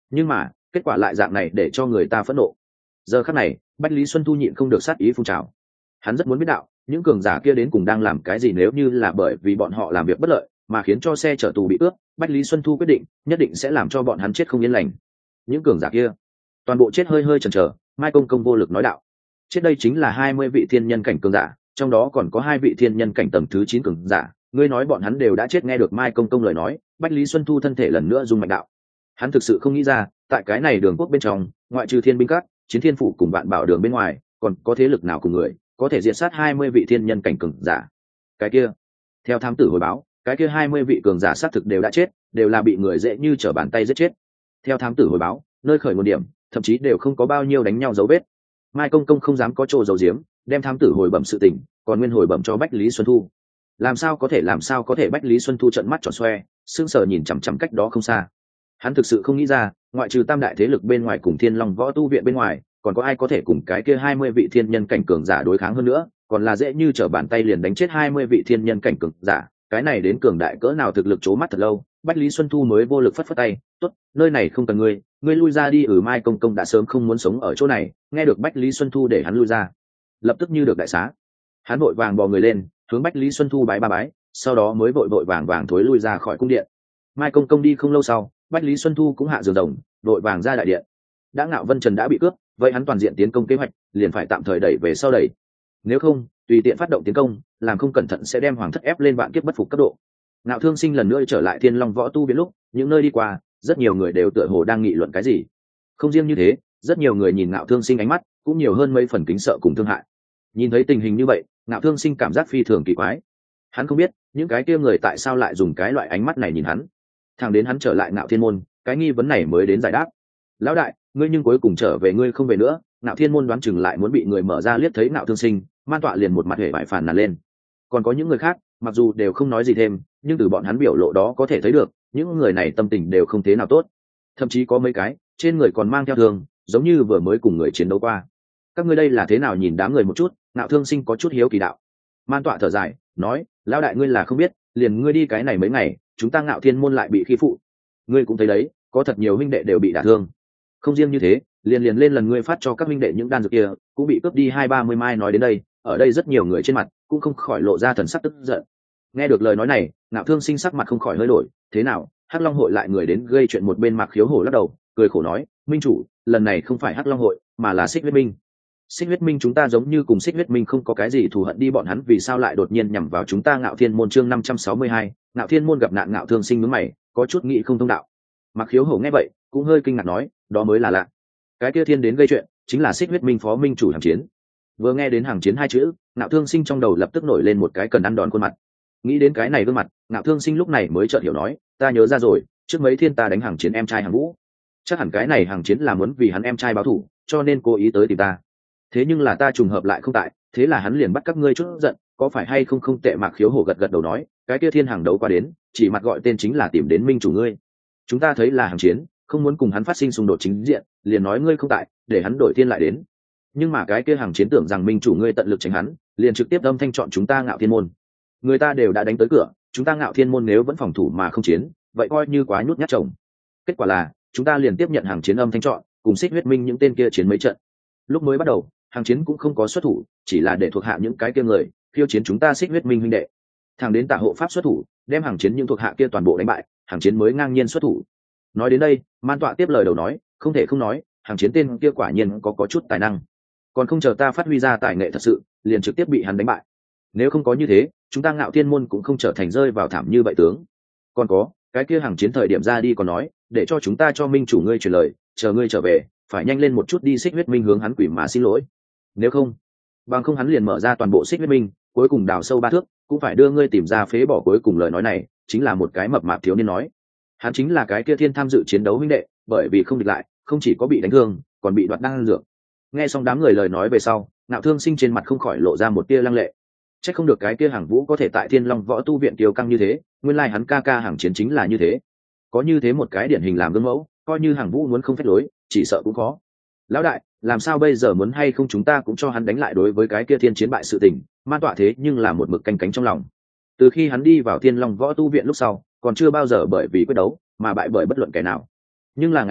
nhưng mà kết quả lại dạng này để cho người ta phẫn nộ. Giờ khắc này Bách Lý Xuân Thu nhịn không được sát ý phun trào. Hắn rất muốn biết đạo những cường giả kia đến cùng đang làm cái gì, nếu như là bởi vì bọn họ làm việc bất lợi mà khiến cho xe chở tù bị cướp, Bách Lý Xuân Thu quyết định nhất định sẽ làm cho bọn hắn chết không yên lành. Những cường giả kia toàn bộ chết hơi hơi chần chờ. Mai Công Công vô lực nói đạo, chết đây chính là 20 vị thiên nhân cảnh cường giả, trong đó còn có 2 vị thiên nhân cảnh tầng thứ 9 cường giả, ngươi nói bọn hắn đều đã chết. Nghe được Mai Công Công lời nói, Bách Lý Xuân Thu thân thể lần nữa rung mạnh đạo. Hắn thực sự không nghĩ ra, tại cái này đường quốc bên trong, ngoại trừ Thiên binh các, Chiến Thiên phủ cùng Vạn Bảo đường bên ngoài, còn có thế lực nào cùng người có thể diệt sát 20 vị thiên nhân cảnh cường giả. Cái kia, theo thám tử hồi báo, cái kia 20 vị cường giả xác thực đều đã chết, đều là bị người dễ như trở bàn tay giết chết. Theo thám tử hồi báo, nơi khởi nguồn điểm thậm chí đều không có bao nhiêu đánh nhau dấu vết. Mai Công Công không dám có chỗ giấu giếm, đem thám tử hồi bẩm sự tình còn nguyên hồi bẩm cho Bách Lý Xuân Thu. Làm sao có thể Bách Lý Xuân Thu trợn mắt tròn xoe, sững sờ nhìn chằm chằm cách đó không xa. Hắn thực sự không nghĩ ra, ngoại trừ tam đại thế lực bên ngoài cùng Thiên Long Võ Tu viện bên ngoài, còn có ai có thể cùng cái kia 20 vị thiên nhân cảnh cường giả đối kháng hơn nữa, còn là dễ như trở bàn tay liền đánh chết 20 vị thiên nhân cảnh cường giả, cái này đến cường đại cỡ nào thực lực chố mắt thật lâu. Bách Lý Xuân Thu mới vô lực phất phất tay, tốt, nơi này không cần ngươi lui ra đi. Mai Công Công đã sớm không muốn sống ở chỗ này, nghe được Bách Lý Xuân Thu để hắn lui ra, lập tức như được đại xá. Hắn vội vàng bò người lên, hướng Bách Lý Xuân Thu bái ba bái, sau đó mới vội vàng thối lui ra khỏi cung điện. Mai Công Công đi không lâu sau, Bách Lý Xuân Thu cũng hạ giường rồng, vội vàng ra đại điện. Đã Ngạo Vân Trần đã bị cướp, vậy hắn toàn diện tiến công kế hoạch liền phải tạm thời đẩy về sau đẩy, nếu không tùy tiện phát động tiến công, làm không cẩn thận sẽ đem hoàng thất ép lên vạn kiếp bất phục cấp độ. Ngạo Thương Sinh lần nữa trở lại Thiên Long Võ Tu viện lúc, những nơi đi qua rất nhiều người đều tựa hồ đang nghị luận cái gì. Không riêng như thế, rất nhiều người nhìn Ngạo Thương Sinh ánh mắt cũng nhiều hơn mấy phần kính sợ cùng thương hại. Nhìn thấy tình hình như vậy, Ngạo Thương Sinh cảm giác phi thường kỳ quái. Hắn không biết những cái kia người tại sao lại dùng cái loại ánh mắt này nhìn hắn. Thẳng đến hắn trở lại Ngạo Thiên môn, cái nghi vấn này mới đến giải đáp. Lão đại, ngươi nhưng cuối cùng trở về, ngươi không về nữa. Ngạo Thiên môn đoán chừng lại muốn bị người mở ra. Liếc thấy Ngạo Thương Sinh, Man Tọa liền một mặt hề bại phàn nàn lên. Còn có những người khác, mặc dù đều không nói gì thêm, nhưng từ bọn hắn biểu lộ đó có thể thấy được những người này tâm tình đều không thế nào tốt. Thậm chí có mấy cái trên người còn mang theo thương, giống như vừa mới cùng người chiến đấu qua. Các ngươi đây là thế nào? Nhìn đám người một chút, Ngạo Thương Sinh có chút hiếu kỳ đạo. Man Tọa thở dài nói, lão đại ngươi là không biết, liền ngươi đi cái này mấy ngày, chúng ta Ngạo Thiên môn lại bị khi phụ. Ngươi cũng thấy đấy, có thật nhiều huynh đệ đều bị đả thương. Không riêng như thế, liền lên lần ngươi phát cho các huynh đệ những đan dược kia cũng bị cướp đi 20-30 mai. Nói đến đây, ở đây rất nhiều người trên mặt cũng không khỏi lộ ra thần sắc tức giận. Nghe được lời nói này, Ngạo Thương Sinh sắc mặt không khỏi hơi đổi. Thế nào, Hắc Long hội lại người đến gây chuyện? Một bên Mạc Khiếu Hổ lắc đầu cười khổ nói, minh chủ, lần này không phải Hắc Long hội mà là Xích Huyết Minh. Xích Huyết Minh chúng ta giống như cùng Xích Huyết Minh không có cái gì thù hận đi, bọn hắn vì sao lại đột nhiên nhằm vào chúng ta? Ngạo Thiên môn chương 562, Ngạo Thiên môn gặp nạn. Ngạo Thương Sinh nhướng mày, có chút nghĩ không thông đạo. Mạc Khiếu Hổ nghe vậy cũng hơi kinh ngạc nói, đó mới là lạ. Cái kia thiên đến gây chuyện chính là Xích Huyết Minh phó minh chủ Hàng Chiến. Vừa nghe đến Hàng Chiến hai chữ, Ngạo Thương Sinh trong đầu lập tức nổi lên một cái cần ăn đòn khuôn mặt. Nghĩ đến cái này gương mặt, Ngạo Thương Sinh lúc này mới chợt hiểu nói, ta nhớ ra rồi, trước mấy thiên ta đánh Hàng Chiến em trai Hàng Vũ, chắc hẳn cái này Hàng Chiến là muốn vì hắn em trai báo thù, cho nên cố ý tới tìm ta. Thế nhưng là ta trùng hợp lại không tại, thế là hắn liền bắt các ngươi chút giận, có phải hay không? Không tệ. Mạc Khiếu Hổ gật gật đầu nói, cái kia thiên hàng đấu qua đến, chỉ mặt gọi tên chính là tìm đến minh chủ ngươi. Chúng ta thấy là Hàng Chiến không muốn cùng hắn phát sinh xung đột chính diện, liền nói ngươi không tại, để hắn đổi thiên lại đến. Nhưng mà cái kia Hàng Chiến tưởng rằng minh chủ ngươi tận lực tránh hắn, liền trực tiếp âm thanh chọn chúng ta Ngạo Thiên môn. Người ta đều đã đánh tới cửa, chúng ta Ngạo Thiên môn nếu vẫn phòng thủ mà không chiến, vậy coi như quá nhút nhát chồng. Kết quả là chúng ta liền tiếp nhận Hàng Chiến âm thanh chọn, cùng Xích Huyết Minh những tên kia chiến mấy trận. Lúc mới bắt đầu, Hàng Chiến cũng không có xuất thủ, chỉ là để thuộc hạ những cái kia người khiêu chiến chúng ta Xích Huyết Minh huynh đệ. Thằng đến Tạ Hộ Pháp xuất thủ, đem Hàng Chiến những thuộc hạ kia toàn bộ đánh bại, Hàng Chiến mới ngang nhiên xuất thủ. Nói đến đây, Man Tọa tiếp lời đầu nói, không thể không nói, Hàng Chiến tên kia quả nhiên có chút tài năng, còn không chờ ta phát huy ra tài nghệ thật sự, liền trực tiếp bị hắn đánh bại. Nếu không có như thế, chúng ta Ngạo Thiên môn cũng không trở thành rơi vào thảm như vậy tướng. Còn có, cái kia Hàng Chiến thời điểm ra đi còn nói, để cho chúng ta cho minh chủ ngươi truyền lời, chờ ngươi trở về, phải nhanh lên một chút đi Xích Huyết Minh hướng hắn quỷ mà xin lỗi. Nếu không, bằng không hắn liền mở ra toàn bộ Xích Huyết Minh, cuối cùng đào sâu 3 thước, cũng phải đưa ngươi tìm ra phế bỏ. Cuối cùng lời nói này chính là một cái mập mạp thiếu niên nói. Hắn chính là cái kia thiên tham dự chiến đấu huynh đệ, bởi vì không địch lại, không chỉ có bị đánh thương, còn bị đoạt đan dược. Nghe xong đám người lời nói về sau, Ngạo Thương Sinh trên mặt không khỏi lộ ra một tia lăng lệ. Chắc không được cái kia Hàng Vũ có thể tại Thiên Long Võ Tu viện kiêu căng như thế, nguyên lai hắn ca ca Hàng Chiến chính là như thế. Có như thế một cái điển hình làm gương mẫu, coi như Hàng Vũ muốn không phép lối, chỉ sợ cũng khó. Lão đại, làm sao bây giờ, muốn hay không chúng ta cũng cho hắn đánh lại? Đối với cái kia thiên chiến bại sự tình, Man Tọa thế nhưng là một mực canh cánh trong lòng. Từ khi hắn đi vào Thiên Long Võ Tu viện lúc sau, còn chưa bao giờ bởi vì quyết đấu mà bại bởi bất luận kẻ nào. Nhưng là ngày ấy,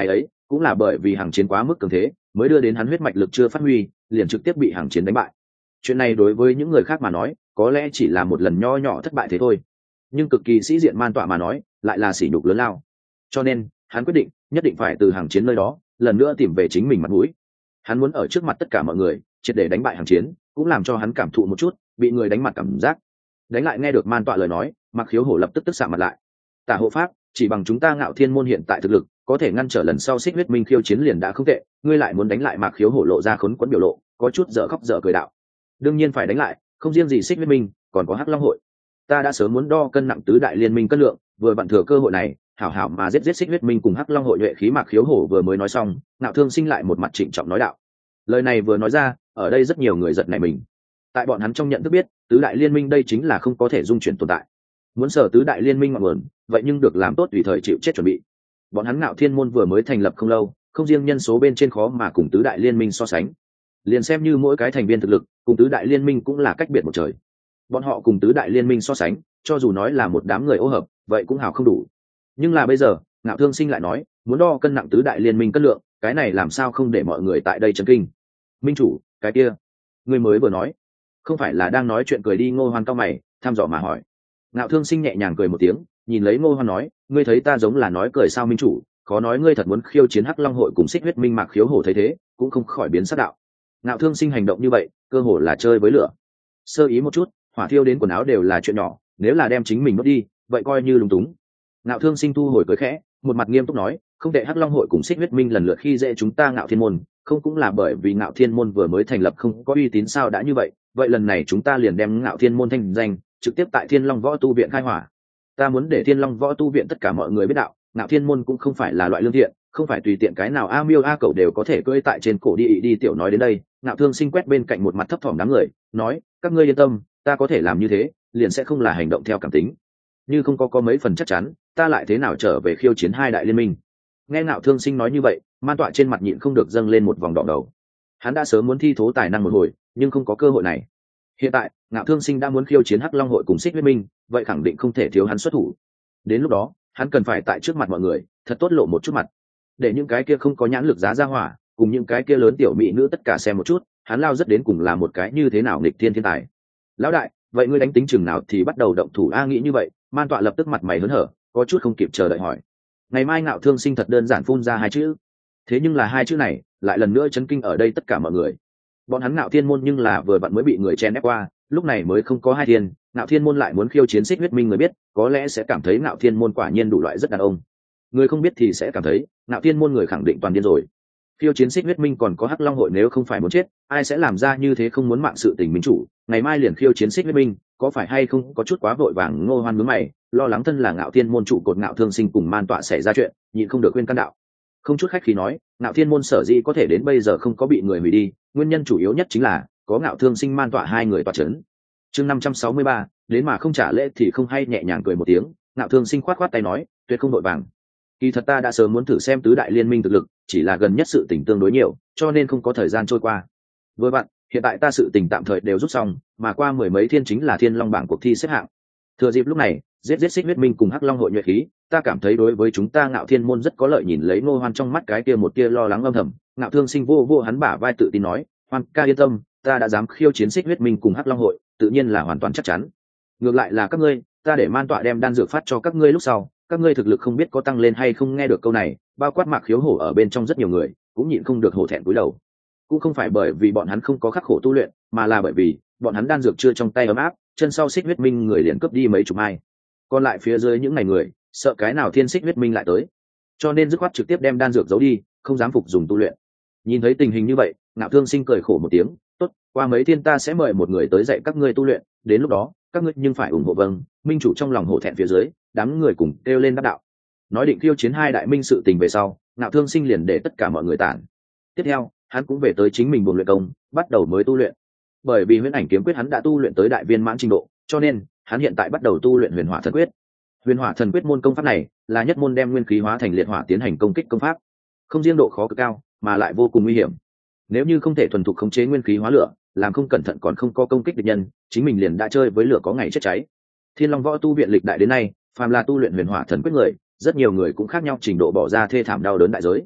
cũng là bởi vì hàng chiến quá mức cường thế mới đưa đến hắn huyết mạch lực chưa phát huy, liền trực tiếp bị hàng chiến đánh bại. Chuyện này đối với những người khác mà nói có lẽ chỉ là một lần nho nhỏ thất bại thế thôi, nhưng cực kỳ sĩ diện Man Tọa mà nói lại là sỉ nhục lớn lao. Cho nên hắn quyết định nhất định phải từ hàng chiến nơi đó lần nữa tìm về chính mình mặt mũi. Hắn muốn ở trước mặt tất cả mọi người triệt để đánh bại hàng chiến, cũng làm cho hắn cảm thụ một chút bị người đánh mặt cảm giác. Đánh lại nghe được Man Tọa lời nói, Mạc Khiếu Hổ lập tức sạm mặt lại. Tả hộ pháp, chỉ bằng chúng ta Ngạo Thiên môn hiện tại thực lực có thể ngăn trở lần sau Xích Huyết Minh khiêu chiến liền đã không tệ, ngươi lại muốn đánh lại? Mạc Khiếu Hổ lộ ra khốn quẫn biểu lộ, có chút dở khóc dở cười đạo. Đương nhiên phải đánh lại, không riêng gì Xích Huyết Minh, còn có Hắc Long hội. Ta đã sớm muốn đo cân nặng tứ đại liên minh cân lượng, vừa vặn thừa cơ hội này hảo hảo mà giết Xích Huyết Minh cùng Hắc Long hội nhuệ khí. Mạc Khiếu Hổ vừa mới nói xong, Ngạo Thương Sinh lại một mặt trịnh trọng nói đạo. Lời này vừa nói ra, ở đây rất nhiều người giật nảy mình. Tại bọn hắn trong nhận thức biết, tứ đại liên minh đây chính là không có thể dung chuyển tồn tại. Muốn sở tứ đại liên minh ngọn nguồn, vậy nhưng được làm tốt tùy thời chịu chết chuẩn bị. Bọn hắn Ngạo Thiên môn vừa mới thành lập không lâu, không riêng nhân số bên trên khó mà cùng tứ đại liên minh so sánh, liền xem như mỗi cái thành viên thực lực cùng tứ đại liên minh cũng là cách biệt một trời. Bọn họ cùng tứ đại liên minh so sánh, cho dù nói là một đám người ô hợp, vậy cũng hào không đủ. Nhưng là bây giờ Ngạo Thương Sinh lại nói muốn đo cân nặng tứ đại liên minh cân lượng, cái này làm sao không để mọi người tại đây chấn kinh. Minh chủ, cái kia người mới vừa nói không phải là đang nói chuyện cười đi? Ngô Hoan cao mày thăm dò mà hỏi. Ngạo Thương Sinh nhẹ nhàng cười một tiếng, nhìn lấy Ngô Hoan nói, ngươi thấy ta giống là nói cười sao? Minh chủ, khó nói ngươi thật muốn khiêu chiến Hắc Long hội cùng Xích Huyết Minh? Mạc Khiếu Hổ thấy thế cũng không khỏi biến sắc đạo. Ngạo Thương Sinh hành động như vậy cơ hồ là chơi với lửa, sơ ý một chút hỏa thiêu đến quần áo đều là chuyện nhỏ, nếu là đem chính mình mất đi vậy coi như lúng túng. Ngạo Thương Sinh thu hồi cười khẽ, một mặt nghiêm túc nói, không tệ, Hắc Long hội cùng Xích Huyết Minh lần lượt khi dễ chúng ta Ngạo Thiên môn, không cũng là bởi vì Ngạo Thiên môn vừa mới thành lập không có uy tín sao? Đã như vậy, vậy lần này chúng ta liền đem Ngạo Thiên môn thanh danh trực tiếp tại Thiên Long Võ Tu viện khai hỏa. Ta muốn để Thiên Long Võ Tu viện tất cả mọi người biết đạo, Ngạo Thiên môn cũng không phải là loại lương thiện, không phải tùy tiện cái nào a miêu a cẩu đều có thể cưỡi tại trên cổ đi tiểu. Nói đến đây, Ngạo Thương Sinh quét bên cạnh một mặt thấp thỏm đám người, nói, các ngươi yên tâm, ta có thể làm như thế, liền sẽ không là hành động theo cảm tính. Như không có mấy phần chắc chắn, ta lại thế nào trở về khiêu chiến hai đại liên minh? Nghe Ngạo Thương Sinh nói như vậy, Man Tọa trên mặt nhịn không được dâng lên một vòng đỏ đầu. Hắn đã sớm muốn thi thố tài năng một hồi, nhưng không có cơ hội này. Hiện tại Ngạo Thương Sinh đã muốn khiêu chiến Hắc Long hội cùng Xích Huyết Minh, vậy khẳng định không thể thiếu hắn xuất thủ. Đến lúc đó hắn cần phải tại trước mặt mọi người thật tốt lộ một chút mặt, để những cái kia không có nhãn lực giá ra hỏa cùng những cái kia lớn tiểu mỹ nữ tất cả xem một chút hắn lao rất đến cùng là một cái như thế nào nghịch thiên thiên tài. Lão đại, vậy ngươi đánh tính chừng nào thì bắt đầu động thủ? A nghĩ như vậy, Man Tọa lập tức mặt mày hớn hở, có chút không kịp chờ đợi hỏi. Ngày mai Ngạo Thương Sinh thật đơn giản phun ra hai chữ, thế nhưng là hai chữ này lại lần nữa chấn kinh ở đây tất cả mọi người. Bọn hắn Ngạo Thiên môn nhưng là vừa vặn mới bị người chen ép qua, lúc này mới không có hai thiên, Ngạo Thiên môn lại muốn khiêu chiến Xích Huyết Minh, người biết có lẽ sẽ cảm thấy Ngạo Thiên môn quả nhiên đủ loại rất đàn ông, người không biết thì sẽ cảm thấy Ngạo Thiên môn người khẳng định toàn điên rồi. Khiêu chiến Xích Huyết Minh còn có Hắc Long hội, nếu không phải muốn chết, ai sẽ làm ra như thế không muốn mạng sự tình? Minh chủ, ngày mai liền khiêu chiến Xích Huyết Minh, có phải hay không có chút quá vội vàng? Ngô Hoan nhướng mày, lo lắng thân là Ngạo Thiên môn trụ cột Ngạo Thương Sinh cùng Man Tọa xảy ra chuyện, nhịn không được khuyên can đạo. Không chút khách khí nói, Ngạo Thiên môn sở dĩ có thể đến bây giờ không có bị người hủy đi, nguyên nhân chủ yếu nhất chính là có Ngạo Thương Sinh Man Tọa hai người tọa chấn. Chương 563, đến mà không trả lễ thì không hay. Nhẹ nhàng cười một tiếng, Ngạo Thương Sinh khoát khoát tay nói, tuyệt không vội vàng. Kỳ thật ta đã sớm muốn thử xem tứ đại liên minh thực lực, chỉ là gần nhất sự tình tương đối nhiều, cho nên không có thời gian trôi qua. Vừa vặn, hiện tại ta sự tình tạm thời đều rút xong, mà qua mười mấy thiên chính là Thiên Long bảng cuộc thi xếp hạng. Thừa dịp lúc này, giết Xích Huyết Minh cùng Hắc Long hội nhuệ khí, ta cảm thấy đối với chúng ta Ngạo Thiên môn rất có lợi. Nhìn lấy Ngô Hoan trong mắt cái kia một tia lo lắng âm thầm, Ngạo Thương Sinh vô hắn bả vai tự tin nói, Hoan ca yên tâm, ta đã dám khiêu chiến Xích Huyết Minh cùng Hắc Long hội, tự nhiên là hoàn toàn chắc chắn. Ngược lại là các ngươi, ta để Man Tọa đem đan dược phát cho các ngươi, lúc sau các ngươi thực lực không biết có tăng lên hay không. Nghe được câu này, bao quát Mạc Khiếu Hổ ở bên trong rất nhiều người cũng nhịn không được hổ thẹn cúi đầu. Cũng không phải bởi vì bọn hắn không có khắc khổ tu luyện, mà là bởi vì bọn hắn đan dược chưa trong tay ấm áp, chân sau Xích Huyết Minh người liền cướp đi mấy chục mai, còn lại phía dưới những ngày người sợ cái nào thiên Xích Huyết Minh lại tới, cho nên dứt khoát trực tiếp đem đan dược giấu đi, không dám phục dùng tu luyện. Nhìn thấy tình hình như vậy, Ngạo Thương Sinh cười khổ một tiếng, tốt, qua mấy thiên ta sẽ mời một người tới dạy các ngươi tu luyện, đến lúc đó các ngươi nhưng phải ủng hộ. Vâng. Minh chủ trong lòng hổ thẹn phía dưới, đám người cùng kêu lên đáp đạo. Nói định khiêu chiến hai đại minh sự tình về sau, Ngạo Thương Sinh liền để tất cả mọi người tản. Tiếp theo hắn cũng về tới chính mình buồng luyện công, bắt đầu mới tu luyện. Bởi vì Huyễn Ảnh kiếm quyết hắn đã tu luyện tới đại viên mãn trình độ, cho nên hắn hiện tại bắt đầu tu luyện Huyền Hỏa thần quyết. Huyền Hỏa thần quyết môn công pháp này là nhất môn đem nguyên khí hóa thành liệt hỏa tiến hành công kích công pháp, không riêng độ khó cực cao mà lại vô cùng nguy hiểm. Nếu như không thể thuần thục khống chế nguyên khí hóa lửa, làm không cẩn thận còn không có công kích địch nhân, chính mình liền đã chơi với lửa có ngày chết cháy. Thiên Long Võ Tu viện lịch đại đến nay, phàm là tu luyện Huyền Hỏa thần quyết người, rất nhiều người cũng khác nhau trình độ bỏ ra thê thảm đau đớn đại giới.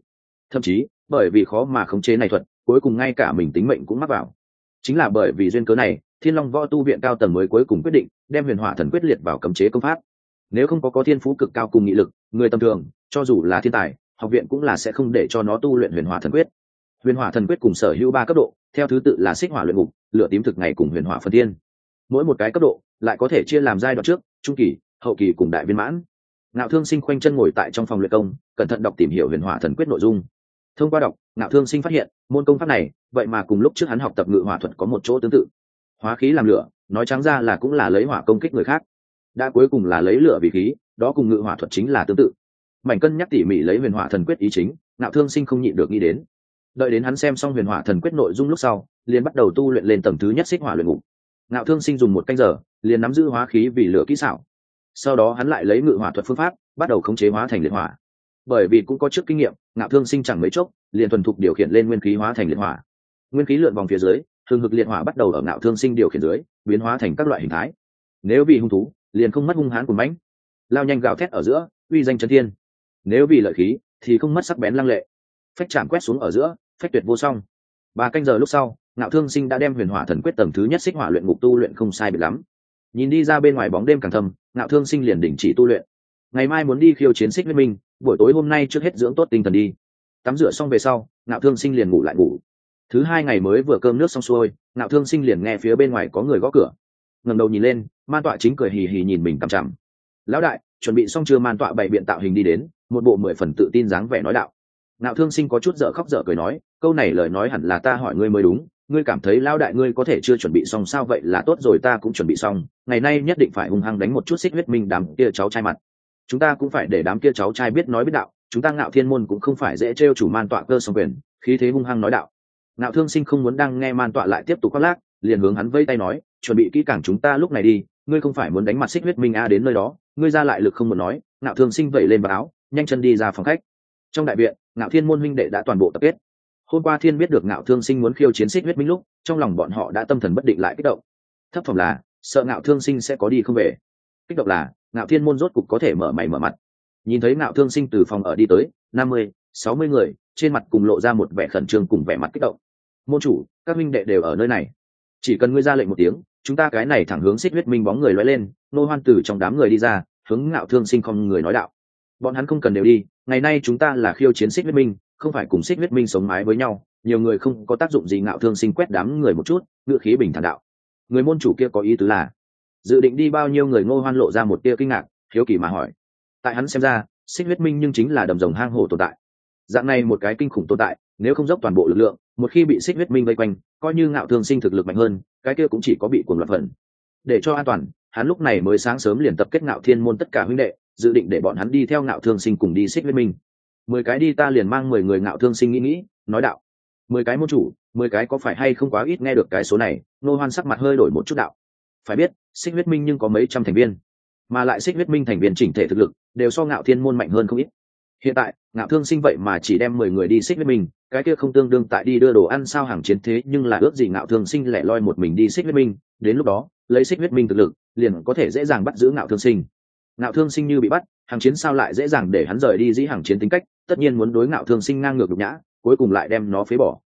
thậm chí bởi vì khó mà khống chế này thuật, cuối cùng ngay cả mình tính mệnh cũng mắc vào. Chính là bởi vì duyên cớ này, Thiên Long Võ tu viện cao tầng mới cuối cùng quyết định đem Huyền Hỏa Thần Quyết liệt vào cấm chế công pháp. Nếu không có thiên phú cực cao cùng nghị lực, người tầm thường cho dù là thiên tài, học viện cũng là sẽ không để cho nó tu luyện Huyền Hỏa Thần Quyết. Huyền Hỏa Thần Quyết cùng sở hữu 3 cấp độ, theo thứ tự là Xích Hỏa Luyện Ngục, Lửa Tím Thực Ngày cùng Huyền Hỏa Phần Thiên. Mỗi một cái cấp độ lại có thể chia làm giai đoạn trước, trung kỳ, hậu kỳ cùng đại viên mãn. Ngạo Thương Sinh khoanh chân ngồi tại trong phòng luyện công, cẩn thận đọc tìm hiểu Huyền Hỏa Thần Quyết nội dung. Thông qua đọc, Ngạo Thương Sinh phát hiện môn công pháp này vậy mà cùng lúc trước hắn học tập ngự hỏa thuật có một chỗ tương tự. Hóa khí làm lửa, nói trắng ra là cũng là lấy hỏa công kích người khác, đã cuối cùng là lấy lửa vì khí, đó cùng ngự hỏa thuật chính là tương tự. Mảnh cân nhắc tỉ mỉ lấy Huyền Hỏa Thần Quyết ý chính, Ngạo Thương Sinh không nhịn được nghĩ đến. Đợi đến hắn xem xong Huyền Hỏa Thần Quyết nội dung lúc sau, liền bắt đầu tu luyện lên tầng thứ nhất Xích Hỏa Luyện Ngục. Ngạo Thương Sinh dùng 1 canh giờ liền nắm giữ hóa khí vì lửa kỹ xảo. Sau đó hắn lại lấy ngự hỏa thuật phương pháp bắt đầu khống chế hóa thành liệt hỏa. Bởi vì cũng có trước kinh nghiệm, Ngạo Thương Sinh chẳng mấy chốc liền thuần thục điều khiển lên nguyên khí hóa thành liệt hỏa. Nguyên khí lượn vòng phía dưới, hừng hực liệt hỏa bắt đầu ở Ngạo Thương Sinh điều khiển dưới biến hóa thành các loại hình thái. Nếu vì hung thú, liền không mất hung hãn cuồng mãnh, lao nhanh gào thét ở giữa, uy danh chấn thiên. Nếu vì lợi khí, thì không mất sắc bén lăng lệ, phách chạm quét xuống ở giữa, phách tuyệt vô song. 3 canh giờ lúc sau, Ngạo Thương Sinh đã đem Huyền Hỏa Thần Quyết tầng thứ nhất Xích Hỏa Luyện Ngục tu luyện không sai biệt lắm. Nhìn đi ra bên ngoài bóng đêm càng thâm, Ngạo Thương Sinh liền đình chỉ tu luyện. Ngày mai muốn đi khiêu chiến Xích Huyết Minh, buổi tối hôm nay trước hết dưỡng tốt tinh thần đi. Tắm rửa xong về sau, Ngạo Thương Sinh liền ngủ lại ngủ. Thứ 2 ngày mới vừa cơm nước xong xuôi, Ngạo Thương Sinh liền nghe phía bên ngoài có người gõ cửa. Ngẩng đầu nhìn lên, Man Tọa chính cười hì hì nhìn mình chằm chằm. "Lão đại, chuẩn bị xong chưa?" Man Tọa bày biện tạo hình đi đến, một bộ 10 phần tự tin dáng vẻ nói đạo. Ngạo Thương Sinh có chút dở khóc dở cười nói, "Câu này lời nói hẳn là ta hỏi ngươi mới đúng, ngươi cảm thấy lão đại ngươi có thể chưa chuẩn bị xong sao?" "Vậy là tốt rồi, ta cũng chuẩn bị xong, ngày nay nhất định phải hung hăng đánh một chút Xích Huyết Minh đám kia cháu trai mặt. Chúng ta cũng phải để đám kia cháu trai biết nói biết đạo, chúng ta Ngạo Thiên môn cũng không phải dễ trêu." Chủ Man Tọa cơ song quyền, khí thế hung hăng nói đạo. Ngạo Thương Sinh không muốn đang nghe Man Tọa lại tiếp tục khoác lác, liền hướng hắn vây tay nói, "Chuẩn bị kỹ càng, chúng ta lúc này đi, ngươi không phải muốn đánh mặt Xích Huyết Minh a?" Đến nơi đó, ngươi ra lại lực không muốn nói. Ngạo Thương Sinh vẩy lên báo, nhanh chân đi ra phòng khách. Trong đại viện, Ngạo Thiên môn huynh đệ đã toàn bộ tập kết. Hôm qua Thiên biết được Ngạo Thương Sinh muốn khiêu chiến Xích Huyết Minh lúc, trong lòng bọn họ đã tâm thần bất định lại kích động. Thấp phẩm là sợ Ngạo Thương Sinh sẽ có đi không về, kích động là Ngạo Thiên môn rốt cục có thể mở mày mở mặt. Nhìn thấy Ngạo Thương Sinh từ phòng ở đi tới, 50-60 người, trên mặt cùng lộ ra một vẻ khẩn trương cùng vẻ mặt kích động. "Môn chủ, các huynh đệ đều ở nơi này, chỉ cần ngươi ra lệnh một tiếng, chúng ta cái này thẳng hướng Xích Huyết Minh." Bóng người lóe lên, Nô Hoan từ trong đám người đi ra, hướng Ngạo Thương Sinh không người nói đạo. "Bọn hắn không cần đều đi, ngày nay chúng ta là khiêu chiến Xích Huyết Minh, không phải cùng Xích Huyết Minh sống mái với nhau, nhiều người không có tác dụng gì." Ngạo Thương Sinh quét đám người một chút, ngựa khí bình thản đạo. Người môn chủ kia có ý tứ là dự định đi bao nhiêu người? Ngô Hoan lộ ra một tia kinh ngạc, hiếu kỳ mà hỏi. Tại hắn xem ra, Xích Huyết Minh nhưng chính là đầm rồng hang hổ tồn tại, dạng này một cái kinh khủng tồn tại, nếu không dốc toàn bộ lực lượng, một khi bị Xích Huyết Minh vây quanh, coi như Ngạo Thương Sinh thực lực mạnh hơn, cái kia cũng chỉ có bị cuồng loạn phần. Để cho an toàn, hắn lúc này mới sáng sớm liền tập kết Ngạo Thiên môn tất cả huynh đệ, dự định để bọn hắn đi theo Ngạo Thương Sinh cùng đi Xích Huyết Minh. 10 cái đi, ta liền mang 10 người. Ngạo Thương Sinh nghĩ, nói đạo. 10 cái môn chủ, 10 cái có phải hay không quá ít? Nghe được cái số này, Nô Hoan sắc mặt hơi đổi một chút đạo. Phải biết, Xích Huyết Minh nhưng có mấy trăm thành viên, mà lại Xích Huyết Minh thành viên chỉnh thể thực lực đều so Ngạo Thiên môn mạnh hơn không ít. Hiện tại, Ngạo Thương Sinh vậy mà chỉ đem 10 người đi Xích Huyết Minh, cái kia không tương đương tại đi đưa đồ ăn sao? Hàng chiến thế nhưng là ước gì Ngạo Thương Sinh lẻ loi một mình đi Xích Huyết Minh, đến lúc đó, lấy Xích Huyết Minh thực lực, liền có thể dễ dàng bắt giữ Ngạo Thương Sinh. Ngạo Thương Sinh như bị bắt, hàng chiến sao lại dễ dàng để hắn rời đi? Dĩ hàng chiến tính cách, tất nhiên muốn đối Ngạo Thương Sinh ngang ngược nhục nhã, cuối cùng lại đem nó phế bỏ,